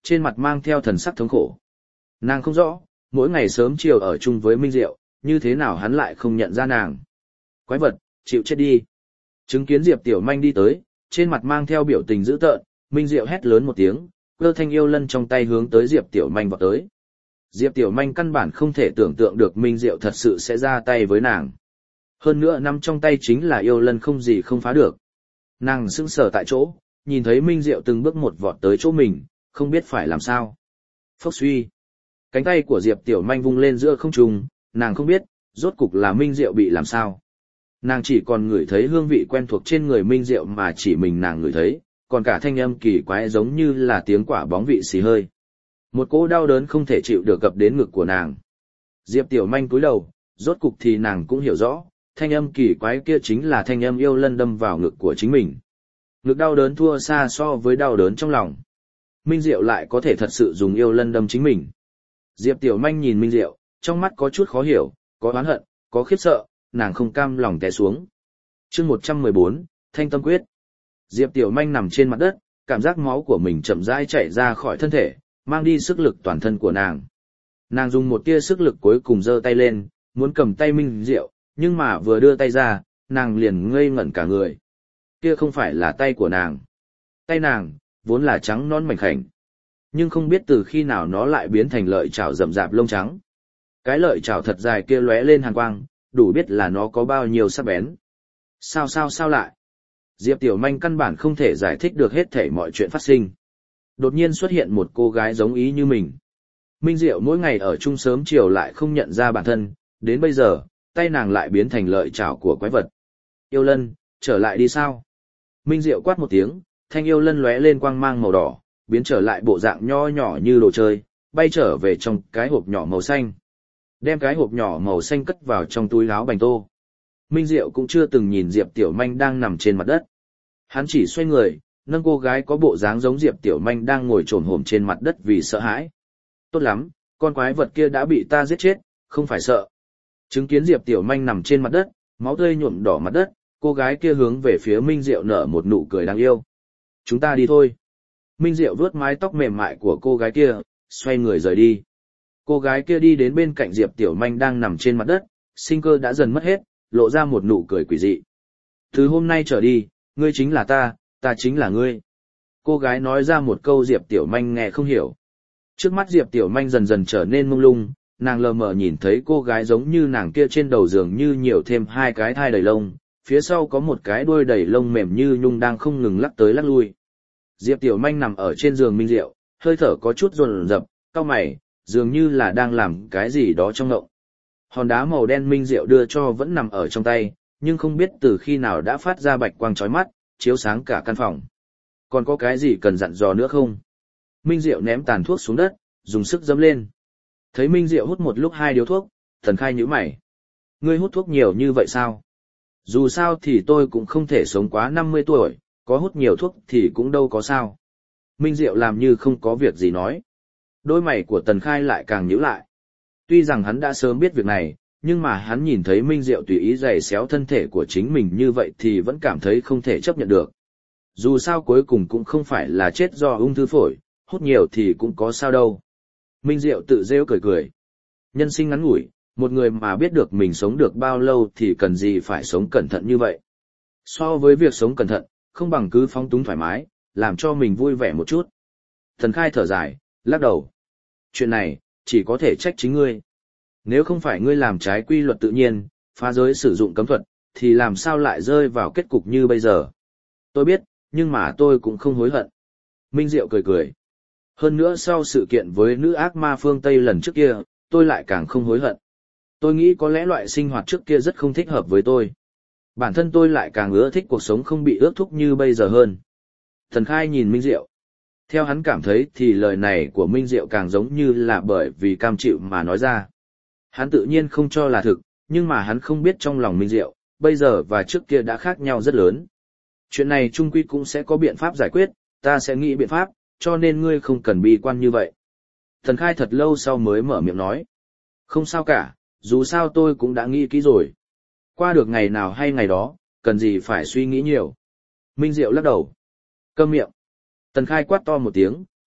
trên mặt mang theo thần sắc thống khổ. Nàng không rõ, mỗi ngày sớm chiều ở chung với Minh Diệu, như thế nào hắn lại không nhận ra nàng. Quái vật, chịu chết đi. Chứng kiến Diệp Tiểu Manh đi tới, trên mặt mang theo biểu tình dữ tợn, Minh Diệu hét lớn một tiếng, cơ thanh yêu lân trong tay hướng tới Diệp Tiểu Manh vọt tới. Diệp Tiểu Manh căn bản không thể tưởng tượng được Minh Diệu thật sự sẽ ra tay với nàng. Hơn nữa nắm trong tay chính là yêu lân không gì không phá được. Nàng sững sờ tại chỗ, nhìn thấy Minh Diệu từng bước một vọt tới chỗ mình, không biết phải làm sao. Phốc suy. Cánh tay của Diệp Tiểu Manh vung lên giữa không trung, nàng không biết, rốt cục là Minh Diệu bị làm sao. Nàng chỉ còn ngửi thấy hương vị quen thuộc trên người Minh Diệu mà chỉ mình nàng ngửi thấy, còn cả thanh âm kỳ quái giống như là tiếng quả bóng vị xì hơi. Một cỗ đau đớn không thể chịu được gập đến ngực của nàng. Diệp Tiểu Manh cúi đầu, rốt cục thì nàng cũng hiểu rõ, thanh âm kỳ quái kia chính là thanh âm yêu lân đâm vào ngực của chính mình. Ngực đau đớn thua xa so với đau đớn trong lòng. Minh Diệu lại có thể thật sự dùng yêu lân đâm chính mình. Diệp Tiểu Manh nhìn Minh Diệu, trong mắt có chút khó hiểu, có oán hận, có khiếp sợ, nàng không cam lòng té xuống. Chương một trăm mười bốn, Thanh Tâm Quyết. Diệp Tiểu Manh nằm trên mặt đất, cảm giác máu của mình chậm rãi chảy ra khỏi thân thể, mang đi sức lực toàn thân của nàng. Nàng dùng một tia sức lực cuối cùng giơ tay lên, muốn cầm tay Minh Diệu, nhưng mà vừa đưa tay ra, nàng liền ngây ngẩn cả người. Kia không phải là tay của nàng. Tay nàng, vốn là trắng non mảnh khảnh. Nhưng không biết từ khi nào nó lại biến thành lợi chảo rậm rạp lông trắng. Cái lợi chảo thật dài kia lóe lên hàn quang, đủ biết là nó có bao nhiêu sắc bén. Sao sao sao lại? Diệp Tiểu Manh căn bản không thể giải thích được hết thảy mọi chuyện phát sinh. Đột nhiên xuất hiện một cô gái giống ý như mình. Minh Diệu mỗi ngày ở chung sớm chiều lại không nhận ra bản thân, đến bây giờ, tay nàng lại biến thành lợi chảo của quái vật. Yêu lân, trở lại đi sao? Minh Diệu quát một tiếng, thanh yêu lân lóe lên quang mang màu đỏ, biến trở lại bộ dạng nho nhỏ như đồ chơi, bay trở về trong cái hộp nhỏ màu xanh. Đem cái hộp nhỏ màu xanh cất vào trong túi áo bành tô. Minh Diệu cũng chưa từng nhìn Diệp Tiểu Manh đang nằm trên mặt đất. Hắn chỉ xoay người, nâng cô gái có bộ dáng giống Diệp Tiểu Manh đang ngồi trồn hổm trên mặt đất vì sợ hãi. Tốt lắm, con quái vật kia đã bị ta giết chết, không phải sợ. Chứng kiến Diệp Tiểu Manh nằm trên mặt đất, máu tươi nhuộm đỏ mặt đất, cô gái kia hướng về phía Minh Diệu nở một nụ cười đáng yêu. Chúng ta đi thôi. Minh Diệu vuốt mái tóc mềm mại của cô gái kia, xoay người rời đi. Cô gái kia đi đến bên cạnh Diệp Tiểu Manh đang nằm trên mặt đất, sinh cơ đã dần mất hết, lộ ra một nụ cười quỷ dị. Từ hôm nay trở đi, ngươi chính là ta, ta chính là ngươi. Cô gái nói ra một câu Diệp Tiểu Manh nghe không hiểu. Trước mắt Diệp Tiểu Manh dần dần trở nên mông lung, nàng lờ mờ nhìn thấy cô gái giống như nàng kia trên đầu giường như nhiều thêm hai cái thai đầy lông, phía sau có một cái đuôi đầy lông mềm như nhung đang không ngừng lắc tới lắc lui. Diệp Tiểu Manh nằm ở trên giường Minh Diệu, hơi thở có chút dồn dập, cau mày, dường như là đang làm cái gì đó trong ngộng. Hòn đá màu đen Minh Diệu đưa cho vẫn nằm ở trong tay, nhưng không biết từ khi nào đã phát ra bạch quang chói mắt, chiếu sáng cả căn phòng. Còn có cái gì cần dặn dò nữa không? Minh Diệu ném tàn thuốc xuống đất, dùng sức dẫm lên. Thấy Minh Diệu hút một lúc hai điếu thuốc, Thần Khai nhíu mày. Ngươi hút thuốc nhiều như vậy sao? Dù sao thì tôi cũng không thể sống quá năm mươi tuổi, có hút nhiều thuốc thì cũng đâu có sao. Minh Diệu làm như không có việc gì nói. Đôi mày của Tần Khai lại càng nhíu lại. Tuy rằng hắn đã sớm biết việc này, nhưng mà hắn nhìn thấy Minh Diệu tùy ý giày xéo thân thể của chính mình như vậy thì vẫn cảm thấy không thể chấp nhận được. Dù sao cuối cùng cũng không phải là chết do ung thư phổi, hút nhiều thì cũng có sao đâu. Minh Diệu tự rêu cười cười. Nhân sinh ngắn ngủi, một người mà biết được mình sống được bao lâu thì cần gì phải sống cẩn thận như vậy. So với việc sống cẩn thận, không bằng cứ phóng túng thoải mái, làm cho mình vui vẻ một chút. Thần Khai thở dài, lắc đầu. Chuyện này, chỉ có thể trách chính ngươi. Nếu không phải ngươi làm trái quy luật tự nhiên, phá giới sử dụng cấm thuật, thì làm sao lại rơi vào kết cục như bây giờ. Tôi biết, nhưng mà tôi cũng không hối hận. Minh Diệu cười cười. Hơn nữa sau sự kiện với nữ ác ma phương Tây lần trước kia, tôi lại càng không hối hận. Tôi nghĩ có lẽ loại sinh hoạt trước kia rất không thích hợp với tôi. Bản thân tôi lại càng ưa thích cuộc sống không bị ước thúc như bây giờ hơn. Thần Khai nhìn Minh Diệu. Theo hắn cảm thấy thì lời này của Minh Diệu càng giống như là bởi vì cam chịu mà nói ra. Hắn tự nhiên không cho là thực, nhưng mà hắn không biết trong lòng Minh Diệu, bây giờ và trước kia đã khác nhau rất lớn. Chuyện này chung quy cũng sẽ có biện pháp giải quyết, ta sẽ nghĩ biện pháp, cho nên ngươi không cần bi quan như vậy. Thần Khai thật lâu sau mới mở miệng nói. Không sao cả, dù sao tôi cũng đã nghĩ kỹ rồi. Qua được ngày nào hay ngày đó, cần gì phải suy nghĩ nhiều. Minh Diệu lắc đầu. Câm miệng. Tần Khai quát to một tiếng,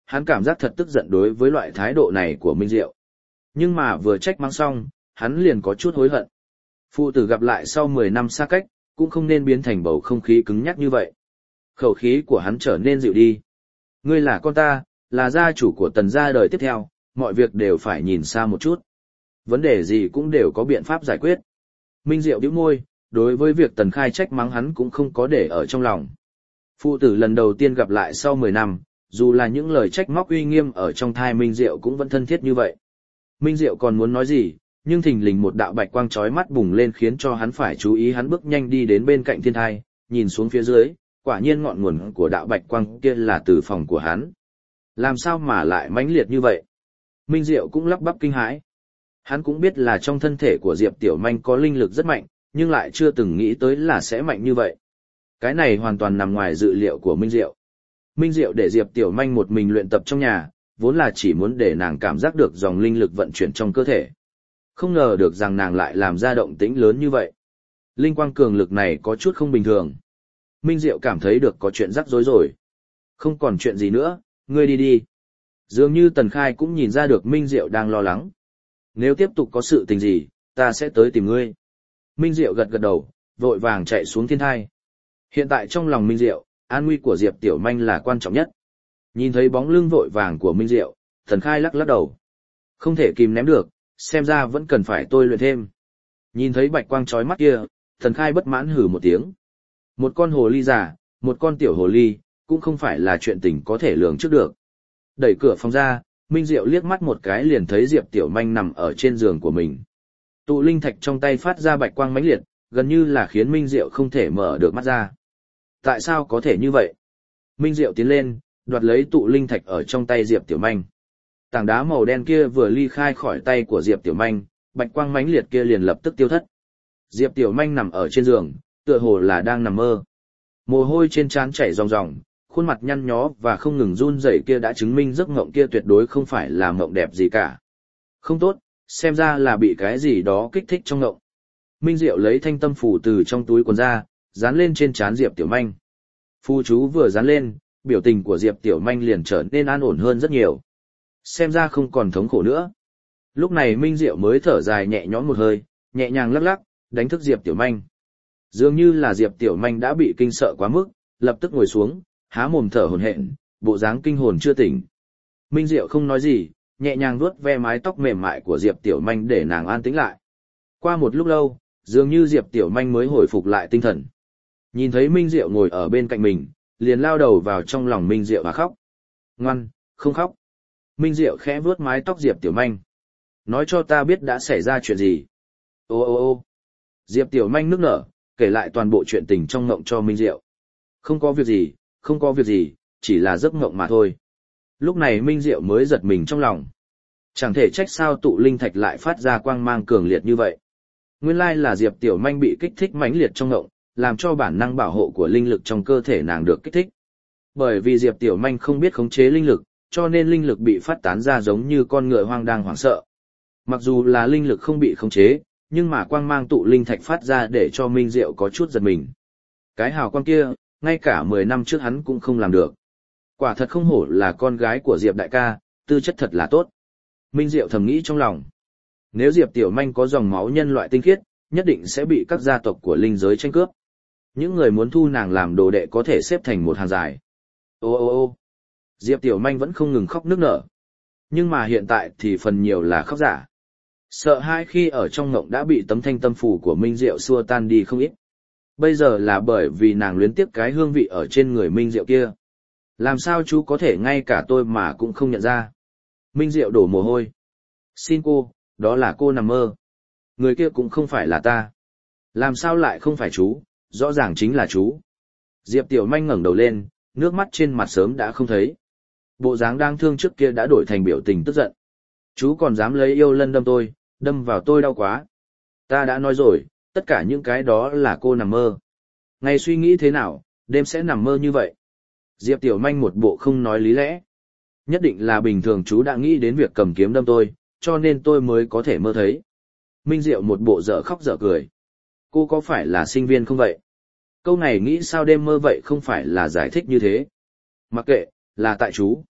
hắn cảm giác thật tức giận đối với loại thái độ này của Minh Diệu. Nhưng mà vừa trách mắng xong, hắn liền có chút hối hận. Phụ tử gặp lại sau mười năm xa cách, cũng không nên biến thành bầu không khí cứng nhắc như vậy. Khẩu khí của hắn trở nên dịu đi. Ngươi là con ta, là gia chủ của Tần gia đời tiếp theo, mọi việc đều phải nhìn xa một chút. Vấn đề gì cũng đều có biện pháp giải quyết. Minh Diệu bĩu môi, đối với việc Tần Khai trách mắng hắn cũng không có để ở trong lòng. Phụ tử lần đầu tiên gặp lại sau mười năm, dù là những lời trách móc uy nghiêm ở trong thai Minh Diệu cũng vẫn thân thiết như vậy. Minh Diệu còn muốn nói gì, nhưng thình lình một đạo bạch quang chói mắt bùng lên khiến cho hắn phải chú ý. Hắn bước nhanh đi đến bên cạnh thiên thai, nhìn xuống phía dưới, quả nhiên ngọn nguồn của đạo bạch quang kia là từ phòng của hắn. Làm sao mà lại mãnh liệt như vậy? Minh Diệu cũng lắp bắp kinh hãi. Hắn cũng biết là trong thân thể của Diệp Tiểu Manh có linh lực rất mạnh, nhưng lại chưa từng nghĩ tới là sẽ mạnh như vậy. Cái này hoàn toàn nằm ngoài dự liệu của Minh Diệu. Minh Diệu để Diệp Tiểu Manh một mình luyện tập trong nhà, vốn là chỉ muốn để nàng cảm giác được dòng linh lực vận chuyển trong cơ thể. Không ngờ được rằng nàng lại làm ra động tĩnh lớn như vậy. Linh quang cường lực này có chút không bình thường. Minh Diệu cảm thấy được có chuyện rắc rối rồi. Không còn chuyện gì nữa, ngươi đi đi. Dường như Tần Khai cũng nhìn ra được Minh Diệu đang lo lắng. Nếu tiếp tục có sự tình gì, ta sẽ tới tìm ngươi. Minh Diệu gật gật đầu, vội vàng chạy xuống thiên thai. Hiện tại trong lòng Minh Diệu, an nguy của Diệp Tiểu Manh là quan trọng nhất. Nhìn thấy bóng lưng vội vàng của Minh Diệu, Tần Khai lắc lắc đầu. Không thể kìm ném được, xem ra vẫn cần phải tôi luyện thêm. Nhìn thấy bạch quang chói mắt kia, Tần Khai bất mãn hừ một tiếng. Một con hồ ly già, một con tiểu hồ ly, cũng không phải là chuyện tình có thể lường trước được. Đẩy cửa phòng ra, Minh Diệu liếc mắt một cái liền thấy Diệp Tiểu Manh nằm ở trên giường của mình. Tụ linh thạch trong tay phát ra bạch quang mãnh liệt, gần như là khiến Minh Diệu không thể mở được mắt ra. Tại sao có thể như vậy? Minh Diệu tiến lên, đoạt lấy tụ linh thạch ở trong tay Diệp Tiểu Manh. Tảng đá màu đen kia vừa ly khai khỏi tay của Diệp Tiểu Manh, bạch quang mãnh liệt kia liền lập tức tiêu thất. Diệp Tiểu Manh nằm ở trên giường, tựa hồ là đang nằm mơ. Mồ hôi trên trán chảy ròng ròng, khuôn mặt nhăn nhó và không ngừng run rẩy kia đã chứng minh giấc mộng kia tuyệt đối không phải là mộng đẹp gì cả. Không tốt, xem ra là bị cái gì đó kích thích trong mộng. Minh Diệu lấy thanh tâm phù từ trong túi quần ra, dán lên trên trán Diệp Tiểu Manh. Phù chú vừa dán lên, biểu tình của Diệp Tiểu Manh liền trở nên an ổn hơn rất nhiều. Xem ra không còn thống khổ nữa. Lúc này Minh Diệu mới thở dài nhẹ nhõm một hơi, nhẹ nhàng lắc lắc, đánh thức Diệp Tiểu Manh. Dường như là Diệp Tiểu Manh đã bị kinh sợ quá mức, lập tức ngồi xuống, há mồm thở hổn hển, bộ dáng kinh hồn chưa tỉnh. Minh Diệu không nói gì, nhẹ nhàng vuốt ve mái tóc mềm mại của Diệp Tiểu Manh để nàng an tĩnh lại. Qua một lúc lâu, dường như Diệp Tiểu Manh mới hồi phục lại tinh thần. Nhìn thấy Minh Diệu ngồi ở bên cạnh mình, liền lao đầu vào trong lòng Minh Diệu và khóc. Ngoan, không khóc. Minh Diệu khẽ vuốt mái tóc Diệp Tiểu Manh. Nói cho ta biết đã xảy ra chuyện gì. Ô ô ô Diệp Tiểu Manh nức nở, kể lại toàn bộ chuyện tình trong mộng cho Minh Diệu. Không có việc gì, không có việc gì, chỉ là giấc mộng mà thôi. Lúc này Minh Diệu mới giật mình trong lòng. Chẳng thể trách sao tụ linh thạch lại phát ra quang mang cường liệt như vậy. Nguyên lai là Diệp Tiểu Manh bị kích thích mãnh liệt trong mộng, làm cho bản năng bảo hộ của linh lực trong cơ thể nàng được kích thích. Bởi vì Diệp Tiểu Manh không biết khống chế linh lực, cho nên linh lực bị phát tán ra giống như con ngựa hoang đang hoảng sợ. Mặc dù là linh lực không bị khống chế, nhưng mà quang mang tụ linh thạch phát ra để cho Minh Diệu có chút giật mình. Cái hào quang kia, ngay cả mười năm trước hắn cũng không làm được. Quả thật không hổ là con gái của Diệp đại ca, tư chất thật là tốt. Minh Diệu thầm nghĩ trong lòng. Nếu Diệp Tiểu Manh có dòng máu nhân loại tinh khiết, nhất định sẽ bị các gia tộc của linh giới tranh cướp. Những người muốn thu nàng làm đồ đệ có thể xếp thành một hàng dài. Ô ô ô Diệp Tiểu Manh vẫn không ngừng khóc nức nở. Nhưng mà hiện tại thì phần nhiều là khóc giả. Sợ hãi khi ở trong ngộng đã bị tấm thanh tâm phù của Minh Diệu xua tan đi không ít. Bây giờ là bởi vì nàng luyến tiếc cái hương vị ở trên người Minh Diệu kia. Làm sao chú có thể ngay cả tôi mà cũng không nhận ra. Minh Diệu đổ mồ hôi. Xin cô, đó là cô nằm mơ. Người kia cũng không phải là ta. Làm sao lại không phải chú, rõ ràng chính là chú. Diệp Tiểu Manh ngẩng đầu lên, nước mắt trên mặt sớm đã không thấy. Bộ dáng đang thương trước kia đã đổi thành biểu tình tức giận. Chú còn dám lấy yêu lân đâm tôi, đâm vào tôi đau quá. Ta đã nói rồi, tất cả những cái đó là cô nằm mơ. Ngày suy nghĩ thế nào, đêm sẽ nằm mơ như vậy. Diệp Tiểu Manh một bộ không nói lý lẽ. Nhất định là bình thường chú đã nghĩ đến việc cầm kiếm đâm tôi, cho nên tôi mới có thể mơ thấy. Minh Diệu một bộ dở khóc dở cười. Cô có phải là sinh viên không vậy? Câu này nghĩ sao đêm mơ vậy không phải là giải thích như thế. Mặc kệ, là tại chú.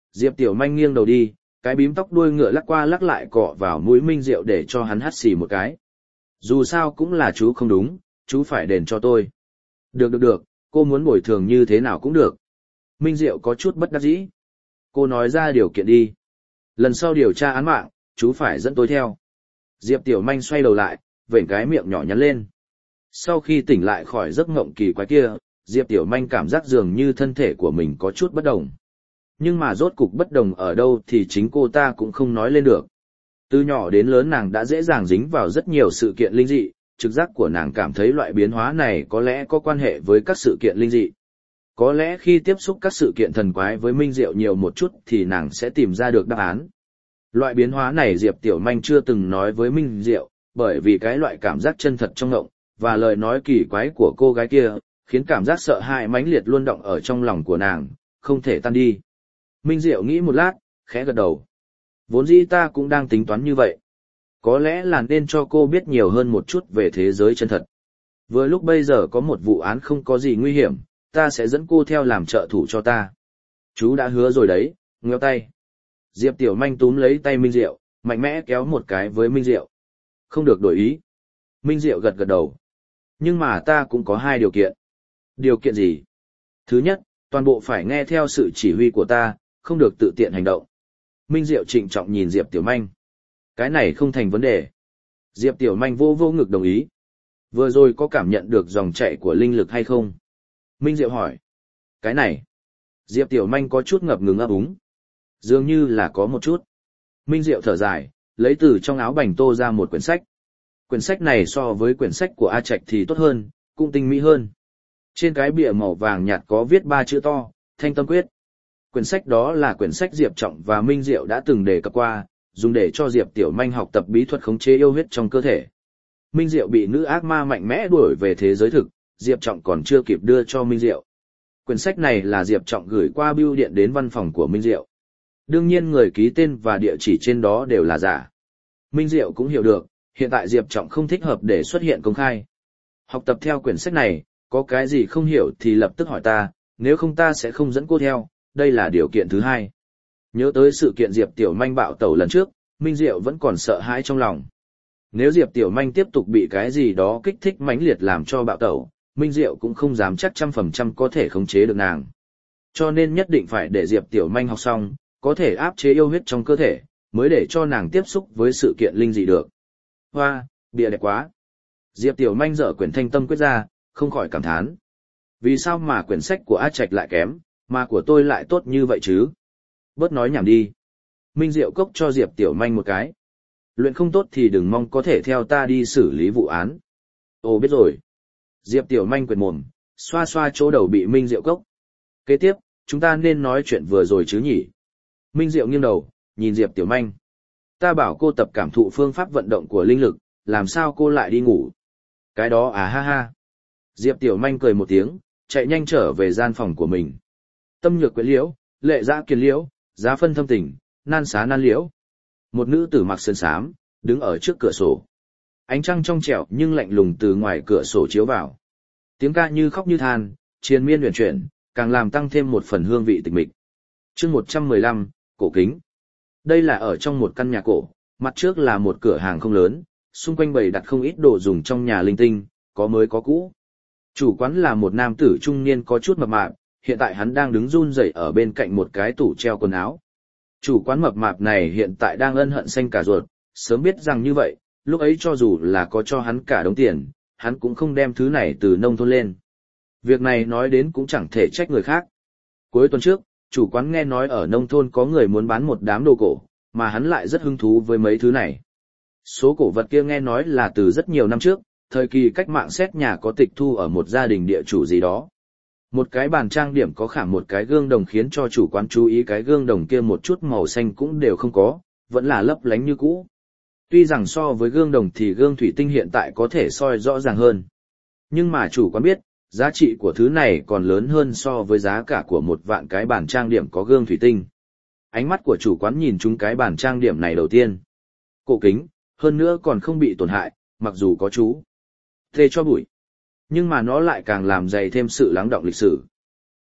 Diệp Tiểu Manh nghiêng đầu đi, cái bím tóc đuôi ngựa lắc qua lắc lại cọ vào mũi Minh Diệu để cho hắn hắt xì một cái. Dù sao cũng là chú không đúng, chú phải đền cho tôi. Được được được, cô muốn bồi thường như thế nào cũng được. Minh Diệu có chút bất đắc dĩ. Cô nói ra điều kiện đi. Lần sau điều tra án mạng, chú phải dẫn tôi theo. Diệp Tiểu Manh xoay đầu lại, vểnh cái miệng nhỏ nhắn lên. Sau khi tỉnh lại khỏi giấc mộng kỳ quái kia, Diệp Tiểu Manh cảm giác dường như thân thể của mình có chút bất đồng. Nhưng mà rốt cục bất đồng ở đâu thì chính cô ta cũng không nói lên được. Từ nhỏ đến lớn nàng đã dễ dàng dính vào rất nhiều sự kiện linh dị, trực giác của nàng cảm thấy loại biến hóa này có lẽ có quan hệ với các sự kiện linh dị. Có lẽ khi tiếp xúc các sự kiện thần quái với Minh Diệu nhiều một chút thì nàng sẽ tìm ra được đáp án. Loại biến hóa này Diệp Tiểu Manh chưa từng nói với Minh Diệu, bởi vì cái loại cảm giác chân thật trong ngộng, và lời nói kỳ quái của cô gái kia, khiến cảm giác sợ hãi mãnh liệt luôn động ở trong lòng của nàng, không thể tan đi. Minh Diệu nghĩ một lát, khẽ gật đầu. Vốn dĩ ta cũng đang tính toán như vậy. Có lẽ là nên cho cô biết nhiều hơn một chút về thế giới chân thật. Vừa lúc bây giờ có một vụ án không có gì nguy hiểm, ta sẽ dẫn cô theo làm trợ thủ cho ta. Chú đã hứa rồi đấy, ngheo tay. Diệp Tiểu Manh túm lấy tay Minh Diệu, mạnh mẽ kéo một cái với Minh Diệu. Không được đổi ý. Minh Diệu gật gật đầu. Nhưng mà ta cũng có hai điều kiện. Điều kiện gì? Thứ nhất, toàn bộ phải nghe theo sự chỉ huy của ta, không được tự tiện hành động. Minh Diệu trịnh trọng nhìn Diệp Tiểu Manh. Cái này không thành vấn đề. Diệp Tiểu Manh vô vô ngực đồng ý. Vừa rồi có cảm nhận được dòng chảy của linh lực hay không? Minh Diệu hỏi. Cái này. Diệp Tiểu Manh có chút ngập ngừng ấp úng. Dường như là có một chút. Minh Diệu thở dài, lấy từ trong áo bành tô ra một quyển sách. Quyển sách này so với quyển sách của A Trạch thì tốt hơn, cũng tinh mỹ hơn. Trên cái bìa màu vàng nhạt có viết ba chữ to, Thanh Tâm Quyết. Quyển sách đó là quyển sách Diệp Trọng và Minh Diệu đã từng đề cập qua, dùng để cho Diệp Tiểu Manh học tập bí thuật khống chế yêu huyết trong cơ thể. Minh Diệu bị nữ ác ma mạnh mẽ đuổi về thế giới thực, Diệp Trọng còn chưa kịp đưa cho Minh Diệu. Quyển sách này là Diệp Trọng gửi qua bưu điện đến văn phòng của Minh Diệu. Đương nhiên người ký tên và địa chỉ trên đó đều là giả. Minh Diệu cũng hiểu được, hiện tại Diệp Trọng không thích hợp để xuất hiện công khai. Học tập theo quyển sách này, có cái gì không hiểu thì lập tức hỏi ta, nếu không ta sẽ không dẫn cô theo, đây là điều kiện thứ hai. Nhớ tới sự kiện Diệp Tiểu Manh bạo tẩu lần trước, Minh Diệu vẫn còn sợ hãi trong lòng. Nếu Diệp Tiểu Manh tiếp tục bị cái gì đó kích thích mãnh liệt làm cho bạo tẩu, Minh Diệu cũng không dám chắc trăm phần trăm có thể khống chế được nàng. Cho nên nhất định phải để Diệp Tiểu Manh học xong, có thể áp chế yêu huyết trong cơ thể, mới để cho nàng tiếp xúc với sự kiện linh dị được. Hoa, bìa đẹp quá. Diệp Tiểu Manh dở quyển Thanh Tâm Quyết ra, không khỏi cảm thán. Vì sao mà quyển sách của A Trạch lại kém, mà của tôi lại tốt như vậy chứ? Bớt nói nhảm đi. Minh Diệu cốc cho Diệp Tiểu Manh một cái. Luyện không tốt thì đừng mong có thể theo ta đi xử lý vụ án. Ồ biết rồi. Diệp Tiểu Manh quệt mồm, xoa xoa chỗ đầu bị Minh Diệu cốc. Kế tiếp, chúng ta nên nói chuyện vừa rồi chứ nhỉ? Minh Diệu nghiêng đầu, nhìn Diệp Tiểu Manh. Ta bảo cô tập cảm thụ phương pháp vận động của linh lực, làm sao cô lại đi ngủ? Cái đó à ha ha. Diệp Tiểu Manh cười một tiếng, chạy nhanh trở về gian phòng của mình. Tâm nhược quyến liễu, lệ dã kiền liễu, giá phân thâm tình, nan xá nan liễu. Một nữ tử mặc sơn xám, đứng ở trước cửa sổ. Ánh trăng trong trẻo nhưng lạnh lùng từ ngoài cửa sổ chiếu vào. Tiếng ca như khóc như than, triền miên huyền chuyển, càng làm tăng thêm một phần hương vị tịch mịch. Chương một trăm mười lăm, cổ kính. Đây là ở trong một căn nhà cổ, mặt trước là một cửa hàng không lớn, xung quanh bày đặt không ít đồ dùng trong nhà linh tinh, có mới có cũ. Chủ quán là một nam tử trung niên có chút mập mạp, hiện tại hắn đang đứng run rẩy ở bên cạnh một cái tủ treo quần áo. Chủ quán mập mạp này hiện tại đang ân hận xanh cả ruột, sớm biết rằng như vậy, lúc ấy cho dù là có cho hắn cả đống tiền, hắn cũng không đem thứ này từ nông thôn lên. Việc này nói đến cũng chẳng thể trách người khác. Cuối tuần trước, chủ quán nghe nói ở nông thôn có người muốn bán một đám đồ cổ, mà hắn lại rất hứng thú với mấy thứ này. Số cổ vật kia nghe nói là từ rất nhiều năm trước, thời kỳ cách mạng xét nhà có tịch thu ở một gia đình địa chủ gì đó. Một cái bàn trang điểm có khảm một cái gương đồng khiến cho chủ quán chú ý cái gương đồng kia một chút màu xanh cũng đều không có, vẫn là lấp lánh như cũ. Tuy rằng so với gương đồng thì gương thủy tinh hiện tại có thể soi rõ ràng hơn. Nhưng mà chủ quán biết, giá trị của thứ này còn lớn hơn so với giá cả của một vạn cái bàn trang điểm có gương thủy tinh. Ánh mắt của chủ quán nhìn chúng cái bàn trang điểm này đầu tiên. Cổ kính, hơn nữa còn không bị tổn hại, mặc dù có chú thê cho bụi. Nhưng mà nó lại càng làm dày thêm sự lắng đọng lịch sử.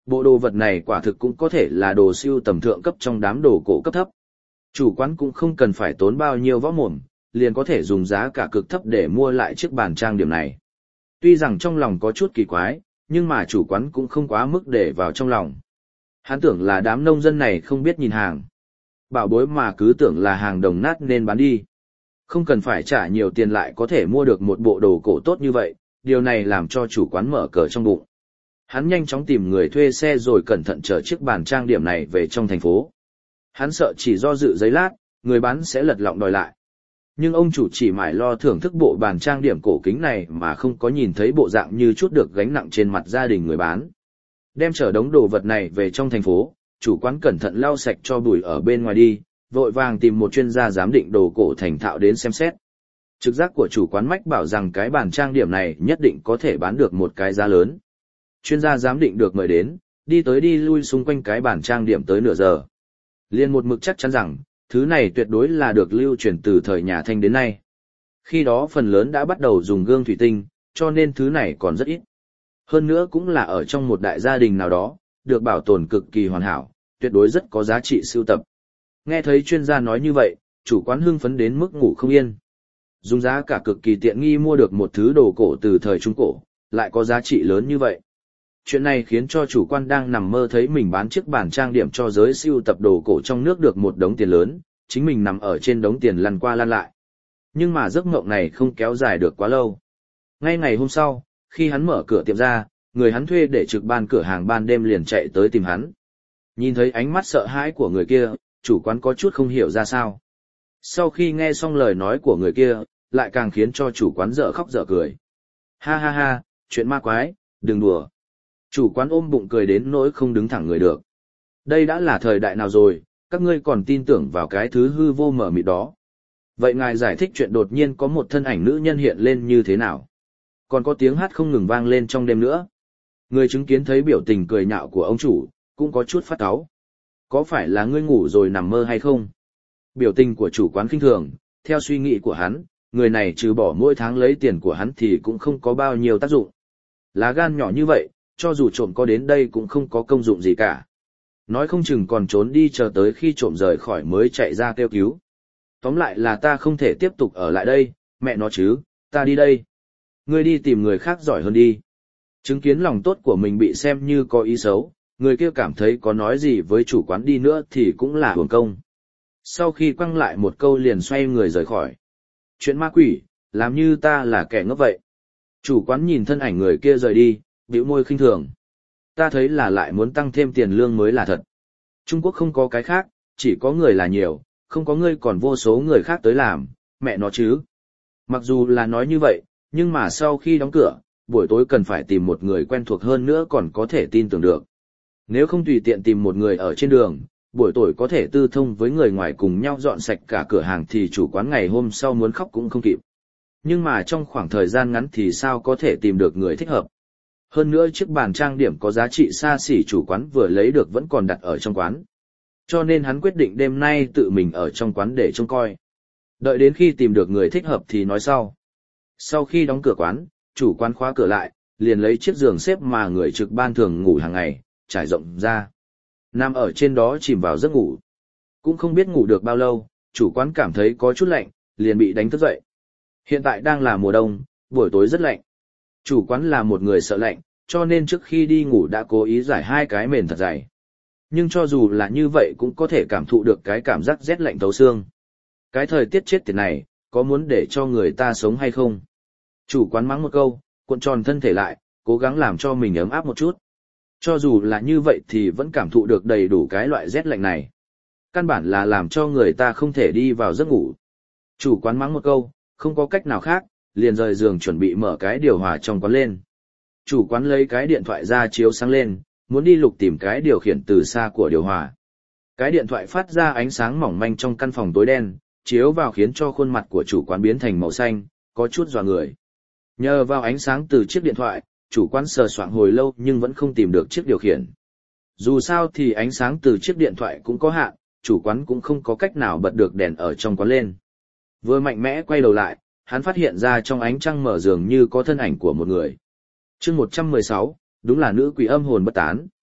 bộ đồ vật này quả thực cũng có thể là đồ siêu tầm thượng cấp trong đám đồ cổ cấp thấp. Chủ quán cũng không cần phải tốn bao nhiêu võ mồm, liền có thể dùng giá cả cực thấp để mua lại chiếc bàn trang điểm này. Tuy rằng trong lòng có chút kỳ quái, nhưng mà chủ quán cũng không quá mức để vào trong lòng. Hắn tưởng là đám nông dân này không biết nhìn hàng. Bảo bối mà cứ tưởng là hàng đồng nát nên bán đi. Không cần phải trả nhiều tiền lại có thể mua được một bộ đồ cổ tốt như vậy, điều này làm cho chủ quán mở cờ trong bụng. Hắn nhanh chóng tìm người thuê xe rồi cẩn thận chở chiếc bàn trang điểm này về trong thành phố. Hắn sợ chỉ do dự giấy lát, người bán sẽ lật lọng đòi lại. Nhưng ông chủ chỉ mải lo thưởng thức bộ bàn trang điểm cổ kính này mà không có nhìn thấy bộ dạng như chút được gánh nặng trên mặt gia đình người bán. Đem chở đống đồ vật này về trong thành phố, chủ quán cẩn thận lau sạch cho bụi ở bên ngoài đi, vội vàng tìm một chuyên gia giám định đồ cổ thành thạo đến xem xét. Trực giác của chủ quán mách bảo rằng cái bàn trang điểm này nhất định có thể bán được một cái giá lớn. Chuyên gia giám định được mời đến, đi tới đi lui xung quanh cái bàn trang điểm tới nửa giờ. Liên một mực chắc chắn rằng, thứ này tuyệt đối là được lưu truyền từ thời nhà Thanh đến nay. Khi đó phần lớn đã bắt đầu dùng gương thủy tinh, cho nên thứ này còn rất ít. Hơn nữa cũng là ở trong một đại gia đình nào đó, được bảo tồn cực kỳ hoàn hảo, tuyệt đối rất có giá trị sưu tập. Nghe thấy chuyên gia nói như vậy, chủ quán hưng phấn đến mức ngủ không yên. Dùng giá cả cực kỳ tiện nghi mua được một thứ đồ cổ từ thời Trung Cổ, lại có giá trị lớn như vậy. Chuyện này khiến cho chủ quan đang nằm mơ thấy mình bán chiếc bàn trang điểm cho giới sưu tập đồ cổ trong nước được một đống tiền lớn, chính mình nằm ở trên đống tiền lăn qua lăn lại. Nhưng mà giấc mộng này không kéo dài được quá lâu. Ngay ngày hôm sau, khi hắn mở cửa tiệm ra, người hắn thuê để trực ban cửa hàng ban đêm liền chạy tới tìm hắn. Nhìn thấy ánh mắt sợ hãi của người kia, chủ quán có chút không hiểu ra sao. Sau khi nghe xong lời nói của người kia, lại càng khiến cho chủ quán dở khóc dở cười. Ha ha ha, chuyện ma quái, đừng đùa. Chủ quán ôm bụng cười đến nỗi không đứng thẳng người được. Đây đã là thời đại nào rồi, các ngươi còn tin tưởng vào cái thứ hư vô mờ mịt đó. Vậy ngài giải thích chuyện đột nhiên có một thân ảnh nữ nhân hiện lên như thế nào? Còn có tiếng hát không ngừng vang lên trong đêm nữa. Người chứng kiến thấy biểu tình cười nhạo của ông chủ, cũng có chút phát cáu. Có phải là ngươi ngủ rồi nằm mơ hay không? Biểu tình của chủ quán khinh thường, theo suy nghĩ của hắn, người này trừ bỏ mỗi tháng lấy tiền của hắn thì cũng không có bao nhiêu tác dụng. Lá gan nhỏ như vậy, cho dù trộm có đến đây cũng không có công dụng gì cả. Nói không chừng còn trốn đi chờ tới khi trộm rời khỏi mới chạy ra kêu cứu. Tóm lại là ta không thể tiếp tục ở lại đây, mẹ nó chứ, ta đi đây. Ngươi đi tìm người khác giỏi hơn đi. Chứng kiến lòng tốt của mình bị xem như có ý xấu, người kia cảm thấy có nói gì với chủ quán đi nữa thì cũng là uổng công. Sau khi quăng lại một câu liền xoay người rời khỏi. Chuyện ma quỷ, làm như ta là kẻ ngốc vậy. Chủ quán nhìn thân ảnh người kia rời đi, bĩu môi khinh thường. Ta thấy là lại muốn tăng thêm tiền lương mới là thật. Trung Quốc không có cái khác, chỉ có người là nhiều, không có ngươi còn vô số người khác tới làm, mẹ nó chứ. Mặc dù là nói như vậy, nhưng mà sau khi đóng cửa, buổi tối cần phải tìm một người quen thuộc hơn nữa còn có thể tin tưởng được. Nếu không tùy tiện tìm một người ở trên đường, buổi tối có thể tư thông với người ngoài cùng nhau dọn sạch cả cửa hàng thì chủ quán ngày hôm sau muốn khóc cũng không kịp. Nhưng mà trong khoảng thời gian ngắn thì sao có thể tìm được người thích hợp. Hơn nữa chiếc bàn trang điểm có giá trị xa xỉ chủ quán vừa lấy được vẫn còn đặt ở trong quán. Cho nên hắn quyết định đêm nay tự mình ở trong quán để trông coi. Đợi đến khi tìm được người thích hợp thì nói sau. Sau khi đóng cửa quán, chủ quán khóa cửa lại, liền lấy chiếc giường xếp mà người trực ban thường ngủ hàng ngày, trải rộng ra. Nằm ở trên đó chìm vào giấc ngủ. Cũng không biết ngủ được bao lâu, chủ quán cảm thấy có chút lạnh, liền bị đánh thức dậy. Hiện tại đang là mùa đông, buổi tối rất lạnh. Chủ quán là một người sợ lạnh, cho nên trước khi đi ngủ đã cố ý giải hai cái mền thật dày. Nhưng cho dù là như vậy cũng có thể cảm thụ được cái cảm giác rét lạnh thấu xương. Cái thời tiết chết tiệt này, có muốn để cho người ta sống hay không? Chủ quán mắng một câu, cuộn tròn thân thể lại, cố gắng làm cho mình ấm áp một chút. Cho dù là như vậy thì vẫn cảm thụ được đầy đủ cái loại rét lạnh này. Căn bản là làm cho người ta không thể đi vào giấc ngủ. Chủ quán mắng một câu, không có cách nào khác, liền rời giường chuẩn bị mở cái điều hòa trong quán lên. Chủ quán lấy cái điện thoại ra chiếu sáng lên, muốn đi lục tìm cái điều khiển từ xa của điều hòa. Cái điện thoại phát ra ánh sáng mỏng manh trong căn phòng tối đen, chiếu vào khiến cho khuôn mặt của chủ quán biến thành màu xanh, có chút dọa người. Nhờ vào ánh sáng từ chiếc điện thoại, chủ quán sờ soạng hồi lâu nhưng vẫn không tìm được chiếc điều khiển. Dù sao thì ánh sáng từ chiếc điện thoại cũng có hạn, chủ quán cũng không có cách nào bật được đèn ở trong quán lên. Vừa mạnh mẽ quay đầu lại, hắn phát hiện ra trong ánh trăng mở dường như có thân ảnh của một người. Chương một trăm mười sáu, đúng là nữ quỷ âm hồn bất tán.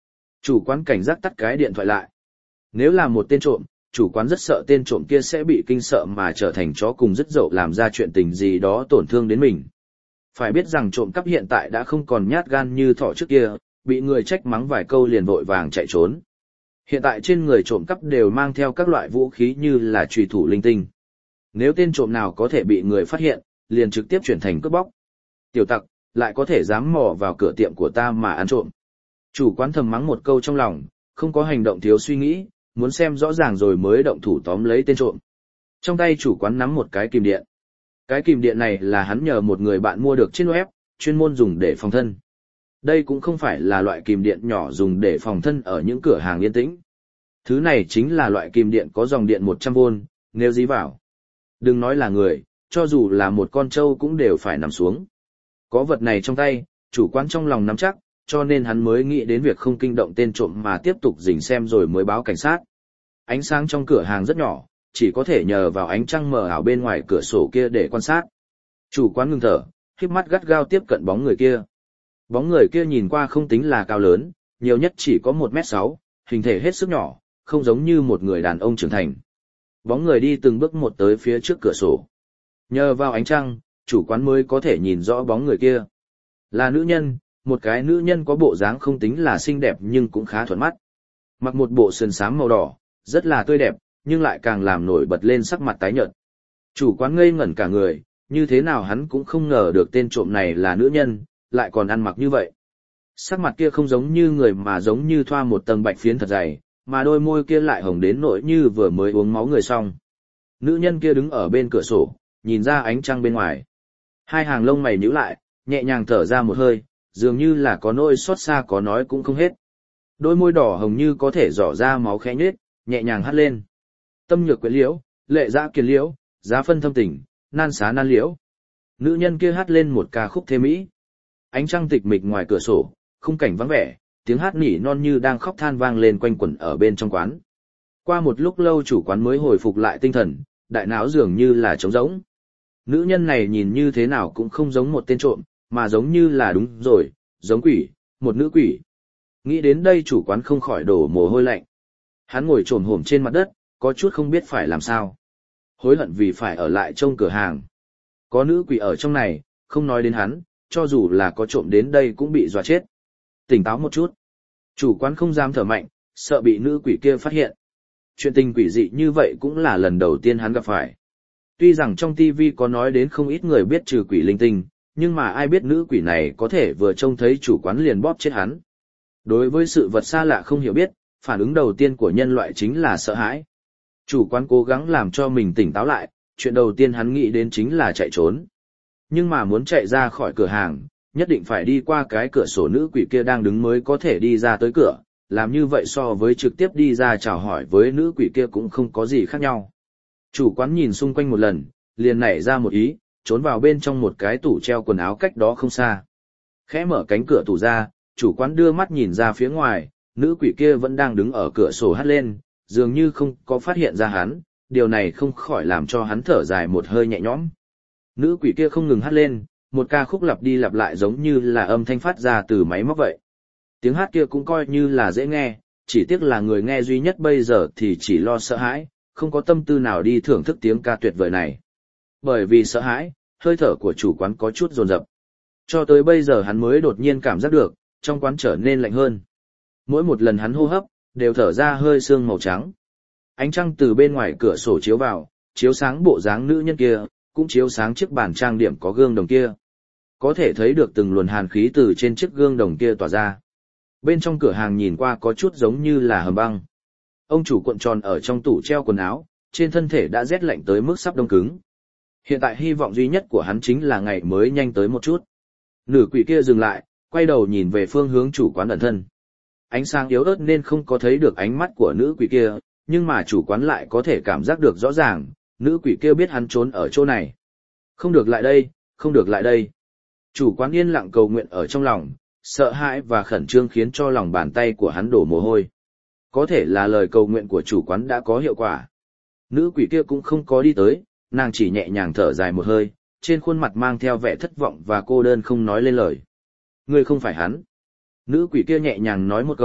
Chủ quán cảnh giác tắt cái điện thoại lại. Nếu là một tên trộm, chủ quán rất sợ tên trộm kia sẽ bị kinh sợ mà trở thành chó cùng dứt dậu làm ra chuyện tình gì đó tổn thương đến mình. Phải biết rằng trộm cắp hiện tại đã không còn nhát gan như thỏ trước kia, bị người trách mắng vài câu liền vội vàng chạy trốn. Hiện tại trên người trộm cắp đều mang theo các loại vũ khí như là chùy thủ linh tinh. Nếu tên trộm nào có thể bị người phát hiện, liền trực tiếp chuyển thành cướp bóc. Tiểu tặc, lại có thể dám mò vào cửa tiệm của ta mà ăn trộm. Chủ quán thầm mắng một câu trong lòng, không có hành động thiếu suy nghĩ, muốn xem rõ ràng rồi mới động thủ tóm lấy tên trộm. Trong tay chủ quán nắm một cái kìm điện. Cái kìm điện này là hắn nhờ một người bạn mua được trên web, chuyên môn dùng để phòng thân. Đây cũng không phải là loại kìm điện nhỏ dùng để phòng thân ở những cửa hàng yên tĩnh. Thứ này chính là loại kìm điện có dòng điện một trăm vôn, nếu dí vào. Đừng nói là người, cho dù là một con trâu cũng đều phải nằm xuống. Có vật này trong tay, chủ quán trong lòng nắm chắc, cho nên hắn mới nghĩ đến việc không kinh động tên trộm mà tiếp tục rình xem rồi mới báo cảnh sát. Ánh sáng trong cửa hàng rất nhỏ, chỉ có thể nhờ vào ánh trăng mờ ảo bên ngoài cửa sổ kia để quan sát. Chủ quán ngừng thở, khép mắt gắt gao tiếp cận bóng người kia. Bóng người kia nhìn qua không tính là cao lớn, nhiều nhất chỉ có một mét sáu, hình thể hết sức nhỏ, không giống như một người đàn ông trưởng thành. Bóng người đi từng bước một tới phía trước cửa sổ. Nhờ vào ánh trăng, chủ quán mới có thể nhìn rõ bóng người kia. Là nữ nhân, một cái nữ nhân có bộ dáng không tính là xinh đẹp nhưng cũng khá thuận mắt. Mặc một bộ sườn xám màu đỏ, rất là tươi đẹp, nhưng lại càng làm nổi bật lên sắc mặt tái nhợt. Chủ quán ngây ngẩn cả người, như thế nào hắn cũng không ngờ được tên trộm này là nữ nhân, lại còn ăn mặc như vậy. Sắc mặt kia không giống như người mà giống như thoa một tầng bạch phiến thật dày, mà đôi môi kia lại hồng đến nỗi như vừa mới uống máu người xong. Nữ nhân kia đứng ở bên cửa sổ, nhìn ra ánh trăng bên ngoài. Hai hàng lông mày nhíu lại, nhẹ nhàng thở ra một hơi, dường như là có nỗi xót xa có nói cũng không hết. Đôi môi đỏ hồng như có thể rỏ ra máu khẽ nhếch, nhẹ nhàng hắt lên. Tâm nhược quyến liễu, lệ dã kiền liễu, giá phân thâm tình, nan xá nan liễu. Nữ nhân kia hát lên một ca khúc thê mỹ. Ánh trăng tịch mịch ngoài cửa sổ, khung cảnh vắng vẻ, tiếng hát nỉ non như đang khóc than vang lên quanh quẩn ở bên trong quán. Qua một lúc lâu chủ quán mới hồi phục lại tinh thần, đại não dường như là trống rỗng. Nữ nhân này nhìn như thế nào cũng không giống một tên trộm, mà giống như là đúng rồi, giống quỷ, một nữ quỷ. Nghĩ đến đây chủ quán không khỏi đổ mồ hôi lạnh. Hắn ngồi chồm hổm trên mặt đất, có chút không biết phải làm sao. Hối hận vì phải ở lại trong cửa hàng. Có nữ quỷ ở trong này, không nói đến hắn, cho dù là có trộm đến đây cũng bị dọa chết. Tỉnh táo một chút. Chủ quán không dám thở mạnh, sợ bị nữ quỷ kia phát hiện. Chuyện tình quỷ dị như vậy cũng là lần đầu tiên hắn gặp phải. Tuy rằng trong ti vi có nói đến không ít người biết trừ quỷ linh tinh, nhưng mà ai biết nữ quỷ này có thể vừa trông thấy chủ quán liền bóp chết hắn. Đối với sự vật xa lạ không hiểu biết, phản ứng đầu tiên của nhân loại chính là sợ hãi. Chủ quán cố gắng làm cho mình tỉnh táo lại, chuyện đầu tiên hắn nghĩ đến chính là chạy trốn. Nhưng mà muốn chạy ra khỏi cửa hàng, nhất định phải đi qua cái cửa sổ nữ quỷ kia đang đứng mới có thể đi ra tới cửa, làm như vậy so với trực tiếp đi ra chào hỏi với nữ quỷ kia cũng không có gì khác nhau. Chủ quán nhìn xung quanh một lần, liền nảy ra một ý, trốn vào bên trong một cái tủ treo quần áo cách đó không xa. Khẽ mở cánh cửa tủ ra, chủ quán đưa mắt nhìn ra phía ngoài, nữ quỷ kia vẫn đang đứng ở cửa sổ hát lên, dường như không có phát hiện ra hắn, điều này không khỏi làm cho hắn thở dài một hơi nhẹ nhõm. Nữ quỷ kia không ngừng hát lên, một ca khúc lặp đi lặp lại giống như là âm thanh phát ra từ máy móc vậy. Tiếng hát kia cũng coi như là dễ nghe, chỉ tiếc là người nghe duy nhất bây giờ thì chỉ lo sợ hãi, không có tâm tư nào đi thưởng thức tiếng ca tuyệt vời này. Bởi vì sợ hãi, hơi thở của chủ quán có chút dồn dập. Cho tới bây giờ hắn mới đột nhiên cảm giác được, trong quán trở nên lạnh hơn. Mỗi một lần hắn hô hấp, đều thở ra hơi sương màu trắng. Ánh trăng từ bên ngoài cửa sổ chiếu vào, chiếu sáng bộ dáng nữ nhân kia, cũng chiếu sáng chiếc bàn trang điểm có gương đồng kia. Có thể thấy được từng luồn hàn khí từ trên chiếc gương đồng kia tỏa ra. Bên trong cửa hàng nhìn qua có chút giống như là hầm băng. Ông chủ cuộn tròn ở trong tủ treo quần áo, trên thân thể đã rét lạnh tới mức sắp đông cứng. Hiện tại hy vọng duy nhất của hắn chính là ngày mới nhanh tới một chút. Nữ quỷ kia dừng lại, quay đầu nhìn về phương hướng chủ quán ẩn thân. Ánh sáng yếu ớt nên không có thấy được ánh mắt của nữ quỷ kia, nhưng mà chủ quán lại có thể cảm giác được rõ ràng, nữ quỷ kia biết hắn trốn ở chỗ này. Không được lại đây, không được lại đây. Chủ quán yên lặng cầu nguyện ở trong lòng, sợ hãi và khẩn trương khiến cho lòng bàn tay của hắn đổ mồ hôi. Có thể là lời cầu nguyện của chủ quán đã có hiệu quả. Nữ quỷ kia cũng không có đi tới, nàng chỉ nhẹ nhàng thở dài một hơi, trên khuôn mặt mang theo vẻ thất vọng và cô đơn không nói lên lời. Ngươi không phải hắn. Nữ quỷ kia nhẹ nhàng nói một câu,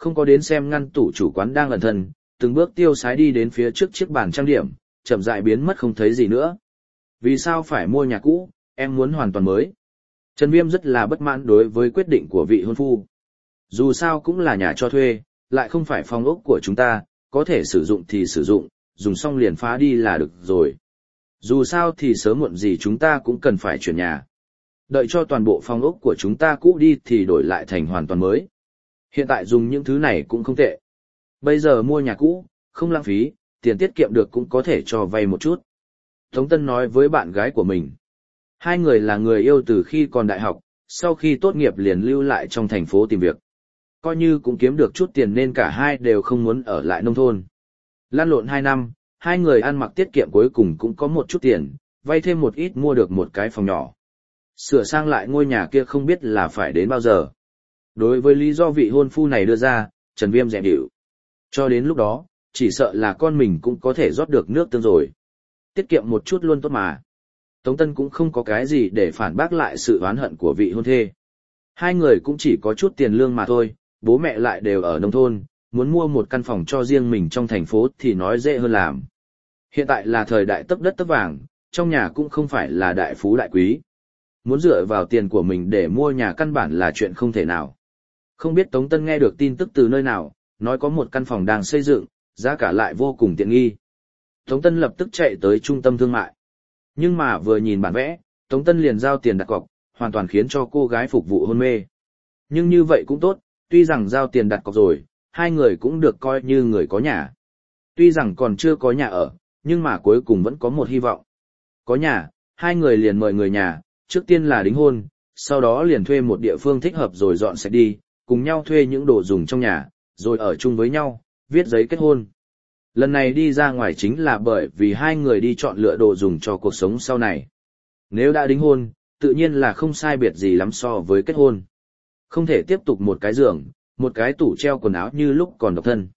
không có đến xem ngăn tủ chủ quán đang ẩn thân, từng bước tiêu sái đi đến phía trước chiếc bàn trang điểm, chậm rãi biến mất không thấy gì nữa. Vì sao phải mua nhà cũ, em muốn hoàn toàn mới. Trần Viêm rất là bất mãn đối với quyết định của vị hôn phu. Dù sao cũng là nhà cho thuê, lại không phải phòng ốc của chúng ta, có thể sử dụng thì sử dụng, dùng xong liền phá đi là được rồi. Dù sao thì sớm muộn gì chúng ta cũng cần phải chuyển nhà. Đợi cho toàn bộ phòng ốc của chúng ta cũ đi thì đổi lại thành hoàn toàn mới. Hiện tại dùng những thứ này cũng không tệ. Bây giờ mua nhà cũ, không lãng phí, tiền tiết kiệm được cũng có thể cho vay một chút. Tống Tân nói với bạn gái của mình. Hai người là người yêu từ khi còn đại học, sau khi tốt nghiệp liền lưu lại trong thành phố tìm việc. Coi như cũng kiếm được chút tiền nên cả hai đều không muốn ở lại nông thôn. Lan lộn hai năm, hai người ăn mặc tiết kiệm cuối cùng cũng có một chút tiền, vay thêm một ít mua được một cái phòng nhỏ. Sửa sang lại ngôi nhà kia không biết là phải đến bao giờ. Đối với lý do vị hôn phu này đưa ra, Trần Viêm dè điệu. Cho đến lúc đó, chỉ sợ là con mình cũng có thể rót được nước tương rồi. Tiết kiệm một chút luôn tốt mà. Tống Tân cũng không có cái gì để phản bác lại sự oán hận của vị hôn thê. Hai người cũng chỉ có chút tiền lương mà thôi, bố mẹ lại đều ở nông thôn, muốn mua một căn phòng cho riêng mình trong thành phố thì nói dễ hơn làm. Hiện tại là thời đại tấp đất tấp vàng, trong nhà cũng không phải là đại phú đại quý. Muốn dựa vào tiền của mình để mua nhà căn bản là chuyện không thể nào. Không biết Tống Tân nghe được tin tức từ nơi nào, nói có một căn phòng đang xây dựng, giá cả lại vô cùng tiện nghi. Tống Tân lập tức chạy tới trung tâm thương mại. Nhưng mà vừa nhìn bản vẽ, Tống Tân liền giao tiền đặt cọc, hoàn toàn khiến cho cô gái phục vụ hôn mê. Nhưng như vậy cũng tốt, tuy rằng giao tiền đặt cọc rồi, hai người cũng được coi như người có nhà. Tuy rằng còn chưa có nhà ở, nhưng mà cuối cùng vẫn có một hy vọng. Có nhà, hai người liền mời người nhà, trước tiên là đính hôn, sau đó liền thuê một địa phương thích hợp rồi dọn sạch đi, cùng nhau thuê những đồ dùng trong nhà, rồi ở chung với nhau, viết giấy kết hôn. Lần này đi ra ngoài chính là bởi vì hai người đi chọn lựa đồ dùng cho cuộc sống sau này. Nếu đã đính hôn, tự nhiên là không sai biệt gì lắm so với kết hôn. Không thể tiếp tục một cái giường, một cái tủ treo quần áo như lúc còn độc thân.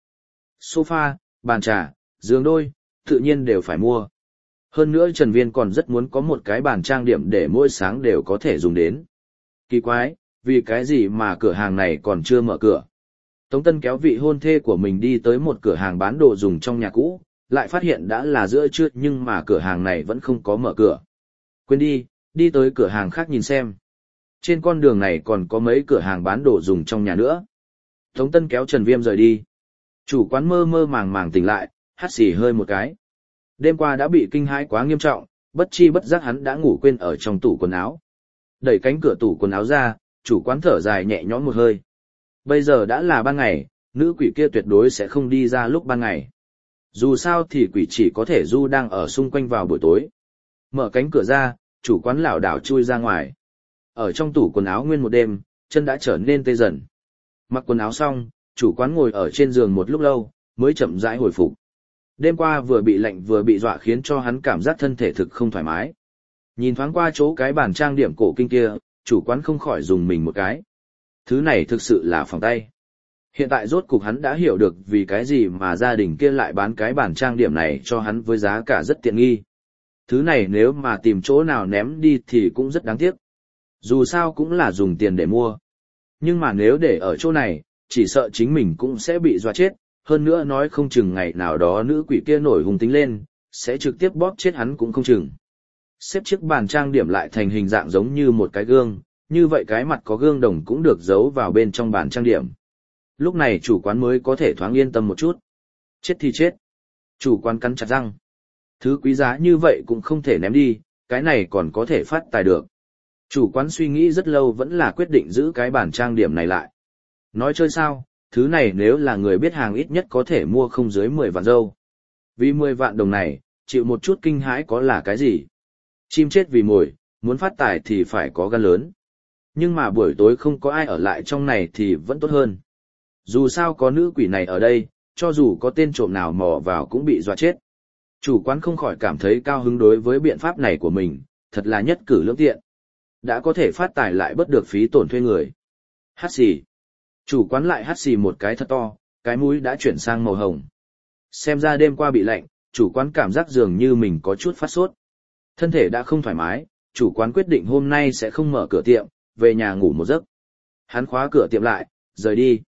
Sofa, bàn trà, giường đôi, tự nhiên đều phải mua. Hơn nữa Trần Viên còn rất muốn có một cái bàn trang điểm để mỗi sáng đều có thể dùng đến. Kỳ quái, vì cái gì mà cửa hàng này còn chưa mở cửa? Tống Tân kéo vị hôn thê của mình đi tới một cửa hàng bán đồ dùng trong nhà cũ, lại phát hiện đã là giữa trưa nhưng mà cửa hàng này vẫn không có mở cửa. Quên đi, đi tới cửa hàng khác nhìn xem. Trên con đường này còn có mấy cửa hàng bán đồ dùng trong nhà nữa. Tống Tân kéo Trần Viêm rời đi. Chủ quán mơ mơ màng màng tỉnh lại, hắt xì hơi một cái. Đêm qua đã bị kinh hãi quá nghiêm trọng, bất chi bất giác hắn đã ngủ quên ở trong tủ quần áo. Đẩy cánh cửa tủ quần áo ra, chủ quán thở dài nhẹ nhõm một hơi. Bây giờ đã là ban ngày, nữ quỷ kia tuyệt đối sẽ không đi ra lúc ban ngày. Dù sao thì quỷ chỉ có thể du đang ở xung quanh vào buổi tối. Mở cánh cửa ra, chủ quán lảo đảo chui ra ngoài. Ở trong tủ quần áo nguyên một đêm, chân đã trở nên tê dần. Mặc quần áo xong, chủ quán ngồi ở trên giường một lúc lâu, mới chậm rãi hồi phục. Đêm qua vừa bị lạnh vừa bị dọa khiến cho hắn cảm giác thân thể thực không thoải mái. Nhìn thoáng qua chỗ cái bàn trang điểm cổ kinh kia, chủ quán không khỏi dùng mình một cái. Thứ này thực sự là phòng tay. Hiện tại rốt cục hắn đã hiểu được vì cái gì mà gia đình kia lại bán cái bàn trang điểm này cho hắn với giá cả rất tiện nghi. Thứ này nếu mà tìm chỗ nào ném đi thì cũng rất đáng tiếc. Dù sao cũng là dùng tiền để mua. Nhưng mà nếu để ở chỗ này, chỉ sợ chính mình cũng sẽ bị dọa chết. Hơn nữa nói không chừng ngày nào đó nữ quỷ kia nổi hung tính lên, sẽ trực tiếp bóp chết hắn cũng không chừng. Xếp chiếc bàn trang điểm lại thành hình dạng giống như một cái gương, như vậy cái mặt có gương đồng cũng được giấu vào bên trong bàn trang điểm. Lúc này chủ quán mới có thể thoáng yên tâm một chút. Chết thì chết. Chủ quán cắn chặt răng. Thứ quý giá như vậy cũng không thể ném đi, cái này còn có thể phát tài được. Chủ quán suy nghĩ rất lâu vẫn là quyết định giữ cái bàn trang điểm này lại. Nói chơi sao, thứ này nếu là người biết hàng ít nhất có thể mua không dưới mười vạn dâu. Vì mười vạn đồng này, chịu một chút kinh hãi có là cái gì? Chim chết vì mồi, muốn phát tài thì phải có gan lớn. Nhưng mà buổi tối không có ai ở lại trong này thì vẫn tốt hơn. Dù sao có nữ quỷ này ở đây, cho dù có tên trộm nào mò vào cũng bị dọa chết. Chủ quán không khỏi cảm thấy cao hứng đối với biện pháp này của mình, thật là nhất cử lưỡng tiện. Đã có thể phát tài lại bớt được phí tổn thuê người. Hát xì. Chủ quán lại hắt xì một cái thật to, cái mũi đã chuyển sang màu hồng. Xem ra đêm qua bị lạnh, chủ quán cảm giác dường như mình có chút phát sốt. Thân thể đã không thoải mái, chủ quán quyết định hôm nay sẽ không mở cửa tiệm, về nhà ngủ một giấc. Hắn khóa cửa tiệm lại, rời đi.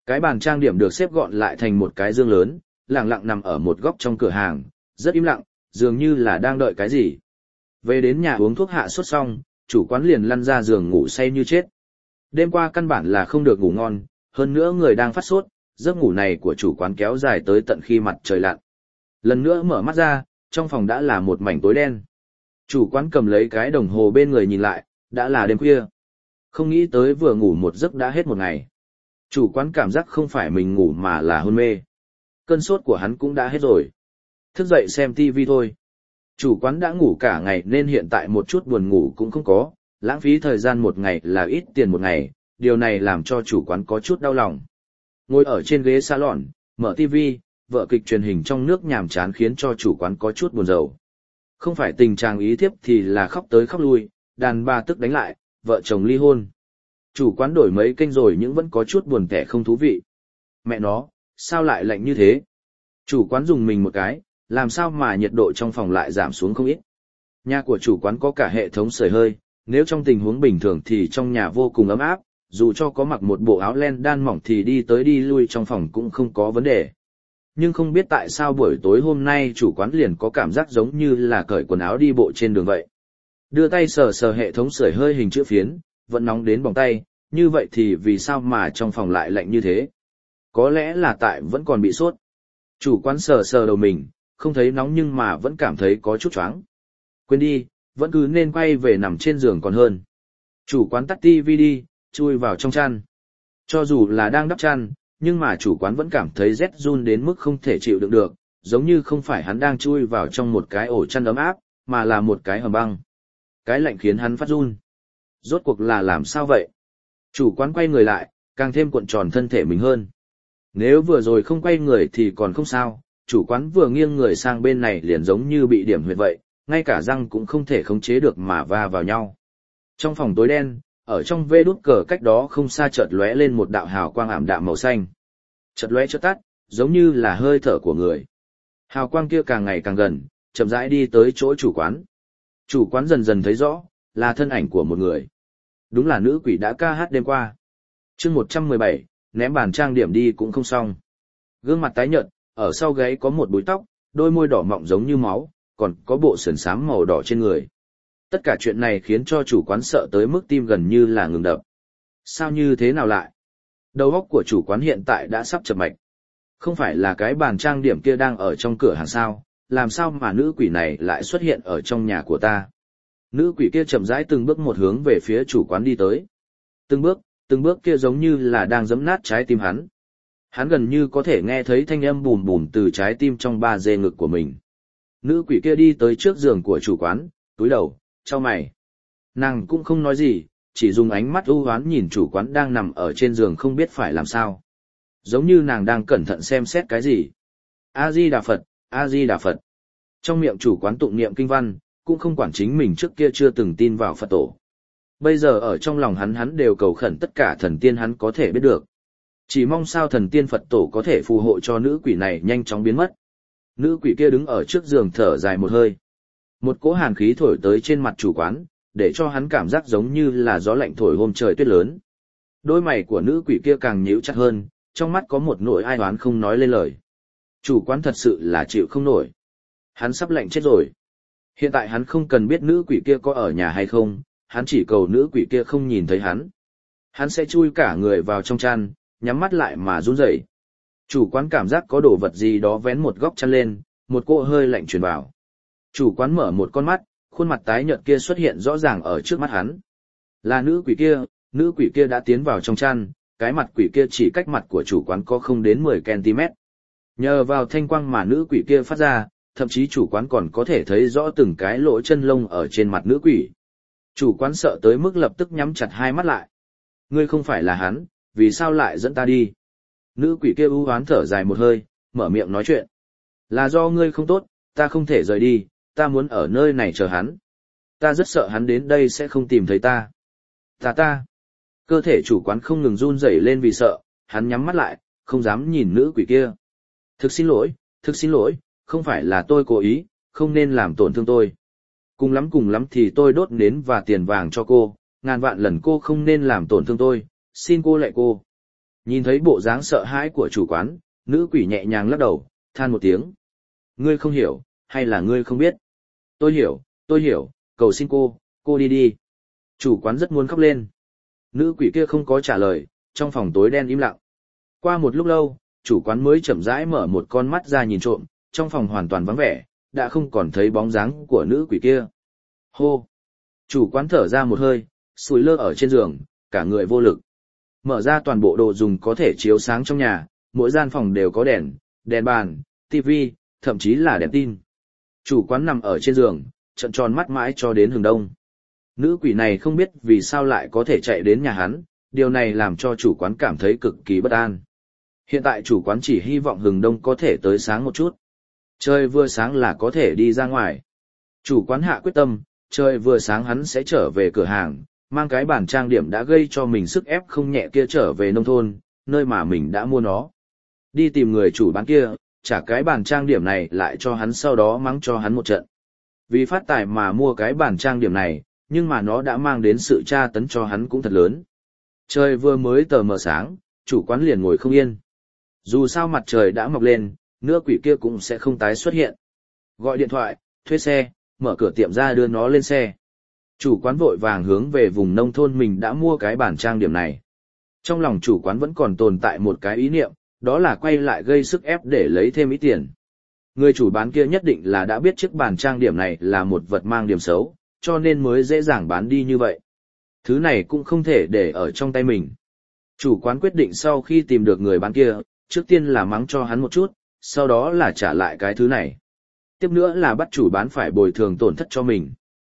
Cái bàn trang điểm được xếp gọn lại thành một cái dương lớn, lặng lặng nằm ở một góc trong cửa hàng, rất im lặng, dường như là đang đợi cái gì. Về đến nhà uống thuốc hạ sốt xong, chủ quán liền lăn ra giường ngủ say như chết. Đêm qua căn bản là không được ngủ ngon, hơn nữa người đang phát sốt, giấc ngủ này của chủ quán kéo dài tới tận khi mặt trời lặn. Lần nữa mở mắt ra, trong phòng đã là một mảnh tối đen. Chủ quán cầm lấy cái đồng hồ bên người nhìn lại, đã là đêm khuya. Không nghĩ tới vừa ngủ một giấc đã hết một ngày. Chủ quán cảm giác không phải mình ngủ mà là hôn mê. Cơn sốt của hắn cũng đã hết rồi. Thức dậy xem tivi thôi. Chủ quán đã ngủ cả ngày nên hiện tại một chút buồn ngủ cũng không có, lãng phí thời gian một ngày là ít tiền một ngày, điều này làm cho chủ quán có chút đau lòng. Ngồi ở trên ghế salon, mở tivi, vở kịch truyền hình trong nước nhàm chán khiến cho chủ quán có chút buồn rầu. Không phải tình trạng ý thiếp thì là khóc tới khóc lui, đàn bà tức đánh lại, vợ chồng ly hôn. Chủ quán đổi mấy kênh rồi nhưng vẫn có chút buồn tẻ không thú vị. Mẹ nó, sao lại lạnh như thế? Chủ quán dùng mình một cái, làm sao mà nhiệt độ trong phòng lại giảm xuống không ít. Nhà của chủ quán có cả hệ thống sưởi hơi, nếu trong tình huống bình thường thì trong nhà vô cùng ấm áp, dù cho có mặc một bộ áo len đan mỏng thì đi tới đi lui trong phòng cũng không có vấn đề. Nhưng không biết tại sao buổi tối hôm nay chủ quán liền có cảm giác giống như là cởi quần áo đi bộ trên đường vậy. Đưa tay sờ sờ hệ thống sưởi hơi hình chữ phiến, vẫn nóng đến bỏng tay, như vậy thì vì sao mà trong phòng lại lạnh như thế? Có lẽ là tại vẫn còn bị sốt. Chủ quán sờ sờ đầu mình, không thấy nóng nhưng mà vẫn cảm thấy có chút choáng. Quên đi, vẫn cứ nên quay về nằm trên giường còn hơn. Chủ quán tắt tivi đi, chui vào trong chăn. Cho dù là đang đắp chăn, nhưng mà chủ quán vẫn cảm thấy rét run đến mức không thể chịu đựng được, giống như không phải hắn đang chui vào trong một cái ổ chăn ấm áp, mà là một cái hầm băng. Cái lạnh khiến hắn phát run. Rốt cuộc là làm sao vậy? Chủ quán quay người lại, càng thêm cuộn tròn thân thể mình hơn. Nếu vừa rồi không quay người thì còn không sao, chủ quán vừa nghiêng người sang bên này liền giống như bị điểm huyệt vậy, ngay cả răng cũng không thể khống chế được mà va vào nhau. Trong phòng tối đen, ở trong vê đút cờ cách đó không xa chợt lóe lên một đạo hào quang ảm đạm màu xanh. Chợt lóe chợt tắt, giống như là hơi thở của người. Hào quang kia càng ngày càng gần, chậm rãi đi tới chỗ chủ quán. Chủ quán dần dần thấy rõ, là thân ảnh của một người. Đúng là nữ quỷ đã ca hát đêm qua. Chương một trăm mười bảy, ném bàn trang điểm đi cũng không xong. Gương mặt tái nhợt, ở sau gáy có một búi tóc, đôi môi đỏ mọng giống như máu, còn có bộ sườn xám màu đỏ trên người. Tất cả chuyện này khiến cho chủ quán sợ tới mức tim gần như là ngừng đập. Sao như thế nào lại? Đầu óc của chủ quán hiện tại đã sắp chập mạch. Không phải là cái bàn trang điểm kia đang ở trong cửa hàng sao, làm sao mà nữ quỷ này lại xuất hiện ở trong nhà của ta? Nữ quỷ kia chậm rãi từng bước một hướng về phía chủ quán đi tới. Từng bước, từng bước kia giống như là đang giẫm nát trái tim hắn. Hắn gần như có thể nghe thấy thanh âm bùm bùm từ trái tim trong ba dê ngực của mình. Nữ quỷ kia đi tới trước giường của chủ quán, túi đầu, chau mày. Nàng cũng không nói gì, chỉ dùng ánh mắt u hoán nhìn chủ quán đang nằm ở trên giường không biết phải làm sao. Giống như nàng đang cẩn thận xem xét cái gì. A-di-đà Phật, A-di-đà Phật. Trong miệng chủ quán tụng niệm kinh văn, cũng không quản chính mình trước kia chưa từng tin vào Phật tổ. Bây giờ ở trong lòng hắn hắn đều cầu khẩn tất cả thần tiên hắn có thể biết được. Chỉ mong sao thần tiên Phật tổ có thể phù hộ cho nữ quỷ này nhanh chóng biến mất. Nữ quỷ kia đứng ở trước giường thở dài một hơi. Một cỗ hàn khí thổi tới trên mặt chủ quán, để cho hắn cảm giác giống như là gió lạnh thổi hôm trời tuyết lớn. Đôi mày của nữ quỷ kia càng nhíu chặt hơn, trong mắt có một nỗi ai oán không nói lên lời. Chủ quán thật sự là chịu không nổi. Hắn sắp lạnh chết rồi. Hiện tại hắn không cần biết nữ quỷ kia có ở nhà hay không, hắn chỉ cầu nữ quỷ kia không nhìn thấy hắn. Hắn sẽ chui cả người vào trong chăn, nhắm mắt lại mà run rẩy. Chủ quán cảm giác có đồ vật gì đó vén một góc chăn lên, một cỗ hơi lạnh truyền vào. Chủ quán mở một con mắt, khuôn mặt tái nhợt kia xuất hiện rõ ràng ở trước mắt hắn. Là nữ quỷ kia, nữ quỷ kia đã tiến vào trong chăn, cái mặt quỷ kia chỉ cách mặt của chủ quán có không đến mười xăng-ti-mét. Nhờ vào thanh quang mà nữ quỷ kia phát ra, thậm chí chủ quán còn có thể thấy rõ từng cái lỗ chân lông ở trên mặt nữ quỷ. Chủ quán sợ tới mức lập tức nhắm chặt hai mắt lại. Ngươi không phải là hắn, vì sao lại dẫn ta đi? Nữ quỷ kia u hoán thở dài một hơi, mở miệng nói chuyện. Là do ngươi không tốt, ta không thể rời đi, ta muốn ở nơi này chờ hắn. Ta rất sợ hắn đến đây sẽ không tìm thấy ta. Ta ta. Cơ thể chủ quán không ngừng run rẩy lên vì sợ, hắn nhắm mắt lại, không dám nhìn nữ quỷ kia. Thực xin lỗi, thực xin lỗi, không phải là tôi cố ý, không nên làm tổn thương tôi. Cùng lắm cùng lắm thì tôi đốt nến và tiền vàng cho cô, ngàn vạn lần cô không nên làm tổn thương tôi, xin cô lạy cô. Nhìn thấy bộ dáng sợ hãi của chủ quán, nữ quỷ nhẹ nhàng lắc đầu, than một tiếng. Ngươi không hiểu, hay là ngươi không biết? Tôi hiểu, tôi hiểu, cầu xin cô, cô đi đi. Chủ quán rất muốn khóc lên. Nữ quỷ kia không có trả lời, trong phòng tối đen im lặng. Qua một lúc lâu, chủ quán mới chậm rãi mở một con mắt ra nhìn trộm, trong phòng hoàn toàn vắng vẻ, đã không còn thấy bóng dáng của nữ quỷ kia. Hô! Chủ quán thở ra một hơi, sùi lơ ở trên giường, cả người vô lực. Mở ra toàn bộ đồ dùng có thể chiếu sáng trong nhà, mỗi gian phòng đều có đèn, đèn bàn, tivi, thậm chí là đèn tin. Chủ quán nằm ở trên giường, trợn tròn mắt mãi cho đến hừng đông. Nữ quỷ này không biết vì sao lại có thể chạy đến nhà hắn, điều này làm cho chủ quán cảm thấy cực kỳ bất an. Hiện tại chủ quán chỉ hy vọng hừng đông có thể tới sáng một chút. Trời vừa sáng là có thể đi ra ngoài. Chủ quán hạ quyết tâm, trời vừa sáng hắn sẽ trở về cửa hàng, mang cái bản trang điểm đã gây cho mình sức ép không nhẹ kia trở về nông thôn, nơi mà mình đã mua nó. Đi tìm người chủ bán kia, trả cái bản trang điểm này lại cho hắn, sau đó mắng cho hắn một trận. Vì phát tài mà mua cái bản trang điểm này, nhưng mà nó đã mang đến sự tra tấn cho hắn cũng thật lớn. Trời vừa mới tờ mờ sáng, chủ quán liền ngồi không yên. Dù sao mặt trời đã mọc lên, nữ quỷ kia cũng sẽ không tái xuất hiện. Gọi điện thoại, thuê xe, mở cửa tiệm ra đưa nó lên xe. Chủ quán vội vàng hướng về vùng nông thôn mình đã mua cái bản trang điểm này. Trong lòng chủ quán vẫn còn tồn tại một cái ý niệm, đó là quay lại gây sức ép để lấy thêm ít tiền. Người chủ bán kia nhất định là đã biết chiếc bản trang điểm này là một vật mang điểm xấu, cho nên mới dễ dàng bán đi như vậy. Thứ này cũng không thể để ở trong tay mình. Chủ quán quyết định sau khi tìm được người bán kia, trước tiên là mắng cho hắn một chút, sau đó là trả lại cái thứ này. Tiếp nữa là bắt chủ bán phải bồi thường tổn thất cho mình.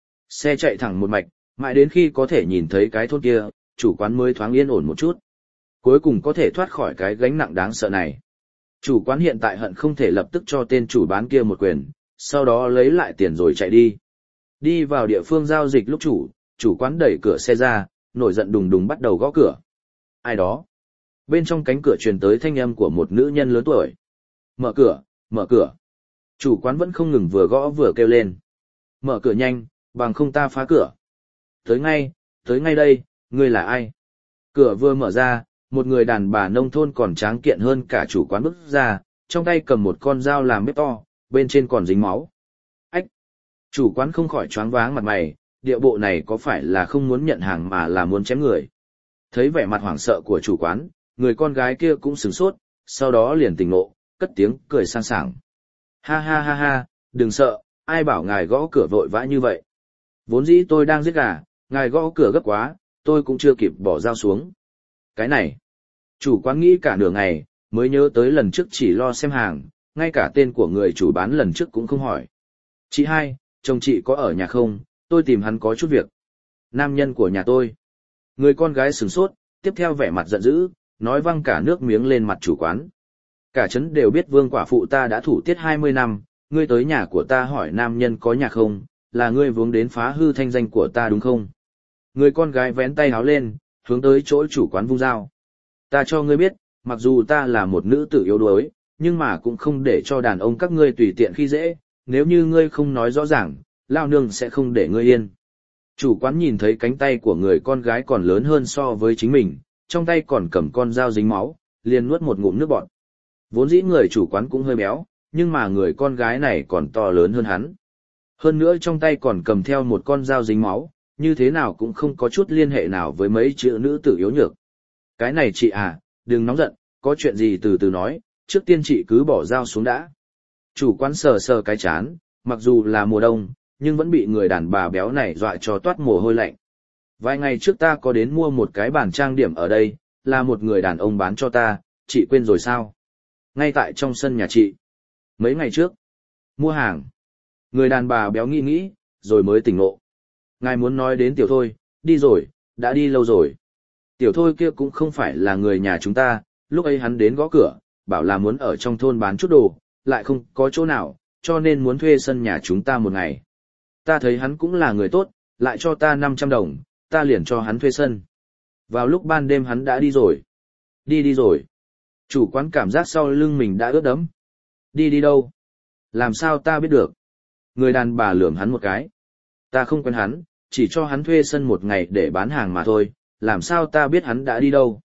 Xe chạy thẳng một mạch, mãi đến khi có thể nhìn thấy cái thôn kia, chủ quán mới thoáng yên ổn một chút. Cuối cùng có thể thoát khỏi cái gánh nặng đáng sợ này. Chủ quán hiện tại hận không thể lập tức cho tên chủ bán kia một quyền, sau đó lấy lại tiền rồi chạy đi. Đi vào địa phương giao dịch lúc chủ, chủ quán đẩy cửa xe ra, nổi giận đùng đùng bắt đầu gõ cửa. Ai đó? Bên trong cánh cửa truyền tới thanh âm của một nữ nhân lớn tuổi. Mở cửa, mở cửa. Chủ quán vẫn không ngừng vừa gõ vừa kêu lên. Mở cửa nhanh, bằng không ta phá cửa. Tới ngay, tới ngay đây, ngươi là ai? Cửa vừa mở ra, một người đàn bà nông thôn còn tráng kiện hơn cả chủ quán bước ra, trong tay cầm một con dao làm bếp to, bên trên còn dính máu. Ách! Chủ quán không khỏi choáng váng mặt mày, địa bộ này có phải là không muốn nhận hàng mà là muốn chém người. Thấy vẻ mặt hoảng sợ của chủ quán, người con gái kia cũng sửng sốt, sau đó liền tỉnh ngộ, cất tiếng cười sang sảng. Ha ha ha ha, đừng sợ, ai bảo ngài gõ cửa vội vã như vậy. Vốn dĩ tôi đang giết gà, ngài gõ cửa gấp quá, tôi cũng chưa kịp bỏ dao xuống. Cái này, chủ quán nghĩ cả nửa ngày, mới nhớ tới lần trước chỉ lo xem hàng, ngay cả tên của người chủ bán lần trước cũng không hỏi. Chị hai, chồng chị có ở nhà không, tôi tìm hắn có chút việc. Nam nhân của nhà tôi. Người con gái sửng sốt, tiếp theo vẻ mặt giận dữ, nói văng cả nước miếng lên mặt chủ quán. Cả trấn đều biết vương quả phụ ta đã thủ tiết hai mươi năm, ngươi tới nhà của ta hỏi nam nhân có nhà không, là ngươi vướng đến phá hư thanh danh của ta đúng không? Người con gái vén tay háo lên, hướng tới chỗ chủ quán vung dao. Ta cho ngươi biết, mặc dù ta là một nữ tử yếu đuối, nhưng mà cũng không để cho đàn ông các ngươi tùy tiện khi dễ, nếu như ngươi không nói rõ ràng, lao nương sẽ không để ngươi yên. Chủ quán nhìn thấy cánh tay của người con gái còn lớn hơn so với chính mình, trong tay còn cầm con dao dính máu, liền nuốt một ngụm nước bọt. Vốn dĩ người chủ quán cũng hơi béo, nhưng mà người con gái này còn to lớn hơn hắn. Hơn nữa trong tay còn cầm theo một con dao dính máu, như thế nào cũng không có chút liên hệ nào với mấy chữ nữ tử yếu nhược. Cái này chị à, đừng nóng giận, có chuyện gì từ từ nói, trước tiên chị cứ bỏ dao xuống đã. Chủ quán sờ sờ cái chán, mặc dù là mùa đông, nhưng vẫn bị người đàn bà béo này dọa cho toát mồ hôi lạnh. Vài ngày trước ta có đến mua một cái bàn trang điểm ở đây, là một người đàn ông bán cho ta, chị quên rồi sao? Ngay tại trong sân nhà chị. Mấy ngày trước, mua hàng. Người đàn bà béo nghĩ nghĩ, rồi mới tỉnh ngộ. Ngài muốn nói đến tiểu thôi, đi rồi, đã đi lâu rồi. Tiểu thôi kia cũng không phải là người nhà chúng ta, lúc ấy hắn đến gõ cửa, bảo là muốn ở trong thôn bán chút đồ, lại không có chỗ nào, cho nên muốn thuê sân nhà chúng ta một ngày. Ta thấy hắn cũng là người tốt, lại cho ta năm trăm đồng, ta liền cho hắn thuê sân. Vào lúc ban đêm hắn đã đi rồi. Đi đi rồi. Chủ quán cảm giác sau lưng mình đã ướt đẫm. Đi đi đâu? Làm sao ta biết được? Người đàn bà lườm hắn một cái. Ta không quen hắn, chỉ cho hắn thuê sân một ngày để bán hàng mà thôi, làm sao ta biết hắn đã đi đâu?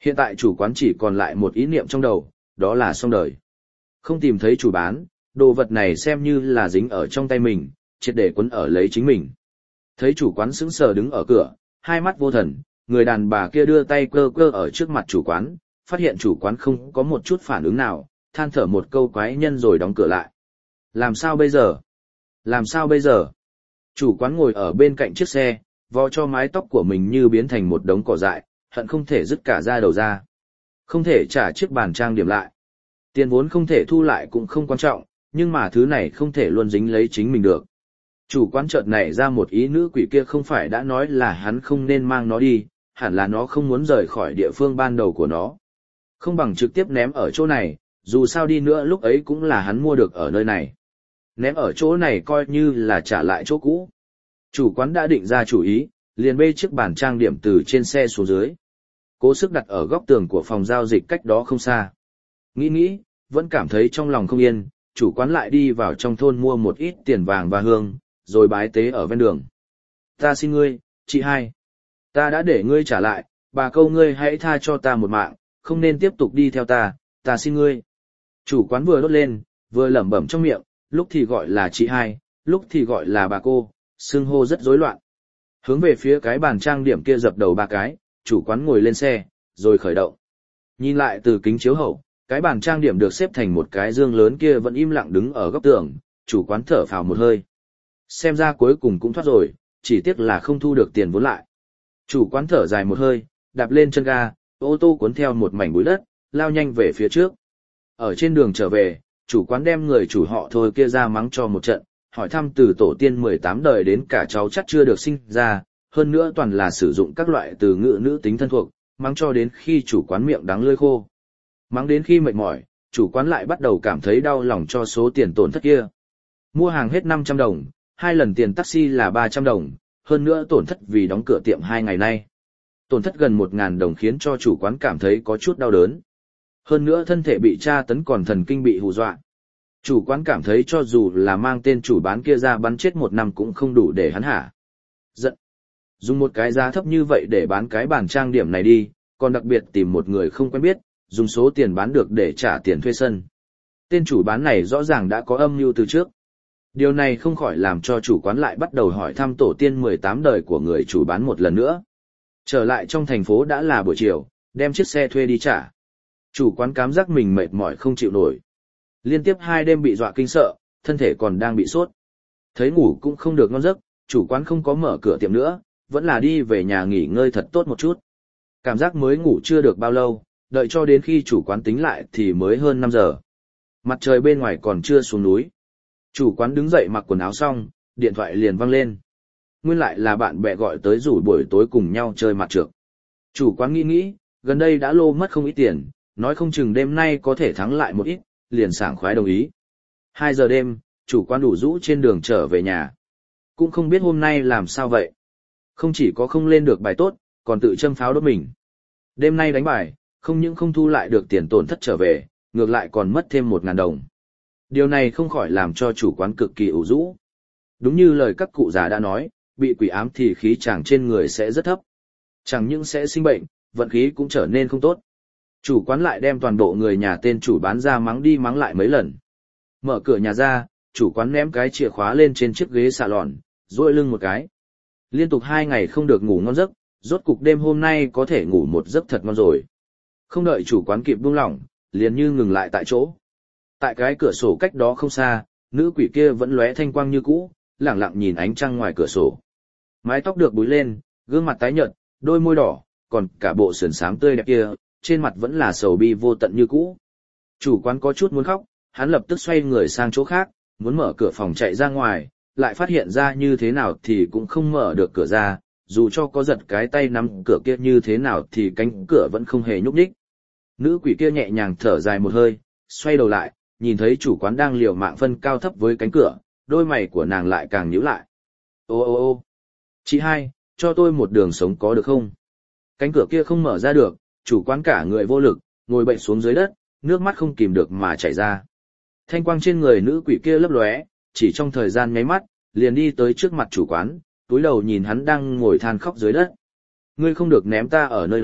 Hiện tại chủ quán chỉ còn lại một ý niệm trong đầu, đó là xong đời. Không tìm thấy chủ bán, đồ vật này xem như là dính ở trong tay mình, triệt để quấn ở lấy chính mình. Thấy chủ quán sững sờ đứng ở cửa, hai mắt vô thần, người đàn bà kia đưa tay cơ cơ ở trước mặt chủ quán, phát hiện chủ quán không có một chút phản ứng nào, than thở một câu quái nhân rồi đóng cửa lại. Làm sao bây giờ? Làm sao bây giờ? Chủ quán ngồi ở bên cạnh chiếc xe, vò cho mái tóc của mình như biến thành một đống cỏ dại, hận không thể dứt cả da đầu ra. Không thể trả chiếc bàn trang điểm lại. Tiền vốn không thể thu lại cũng không quan trọng, nhưng mà thứ này không thể luôn dính lấy chính mình được. Chủ quán chợt nảy ra một ý, nữ quỷ kia không phải đã nói là hắn không nên mang nó đi, hẳn là nó không muốn rời khỏi địa phương ban đầu của nó. Không bằng trực tiếp ném ở chỗ này, dù sao đi nữa lúc ấy cũng là hắn mua được ở nơi này. Ném ở chỗ này coi như là trả lại chỗ cũ. Chủ quán đã định ra chủ ý, liền bê chiếc bàn trang điểm từ trên xe xuống dưới. Cố sức đặt ở góc tường của phòng giao dịch cách đó không xa. Nghĩ nghĩ, vẫn cảm thấy trong lòng không yên, chủ quán lại đi vào trong thôn mua một ít tiền vàng và hương, rồi bái tế ở ven đường. Ta xin ngươi, chị hai. Ta đã để ngươi trả lại, bà câu ngươi hãy tha cho ta một mạng, không nên tiếp tục đi theo ta, ta xin ngươi. Chủ quán vừa đốt lên, vừa lẩm bẩm trong miệng, lúc thì gọi là chị hai, lúc thì gọi là bà cô, xưng hô rất rối loạn. Hướng về phía cái bàn trang điểm kia dập đầu ba cái, chủ quán ngồi lên xe, rồi khởi động. Nhìn lại từ kính chiếu hậu, cái bàn trang điểm được xếp thành một cái dương lớn kia vẫn im lặng đứng ở góc tường, chủ quán thở phào một hơi. Xem ra cuối cùng cũng thoát rồi, chỉ tiếc là không thu được tiền vốn lại. Chủ quán thở dài một hơi, đạp lên chân ga, ô tô cuốn theo một mảnh bụi đất, lao nhanh về phía trước. Ở trên đường trở về, chủ quán đem người chủ họ Thôi kia ra mắng cho một trận, hỏi thăm từ tổ tiên mười tám đời đến cả cháu chắc chưa được sinh ra, hơn nữa toàn là sử dụng các loại từ ngữ nữ tính thân thuộc, mắng cho đến khi chủ quán miệng đắng lưỡi khô. Mắng đến khi mệt mỏi, chủ quán lại bắt đầu cảm thấy đau lòng cho số tiền tổn thất kia. Mua hàng hết năm trăm đồng, hai lần tiền taxi là ba trăm đồng, hơn nữa tổn thất vì đóng cửa tiệm hai ngày nay. Tổn thất gần một nghìn đồng khiến cho chủ quán cảm thấy có chút đau đớn. Hơn nữa thân thể bị tra tấn còn thần kinh bị hù dọa. Chủ quán cảm thấy cho dù là mang tên chủ bán kia ra bắn chết một năm cũng không đủ để hắn hả. Giận. Dùng một cái giá thấp như vậy để bán cái bàn trang điểm này đi, còn đặc biệt tìm một người không quen biết, dùng số tiền bán được để trả tiền thuê sân. Tên chủ bán này rõ ràng đã có âm mưu từ trước. Điều này không khỏi làm cho chủ quán lại bắt đầu hỏi thăm tổ tiên mười tám đời của người chủ bán một lần nữa. Trở lại trong thành phố đã là buổi chiều, đem chiếc xe thuê đi trả. Chủ quán cảm giác mình mệt mỏi không chịu nổi. Liên tiếp hai đêm bị dọa kinh sợ, thân thể còn đang bị sốt. Thấy ngủ cũng không được ngon giấc, chủ quán không có mở cửa tiệm nữa, vẫn là đi về nhà nghỉ ngơi thật tốt một chút. Cảm giác mới ngủ chưa được bao lâu, đợi cho đến khi chủ quán tính lại thì mới hơn năm giờ. Mặt trời bên ngoài còn chưa xuống núi. Chủ quán đứng dậy mặc quần áo xong, điện thoại liền vang lên. Nguyên lại là bạn bè gọi tới rủ buổi tối cùng nhau chơi mặt trược. Chủ quán nghĩ nghĩ, gần đây đã lô mất không ít tiền, nói không chừng đêm nay có thể thắng lại một ít, liền sảng khoái đồng ý. Hai giờ đêm, chủ quán đủ rũ trên đường trở về nhà. Cũng không biết hôm nay làm sao vậy. Không chỉ có không lên được bài tốt, còn tự châm pháo đốt mình. Đêm nay đánh bài, không những không thu lại được tiền tổn thất trở về, ngược lại còn mất thêm một ngàn đồng. Điều này không khỏi làm cho chủ quán cực kỳ ủ rũ. Đúng như lời các cụ già đã nói, bị quỷ ám thì khí chàng trên người sẽ rất thấp. Chẳng những sẽ sinh bệnh, vận khí cũng trở nên không tốt. Chủ quán lại đem toàn bộ người nhà tên chủ bán ra mắng đi mắng lại mấy lần. Mở cửa nhà ra, chủ quán ném cái chìa khóa lên trên chiếc ghế xà lòn, duỗi lưng một cái. Liên tục hai ngày không được ngủ ngon giấc, rốt cục đêm hôm nay có thể ngủ một giấc thật ngon rồi. Không đợi chủ quán kịp buông lỏng, liền như ngừng lại tại chỗ. Tại cái cửa sổ cách đó không xa, nữ quỷ kia vẫn lóe thanh quang như cũ, lẳng lặng nhìn ánh trăng ngoài cửa sổ. Mái tóc được búi lên, gương mặt tái nhợt, đôi môi đỏ, còn cả bộ sườn xám tươi đẹp kia, trên mặt vẫn là sầu bi vô tận như cũ. Chủ quán có chút muốn khóc, hắn lập tức xoay người sang chỗ khác, muốn mở cửa phòng chạy ra ngoài, lại phát hiện ra như thế nào thì cũng không mở được cửa ra, dù cho có giật cái tay nắm cửa kia như thế nào thì cánh cửa vẫn không hề nhúc nhích. Nữ quỷ kia nhẹ nhàng thở dài một hơi, xoay đầu lại, nhìn thấy chủ quán đang liều mạng phân cao thấp với cánh cửa, đôi mày của nàng lại càng nhíu lại. Ô ô ô, chị hai, cho tôi một đường sống có được không? Cánh cửa kia không mở ra được, chủ quán cả người vô lực, ngồi bệnh xuống dưới đất, nước mắt không kìm được mà chảy ra. Thanh quang trên người nữ quỷ kia lấp lóe, chỉ trong thời gian nháy mắt, liền đi tới trước mặt chủ quán, túi đầu nhìn hắn đang ngồi than khóc dưới đất. Ngươi không được ném ta ở nơi đó,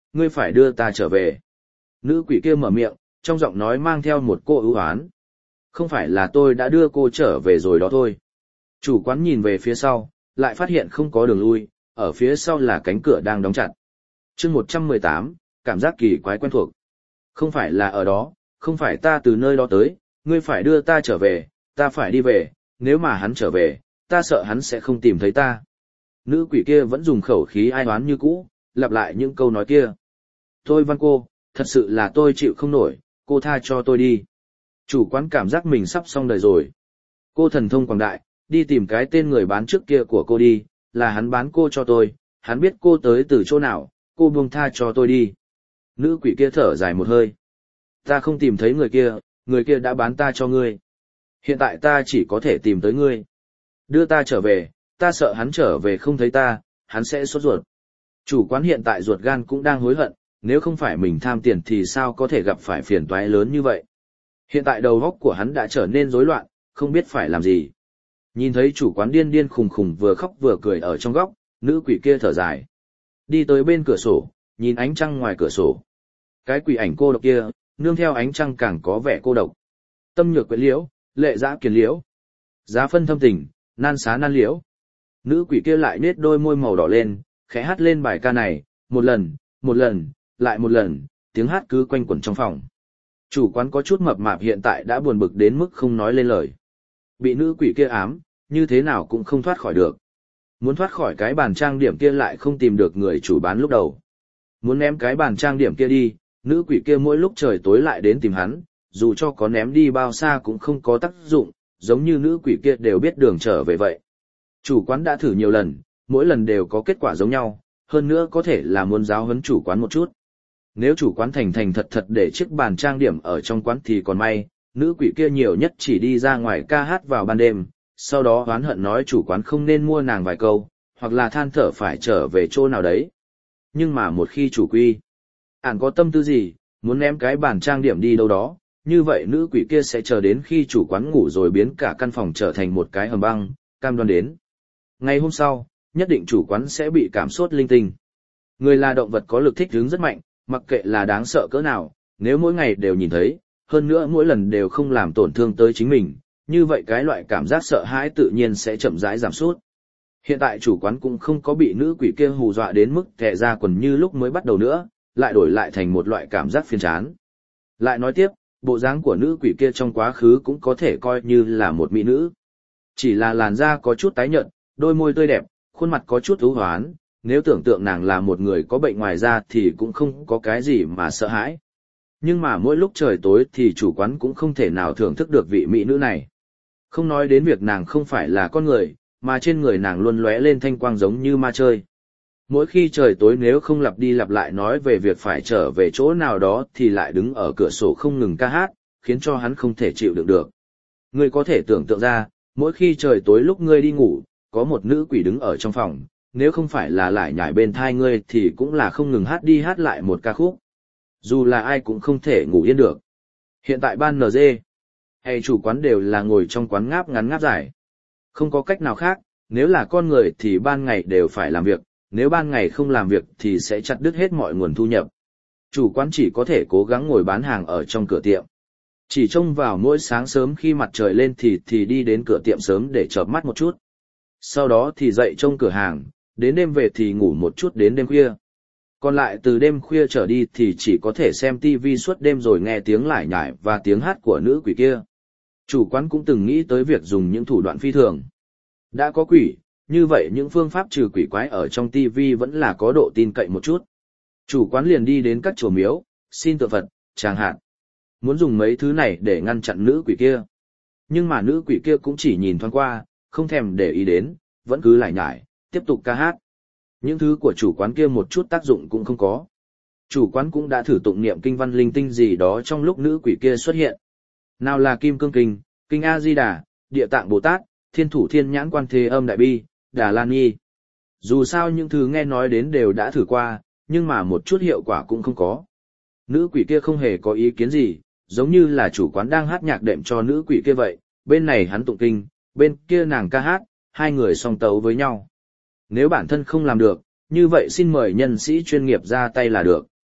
ngươi phải đưa ta trở về. Nữ quỷ kia mở miệng, trong giọng nói mang theo một cô ưu hoán. Không phải là tôi đã đưa cô trở về rồi đó thôi. Chủ quán nhìn về phía sau, lại phát hiện không có đường lui, ở phía sau là cánh cửa đang đóng chặt. chương một trăm mười tám, cảm giác kỳ quái quen thuộc. Không phải là ở đó, không phải ta từ nơi đó tới, ngươi phải đưa ta trở về, ta phải đi về, nếu mà hắn trở về, ta sợ hắn sẽ không tìm thấy ta. Nữ quỷ kia vẫn dùng khẩu khí ai oán như cũ, lặp lại những câu nói kia. Tôi văn cô, thật sự là tôi chịu không nổi, cô tha cho tôi đi. Chủ quán cảm giác mình sắp xong đời rồi. Cô thần thông quảng đại, đi tìm cái tên người bán trước kia của cô đi, là hắn bán cô cho tôi, hắn biết cô tới từ chỗ nào, cô buông tha cho tôi đi. Nữ quỷ kia thở dài một hơi. Ta không tìm thấy người kia, người kia đã bán ta cho ngươi. Hiện tại ta chỉ có thể tìm tới ngươi. Đưa ta trở về, ta sợ hắn trở về không thấy ta, hắn sẽ sốt ruột. Chủ quán hiện tại ruột gan cũng đang hối hận, nếu không phải mình tham tiền thì sao có thể gặp phải phiền toái lớn như vậy. Hiện tại đầu óc của hắn đã trở nên rối loạn, không biết phải làm gì. Nhìn thấy chủ quán điên điên khùng khùng vừa khóc vừa cười ở trong góc, nữ quỷ kia thở dài. Đi tới bên cửa sổ, nhìn ánh trăng ngoài cửa sổ. Cái quỷ ảnh cô độc kia, nương theo ánh trăng càng có vẻ cô độc. Tâm nhược quyến liễu, lệ dã kiền liễu. Giá phân thâm tình, nan xá nan liễu. Nữ quỷ kia lại nết đôi môi màu đỏ lên, khẽ hát lên bài ca này, một lần, một lần, lại một lần, tiếng hát cứ quanh quẩn trong phòng. Chủ quán có chút mập mạp hiện tại đã buồn bực đến mức không nói lên lời. Bị nữ quỷ kia ám, như thế nào cũng không thoát khỏi được. Muốn thoát khỏi cái bàn trang điểm kia lại không tìm được người chủ bán lúc đầu. Muốn ném cái bàn trang điểm kia đi, nữ quỷ kia mỗi lúc trời tối lại đến tìm hắn, dù cho có ném đi bao xa cũng không có tác dụng, giống như nữ quỷ kia đều biết đường trở về vậy. Chủ quán đã thử nhiều lần, mỗi lần đều có kết quả giống nhau, hơn nữa có thể là muốn giáo huấn chủ quán một chút. Nếu chủ quán thành thành thật thật để chiếc bàn trang điểm ở trong quán thì còn may, nữ quỷ kia nhiều nhất chỉ đi ra ngoài ca hát vào ban đêm, sau đó oán hận nói chủ quán không nên mua nàng vài câu, hoặc là than thở phải trở về chỗ nào đấy. Nhưng mà một khi chủ quy, ản có tâm tư gì, muốn ném cái bàn trang điểm đi đâu đó, như vậy nữ quỷ kia sẽ chờ đến khi chủ quán ngủ rồi biến cả căn phòng trở thành một cái hầm băng, cam đoan đến. Ngày hôm sau, nhất định chủ quán sẽ bị cảm sốt linh tinh. Người là động vật có lực thích ứng rất mạnh, mặc kệ là đáng sợ cỡ nào, nếu mỗi ngày đều nhìn thấy, hơn nữa mỗi lần đều không làm tổn thương tới chính mình, như vậy cái loại cảm giác sợ hãi tự nhiên sẽ chậm rãi giảm sút. Hiện tại chủ quán cũng không có bị nữ quỷ kia hù dọa đến mức kẻ ra quần như lúc mới bắt đầu nữa, lại đổi lại thành một loại cảm giác phiền chán. Lại nói tiếp, bộ dáng của nữ quỷ kia trong quá khứ cũng có thể coi như là một mỹ nữ. Chỉ là làn da có chút tái nhợt, đôi môi tươi đẹp, khuôn mặt có chút ưu hoán, nếu tưởng tượng nàng là một người có bệnh ngoài da thì cũng không có cái gì mà sợ hãi. Nhưng mà mỗi lúc trời tối thì chủ quán cũng không thể nào thưởng thức được vị mỹ nữ này. Không nói đến việc nàng không phải là con người, mà trên người nàng luôn lóe lên thanh quang giống như ma chơi. Mỗi khi trời tối nếu không lặp đi lặp lại nói về việc phải trở về chỗ nào đó thì lại đứng ở cửa sổ không ngừng ca hát, khiến cho hắn không thể chịu đựng được. Ngươi có thể tưởng tượng ra, mỗi khi trời tối lúc ngươi đi ngủ, có một nữ quỷ đứng ở trong phòng, nếu không phải là lại nhảy bên thai ngươi thì cũng là không ngừng hát đi hát lại một ca khúc. Dù là ai cũng không thể ngủ yên được. Hiện tại ban en giê hay chủ quán đều là ngồi trong quán ngáp ngắn ngáp dài. Không có cách nào khác, nếu là con người thì ban ngày đều phải làm việc, nếu ban ngày không làm việc thì sẽ chặt đứt hết mọi nguồn thu nhập. Chủ quán chỉ có thể cố gắng ngồi bán hàng ở trong cửa tiệm. Chỉ trông vào mỗi sáng sớm khi mặt trời lên thì thì đi đến cửa tiệm sớm để chợp mắt một chút. Sau đó thì dậy trông cửa hàng, đến đêm về thì ngủ một chút đến đêm khuya. Còn lại từ đêm khuya trở đi thì chỉ có thể xem tivi suốt đêm rồi nghe tiếng lải nhải và tiếng hát của nữ quỷ kia. Chủ quán cũng từng nghĩ tới việc dùng những thủ đoạn phi thường. Đã có quỷ, như vậy những phương pháp trừ quỷ quái ở trong tivi vẫn là có độ tin cậy một chút. Chủ quán liền đi đến các chùa miếu, xin tượng Phật, chẳng hạn. Muốn dùng mấy thứ này để ngăn chặn nữ quỷ kia. Nhưng mà nữ quỷ kia cũng chỉ nhìn thoáng qua, không thèm để ý đến, vẫn cứ lải nhải, tiếp tục ca hát. Những thứ của chủ quán kia một chút tác dụng cũng không có. Chủ quán cũng đã thử tụng niệm kinh văn linh tinh gì đó trong lúc nữ quỷ kia xuất hiện. Nào là Kim Cương Kinh, Kinh A-di-đà, Địa Tạng Bồ Tát, Thiên Thủ Thiên Nhãn Quan Thế Âm Đại Bi, Đà La Ni. Dù sao những thứ nghe nói đến đều đã thử qua, nhưng mà một chút hiệu quả cũng không có. Nữ quỷ kia không hề có ý kiến gì, giống như là chủ quán đang hát nhạc đệm cho nữ quỷ kia vậy, bên này hắn tụng kinh, bên kia nàng ca hát, hai người song tấu với nhau. Nếu bản thân không làm được, như vậy xin mời nhân sĩ chuyên nghiệp ra tay là được.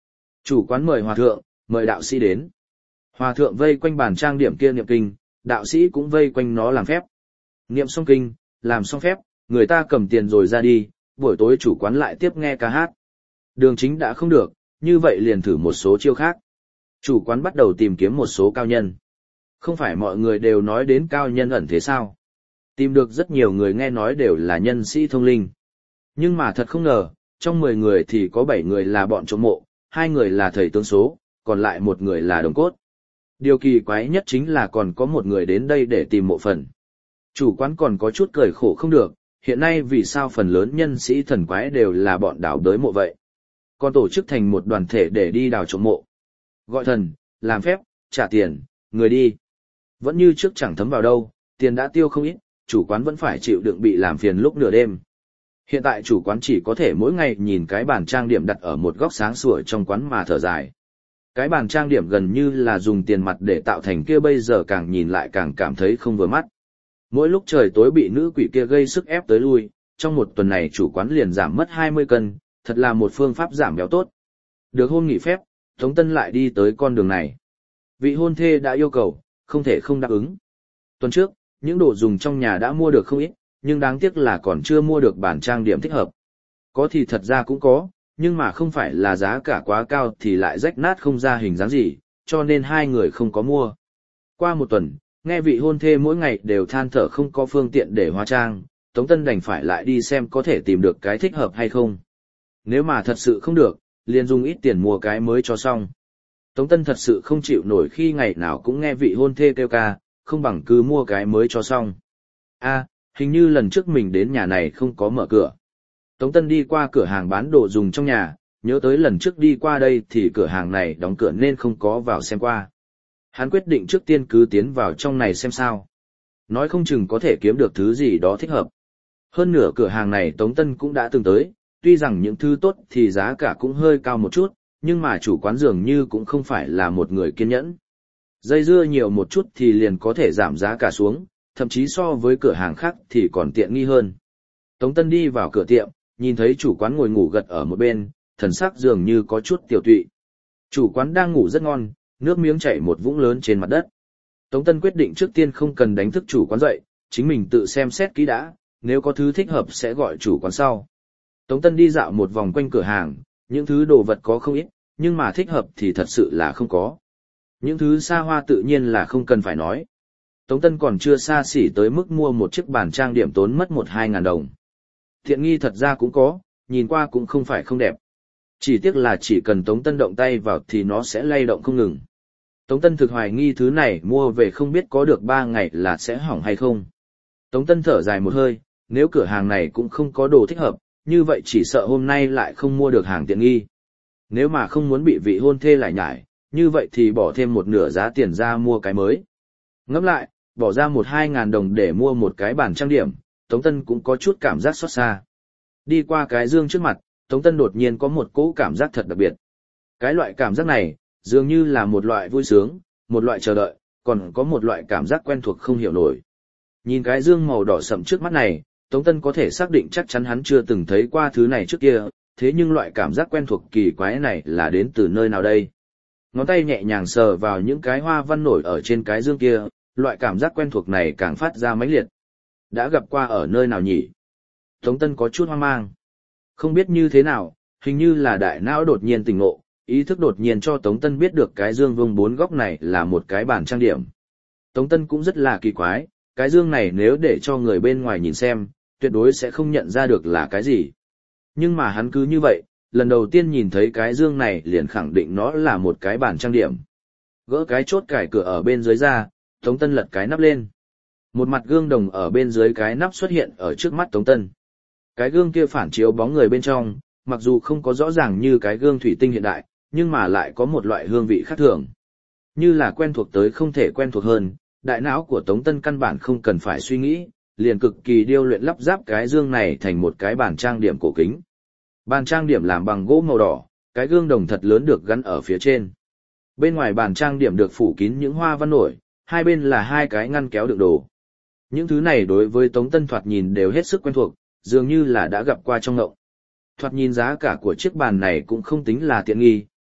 Chủ quán mời hòa thượng, mời đạo sĩ đến. Hòa thượng vây quanh bàn trang điểm kia niệm kinh, đạo sĩ cũng vây quanh nó làm phép. Niệm xong kinh, làm xong phép, người ta cầm tiền rồi ra đi, buổi tối chủ quán lại tiếp nghe ca hát. Đường chính đã không được, như vậy liền thử một số chiêu khác. Chủ quán bắt đầu tìm kiếm một số cao nhân. Không phải mọi người đều nói đến cao nhân ẩn thế sao? Tìm được rất nhiều người nghe nói đều là nhân sĩ thông linh. Nhưng mà thật không ngờ, trong mười người thì có bảy người là bọn trộm mộ, hai người là thầy tướng số, còn lại một người là đồng cốt. Điều kỳ quái nhất chính là còn có một người đến đây để tìm mộ phần. Chủ quán còn có chút cười khổ không được, hiện nay vì sao phần lớn nhân sĩ thần quái đều là bọn đào đới mộ vậy? Còn tổ chức thành một đoàn thể để đi đào trộm mộ. Gọi thần, làm phép, trả tiền, người đi. Vẫn như trước chẳng thấm vào đâu, tiền đã tiêu không ít, chủ quán vẫn phải chịu đựng bị làm phiền lúc nửa đêm. Hiện tại chủ quán chỉ có thể mỗi ngày nhìn cái bàn trang điểm đặt ở một góc sáng sủa trong quán mà thở dài. Cái bàn trang điểm gần như là dùng tiền mặt để tạo thành kia, bây giờ càng nhìn lại càng cảm thấy không vừa mắt. Mỗi lúc trời tối bị nữ quỷ kia gây sức ép tới lui, trong một tuần này chủ quán liền giảm mất hai mươi cân, thật là một phương pháp giảm béo tốt. Được hôm nghỉ phép, Tống Tân lại đi tới con đường này. Vị hôn thê đã yêu cầu, không thể không đáp ứng. Tuần trước, những đồ dùng trong nhà đã mua được không ít, nhưng đáng tiếc là còn chưa mua được bản trang điểm thích hợp. Có thì thật ra cũng có, nhưng mà không phải là giá cả quá cao thì lại rách nát không ra hình dáng gì, cho nên hai người không có mua. Qua một tuần, nghe vị hôn thê mỗi ngày đều than thở không có phương tiện để hóa trang, Tống Tân đành phải lại đi xem có thể tìm được cái thích hợp hay không. Nếu mà thật sự không được, liền dùng ít tiền mua cái mới cho xong. Tống Tân thật sự không chịu nổi khi ngày nào cũng nghe vị hôn thê kêu ca, không bằng cứ mua cái mới cho xong. A, hình như lần trước mình đến nhà này không có mở cửa. Tống Tân đi qua cửa hàng bán đồ dùng trong nhà, nhớ tới lần trước đi qua đây thì cửa hàng này đóng cửa nên không có vào xem qua. Hắn quyết định trước tiên cứ tiến vào trong này xem sao. Nói không chừng có thể kiếm được thứ gì đó thích hợp. Hơn nửa cửa hàng này Tống Tân cũng đã từng tới, tuy rằng những thứ tốt thì giá cả cũng hơi cao một chút, nhưng mà chủ quán dường như cũng không phải là một người kiên nhẫn. Dây dưa nhiều một chút thì liền có thể giảm giá cả xuống, thậm chí so với cửa hàng khác thì còn tiện nghi hơn. Tống Tân đi vào cửa tiệm, nhìn thấy chủ quán ngồi ngủ gật ở một bên, thần sắc dường như có chút tiểu tụy. Chủ quán đang ngủ rất ngon, nước miếng chảy một vũng lớn trên mặt đất. Tống Tân quyết định trước tiên không cần đánh thức chủ quán dậy, chính mình tự xem xét kỹ đã, nếu có thứ thích hợp sẽ gọi chủ quán sau. Tống Tân đi dạo một vòng quanh cửa hàng, những thứ đồ vật có không ít, nhưng mà thích hợp thì thật sự là không có. Những thứ xa hoa tự nhiên là không cần phải nói. Tống Tân còn chưa xa xỉ tới mức mua một chiếc bàn trang điểm tốn mất một hai ngàn đồng. Thiện nghi thật ra cũng có, nhìn qua cũng không phải không đẹp. Chỉ tiếc là chỉ cần Tống Tân động tay vào thì nó sẽ lay động không ngừng. Tống Tân thực hoài nghi thứ này mua về không biết có được ba ngày là sẽ hỏng hay không. Tống Tân thở dài một hơi, nếu cửa hàng này cũng không có đồ thích hợp, như vậy chỉ sợ hôm nay lại không mua được hàng tiện nghi. Nếu mà không muốn bị vị hôn thê lại nhải, như vậy thì bỏ thêm một nửa giá tiền ra mua cái mới. Ngẫm lại, bỏ ra một hai ngàn đồng để mua một cái bàn trang điểm, Tống Tân cũng có chút cảm giác xót xa. Đi qua cái dương trước mặt, Tống Tân đột nhiên có một cỗ cảm giác thật đặc biệt. Cái loại cảm giác này, dường như là một loại vui sướng, một loại chờ đợi, còn có một loại cảm giác quen thuộc không hiểu nổi. Nhìn cái dương màu đỏ sẫm trước mắt này, Tống Tân có thể xác định chắc chắn hắn chưa từng thấy qua thứ này trước kia, thế nhưng loại cảm giác quen thuộc kỳ quái này là đến từ nơi nào đây? Ngón tay nhẹ nhàng sờ vào những cái hoa văn nổi ở trên cái dương kia, loại cảm giác quen thuộc này càng phát ra mãnh liệt. Đã gặp qua ở nơi nào nhỉ? Tống Tân có chút hoang mang. Không biết như thế nào, hình như là đại não đột nhiên tỉnh ngộ, ý thức đột nhiên cho Tống Tân biết được cái dương vuông bốn góc này là một cái bàn trang điểm. Tống Tân cũng rất là kỳ quái, cái dương này nếu để cho người bên ngoài nhìn xem, tuyệt đối sẽ không nhận ra được là cái gì. Nhưng mà hắn cứ như vậy, lần đầu tiên nhìn thấy cái dương này liền khẳng định nó là một cái bàn trang điểm. Gỡ cái chốt cài cửa ở bên dưới ra, Tống Tân lật cái nắp lên. Một mặt gương đồng ở bên dưới cái nắp xuất hiện ở trước mắt Tống Tân. Cái gương kia phản chiếu bóng người bên trong, mặc dù không có rõ ràng như cái gương thủy tinh hiện đại, nhưng mà lại có một loại hương vị khác thường. Như là quen thuộc tới không thể quen thuộc hơn, đại não của Tống Tân căn bản không cần phải suy nghĩ, liền cực kỳ điêu luyện lắp ráp cái dương này thành một cái bàn trang điểm cổ kính. Bàn trang điểm làm bằng gỗ màu đỏ, cái gương đồng thật lớn được gắn ở phía trên. Bên ngoài bàn trang điểm được phủ kín những hoa văn nổi, hai bên là hai cái ngăn kéo đựng đồ. Những thứ này đối với Tống Tân thoạt nhìn đều hết sức quen thuộc, dường như là đã gặp qua trong ngộng. Thoạt nhìn giá cả của chiếc bàn này cũng không tính là tiện nghi,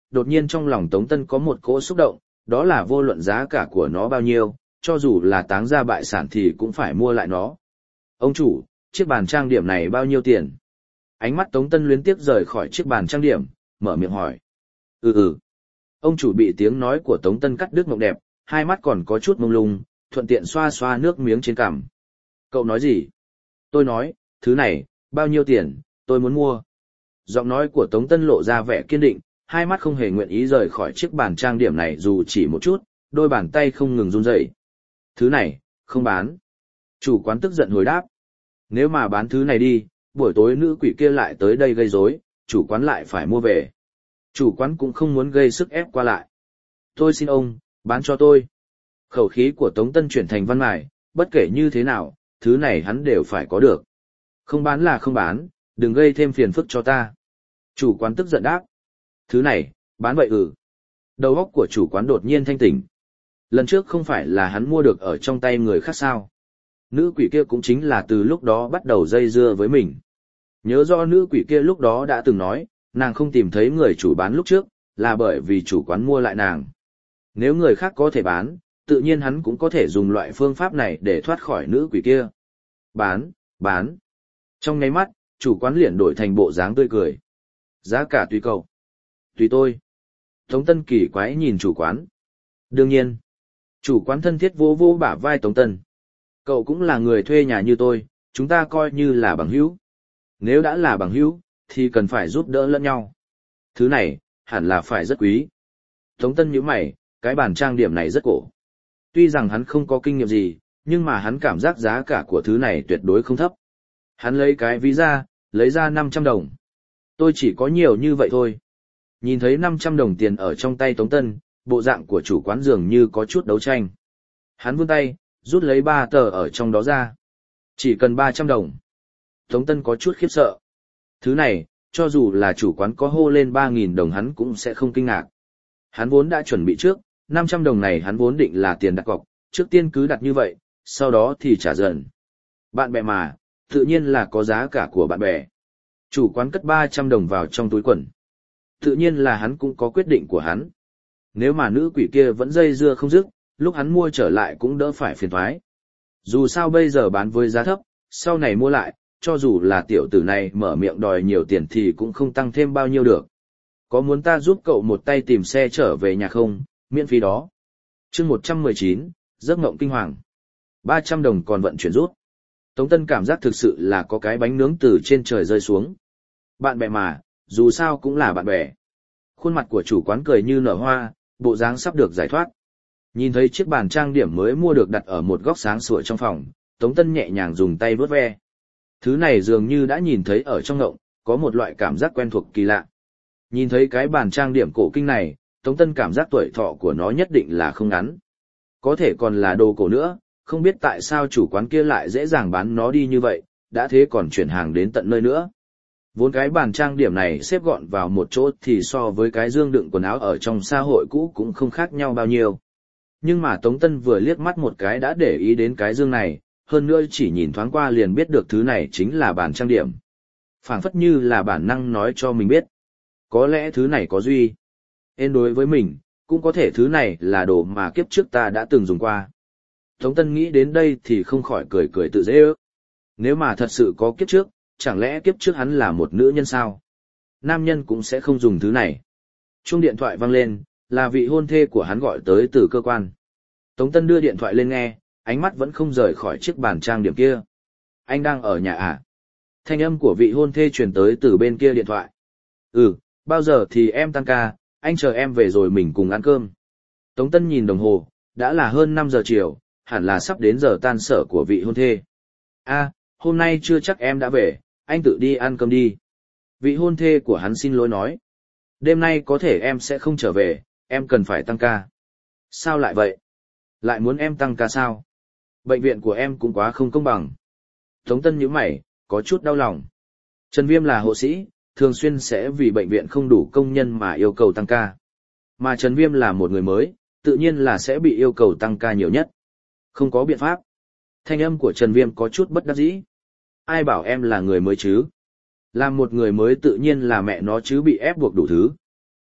đột nhiên trong lòng Tống Tân có một cỗ xúc động, đó là vô luận giá cả của nó bao nhiêu, cho dù là táng ra bại sản thì cũng phải mua lại nó. Ông chủ, chiếc bàn trang điểm này bao nhiêu tiền? Ánh mắt Tống Tân luyến tiếc rời khỏi chiếc bàn trang điểm, mở miệng hỏi. Ừ ừ. Ông chủ bị tiếng nói của Tống Tân cắt đứt mộng đẹp, hai mắt còn có chút mông lung, thuận tiện xoa xoa nước miếng trên cằm. Cậu nói gì? Tôi nói, thứ này, bao nhiêu tiền, tôi muốn mua. Giọng nói của Tống Tân lộ ra vẻ kiên định, hai mắt không hề nguyện ý rời khỏi chiếc bàn trang điểm này dù chỉ một chút, đôi bàn tay không ngừng run rẩy. Thứ này, không bán. Chủ quán tức giận hồi đáp. Nếu mà bán thứ này đi, buổi tối nữ quỷ kia lại tới đây gây rối, chủ quán lại phải mua về. Chủ quán cũng không muốn gây sức ép qua lại. Tôi xin ông, bán cho tôi. Khẩu khí của Tống Tân chuyển thành văn mài, bất kể như thế nào, thứ này hắn đều phải có được. Không bán là không bán, đừng gây thêm phiền phức cho ta. Chủ quán tức giận đáp. Thứ này, bán vậy ừ. Đầu óc của chủ quán đột nhiên thanh tỉnh. Lần trước không phải là hắn mua được ở trong tay người khác sao. Nữ quỷ kia cũng chính là từ lúc đó bắt đầu dây dưa với mình. Nhớ do nữ quỷ kia lúc đó đã từng nói, nàng không tìm thấy người chủ bán lúc trước, là bởi vì chủ quán mua lại nàng. Nếu người khác có thể bán, tự nhiên hắn cũng có thể dùng loại phương pháp này để thoát khỏi nữ quỷ kia. Bán, bán. Trong nháy mắt, chủ quán liền đổi thành bộ dáng tươi cười. Giá cả tùy cậu. Tùy tôi. Tống Tân kỳ quái nhìn chủ quán. Đương nhiên. Chủ quán thân thiết vô vô bả vai Tống Tân. Cậu cũng là người thuê nhà như tôi, chúng ta coi như là bằng hữu. Nếu đã là bằng hữu, thì cần phải giúp đỡ lẫn nhau. Thứ này, hẳn là phải rất quý. Tống Tân nhíu mày, cái bàn trang điểm này rất cổ. Tuy rằng hắn không có kinh nghiệm gì, nhưng mà hắn cảm giác giá cả của thứ này tuyệt đối không thấp. Hắn lấy cái ví ra, lấy ra năm trăm đồng. Tôi chỉ có nhiều như vậy thôi. Nhìn thấy năm trăm đồng tiền ở trong tay Tống Tân, bộ dạng của chủ quán dường như có chút đấu tranh. Hắn vươn tay, rút lấy ba tờ ở trong đó ra. Chỉ cần ba trăm đồng. Tống Tân có chút khiếp sợ. Thứ này, cho dù là chủ quán có hô lên ba nghìn đồng hắn cũng sẽ không kinh ngạc. Hắn vốn đã chuẩn bị trước, năm trăm đồng này hắn vốn định là tiền đặt cọc, trước tiên cứ đặt như vậy, sau đó thì trả dần. Bạn bè mà, tự nhiên là có giá cả của bạn bè. Chủ quán cất ba trăm đồng vào trong túi quần. Tự nhiên là hắn cũng có quyết định của hắn. Nếu mà nữ quỷ kia vẫn dây dưa không dứt, lúc hắn mua trở lại cũng đỡ phải phiền toái. Dù sao bây giờ bán với giá thấp, sau này mua lại, cho dù là tiểu tử này mở miệng đòi nhiều tiền thì cũng không tăng thêm bao nhiêu được. Có muốn ta giúp cậu một tay tìm xe trở về nhà không, miễn phí đó. Chương một trăm mười chín, giấc mộng kinh hoàng. ba trăm đồng còn vận chuyển rút. Tống Tân cảm giác thực sự là có cái bánh nướng từ trên trời rơi xuống. Bạn bè mà, dù sao cũng là bạn bè. Khuôn mặt của chủ quán cười như nở hoa, bộ dáng sắp được giải thoát. Nhìn thấy chiếc bàn trang điểm mới mua được đặt ở một góc sáng sủa trong phòng, Tống Tân nhẹ nhàng dùng tay vuốt ve. Thứ này dường như đã nhìn thấy ở trong ngộng, có một loại cảm giác quen thuộc kỳ lạ. Nhìn thấy cái bàn trang điểm cổ kinh này, Tống Tân cảm giác tuổi thọ của nó nhất định là không ngắn. Có thể còn là đồ cổ nữa, không biết tại sao chủ quán kia lại dễ dàng bán nó đi như vậy, đã thế còn chuyển hàng đến tận nơi nữa. Vốn cái bàn trang điểm này xếp gọn vào một chỗ thì so với cái dương đựng quần áo ở trong xã hội cũ cũng không khác nhau bao nhiêu. Nhưng mà Tống Tân vừa liếc mắt một cái đã để ý đến cái dương này, hơn nữa chỉ nhìn thoáng qua liền biết được thứ này chính là bàn trang điểm. Phảng phất như là bản năng nói cho mình biết. Có lẽ thứ này có duy. Ên đối với mình, cũng có thể thứ này là đồ mà kiếp trước ta đã từng dùng qua. Tống Tân nghĩ đến đây thì không khỏi cười cười tự dễ ước. Nếu mà thật sự có kiếp trước, chẳng lẽ kiếp trước hắn là một nữ nhân sao? Nam nhân cũng sẽ không dùng thứ này. Chuông điện thoại vang lên, là vị hôn thê của hắn gọi tới từ cơ quan. Tống Tân đưa điện thoại lên nghe, ánh mắt vẫn không rời khỏi chiếc bàn trang điểm kia. Anh đang ở nhà à? Thanh âm của vị hôn thê truyền tới từ bên kia điện thoại. Ừ, bao giờ thì em tăng ca, anh chờ em về rồi mình cùng ăn cơm. Tống Tân nhìn đồng hồ, đã là hơn năm giờ chiều, hẳn là sắp đến giờ tan sở của vị hôn thê. À, hôm nay chưa chắc em đã về, anh tự đi ăn cơm đi. Vị hôn thê của hắn xin lỗi nói. Đêm nay có thể em sẽ không trở về, em cần phải tăng ca. Sao lại vậy? Lại muốn em tăng ca sao? Bệnh viện của em cũng quá không công bằng. Tống Tân nhíu mày, có chút đau lòng. Trần Viêm là hộ sĩ, thường xuyên sẽ vì bệnh viện không đủ công nhân mà yêu cầu tăng ca. Mà Trần Viêm là một người mới, tự nhiên là sẽ bị yêu cầu tăng ca nhiều nhất. Không có biện pháp. Thanh âm của Trần Viêm có chút bất đắc dĩ. Ai bảo em là người mới chứ? Là một người mới tự nhiên là mẹ nó chứ bị ép buộc đủ thứ.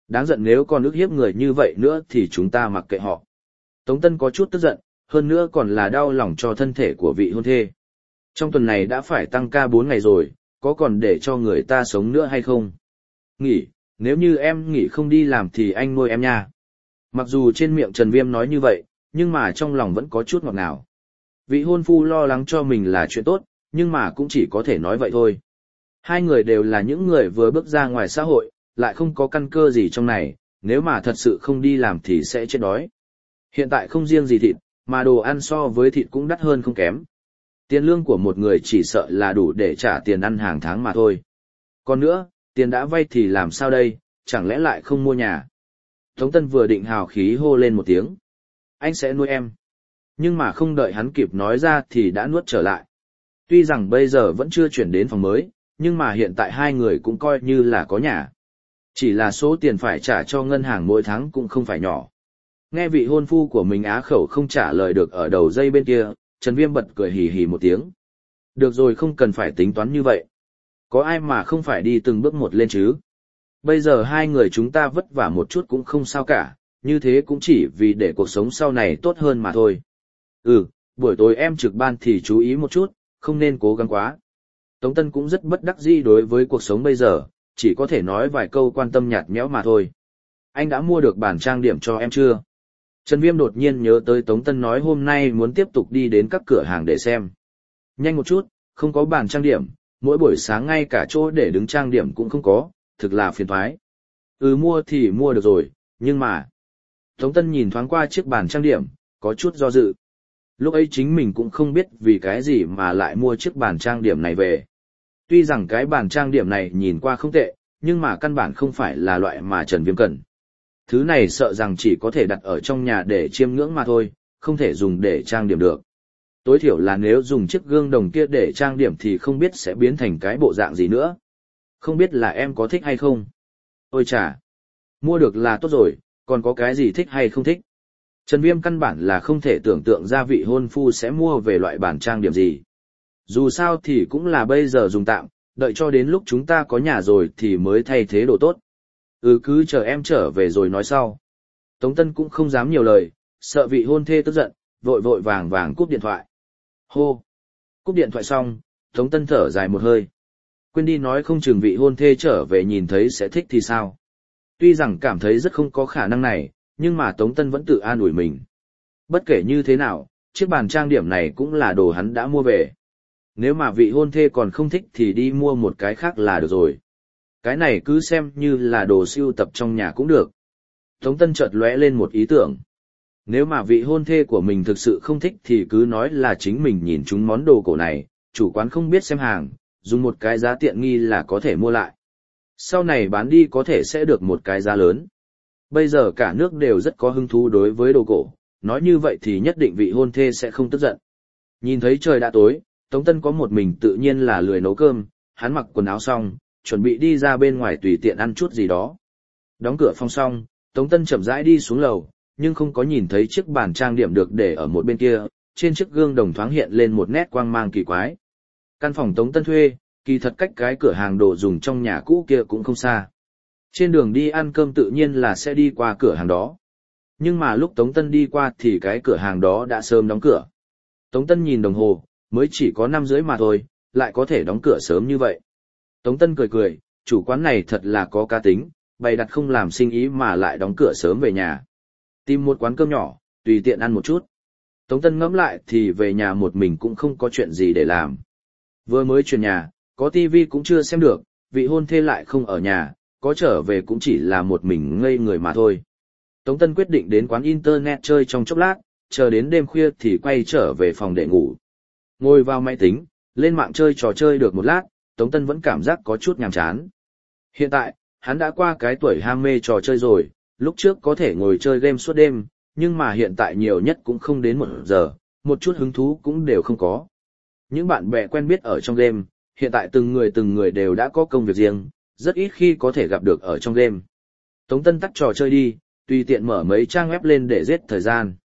Đáng giận nếu còn ức hiếp người như vậy nữa thì chúng ta mặc kệ họ. Tống Tân có chút tức giận, hơn nữa còn là đau lòng cho thân thể của vị hôn thê. Trong tuần này đã phải tăng ca bốn ngày rồi, có còn để cho người ta sống nữa hay không? Nghỉ, nếu như em nghỉ không đi làm thì anh nuôi em nha. Mặc dù trên miệng Trần Viêm nói như vậy, nhưng mà trong lòng vẫn có chút ngọt ngào. Vị hôn phu lo lắng cho mình là chuyện tốt, nhưng mà cũng chỉ có thể nói vậy thôi. Hai người đều là những người vừa bước ra ngoài xã hội, lại không có căn cơ gì trong này, nếu mà thật sự không đi làm thì sẽ chết đói. Hiện tại không riêng gì thịt, mà đồ ăn so với thịt cũng đắt hơn không kém. Tiền lương của một người chỉ sợ là đủ để trả tiền ăn hàng tháng mà thôi. Còn nữa, tiền đã vay thì làm sao đây, chẳng lẽ lại không mua nhà? Tống Tân vừa định hào khí hô lên một tiếng. Anh sẽ nuôi em. Nhưng mà không đợi hắn kịp nói ra thì đã nuốt trở lại. Tuy rằng bây giờ vẫn chưa chuyển đến phòng mới, nhưng mà hiện tại hai người cũng coi như là có nhà. Chỉ là số tiền phải trả cho ngân hàng mỗi tháng cũng không phải nhỏ. Nghe vị hôn phu của mình á khẩu không trả lời được ở đầu dây bên kia, Trần Viêm bật cười hì hì một tiếng. Được rồi, không cần phải tính toán như vậy. Có ai mà không phải đi từng bước một lên chứ? Bây giờ hai người chúng ta vất vả một chút cũng không sao cả, như thế cũng chỉ vì để cuộc sống sau này tốt hơn mà thôi. Ừ, buổi tối em trực ban thì chú ý một chút, không nên cố gắng quá. Tống Tân cũng rất bất đắc dĩ đối với cuộc sống bây giờ, chỉ có thể nói vài câu quan tâm nhạt nhẽo mà thôi. Anh đã mua được bản trang điểm cho em chưa? Trần Viêm đột nhiên nhớ tới Tống Tân nói hôm nay muốn tiếp tục đi đến các cửa hàng để xem. Nhanh một chút, không có bản trang điểm, mỗi buổi sáng ngay cả chỗ để đứng trang điểm cũng không có, thực là phiền toái. Ừ, mua thì mua được rồi, nhưng mà... Tống Tân nhìn thoáng qua chiếc bàn trang điểm, có chút do dự. Lúc ấy chính mình cũng không biết vì cái gì mà lại mua chiếc bàn trang điểm này về. Tuy rằng cái bàn trang điểm này nhìn qua không tệ, nhưng mà căn bản không phải là loại mà Trần Viêm cần. Thứ này sợ rằng chỉ có thể đặt ở trong nhà để chiêm ngưỡng mà thôi, không thể dùng để trang điểm được. Tối thiểu là nếu dùng chiếc gương đồng kia để trang điểm thì không biết sẽ biến thành cái bộ dạng gì nữa. Không biết là em có thích hay không? Ôi chà! Mua được là tốt rồi, còn có cái gì thích hay không thích? Trần Viêm căn bản là không thể tưởng tượng ra vị hôn phu sẽ mua về loại bản trang điểm gì. Dù sao thì cũng là bây giờ dùng tạm, đợi cho đến lúc chúng ta có nhà rồi thì mới thay thế đồ tốt. Ừ, cứ chờ em trở về rồi nói sau. Tống Tân cũng không dám nhiều lời, sợ vị hôn thê tức giận, vội vội vàng vàng cúp điện thoại. Hô! Cúp điện thoại xong, Tống Tân thở dài một hơi. Quên đi nói không chừng vị hôn thê trở về nhìn thấy sẽ thích thì sao. Tuy rằng cảm thấy rất không có khả năng này, nhưng mà Tống Tân vẫn tự an ủi mình. Bất kể như thế nào, chiếc bàn trang điểm này cũng là đồ hắn đã mua về. Nếu mà vị hôn thê còn không thích thì đi mua một cái khác là được rồi. Cái này cứ xem như là đồ sưu tập trong nhà cũng được. Tống Tân chợt lóe lên một ý tưởng. Nếu mà vị hôn thê của mình thực sự không thích thì cứ nói là chính mình nhìn chúng món đồ cổ này, chủ quán không biết xem hàng, dùng một cái giá tiện nghi là có thể mua lại. Sau này bán đi có thể sẽ được một cái giá lớn. Bây giờ cả nước đều rất có hứng thú đối với đồ cổ, nói như vậy thì nhất định vị hôn thê sẽ không tức giận. Nhìn thấy trời đã tối, Tống Tân có một mình tự nhiên là lười nấu cơm, hắn mặc quần áo xong, chuẩn bị đi ra bên ngoài tùy tiện ăn chút gì đó. Đóng cửa phòng xong, Tống Tân chậm rãi đi xuống lầu, nhưng không có nhìn thấy chiếc bàn trang điểm được để ở một bên kia, trên chiếc gương đồng thoáng hiện lên một nét quang mang kỳ quái. Căn phòng Tống Tân thuê, kỳ thật cách cái cửa hàng đồ dùng trong nhà cũ kia cũng không xa. Trên đường đi ăn cơm tự nhiên là sẽ đi qua cửa hàng đó. Nhưng mà lúc Tống Tân đi qua thì cái cửa hàng đó đã sớm đóng cửa. Tống Tân nhìn đồng hồ, mới chỉ có năm rưỡi mà thôi, lại có thể đóng cửa sớm như vậy. Tống Tân cười cười, chủ quán này thật là có cá tính, bày đặt không làm sinh ý mà lại đóng cửa sớm về nhà. Tìm một quán cơm nhỏ, tùy tiện ăn một chút. Tống Tân ngẫm lại thì về nhà một mình cũng không có chuyện gì để làm. Vừa mới chuyển nhà, có tivi cũng chưa xem được, vị hôn thê lại không ở nhà, có trở về cũng chỉ là một mình ngây người mà thôi. Tống Tân quyết định đến quán internet chơi trong chốc lát, chờ đến đêm khuya thì quay trở về phòng để ngủ. Ngồi vào máy tính, lên mạng chơi trò chơi được một lát, Tống Tân vẫn cảm giác có chút nhàm chán. Hiện tại, hắn đã qua cái tuổi ham mê trò chơi rồi, lúc trước có thể ngồi chơi game suốt đêm, nhưng mà hiện tại nhiều nhất cũng không đến một giờ, một chút hứng thú cũng đều không có. Những bạn bè quen biết ở trong game, hiện tại từng người từng người đều đã có công việc riêng, rất ít khi có thể gặp được ở trong game. Tống Tân tắt trò chơi đi, tùy tiện mở mấy trang web lên để giết thời gian.